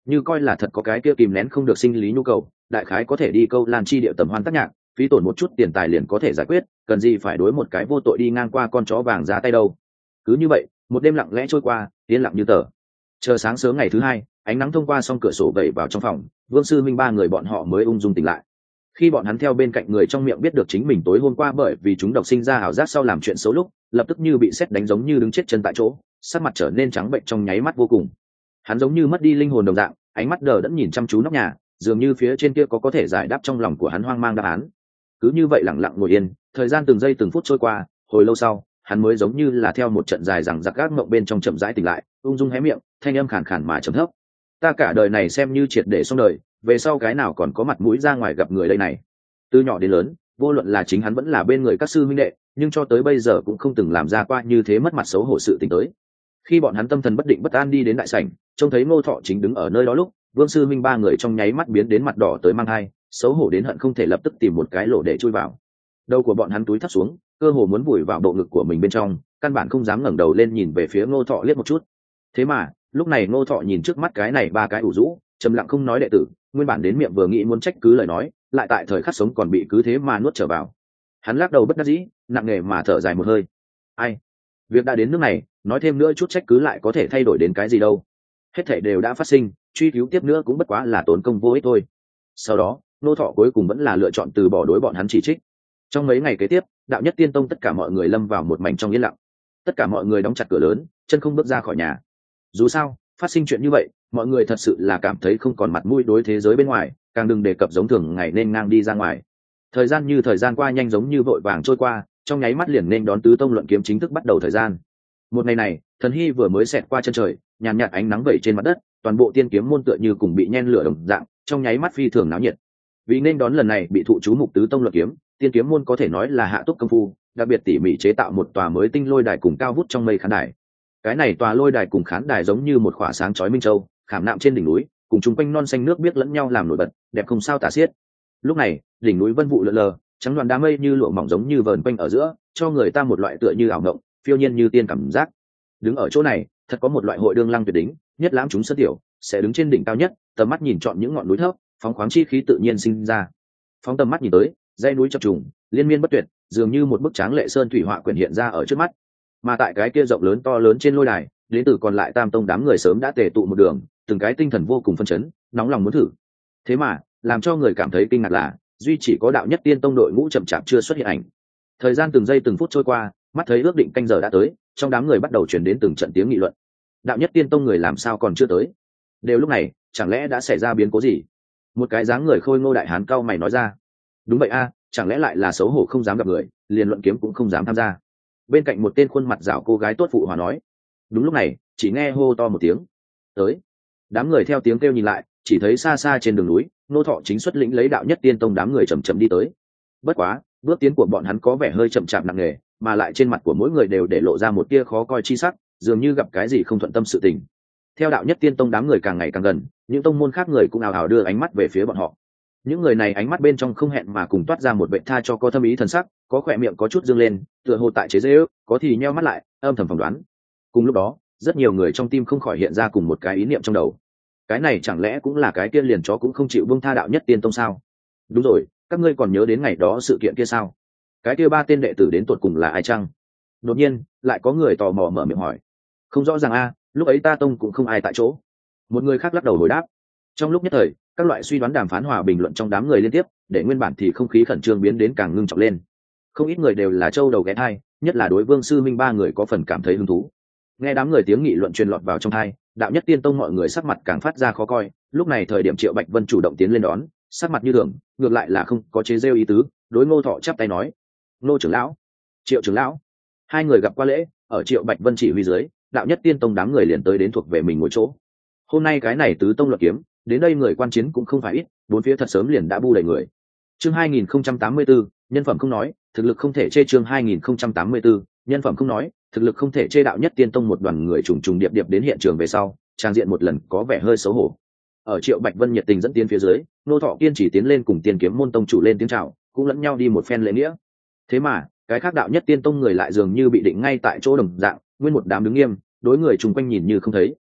như coi là thật có cái kia kìm nén không được sinh lý nhu cầu, đại khái có thể đi câu lan chi địa tầm hoan tác nhạc, phí tổn một chút tiền tài liền có thể giải quyết, cần gì phải đối một cái vô tội đi ngang qua con chó vàng ra tay đâu. Cứ như vậy, một đêm lặng lẽ trôi qua, yên lặng như tờ. Chờ sáng sớm ngày thứ hai, ánh nắng thông qua song cửa sổ vẩy vào trong phòng, Vương Sư Minh ba người bọn họ mới ung dung tỉnh lại. Khi bọn hắn theo bên cạnh người trong miệng biết được chính mình tối hôm qua bởi vì chúng độc sinh ra ảo giác sau làm chuyện xấu lúc, lập tức như bị sét đánh giống như đứng chết chân tại chỗ, sắc mặt trở nên trắng bệnh trong nháy mắt vô cùng. Hắn giống như mất đi linh hồn đồng dạng, ánh mắt đờ đẫn nhìn chăm chú nóc nhà, dường như phía trên kia có thể giải đáp trong lòng của hắn hoang mang đáp án. Cứ như vậy lặng lặng ngồi yên, thời gian từng giây từng phút trôi qua, hồi lâu sau, hắn mới giống như là theo một trận dài rằng giặc gác mộng bên trong chậm rãi tỉnh lại, ung dung hé miệng, thanh âm khàn khàn mà trầm thấp. Ta cả đời này xem như triệt để xong đời, về sau cái nào còn có mặt mũi ra ngoài gặp người đây này. Từ nhỏ đến lớn, vô luận là chính hắn vẫn là bên người các sư huynh đệ, nhưng cho tới bây giờ cũng không từng làm ra qua như thế mất mặt xấu hổ sự tình tới. Khi bọn hắn tâm thần bất định bất an đi đến đại sảnh, trông thấy Ngô Thọ chính đứng ở nơi đó lúc, Vương Sư Minh ba người trong nháy mắt biến đến mặt đỏ tới mang hai, xấu hổ đến hận không thể lập tức tìm một cái lỗ để chui vào. Đầu của bọn hắn túi thấp xuống, cơ hồ muốn vùi vào bộ ngực của mình bên trong, căn bản không dám ngẩng đầu lên nhìn về phía Ngô Thọ liếc một chút. Thế mà, lúc này Ngô Thọ nhìn trước mắt cái này ba cái ủ rũ, trầm lặng không nói đệ tử, nguyên bản đến miệng vừa nghĩ muốn trách cứ lời nói, lại tại thời khắc sống còn bị cứ thế mà nuốt trở vào. Hắn lắc đầu bất đắc dĩ, nặng nề mà thở dài một hơi. Ai, việc đã đến nước này, nói thêm nữa chút trách cứ lại có thể thay đổi đến cái gì đâu. Hết thảy đều đã phát sinh, truy cứu tiếp nữa cũng bất quá là tốn công vô ích thôi. Sau đó, Ngô Thọ cuối cùng vẫn là lựa chọn từ bỏ đối bọn hắn chỉ trích. Trong mấy ngày kế tiếp, đạo nhất tiên tông tất cả mọi người lâm vào một mảnh trong yên lặng. Tất cả mọi người đóng chặt cửa lớn, chân không bước ra khỏi nhà. Dù sao, phát sinh chuyện như vậy, mọi người thật sự là cảm thấy không còn mặt mũi đối thế giới bên ngoài, càng đừng đề cập giống thường ngày nên ngang đi ra ngoài. Thời gian như thời gian qua nhanh giống như vội vàng trôi qua, trong nháy mắt liền nên đón tứ tông luận kiếm chính thức bắt đầu thời gian. Một ngày này, thần hy vừa mới xẹt qua chân trời, nhàn nhạt ánh nắng vẩy trên mặt đất, toàn bộ tiên kiếm môn tựa như cùng bị nhen lửa đồng dạng, trong nháy mắt phi thường náo nhiệt. Vì nên đón lần này bị thụ chú mục tứ tông luận kiếm, tiên kiếm môn có thể nói là hạ túc công phu, đặc biệt tỉ mỉ chế tạo một tòa mới tinh lôi đài cùng cao vút trong mây khán đài. Cái này tòa lôi đài cùng khán đài giống như một khỏa sáng chói minh châu, khảm nạm trên đỉnh núi, cùng chung quanh non xanh nước biếc lẫn nhau làm nổi bật, đẹp không sao tả xiết. Lúc này, đỉnh núi vân vụ lượn lờ, trắng đoàn đám mây như lụa mỏng giống như vờn quanh ở giữa, cho người ta một loại tựa như ảo ngộng, phiêu nhiên như tiên cảm giác. Đứng ở chỗ này, thật có một loại hội đương lăng tuyệt đỉnh, nhất lãm chúng sơ tiểu, sẽ đứng trên đỉnh cao nhất, tầm mắt nhìn trọn những ngọn núi thấp, phóng khoáng chi khí tự nhiên sinh ra. Phóng tầm mắt nhìn tới, dãy núi chập trùng, liên miên bất tuyệt, dường như một bức tráng lệ sơn thủy họa quyển hiện ra ở trước mắt. Mà tại cái kia rộng lớn to lớn trên lôi đài, đến từ còn lại tam tông đám người sớm đã tề tụ một đường, từng cái tinh thần vô cùng phân chấn, nóng lòng muốn thử. Thế mà, làm cho người cảm thấy kinh ngạc là, duy chỉ có đạo nhất tiên tông đội ngũ chậm chạp chưa xuất hiện ảnh. Thời gian từng giây từng phút trôi qua, mắt thấy ước định canh giờ đã tới, trong đám người bắt đầu truyền đến từng trận tiếng nghị luận. Đạo nhất tiên tông người làm sao còn chưa tới? Đều lúc này, chẳng lẽ đã xảy ra biến cố gì? Một cái dáng người khôi ngô đại hán cao mày nói ra. Đúng vậy a, chẳng lẽ lại là xấu hổ không dám gặp người, liền luận kiếm cũng không dám tham gia. Bên cạnh một tên khuôn mặt rảo cô gái tốt phụ hòa nói. Đúng lúc này, chỉ nghe hô to một tiếng. Tới. Đám người theo tiếng kêu nhìn lại, chỉ thấy xa xa trên đường núi, Ngô Thọ chính xuất lĩnh lấy đạo nhất tiên tông đám người chậm chậm đi tới. Bất quá, bước tiến của bọn hắn có vẻ hơi chậm chạp nặng nề, mà lại trên mặt của mỗi người đều để lộ ra một tia khó coi chi sắc, dường như gặp cái gì không thuận tâm sự tình. Theo đạo nhất tiên tông đám người càng ngày càng gần, những tông môn khác người cũng ào ào đưa ánh mắt về phía bọn họ. Những người này ánh mắt bên trong không hẹn mà cùng toát ra một vệ tha cho có thâm ý thần sắc, có khỏe miệng có chút dương lên, tựa hồ tại chế giễu, có thì nheo mắt lại, âm thầm phỏng đoán. Cùng lúc đó, rất nhiều người trong tim không khỏi hiện ra cùng một cái ý niệm trong đầu. Cái này chẳng lẽ cũng là cái kia liền chó cũng không chịu buông tha đạo nhất tiên tông sao? Đúng rồi, các ngươi còn nhớ đến ngày đó sự kiện kia sao? Cái kia ba tên đệ tử đến tuột cùng là ai chăng? Đột nhiên, lại có người tò mò mở miệng hỏi. Không rõ ràng a, lúc ấy ta tông cũng không ai tại chỗ. Một người khác lắc đầu hồi đáp. Trong lúc nhất thời, các loại suy đoán đàm phán hòa bình luận trong đám người liên tiếp, để nguyên bản thì không khí khẩn trương biến đến càng ngưng trọng lên. Không ít người đều là châu đầu ghé thai, nhất là đối Vương Sư Minh ba người có phần cảm thấy hứng thú. Nghe đám người tiếng nghị luận truyền lọt vào trong tai, đạo nhất tiên tông mọi người sắc mặt càng phát ra khó coi. Lúc này thời điểm Triệu Bạch Vân chủ động tiến lên đón, sắc mặt như thường, ngược lại là không có chế giễu ý tứ, đối Ngô Thọ chắp tay nói: "Ngô trưởng lão, Triệu trưởng lão." Hai người gặp qua lễ, ở Triệu Bạch Vân chỉ huy dưới, đạo nhất tiên tông đám người liền tới đến thuộc về mình ngồi chỗ. Hôm nay cái này tứ tông luận kiếm, đến đây người quan chiến cũng không phải ít, bốn phía thật sớm liền đã bu đầy người. Chương 2084, nhân phẩm không nói, thực lực không thể chê. Chương 2084, nhân phẩm không nói, thực lực không thể chê. Đạo nhất tiên tông một đoàn người trùng trùng điệp điệp đến hiện trường về sau, trang diện một lần có vẻ hơi xấu hổ. Ở Triệu Bạch Vân nhiệt tình dẫn tiến phía dưới, Ngô Thọ kiên chỉ tiến lên cùng tiên kiếm môn tông chủ lên tiếng chào, cũng lẫn nhau đi một phen lễ nghĩa. Thế mà, cái khác đạo nhất tiên tông người lại dường như bị định ngay tại chỗ đồng dạng, nguyên một đám đứng nghiêm, đối người chung quanh nhìn như không thấy.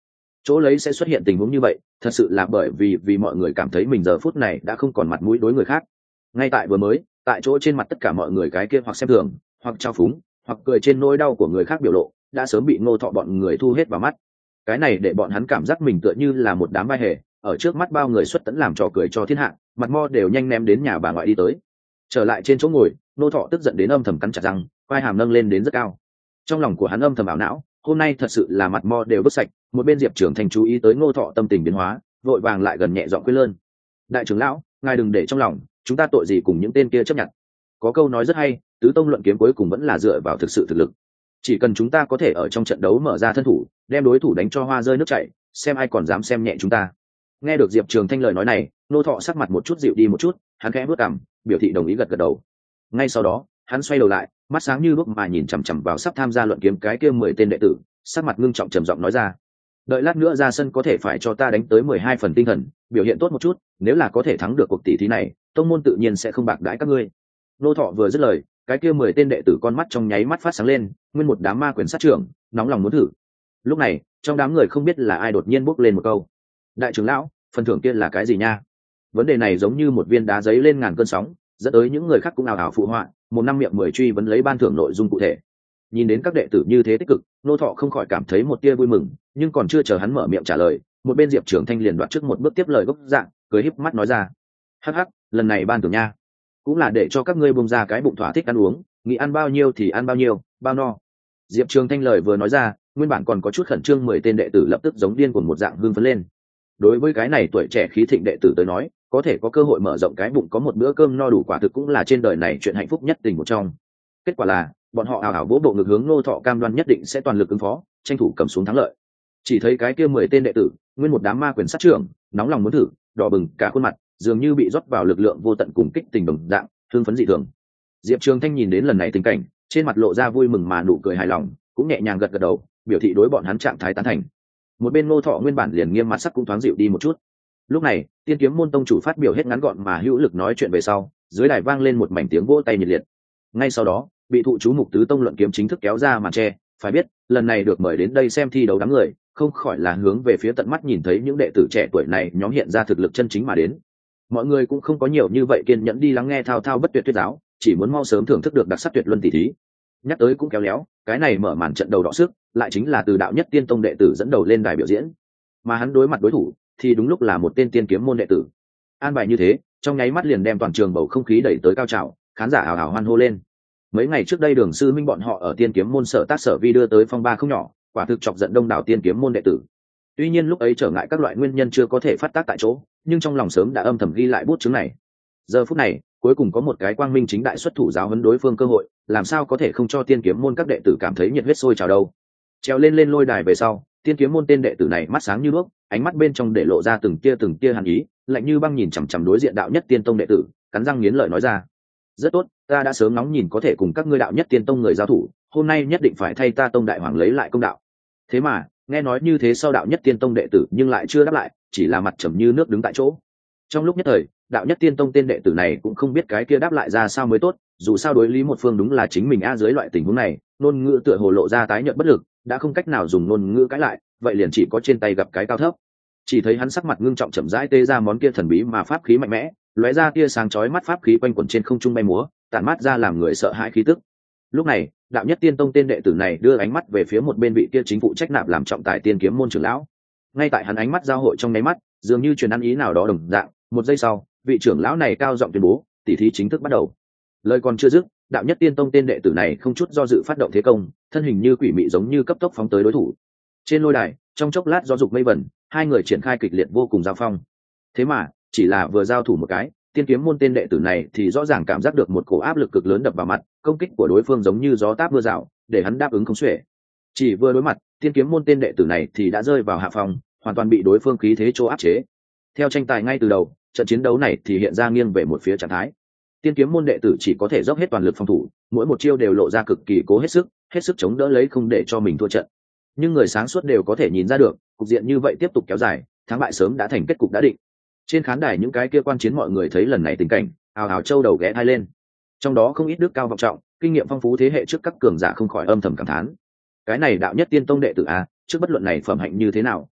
chỗ lấy sẽ xuất hiện tình huống như vậy thật sự là bởi vì mọi người cảm thấy mình giờ phút này đã không còn mặt mũi đối người khác. Ngay tại vừa mới tại chỗ trên mặt tất cả mọi người cái kia hoặc xem thường hoặc trao phúng hoặc cười trên nỗi đau của người khác biểu lộ đã sớm bị Ngô Thọ bọn người thu hết vào mắt. Cái này để bọn hắn cảm giác mình tựa như là một đám vai hề ở trước mắt bao người xuất tẫn làm trò cười cho thiên hạ, mặt mo đều nhanh ném đến nhà bà ngoại đi tới. Trở lại trên chỗ ngồi, Ngô Thọ tức giận đến âm thầm cắn chặt răng, vai hàm nâng lên đến rất cao. Trong lòng của hắn âm thầm ảo não, hôm nay thật sự là mặt mo đều bứt sạch. Một bên Diệp Trưởng Thành chú ý tới Ngô Thọ tâm tình biến hóa, vội vàng lại gần nhẹ giọng khuyên lơn: đại trưởng lão, ngài đừng để trong lòng, chúng ta tội gì cùng những tên kia chấp nhận. Có câu nói rất hay, tứ tông luận kiếm cuối cùng vẫn là dựa vào thực sự thực lực. Chỉ cần chúng ta có thể ở trong trận đấu mở ra thân thủ, đem đối thủ đánh cho hoa rơi nước chảy, xem ai còn dám xem nhẹ chúng ta. Nghe được Diệp Trường Thanh lời nói này, Ngô Thọ sắc mặt một chút dịu đi một chút, hắn khẽ bước cằm, biểu thị đồng ý gật gật đầu. Ngay sau đó, hắn xoay đầu lại, mắt sáng như đuốc mà nhìn chằm chằm vào sắp tham gia luận kiếm cái kia 10 tên đệ tử, sắc mặt ngưng trọng trầm giọng nói ra: đợi lát nữa ra sân có thể phải cho ta đánh tới 12 phần tinh thần, biểu hiện tốt một chút, nếu là có thể thắng được cuộc tỷ thí này, tông môn tự nhiên sẽ không bạc đãi các ngươi. Ngô Thọ vừa dứt lời, cái kia 10 tên đệ tử con mắt trong nháy mắt phát sáng lên, nguyên một đám ma quyền sát trưởng, nóng lòng muốn thử. Lúc này, trong đám người không biết là ai đột nhiên bốc lên một câu: đại trưởng lão, phần thưởng kia là cái gì nha? Vấn đề này giống như một viên đá giấy lên ngàn cơn sóng, dẫn tới những người khác cũng ào ào phụ họa, một năm miệng 10 truy vấn lấy ban thưởng nội dung cụ thể. Nhìn đến các đệ tử như thế tích cực, Ngô Thọ không khỏi cảm thấy một tia vui mừng, nhưng còn chưa chờ hắn mở miệng trả lời, một bên Diệp Trưởng Thanh liền đoạt trước một bước tiếp lời gốc dạng, cười híp mắt nói ra: hắc hắc, lần này ban thưởng nha, cũng là để cho các ngươi bung ra cái bụng thỏa thích ăn uống, nghĩ ăn bao nhiêu thì ăn bao nhiêu, bao no. Diệp Trường Thanh lời vừa nói ra, nguyên bản còn có chút khẩn trương 10 tên đệ tử lập tức giống điên cuồng một dạng hưng phấn lên. Đối với cái này tuổi trẻ khí thịnh đệ tử tới nói, có thể có cơ hội mở rộng cái bụng có một bữa cơm no đủ quả thực cũng là trên đời này chuyện hạnh phúc nhất tình một trong. Kết quả là, bọn họ ào ào vỗ bộ ngực hướng Ngô Thọ cam đoan nhất định sẽ toàn lực ứng phó, tranh thủ cầm xuống thắng lợi. Chỉ thấy cái kia 10 tên đệ tử, nguyên một đám ma quyền sát trưởng, nóng lòng muốn thử, đỏ bừng cả khuôn mặt, dường như bị rót vào lực lượng vô tận cùng kích tình đồng dạng, hưng phấn dị thường. Diệp Trường Thanh nhìn đến lần này tình cảnh, trên mặt lộ ra vui mừng mà nụ cười hài lòng, cũng nhẹ nhàng gật gật đầu, biểu thị đối bọn hắn trạng thái tán thành. Một bên Ngô Thọ nguyên bản liền nghiêm mặt sắc cũng thoáng dịu đi một chút. Lúc này, Tiên Kiếm môn tông chủ phát biểu hết ngắn gọn mà hữu lực nói chuyện về sau, dưới đài vang lên một mảnh tiếng vỗ tay nhiệt liệt. Ngay sau đó, bị thụ chú mục tứ tông luận kiếm chính thức kéo ra màn che, phải biết, lần này được mời đến đây xem thi đấu đám người, không khỏi là hướng về phía tận mắt nhìn thấy những đệ tử trẻ tuổi này nhóm hiện ra thực lực chân chính mà đến. Mọi người cũng không có nhiều như vậy kiên nhẫn đi lắng nghe thao thao bất tuyệt thuyết giáo, chỉ muốn mau sớm thưởng thức được đặc sắc tuyệt luân tỷ thí. Nhắc tới cũng kéo léo, cái này mở màn trận đầu đọ sức, lại chính là từ đạo nhất tiên tông đệ tử dẫn đầu lên đài biểu diễn, mà hắn đối mặt đối thủ thì đúng lúc là một tên tiên kiếm môn đệ tử. An bài như thế, trong nháy mắt liền đem toàn trường bầu không khí đẩy tới cao trào, khán giả ào ào hoan hô lên. Mấy ngày trước đây Đường sư minh bọn họ ở tiên kiếm môn sở tác sở vi đưa tới phong ba không nhỏ, quả thực chọc giận đông đảo tiên kiếm môn đệ tử. Tuy nhiên lúc ấy trở ngại các loại nguyên nhân chưa có thể phát tác tại chỗ, nhưng trong lòng sớm đã âm thầm ghi lại bút chứng này. Giờ phút này, cuối cùng có một cái quang minh chính đại xuất thủ giáo huấn đối phương cơ hội, làm sao có thể không cho tiên kiếm môn các đệ tử cảm thấy nhiệt huyết sôi trào đâu. Trèo lên lôi đài về sau, tiên kiếm môn tên đệ tử này mắt sáng như đuốc, ánh mắt bên trong để lộ ra từng tia hàn ý, lạnh như băng nhìn chằm chằm đối diện đạo nhất tiên tông đệ tử, cắn răng nghiến lợi nói ra: rất tốt, ta đã sớm nóng nhìn có thể cùng các ngươi đạo nhất tiên tông người giao thủ, hôm nay nhất định phải thay ta tông đại hoàng lấy lại công đạo. Thế mà, nghe nói như thế sau đạo nhất tiên tông đệ tử nhưng lại chưa đáp lại, chỉ là mặt trầm như nước đứng tại chỗ. Trong lúc nhất thời, đạo nhất tiên tông tên đệ tử này cũng không biết cái kia đáp lại ra sao mới tốt, dù sao đối lý một phương đúng là chính mình dưới loại tình huống này, ngôn ngữ tựa hồ lộ ra tái nhợt bất lực, đã không cách nào dùng ngôn ngữ cãi lại, vậy liền chỉ có trên tay gặp cái cao thấp. Chỉ thấy hắn sắc mặt ngưng trọng chậm rãi tê ra món kia thần bí mà pháp khí mạnh mẽ, lóe ra tia sáng chói mắt pháp khí quanh quẩn trên không trung bay múa, tản mát ra làm người sợ hãi khí tức. Lúc này, đạo nhất tiên tông tên đệ tử này đưa ánh mắt về phía một bên vị kia chính phụ trách nạp làm trọng tài tiên kiếm môn trưởng lão. Ngay tại hắn ánh mắt giao hội trong nháy mắt, dường như truyền ăn ý nào đó đồng dạng, một giây sau, vị trưởng lão này cao giọng tuyên bố, tỷ thí chính thức bắt đầu. Lời còn chưa dứt, đạo nhất tiên tông tên đệ tử này không chút do dự phát động thế công, thân hình như quỷ mị giống như cấp tốc phóng tới đối thủ. Trên lôi đài, trong chốc lát gió dục mây vẩn, hai người triển khai kịch liệt vô cùng giao phong. Thế mà, chỉ là vừa giao thủ một cái, tiên kiếm môn tên đệ tử này thì rõ ràng cảm giác được một cổ áp lực cực lớn đập vào mặt, công kích của đối phương giống như gió táp mưa rào, để hắn đáp ứng không xuể. Chỉ vừa đối mặt, tiên kiếm môn tên đệ tử này thì đã rơi vào hạ phòng, hoàn toàn bị đối phương khí thế chỗ áp chế. Theo tranh tài ngay từ đầu, trận chiến đấu này thì hiện ra nghiêng về một phía trạng thái. Tiên kiếm môn đệ tử chỉ có thể dốc hết toàn lực phòng thủ, mỗi một chiêu đều lộ ra cực kỳ cố hết sức chống đỡ lấy không để cho mình thua trận. Nhưng người sáng suốt đều có thể nhìn ra được, cục diện như vậy tiếp tục kéo dài, thắng bại sớm đã thành kết cục đã định. Trên khán đài những cái kia quan chiến mọi người thấy lần này tình cảnh, ào ào châu đầu ghé thai lên. Trong đó không ít đức cao vọng trọng, kinh nghiệm phong phú thế hệ trước các cường giả không khỏi âm thầm cảm thán. Cái này đạo nhất tiên tông đệ tử trước bất luận này phẩm hạnh như thế nào,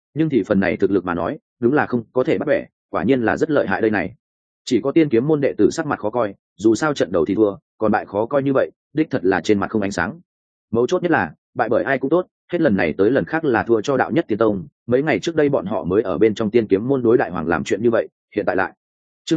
nhưng thì phần này thực lực mà nói đúng là không có thể bắt bẻ, quả nhiên là rất lợi hại đây này. Chỉ có tiên kiếm môn đệ tử sắc mặt khó coi, dù sao trận đầu thì thua, còn bại khó coi như vậy đích thật là trên mặt không ánh sáng. Mấu chốt nhất là bại bởi ai cũng tốt, hết lần này tới lần khác là thua cho đạo nhất tiên tông. Mấy ngày trước đây bọn họ mới ở bên trong tiên kiếm môn đối đại hoàng làm chuyện như vậy, hiện tại lại chương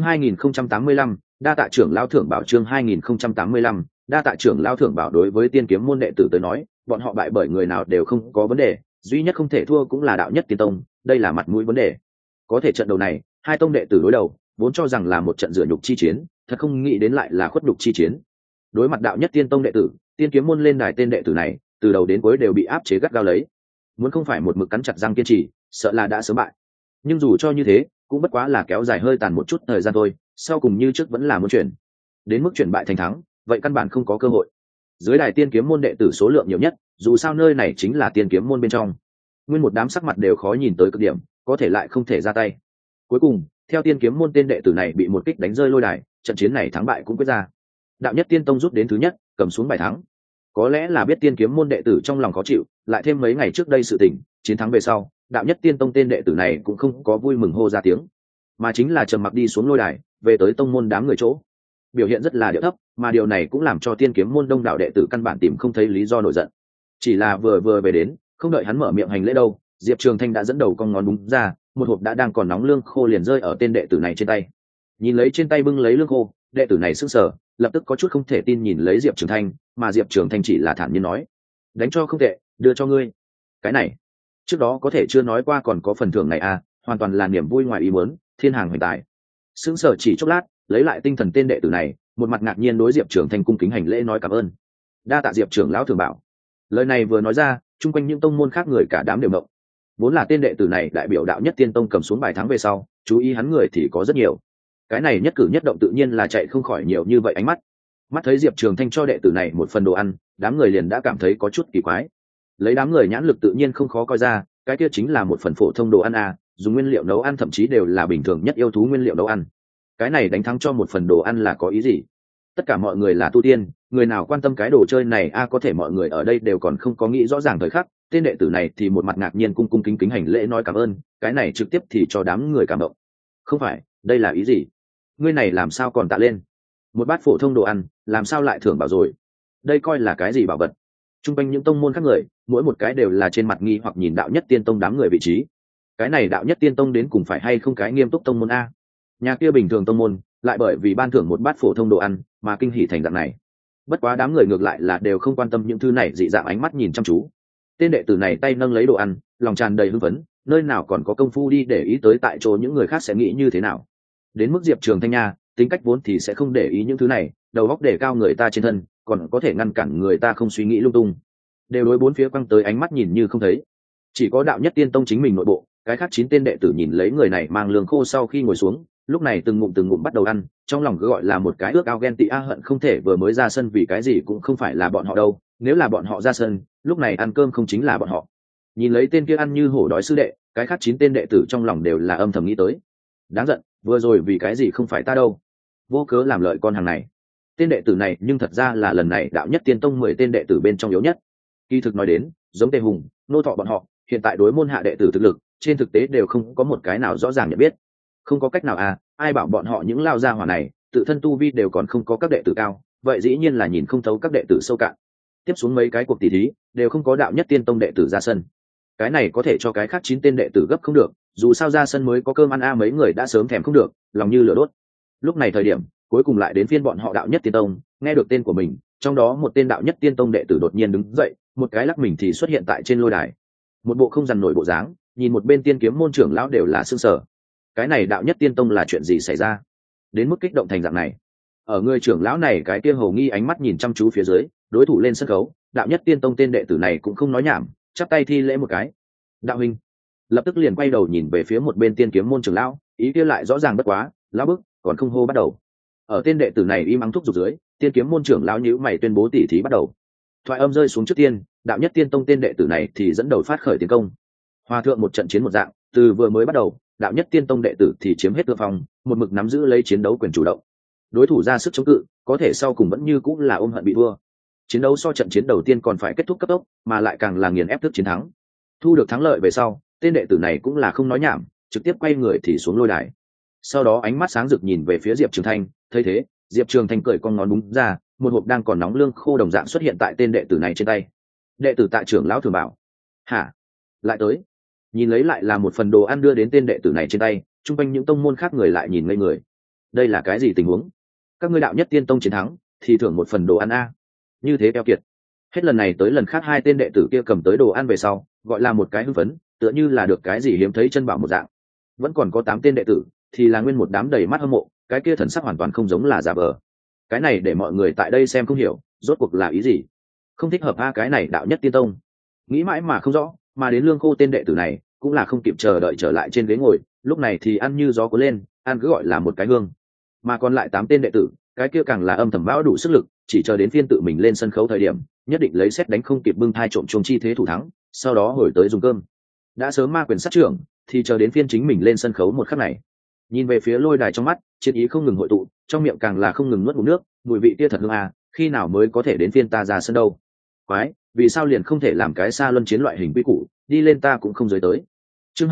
2085, đa tạ trưởng lao thưởng bảo. Chương 2085, đa tạ trưởng lao thưởng bảo. Đối với tiên kiếm môn đệ tử tới nói, bọn họ bại bởi người nào đều không có vấn đề, duy nhất không thể thua cũng là đạo nhất tiên tông, đây là mặt mũi vấn đề. Có thể trận đầu này hai tông đệ tử đối đầu, vốn cho rằng là một trận rửa nhục chi chiến, thật không nghĩ đến lại là khuất nhục chi chiến. Đối mặt đạo nhất tiên tông đệ tử, tiên kiếm môn lên đài tên đệ tử này từ đầu đến cuối đều bị áp chế gắt gao lấy, muốn không phải một mực cắn chặt răng kiên trì, sợ là đã sớm bại. Nhưng dù cho như thế cũng bất quá là kéo dài hơi tàn một chút thời gian thôi, sau cùng như trước vẫn là muốn chuyển, đến mức chuyển bại thành thắng vậy căn bản không có cơ hội. Dưới đài tiên kiếm môn đệ tử số lượng nhiều nhất, dù sao nơi này chính là tiên kiếm môn bên trong, nguyên một đám sắc mặt đều khó nhìn tới cực điểm, có thể lại không thể ra tay. Cuối cùng theo tiên kiếm môn tên đệ tử này bị một kích đánh rơi lôi đài, trận chiến này thắng bại cũng quyết ra. Đạo nhất tiên tông rút đến thứ nhất, cầm xuống bài thắng. Có lẽ là biết tiên kiếm môn đệ tử trong lòng khó chịu, lại thêm mấy ngày trước đây sự tình chiến thắng về sau, đạo nhất tiên tông tên đệ tử này cũng không có vui mừng hô ra tiếng, mà chính là trầm mặc đi xuống lôi đài, về tới tông môn đám người chỗ, biểu hiện rất là điệu thấp, mà điều này cũng làm cho tiên kiếm môn đông đảo đệ tử căn bản tìm không thấy lý do nổi giận. Chỉ là vừa về đến, không đợi hắn mở miệng hành lễ đâu, Diệp Trường Thanh đã dẫn đầu cong ngón búng ra, một hộp đã đang còn nóng lương khô liền rơi ở tên đệ tử này trên tay. Nhìn lấy trên tay bưng lấy lương khô, đệ tử này sững sờ, lập tức có chút không thể tin nhìn lấy Diệp Trường Thanh, mà Diệp Trường Thanh chỉ là thản nhiên nói: đánh cho không tệ, đưa cho ngươi. Cái này trước đó có thể chưa nói qua còn có phần thưởng này à, hoàn toàn là niềm vui ngoài ý muốn, thiên hàng hoành tài. Sững sờ chỉ chốc lát, lấy lại tinh thần tên đệ tử này, một mặt ngạc nhiên đối Diệp Trường Thanh cung kính hành lễ nói cảm ơn. Đa tạ Diệp trưởng lão thường bảo. Lời này vừa nói ra, chung quanh những tông môn khác người cả đám đều động. Vốn là tên đệ tử này đại biểu đạo nhất tiên tông cầm xuống bài thắng về sau, chú ý hắn người thì có rất nhiều. Cái này nhất cử nhất động tự nhiên là chạy không khỏi nhiều như vậy ánh mắt. Mắt thấy Diệp Trường Thanh cho đệ tử này một phần đồ ăn, đám người liền đã cảm thấy có chút kỳ quái. Lấy đám người nhãn lực tự nhiên không khó coi ra, cái kia chính là một phần phổ thông đồ ăn à, dùng nguyên liệu nấu ăn thậm chí đều là bình thường nhất yêu thú nguyên liệu nấu ăn. Cái này đánh thắng cho một phần đồ ăn là có ý gì? Tất cả mọi người là tu tiên, người nào quan tâm cái đồ chơi này a, có thể mọi người ở đây đều còn không có nghĩ rõ ràng thời khắc, tên đệ tử này thì một mặt ngạc nhiên cung cung kính kính hành lễ nói cảm ơn, cái này trực tiếp thì cho đám người cảm động. Không phải, đây là ý gì? Ngươi này làm sao còn tạ lên? Một bát phổ thông đồ ăn, làm sao lại thưởng bảo rồi? Đây coi là cái gì bảo vật? Trung quanh những tông môn khác người, mỗi một cái đều là trên mặt nghi hoặc nhìn đạo nhất tiên tông đám người vị trí. Cái này đạo nhất tiên tông đến cùng phải hay không cái nghiêm túc tông môn a? Nhà kia bình thường tông môn, lại bởi vì ban thưởng một bát phổ thông đồ ăn mà kinh hỉ thành dạng này. Bất quá đám người ngược lại là đều không quan tâm những thứ này, dị dạng ánh mắt nhìn chăm chú. Tên đệ tử này tay nâng lấy đồ ăn, lòng tràn đầy hưng phấn, nơi nào còn có công phu đi để ý tới tại chỗ những người khác sẽ nghĩ như thế nào. Đến mức Diệp Trường Thanh nha, tính cách vốn thì sẽ không để ý những thứ này, đầu óc để cao người ta trên thân, còn có thể ngăn cản người ta không suy nghĩ lung tung, đều đối bốn phía quăng tới ánh mắt nhìn như không thấy. Chỉ có đạo nhất tiên tông chính mình nội bộ, cái khác 9 tên đệ tử nhìn lấy người này mang lương khô sau khi ngồi xuống, lúc này từng ngụm bắt đầu ăn, trong lòng cứ gọi là một cái ước ao ghen tị hận không thể vừa mới ra sân, vì cái gì cũng không phải là bọn họ đâu, nếu là bọn họ ra sân, lúc này ăn cơm không chính là bọn họ. Nhìn lấy tên kia ăn như hổ đói sư đệ, cái khác 9 tên đệ tử trong lòng đều là âm thầm nghĩ tới, đáng giận, vừa rồi vì cái gì không phải ta đâu, vô cớ làm lợi con hàng này. Tên đệ tử này nhưng thật ra là lần này đạo nhất tiên tông 10 tên đệ tử bên trong yếu nhất. Kỳ thực nói đến, giống Tề Hùng, Nô Thọ bọn họ, hiện tại đối môn hạ đệ tử thực lực, trên thực tế đều không có một cái nào rõ ràng nhận biết. Không có cách nào à, ai bảo bọn họ những lao gia hỏa này, tự thân tu vi đều còn không có các đệ tử cao, vậy dĩ nhiên là nhìn không thấu các đệ tử sâu cạn. Tiếp xuống mấy cái cuộc tỷ thí, đều không có đạo nhất tiên tông đệ tử ra sân. Cái này có thể cho cái khác 9 tên đệ tử gấp không được, dù sao ra sân mới có cơm ăn a, mấy người đã sớm thèm không được, lòng như lửa đốt. Lúc này thời điểm, cuối cùng lại đến phiên bọn họ đạo nhất tiên tông, nghe được tên của mình, trong đó một tên đạo nhất tiên tông đệ tử đột nhiên đứng dậy, một cái lắc mình thì xuất hiện tại trên lôi đài. Một bộ không dằn nổi bộ dáng, nhìn một bên tiên kiếm môn trưởng lão đều là sững sờ. Cái này đạo nhất tiên tông là chuyện gì xảy ra? Đến mức kích động thành dạng này. Ở người trưởng lão này cái kia hầu nghi ánh mắt nhìn chăm chú phía dưới, đối thủ lên sân khấu, đạo nhất tiên tông tên đệ tử này cũng không nói nhảm, chắp tay thi lễ một cái. Đạo huynh. Lập tức liền quay đầu nhìn về phía một bên tiên kiếm môn trưởng lão, ý kia lại rõ ràng bất quá, lão bức, còn không hô bắt đầu. Ở tên đệ tử này im ắng thúc giục dưới, tiên kiếm môn trưởng lão nhíu mày tuyên bố tỷ thí bắt đầu. Thoại âm rơi xuống trước tiên, đạo nhất tiên tông tên đệ tử này thì dẫn đầu phát khởi tiến công. Hòa thượng một trận chiến một dạng, từ vừa mới bắt đầu, đạo nhất tiên tông đệ tử thì chiếm hết thượng phong, một mực nắm giữ lấy chiến đấu quyền chủ động. Đối thủ ra sức chống cự, có thể sau cùng vẫn như cũng là ôm hận bị thua. Chiến đấu so trận chiến đầu tiên còn phải kết thúc cấp tốc, mà lại càng là nghiền ép thức chiến thắng. Thu được thắng lợi về sau, tên đệ tử này cũng là không nói nhảm, trực tiếp quay người thì xuống lôi đài. Sau đó ánh mắt sáng rực nhìn về phía Diệp Trường Thanh, thấy thế Diệp Trường Thanh cười con ngón đúng ra, một hộp đang còn nóng lương khô đồng dạng xuất hiện tại tên đệ tử này trên tay. Đệ tử tại trưởng lão thường bảo: hả? Lại tới? Nhìn lấy lại là một phần đồ ăn đưa đến tên đệ tử này trên tay, chung quanh những tông môn khác người lại nhìn ngây người. Đây là cái gì tình huống? Các ngươi đạo nhất tiên tông chiến thắng thì thưởng một phần đồ ăn a? Như thế keo kiệt. Hết lần này tới lần khác hai tên đệ tử kia cầm tới đồ ăn về sau, gọi là một cái hưng phấn, tựa như là được cái gì hiếm thấy chân bảo một dạng. Vẫn còn có 8 tên đệ tử thì là nguyên một đám đầy mắt hâm mộ, cái kia thần sắc hoàn toàn không giống là giả vờ. Cái này để mọi người tại đây xem không hiểu rốt cuộc là ý gì. Không thích hợp a, cái này đạo nhất tiên tông. Nghĩ mãi mà không rõ, mà đến lương khô tên đệ tử này cũng là không kịp chờ đợi trở lại trên ghế ngồi, lúc này thì ăn như gió cuốn lên, ăn cứ gọi là một cái hương. Mà còn lại 8 tên đệ tử, cái kia càng là âm thầm bão đủ sức lực, chỉ chờ đến phiên tự mình lên sân khấu thời điểm, nhất định lấy xét đánh không kịp bưng thai trộm chuông chi thế thủ thắng, sau đó hồi tới dùng cơm. Đã sớm ma quyền sát trưởng, thì chờ đến phiên chính mình lên sân khấu một khắc này. Nhìn về phía lôi đài trong mắt chiến ý không ngừng hội tụ, trong miệng càng là không ngừng nuốt ngụm nước, mùi vị kia thật hương à, khi nào mới có thể đến phiên ta ra sân đâu? Quái, vì sao liền không thể làm cái xa luân chiến loại hình quy củ, đi lên ta cũng không giới tới. Chương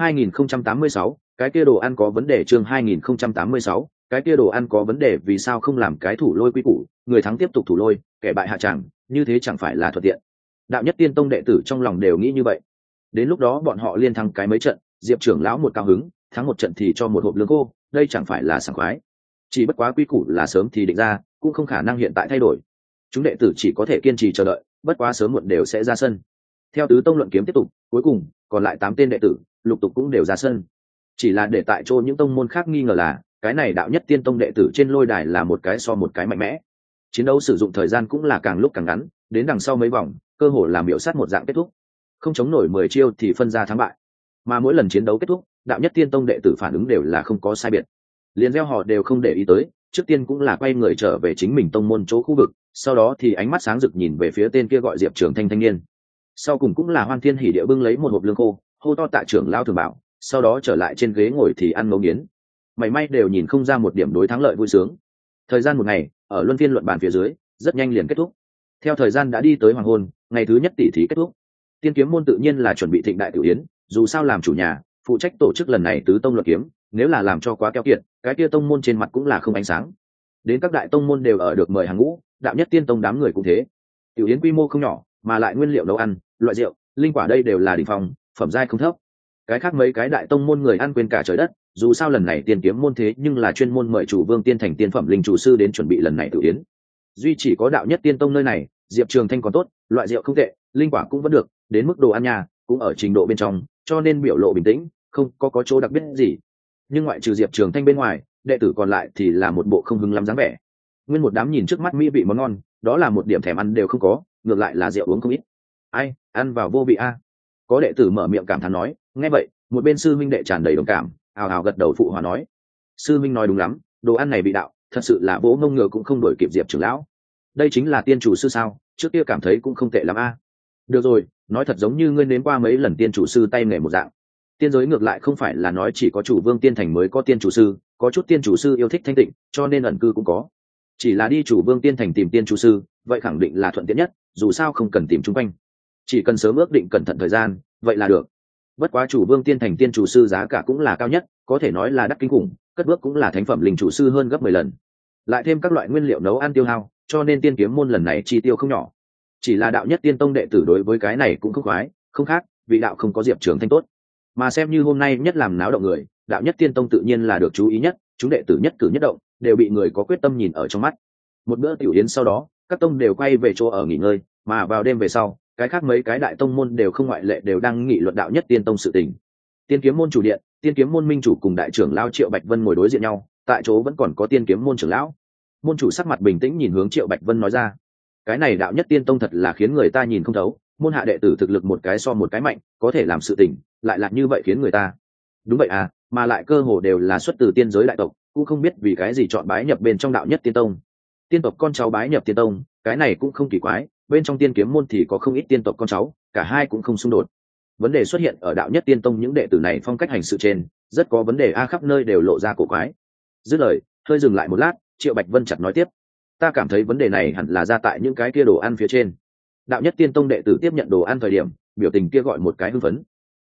2086, cái kia đồ ăn có vấn đề. Chương 2086, cái kia đồ ăn có vấn đề. Vì sao không làm cái thủ lôi quy củ, người thắng tiếp tục thủ lôi, kẻ bại hạ tràng, như thế chẳng phải là thuận tiện. Đạo nhất tiên tông đệ tử trong lòng đều nghĩ như vậy. Đến lúc đó bọn họ liên thắng cái mấy trận, Diệp trưởng lão một cao hứng, thắng một trận thì cho một hộp lương khô, đây chẳng phải là sảng khoái. Chỉ bất quá quy củ là sớm thì định ra, cũng không khả năng hiện tại thay đổi. Chúng đệ tử chỉ có thể kiên trì chờ đợi, bất quá sớm muộn đều sẽ ra sân. Theo tứ tông luận kiếm tiếp tục, cuối cùng còn lại 8 tên đệ tử lục tục cũng đều ra sân. Chỉ là để tại chỗ những tông môn khác nghi ngờ là cái này đạo nhất tiên tông đệ tử trên lôi đài là một cái so một cái mạnh mẽ. Chiến đấu sử dụng thời gian cũng là càng lúc càng ngắn, đến đằng sau mấy vòng cơ hồ làm miểu sát một dạng kết thúc, không chống nổi 10 chiêu thì phân ra thắng bại. Mà mỗi lần chiến đấu kết thúc, đạo nhất tiên tông đệ tử phản ứng đều là không có sai biệt, liền gieo họ đều không để ý tới, trước tiên cũng là quay người trở về chính mình tông môn chỗ khu vực, sau đó thì ánh mắt sáng rực nhìn về phía tên kia gọi Diệp Trường Thanh thanh niên. Sau cùng cũng là Hoan Thiên Hỉ Địa bưng lấy một hộp lương khô, hô to tạ trưởng lão thường bảo, sau đó trở lại trên ghế ngồi thì ăn ngấu nghiến. Mày may đều nhìn không ra một điểm đối thắng lợi vui sướng. Thời gian một ngày ở luân phiên luận bàn phía dưới rất nhanh liền kết thúc. Theo thời gian đã đi tới hoàng hôn, ngày thứ nhất tỷ thí kết thúc. Tiên kiếm môn tự nhiên là chuẩn bị thịnh đại tiểu yến, dù sao làm chủ nhà, phụ trách tổ chức lần này tứ tông luận kiếm, nếu là làm cho quá keo kiệt, cái kia tông môn trên mặt cũng là không ánh sáng. Đến các đại tông môn đều ở được mời hàng ngũ, đạo nhất tiên tông đám người cũng thế. Tiểu yến quy mô không nhỏ, mà lại nguyên liệu nấu ăn, loại rượu, linh quả đây đều là đỉnh phong, phẩm giai không thấp. Cái khác mấy cái đại tông môn người ăn quên cả trời đất, dù sao lần này tiên kiếm môn thế nhưng là chuyên môn mời chủ vương tiên thành tiên phẩm linh chủ sư đến chuẩn bị lần này tiểu yến. Duy chỉ có đạo nhất tiên tông nơi này, Diệp Trường Thanh còn tốt, loại rượu không tệ, linh quả cũng vẫn được, đến mức đồ ăn nhà cũng ở trình độ bên trong, cho nên biểu lộ bình tĩnh, không có chỗ đặc biệt gì. Nhưng ngoại trừ Diệp Trường Thanh bên ngoài, đệ tử còn lại thì là một bộ không hứng lắm dáng vẻ. Nguyên một đám nhìn trước mắt mỹ vị món ngon, đó là một điểm thèm ăn đều không có, ngược lại là rượu uống không ít. Ai, ăn vào vô vị a. Có đệ tử mở miệng cảm thán nói, nghe vậy, một bên sư minh đệ tràn đầy đồng cảm, ào ào gật đầu phụ hòa nói: sư minh nói đúng lắm, đồ ăn này vị đạo, thật sự là vỗ ngông ngựa cũng không đổi kịp Diệp trưởng lão. Đây chính là tiên chủ sư sao? Trước kia cảm thấy cũng không tệ lắm a. Được rồi, nói thật giống như ngươi nếm qua mấy lần tiên chủ sư tay nghề một dạng. Tiên giới ngược lại không phải là nói chỉ có chủ vương tiên thành mới có tiên chủ sư, có chút tiên chủ sư yêu thích thanh tịnh, cho nên ẩn cư cũng có. Chỉ là đi chủ vương tiên thành tìm tiên chủ sư, vậy khẳng định là thuận tiện nhất, dù sao không cần tìm chung quanh, chỉ cần sớm ước định cẩn thận thời gian, vậy là được. Bất quá chủ vương tiên thành tiên chủ sư giá cả cũng là cao nhất, có thể nói là đắt kinh khủng, cất bước cũng là thánh phẩm linh chủ sư hơn gấp 10 lần. Lại thêm các loại nguyên liệu nấu ăn tiêu hao, cho nên tiên kiếm môn lần này chi tiêu không nhỏ. Chỉ là đạo nhất tiên tông đệ tử đối với cái này cũng không khoái, không khác, vị đạo không có Diệp Trường Thanh tốt. Mà xem như hôm nay nhất làm náo động người, đạo nhất tiên tông tự nhiên là được chú ý nhất, chúng đệ tử nhất cử nhất động đều bị người có quyết tâm nhìn ở trong mắt. Một bữa tiểu yến sau đó, các tông đều quay về chỗ ở nghỉ ngơi, mà vào đêm về sau, cái khác mấy cái đại tông môn đều không ngoại lệ đều đang nghị luận đạo nhất tiên tông sự tình. Tiên kiếm môn chủ điện, tiên kiếm môn minh chủ cùng đại trưởng lão Triệu Bạch Vân ngồi đối diện nhau, tại chỗ vẫn còn có tiên kiếm môn trưởng lão. Môn chủ sắc mặt bình tĩnh nhìn hướng Triệu Bạch Vân nói ra: cái này đạo nhất tiên tông thật là khiến người ta nhìn không thấu, môn hạ đệ tử thực lực một cái so một cái mạnh, có thể làm sự tình lại là như vậy khiến người ta. Đúng vậy à, mà lại cơ hồ đều là xuất từ tiên giới đại tộc, cũng không biết vì cái gì chọn bái nhập bên trong đạo nhất tiên tông. Tiên tộc con cháu bái nhập tiên tông, cái này cũng không kỳ quái, bên trong tiên kiếm môn thì có không ít tiên tộc con cháu, cả hai cũng không xung đột. Vấn đề xuất hiện ở đạo nhất tiên tông những đệ tử này phong cách hành sự trên, rất có vấn đề a, khắp nơi đều lộ ra cổ quái. Dứt lời, hơi dừng lại một lát, Triệu Bạch Vân chặt nói tiếp: ta cảm thấy vấn đề này hẳn là ra tại những cái kia đồ ăn phía trên. Đạo nhất tiên tông đệ tử tiếp nhận đồ ăn thời điểm, biểu tình kia gọi một cái hưng phấn.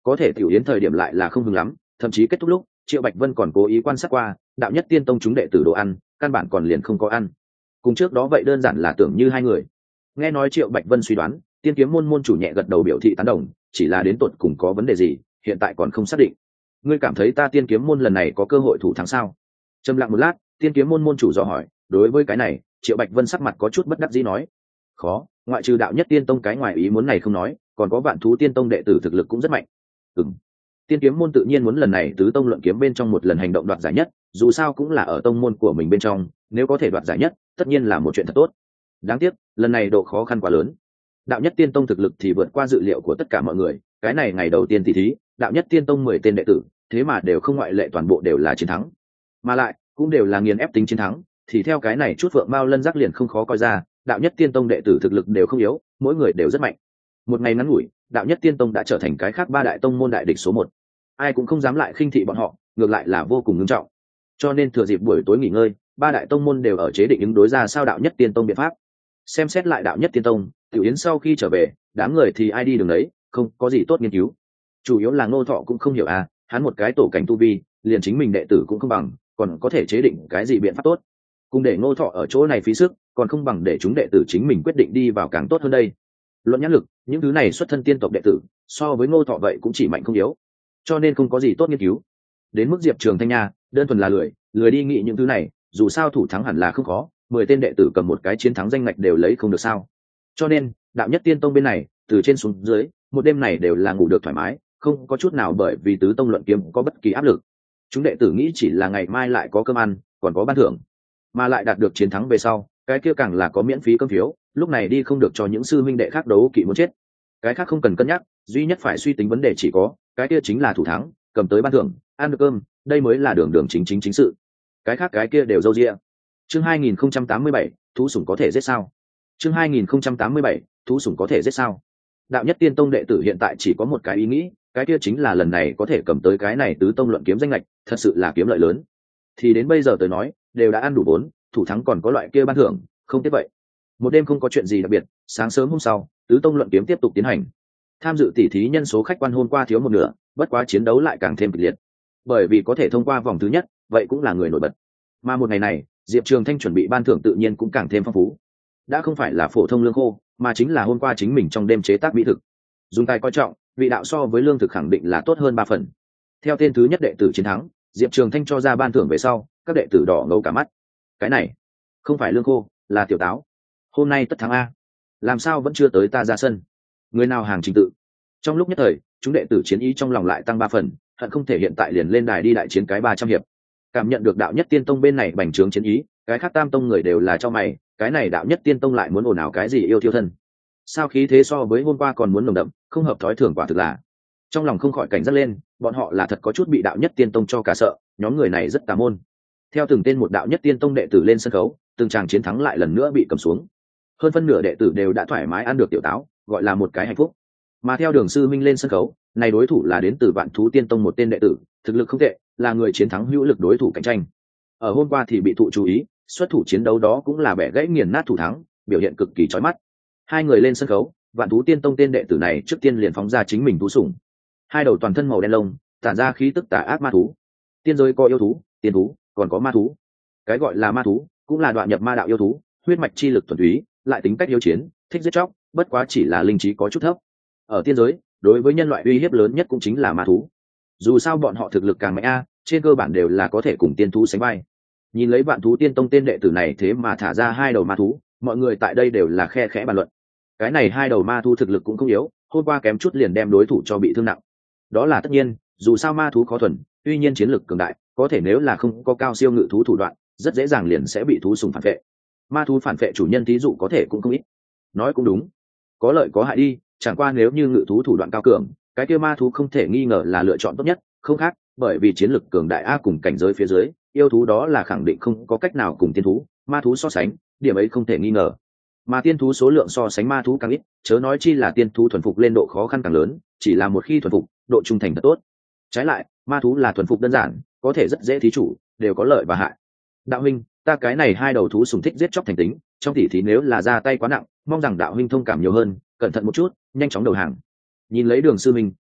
có thể tiểu yến thời điểm lại là không hứng lắm, thậm chí kết thúc lúc Triệu Bạch Vân còn cố ý quan sát qua đạo nhất tiên tông chúng đệ tử đồ ăn, căn bản còn liền không có ăn. Cùng trước đó vậy đơn giản là tưởng như hai người. Nghe nói Triệu Bạch Vân suy đoán, tiên kiếm môn môn chủ nhẹ gật đầu biểu thị tán đồng, chỉ là đến tột cùng có vấn đề gì hiện tại còn không xác định. Ngươi cảm thấy ta tiên kiếm môn lần này có cơ hội thủ thắng sao? Trầm lặng một lát, tiên kiếm môn môn chủ dò hỏi. Đối với cái này, Triệu Bạch Vân sắc mặt có chút bất đắc dĩ nói, khó, ngoại trừ đạo nhất tiên tông cái ngoài ý muốn này không nói, còn có vạn thú tiên tông đệ tử thực lực cũng rất mạnh. Tiên kiếm môn tự nhiên muốn lần này tứ tông luận kiếm bên trong một lần hành động đoạt giải nhất, dù sao cũng là ở tông môn của mình bên trong, nếu có thể đoạt giải nhất tất nhiên là một chuyện thật tốt. Đáng tiếc lần này độ khó khăn quá lớn. Đạo nhất tiên tông thực lực thì vượt qua dự liệu của tất cả mọi người, cái này ngày đầu tiên tỷ thí, đạo nhất tiên tông 10 tên đệ tử, thế mà đều không ngoại lệ toàn bộ đều là chiến thắng, mà lại cũng đều là nghiền ép tính chiến thắng, thì theo cái này chút vượng mao lân giác liền không khó coi ra, đạo nhất tiên tông đệ tử thực lực đều không yếu, mỗi người đều rất mạnh. Một ngày ngắn ngủi, đạo nhất tiên tông đã trở thành cái khác ba đại tông môn đại địch số 1. Ai cũng không dám lại khinh thị bọn họ, ngược lại là vô cùng nghiêm trọng. Cho nên thừa dịp buổi tối nghỉ ngơi, ba đại tông môn đều ở chế định ứng đối ra sao đạo nhất tiên tông biện pháp. Xem xét lại đạo nhất tiên tông, Tiểu Yến sau khi trở về, đám người thì ai đi đường đấy, không có gì tốt nghiên cứu. Chủ yếu là Ngô Thọ cũng không hiểu à, hắn một cái tổ cảnh tu vi, liền chính mình đệ tử cũng không bằng, còn có thể chế định cái gì biện pháp tốt. Cùng để Ngô Thọ ở chỗ này phí sức, còn không bằng để chúng đệ tử chính mình quyết định đi vào càng tốt hơn đây. Luận nhãn lực, những thứ này xuất thân tiên tộc đệ tử, so với Ngô Thọ vậy cũng chỉ mạnh không yếu, cho nên không có gì tốt nghiên cứu. Đến mức Diệp Trường Thanh nha, đơn thuần là lười đi nghĩ những thứ này, dù sao thủ thắng hẳn là không khó, 10 tên đệ tử cầm một cái chiến thắng danh ngạch đều lấy không được sao. Cho nên đạo nhất tiên tông bên này từ trên xuống dưới, một đêm này đều là ngủ được thoải mái, không có chút nào bởi vì tứ tông luận kiếm có bất kỳ áp lực. Chúng đệ tử nghĩ chỉ là ngày mai lại có cơm ăn, còn có ban thưởng, mà lại đạt được chiến thắng về sau, cái kia càng là có miễn phí cơm phiếu, lúc này đi không được cho những sư huynh đệ khác đấu kỵ muốn chết. Cái khác không cần cân nhắc, duy nhất phải suy tính vấn đề chỉ có cái kia chính là thủ thắng, cầm tới ban thưởng, ăn được cơm, đây mới là đường chính sự. Cái khác cái kia đều râu ria. Chương 2087, thú sủng có thể giết sao? Chương 2087, thú sủng có thể giết sao? Đạo nhất tiên tông đệ tử hiện tại chỉ có một cái ý nghĩ, cái kia chính là lần này có thể cầm tới cái này tứ tông luận kiếm danh lệch, thật sự là kiếm lợi lớn. Thì đến bây giờ tới nói, đều đã ăn đủ vốn, thủ thắng còn có loại kia ban thưởng, không tiếc vậy. Một đêm không có chuyện gì đặc biệt, sáng sớm hôm sau, tứ tông luận kiếm tiếp tục tiến hành. Tham dự tỉ thí nhân số khách quan hôm qua thiếu một nửa, bất quá chiến đấu lại càng thêm kịch liệt. Bởi vì có thể thông qua vòng thứ nhất, vậy cũng là người nổi bật. Mà một ngày này, Diệp Trường Thanh chuẩn bị ban thưởng tự nhiên cũng càng thêm phong phú. Đã không phải là phổ thông lương khô, mà chính là hôm qua chính mình trong đêm chế tác mỹ thực. Dùng tay coi trọng, vị đạo so với lương thực khẳng định là tốt hơn 3 phần. Theo tên thứ nhất đệ tử chiến thắng, Diệp Trường Thanh cho ra ban thưởng về sau, các đệ tử đỏ ngầu cả mắt. Cái này, không phải lương khô, là tiểu táo. Hôm nay tất thắng a. Làm sao vẫn chưa tới ta ra sân? Người nào hàng trình tự? Trong lúc nhất thời, chúng đệ tử chiến ý trong lòng lại tăng 3 phần, hận không thể hiện tại liền lên đài đi đại chiến cái 300 hiệp. Cảm nhận được đạo nhất tiên tông bên này bành trướng chiến ý, cái khác tam tông người đều là cho mày, cái này đạo nhất tiên tông lại muốn ồn ào cái gì yêu thiêu thân? Sao khí thế so với hôm qua còn muốn nồng đậm, không hợp thói thường quả thực là. Trong lòng không khỏi cảnh giác lên, bọn họ là thật có chút bị đạo nhất tiên tông cho cả sợ, nhóm người này rất tà môn. Theo từng tên một đạo nhất tiên tông đệ tử lên sân khấu, từng tràng chiến thắng lại lần nữa bị cầm xuống. Hơn phân nửa đệ tử đều đã thoải mái ăn được tiểu táo, gọi là một cái hạnh phúc. Mà theo Đường sư minh lên sân khấu, này đối thủ là đến từ Vạn Thú Tiên Tông một tên đệ tử, thực lực không tệ, là người chiến thắng hữu lực đối thủ cạnh tranh. Ở hôm qua thì bị thụ chú ý, xuất thủ chiến đấu đó cũng là bẻ gãy nghiền nát thủ thắng, biểu hiện cực kỳ chói mắt. Hai người lên sân khấu, Vạn Thú Tiên Tông tên đệ tử này trước tiên liền phóng ra chính mình thú sủng. Hai đầu toàn thân màu đen lông, tản ra khí tức tà ác ma thú. Tiên giới có yêu thú, tiên thú, còn có ma thú. Cái gọi là ma thú, cũng là đoạn nhập ma đạo yêu thú, huyết mạch chi lực thuần túy, lại tính cách yêu chiến, thích giết chóc, bất quá chỉ là linh trí có chút thấp. Ở tiên giới, đối với nhân loại uy hiếp lớn nhất cũng chính là ma thú. Dù sao bọn họ thực lực càng mạnh trên cơ bản đều là có thể cùng tiên thú sánh vai. Nhìn lấy Vạn Thú Tiên Tông tên đệ tử này thế mà thả ra hai đầu ma thú, mọi người tại đây đều là khe khẽ bàn luận. Cái này hai đầu ma thú thực lực cũng không yếu, hôm qua kém chút liền đem đối thủ cho bị thương nặng. Đó là tất nhiên, dù sao ma thú khó thuần, tuy nhiên chiến lực cường đại, có thể nếu là không có cao siêu ngự thú thủ đoạn, rất dễ dàng liền sẽ bị thú sùng phản vệ. Ma thú phản vệ chủ nhân thí dụ có thể cũng không ít. Nói cũng đúng, có lợi có hại đi, chẳng qua nếu như ngự thú thủ đoạn cao cường, cái kia ma thú không thể nghi ngờ là lựa chọn tốt nhất, không khác, bởi vì chiến lực cường đại cùng cảnh giới phía dưới, yêu thú đó là khẳng định không có cách nào cùng tiên thú, ma thú so sánh, điểm ấy không thể nghi ngờ. Mà tiên thú số lượng so sánh ma thú càng ít, chớ nói chi là tiên thú thuần phục lên độ khó khăn càng lớn, chỉ là một khi thuần phục, độ trung thành thật tốt. Trái lại, ma thú là thuần phục đơn giản, có thể rất dễ thí chủ, đều có lợi và hại. Đạo huynh, ta cái này hai đầu thú sùng thích giết chóc thành tính, trong tỉ thí nếu là ra tay quá nặng, mong rằng đạo huynh thông cảm nhiều hơn, cẩn thận một chút, nhanh chóng đầu hàng. Nhìn lấy Đường sư minh,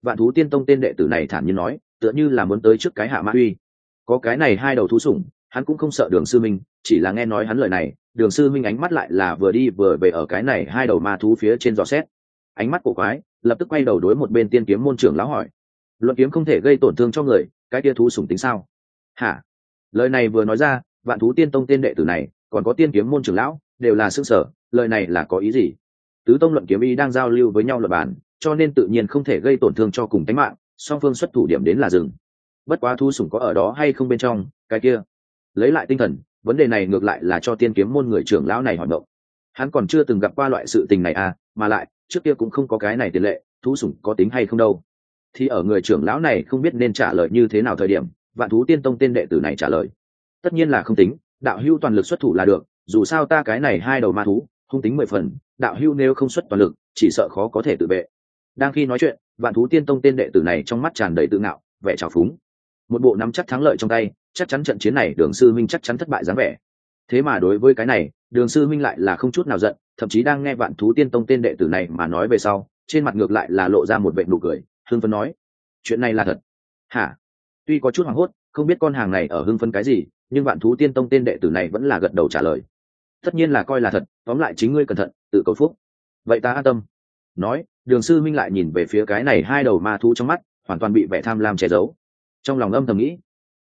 Vạn Thú Tiên Tông tên đệ tử này thản nhiên nói, tựa như là muốn tới trước cái hạ mã uy. Có cái này hai đầu thú sủng, hắn cũng không sợ Đường sư minh, chỉ là nghe nói hắn lời này, Đường sư minh ánh mắt lại là vừa đi vừa về ở cái này hai đầu ma thú phía trên dò xét. Ánh mắt cổ quái, lập tức quay đầu đối một bên Tiên Kiếm môn trưởng lão hỏi: luận kiếm không thể gây tổn thương cho người, cái kia thú sủng tính sao? Hả? Lời này vừa nói ra, Vạn Thú Tiên Tông tên đệ tử này còn có Tiên Kiếm môn trưởng lão đều là sững sờ, lời này là có ý gì? Tứ tông luận kiếm y đang giao lưu với nhau luận bàn, cho nên tự nhiên không thể gây tổn thương cho cùng tính mạng, song phương xuất thủ điểm đến là dừng. Bất quá thú sủng có ở đó hay không bên trong, cái kia lấy lại tinh thần, vấn đề này ngược lại là cho Tiên Kiếm môn người trưởng lão này hỏi động. Hắn còn chưa từng gặp qua loại sự tình này à, mà lại trước kia cũng không có cái này tiền lệ, thú sủng có tính hay không đâu. Thì ở người trưởng lão này không biết nên trả lời như thế nào thời điểm, Vạn Thú Tiên Tông tên đệ tử này trả lời: tất nhiên là không tính, đạo hưu toàn lực xuất thủ là được, dù sao ta cái này hai đầu ma thú hung tính 10 phần, đạo hưu nếu không xuất toàn lực chỉ sợ khó có thể tự vệ. Đang khi nói chuyện, Vạn Thú Tiên Tông tên đệ tử này trong mắt tràn đầy tự ngạo, vẻ trào phúng, một bộ nắm chắc thắng lợi trong tay, chắc chắn trận chiến này Đường sư minh chắc chắn thất bại dáng vẻ. Thế mà đối với cái này, Đường sư minh lại là không chút nào giận, thậm chí đang nghe Vạn Thú Tiên Tông tên đệ tử này mà nói về sau, trên mặt ngược lại là lộ ra một vẻ nụ cười, hưng phấn nói: chuyện này là thật hả? Tuy có chút hoảng hốt, không biết con hàng này ở hưng phấn cái gì, nhưng Vạn Thú Tiên Tông tên đệ tử này vẫn là gật đầu trả lời: tất nhiên là coi là thật, tóm lại chính ngươi cẩn thận, tự cầu phúc. Vậy ta an tâm. Nói, Đường sư minh lại nhìn về phía cái này hai đầu ma thú trong mắt hoàn toàn bị vẻ tham lam che giấu. Trong lòng âm thầm nghĩ: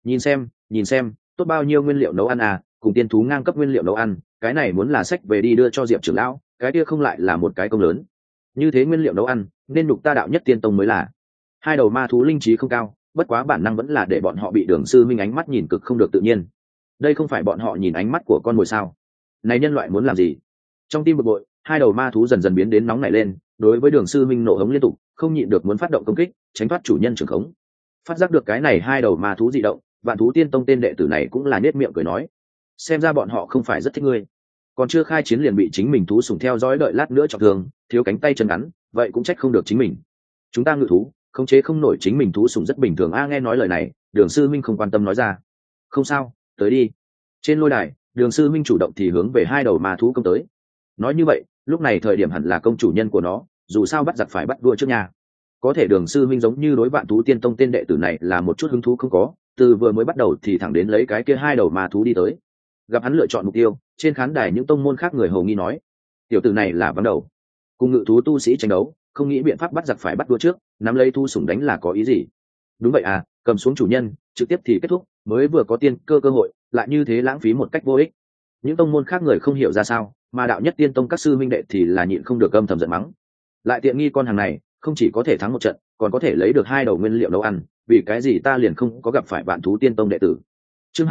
nhìn xem tốt bao nhiêu nguyên liệu nấu ăn à, cùng tiên thú ngang cấp nguyên liệu nấu ăn, cái này muốn là sách về đi đưa cho Diệp trưởng lão, cái kia không lại là một cái công lớn. Như thế nguyên liệu nấu ăn nên nhục ta đạo nhất tiên tông mới là. Hai đầu ma thú linh trí không cao, bất quá bản năng vẫn là để bọn họ bị Đường sư minh ánh mắt nhìn cực không được tự nhiên. Đây không phải bọn họ nhìn ánh mắt của con mồi sao? Này nhân loại muốn làm gì? Trong tim bực bội, hai đầu ma thú dần dần biến đến nóng nảy lên, đối với Đường sư minh nổ hống liên tục, không nhịn được muốn phát động công kích, tránh thoát chủ nhân trưởng khống. Phát giác được cái này hai đầu ma thú dị động, Vạn Thú Tiên Tông tên đệ tử này cũng là nhếch miệng cười nói: xem ra bọn họ không phải rất thích ngươi, còn chưa khai chiến liền bị chính mình thú sủng theo dõi, đợi lát nữa trọng thương, thiếu cánh tay chân ngắn, vậy cũng trách không được chính mình. Chúng ta ngự thú khống chế không nổi chính mình thú sủng rất bình thường a. Nghe nói lời này, Đường sư minh không quan tâm nói ra: không sao, tới đi. Trên lôi đài, Đường sư minh chủ động thì hướng về hai đầu ma thú công tới. Nói như vậy, lúc này thời điểm hẳn là công chủ nhân của nó, dù sao bắt giặc phải bắt vua trước nhà. Có thể Đường sư minh giống như đối Vạn Thú Tiên Tông tên đệ tử này là một chút hứng thú không có, từ vừa mới bắt đầu thì thẳng đến lấy cái kia hai đầu ma thú đi tới. Gặp hắn lựa chọn mục tiêu, trên khán đài những tông môn khác người hầu nghi nói: tiểu tử này là vắng đầu, cùng ngự thú tu sĩ tranh đấu, không nghĩ biện pháp bắt giặc phải bắt vua trước, nắm lấy thu sủng đánh là có ý gì? Đúng vậy à, cầm xuống chủ nhân trực tiếp thì kết thúc, mới vừa có tiên cơ hội lại như thế lãng phí một cách vô ích. Những tông môn khác người không hiểu ra sao, mà đạo nhất tiên tông các sư minh đệ thì là nhịn không được âm thầm giận mắng: lại tiện nghi con hàng này, không chỉ có thể thắng một trận, còn có thể lấy được hai đầu nguyên liệu nấu ăn, vì cái gì ta liền không có gặp phải Vạn Thú Tiên Tông đệ tử? Chương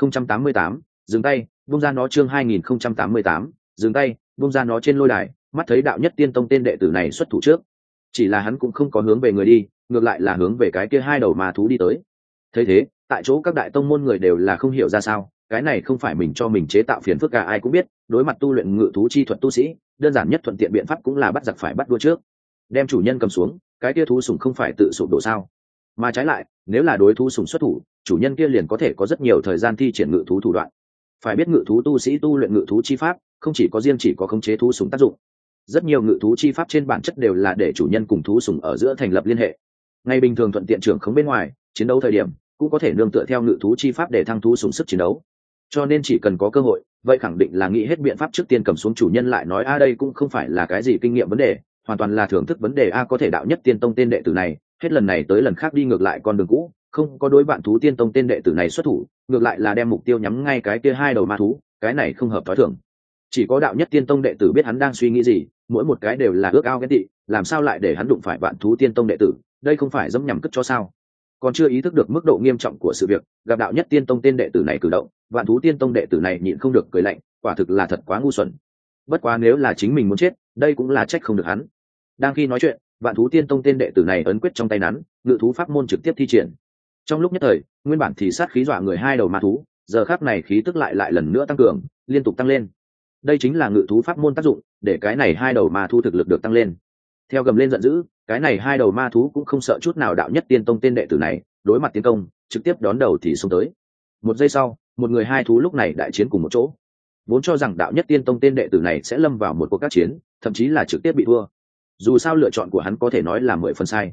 2088, dừng tay, buông ra nó. Chương 2088, dừng tay, buông ra nó. Trên lôi đài, mắt thấy đạo nhất tiên tông tên đệ tử này xuất thủ trước, chỉ là hắn cũng không có hướng về người đi, ngược lại là hướng về cái kia hai đầu ma thú đi tới. Thấy thế, tại chỗ các đại tông môn người đều là không hiểu ra sao, cái này không phải mình cho mình chế tạo phiền phức cả. Ai cũng biết, đối mặt tu luyện ngự thú chi thuật tu sĩ, đơn giản nhất thuận tiện biện pháp cũng là bắt giặc phải bắt vua trước, đem chủ nhân cầm xuống, cái kia thú sủng không phải tự sụp đổ sao? Mà trái lại, nếu là đối thú sủng xuất thủ, chủ nhân kia liền có thể có rất nhiều thời gian thi triển ngự thú thủ đoạn. Phải biết ngự thú tu sĩ tu luyện ngự thú chi pháp, không chỉ có khống chế thú sủng tác dụng, rất nhiều ngự thú chi pháp trên bản chất đều là để chủ nhân cùng thú sủng ở giữa thành lập liên hệ. Ngày bình thường thuận tiện trưởng khống bên ngoài, chiến đấu thời điểm cũng có thể nương tựa theo ngự thú chi pháp để thăng thú sủng sức chiến đấu. Cho nên chỉ cần có cơ hội, vậy khẳng định là nghĩ hết biện pháp trước tiên cầm xuống chủ nhân. Lại nói đây cũng không phải là cái gì kinh nghiệm vấn đề, hoàn toàn là thưởng thức vấn đề. Có thể đạo nhất tiên tông tên đệ tử này hết lần này tới lần khác đi ngược lại con đường cũ, không có đối Vạn Thú Tiên Tông tên đệ tử này xuất thủ, ngược lại là đem mục tiêu nhắm ngay cái kia hai đầu ma thú, cái này không hợp thói thường. Chỉ có đạo nhất tiên tông đệ tử biết hắn đang suy nghĩ gì, mỗi một cái đều là ước ao ghen tị, làm sao lại để hắn đụng phải Vạn Thú Tiên Tông đệ tử, đây không phải dẫm nhằm cất cho sao? Còn chưa ý thức được mức độ nghiêm trọng của sự việc, gặp đạo nhất tiên tông tên đệ tử này cử động, Vạn Thú Tiên Tông đệ tử này nhịn không được cười lạnh, quả thực là thật quá ngu xuẩn. Bất quá nếu là chính mình muốn chết, đây cũng là trách không được hắn. Đang khi nói chuyện, Vạn Thú Tiên Tông tên đệ tử này ấn quyết trong tay nắn, ngự thú pháp môn trực tiếp thi triển. Trong lúc nhất thời, nguyên bản thì sát khí dọa người hai đầu ma thú, giờ khắc này khí tức lại lần nữa tăng cường, liên tục tăng lên. Đây chính là ngự thú pháp môn tác dụng, để cái này hai đầu ma thú thực lực được tăng lên. Theo gầm lên giận dữ, cái này hai đầu ma thú cũng không sợ chút nào đạo nhất tiên tông tên đệ tử này, đối mặt tiến công, trực tiếp đón đầu thì xông tới. Một giây sau, một người hai thú lúc này đại chiến cùng một chỗ. Vốn cho rằng đạo nhất tiên tông tên đệ tử này sẽ lâm vào một cuộc các chiến, thậm chí là trực tiếp bị thua. Dù sao lựa chọn của hắn có thể nói là 10 phần sai.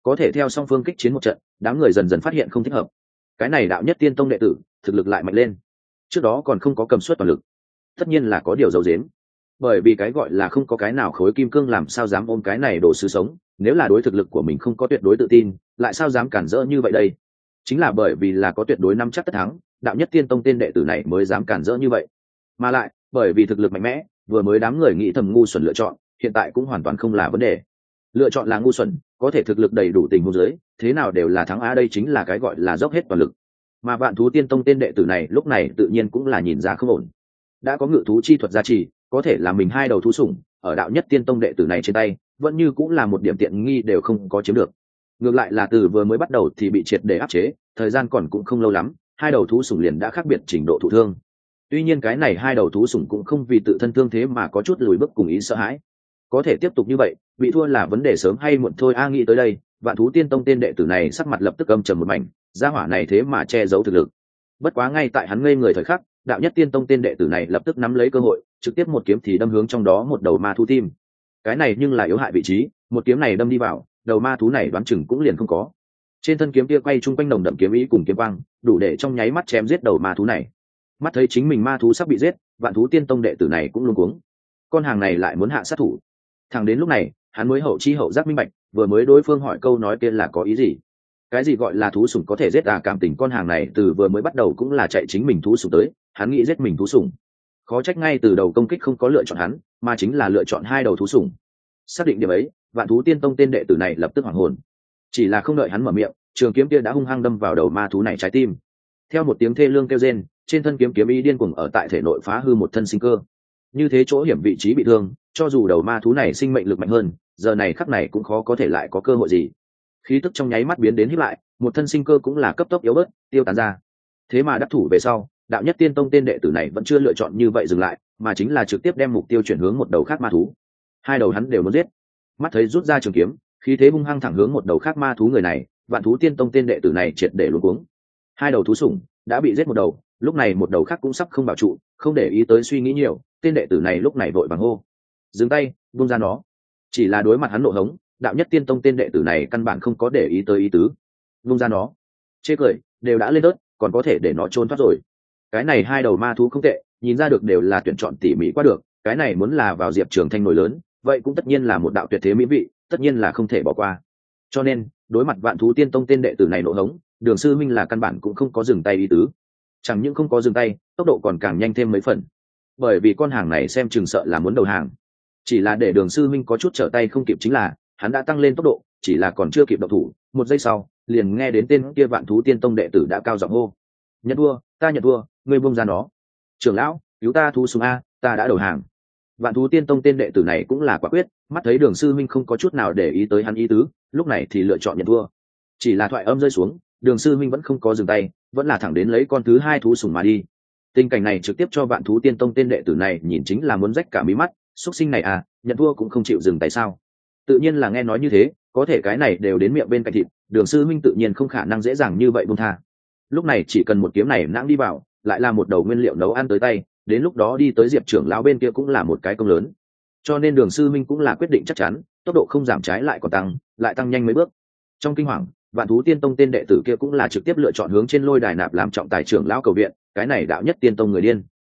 có thể theo song phương kích chiến một trận, đám người dần dần phát hiện không thích hợp. Cái này đạo nhất tiên tông đệ tử thực lực lại mạnh lên, trước đó còn không có cầm suất toàn lực, tất nhiên là có điều giấu giếm. Bởi vì cái gọi là không có cái nào khối kim cương làm sao dám ôm cái này đồ sứ sống, nếu là đối thực lực của mình không có tuyệt đối tự tin, lại sao dám cản rỡ như vậy đây? Chính là bởi vì là có tuyệt đối nắm chắc tất thắng, đạo nhất tiên tông tên đệ tử này mới dám cản rỡ như vậy. Mà lại bởi vì thực lực mạnh mẽ, vừa mới đám người nghĩ thầm ngu xuẩn lựa chọn, hiện tại cũng hoàn toàn không là vấn đề. Lựa chọn là ngu xuẩn, có thể thực lực đầy đủ tình huống dưới, thế nào đều là thắng á, đây chính là cái gọi là dốc hết toàn lực. Mà Vạn Thú Tiên Tông tên đệ tử này lúc này tự nhiên cũng là nhìn ra không ổn. Đã có ngự thú chi thuật gia trì, có thể là mình hai đầu thú sủng, ở đạo nhất tiên tông đệ tử này trên tay, vẫn như cũng là một điểm tiện nghi đều không có chiếm được. Ngược lại là từ vừa mới bắt đầu thì bị triệt để áp chế, thời gian còn cũng không lâu lắm, hai đầu thú sủng liền đã khác biệt trình độ thụ thương. Tuy nhiên cái này hai đầu thú sủng cũng không vì tự thân thương thế mà có chút lùi bước cùng ý sợ hãi. Có thể tiếp tục như vậy, bị thua là vấn đề sớm hay muộn thôi a. Nghĩ tới đây, Vạn Thú Tiên Tông tên đệ tử này sắc mặt lập tức âm trầm một mảnh, gia hỏa này thế mà che giấu thực lực. Bất quá ngay tại hắn ngây người thời khắc, đạo nhất tiên tông tên đệ tử này lập tức nắm lấy cơ hội, trực tiếp một kiếm thì đâm hướng trong đó một đầu ma thú tim. Cái này nhưng là yếu hại vị trí, một kiếm này đâm đi vào, đầu ma thú này đoán chừng cũng liền không có. Trên thân kiếm kia quay chung quanh nồng đậm kiếm ý cùng kiếm quang, đủ để trong nháy mắt chém giết đầu ma thú này. Mắt thấy chính mình ma thú sắp bị giết, Vạn Thú Tiên Tông đệ tử này cũng luống cuống. Con hàng này lại muốn hạ sát thủ. Thằng đến lúc này, hắn mới hậu chi hậu giác minh bạch, vừa mới đối phương hỏi câu nói kia là có ý gì. Cái gì gọi là thú sủng có thể giết à, cảm tình con hàng này từ vừa mới bắt đầu cũng là chạy chính mình thú sủng tới, hắn nghĩ giết mình thú sủng. Khó trách ngay từ đầu công kích không có lựa chọn hắn, mà chính là lựa chọn hai đầu thú sủng. Xác định điểm ấy, Vạn Thú Tiên Tông tên đệ tử này lập tức hoảng hồn. Chỉ là không đợi hắn mở miệng, trường kiếm kia đã hung hăng đâm vào đầu ma thú này trái tim. Theo một tiếng thê lương kêu rên, trên thân kiếm kiếm ý điên cuồng ở tại thể nội phá hư một thân sinh cơ. Như thế chỗ hiểm vị trí bị thương, cho dù đầu ma thú này sinh mệnh lực mạnh hơn, giờ này khắc này cũng khó có thể lại có cơ hội gì. Khí tức trong nháy mắt biến đến hít lại, một thân sinh cơ cũng là cấp tốc yếu bớt, tiêu tán ra. Thế mà đắc thủ về sau, đạo nhất tiên tông tên đệ tử này vẫn chưa lựa chọn như vậy dừng lại, mà chính là trực tiếp đem mục tiêu chuyển hướng một đầu khác ma thú. Hai đầu hắn đều muốn giết. Mắt thấy rút ra trường kiếm, khí thế hung hăng thẳng hướng một đầu khác ma thú người này, Vạn Thú Tiên Tông tên đệ tử này triệt để luống cuống. Hai đầu thú sủng đã bị giết một đầu, lúc này một đầu khác cũng sắp không bảo trụ, không để ý tới suy nghĩ nhiều, tên đệ tử này lúc này vội vàng hô: dừng tay, buông ra nó. Chỉ là đối mặt hắn nộ hống, đạo nhất tiên tông tên đệ tử này căn bản không có để ý tới ý tứ. Buông ra nó. Chê cười, đều đã lên đớt, còn có thể để nó trốn thoát rồi. Cái này hai đầu ma thú không tệ, nhìn ra được đều là tuyển chọn tỉ mỉ qua được, cái này muốn là vào Diệp Trường Thanh nổi lớn, vậy cũng tất nhiên là một đạo tuyệt thế mỹ vị, tất nhiên là không thể bỏ qua. Cho nên, đối mặt Vạn Thú Tiên Tông tên đệ tử này nộ hống, Đường sư minh là căn bản cũng không có dừng tay ý tứ. Chẳng những không có dừng tay, tốc độ còn càng nhanh thêm mấy phần. Bởi vì con hàng này xem chừng sợ là muốn đầu hàng. Chỉ là để Đường sư minh có chút trở tay không kịp chính là, hắn đã tăng lên tốc độ, chỉ là còn chưa kịp động thủ, một giây sau, liền nghe đến tên kia Vạn Thú Tiên Tông đệ tử đã cao giọng hô: "Nhận thua, ta nhận thua, ngươi buông ra nó. Trưởng lão, cứu ta thú sùng a, ta đã đầu hàng." Vạn Thú Tiên Tông tên đệ tử này cũng là quả quyết, mắt thấy Đường sư minh không có chút nào để ý tới hắn ý tứ, lúc này thì lựa chọn nhận thua. Chỉ là thoại âm rơi xuống, Đường sư minh vẫn không có dừng tay, vẫn là thẳng đến lấy con thứ hai thú sùng mà đi. Tình cảnh này trực tiếp cho Vạn Thú Tiên Tông tên đệ tử này nhìn chính là muốn rách cả mí mắt, xuất sinh này à, nhận thua cũng không chịu dừng tay sao? Tự nhiên là nghe nói như thế, có thể cái này đều đến miệng bên cạnh thịt, Đường sư minh tự nhiên không khả năng dễ dàng như vậy buông tha. Lúc này chỉ cần một kiếm này nãng đi vào, lại là một đầu nguyên liệu nấu ăn tới tay, đến lúc đó đi tới Diệp trưởng lão bên kia cũng là một cái công lớn. Cho nên Đường sư minh cũng là quyết định chắc chắn, tốc độ không giảm trái lại còn tăng, lại tăng nhanh mấy bước. Trong kinh hoàng, Vạn Thú Tiên Tông tên đệ tử kia cũng là trực tiếp lựa chọn hướng trên lôi đài nạp làm trọng tài trưởng lão cầu viện, cái này đạo nhất tiên tông người điên.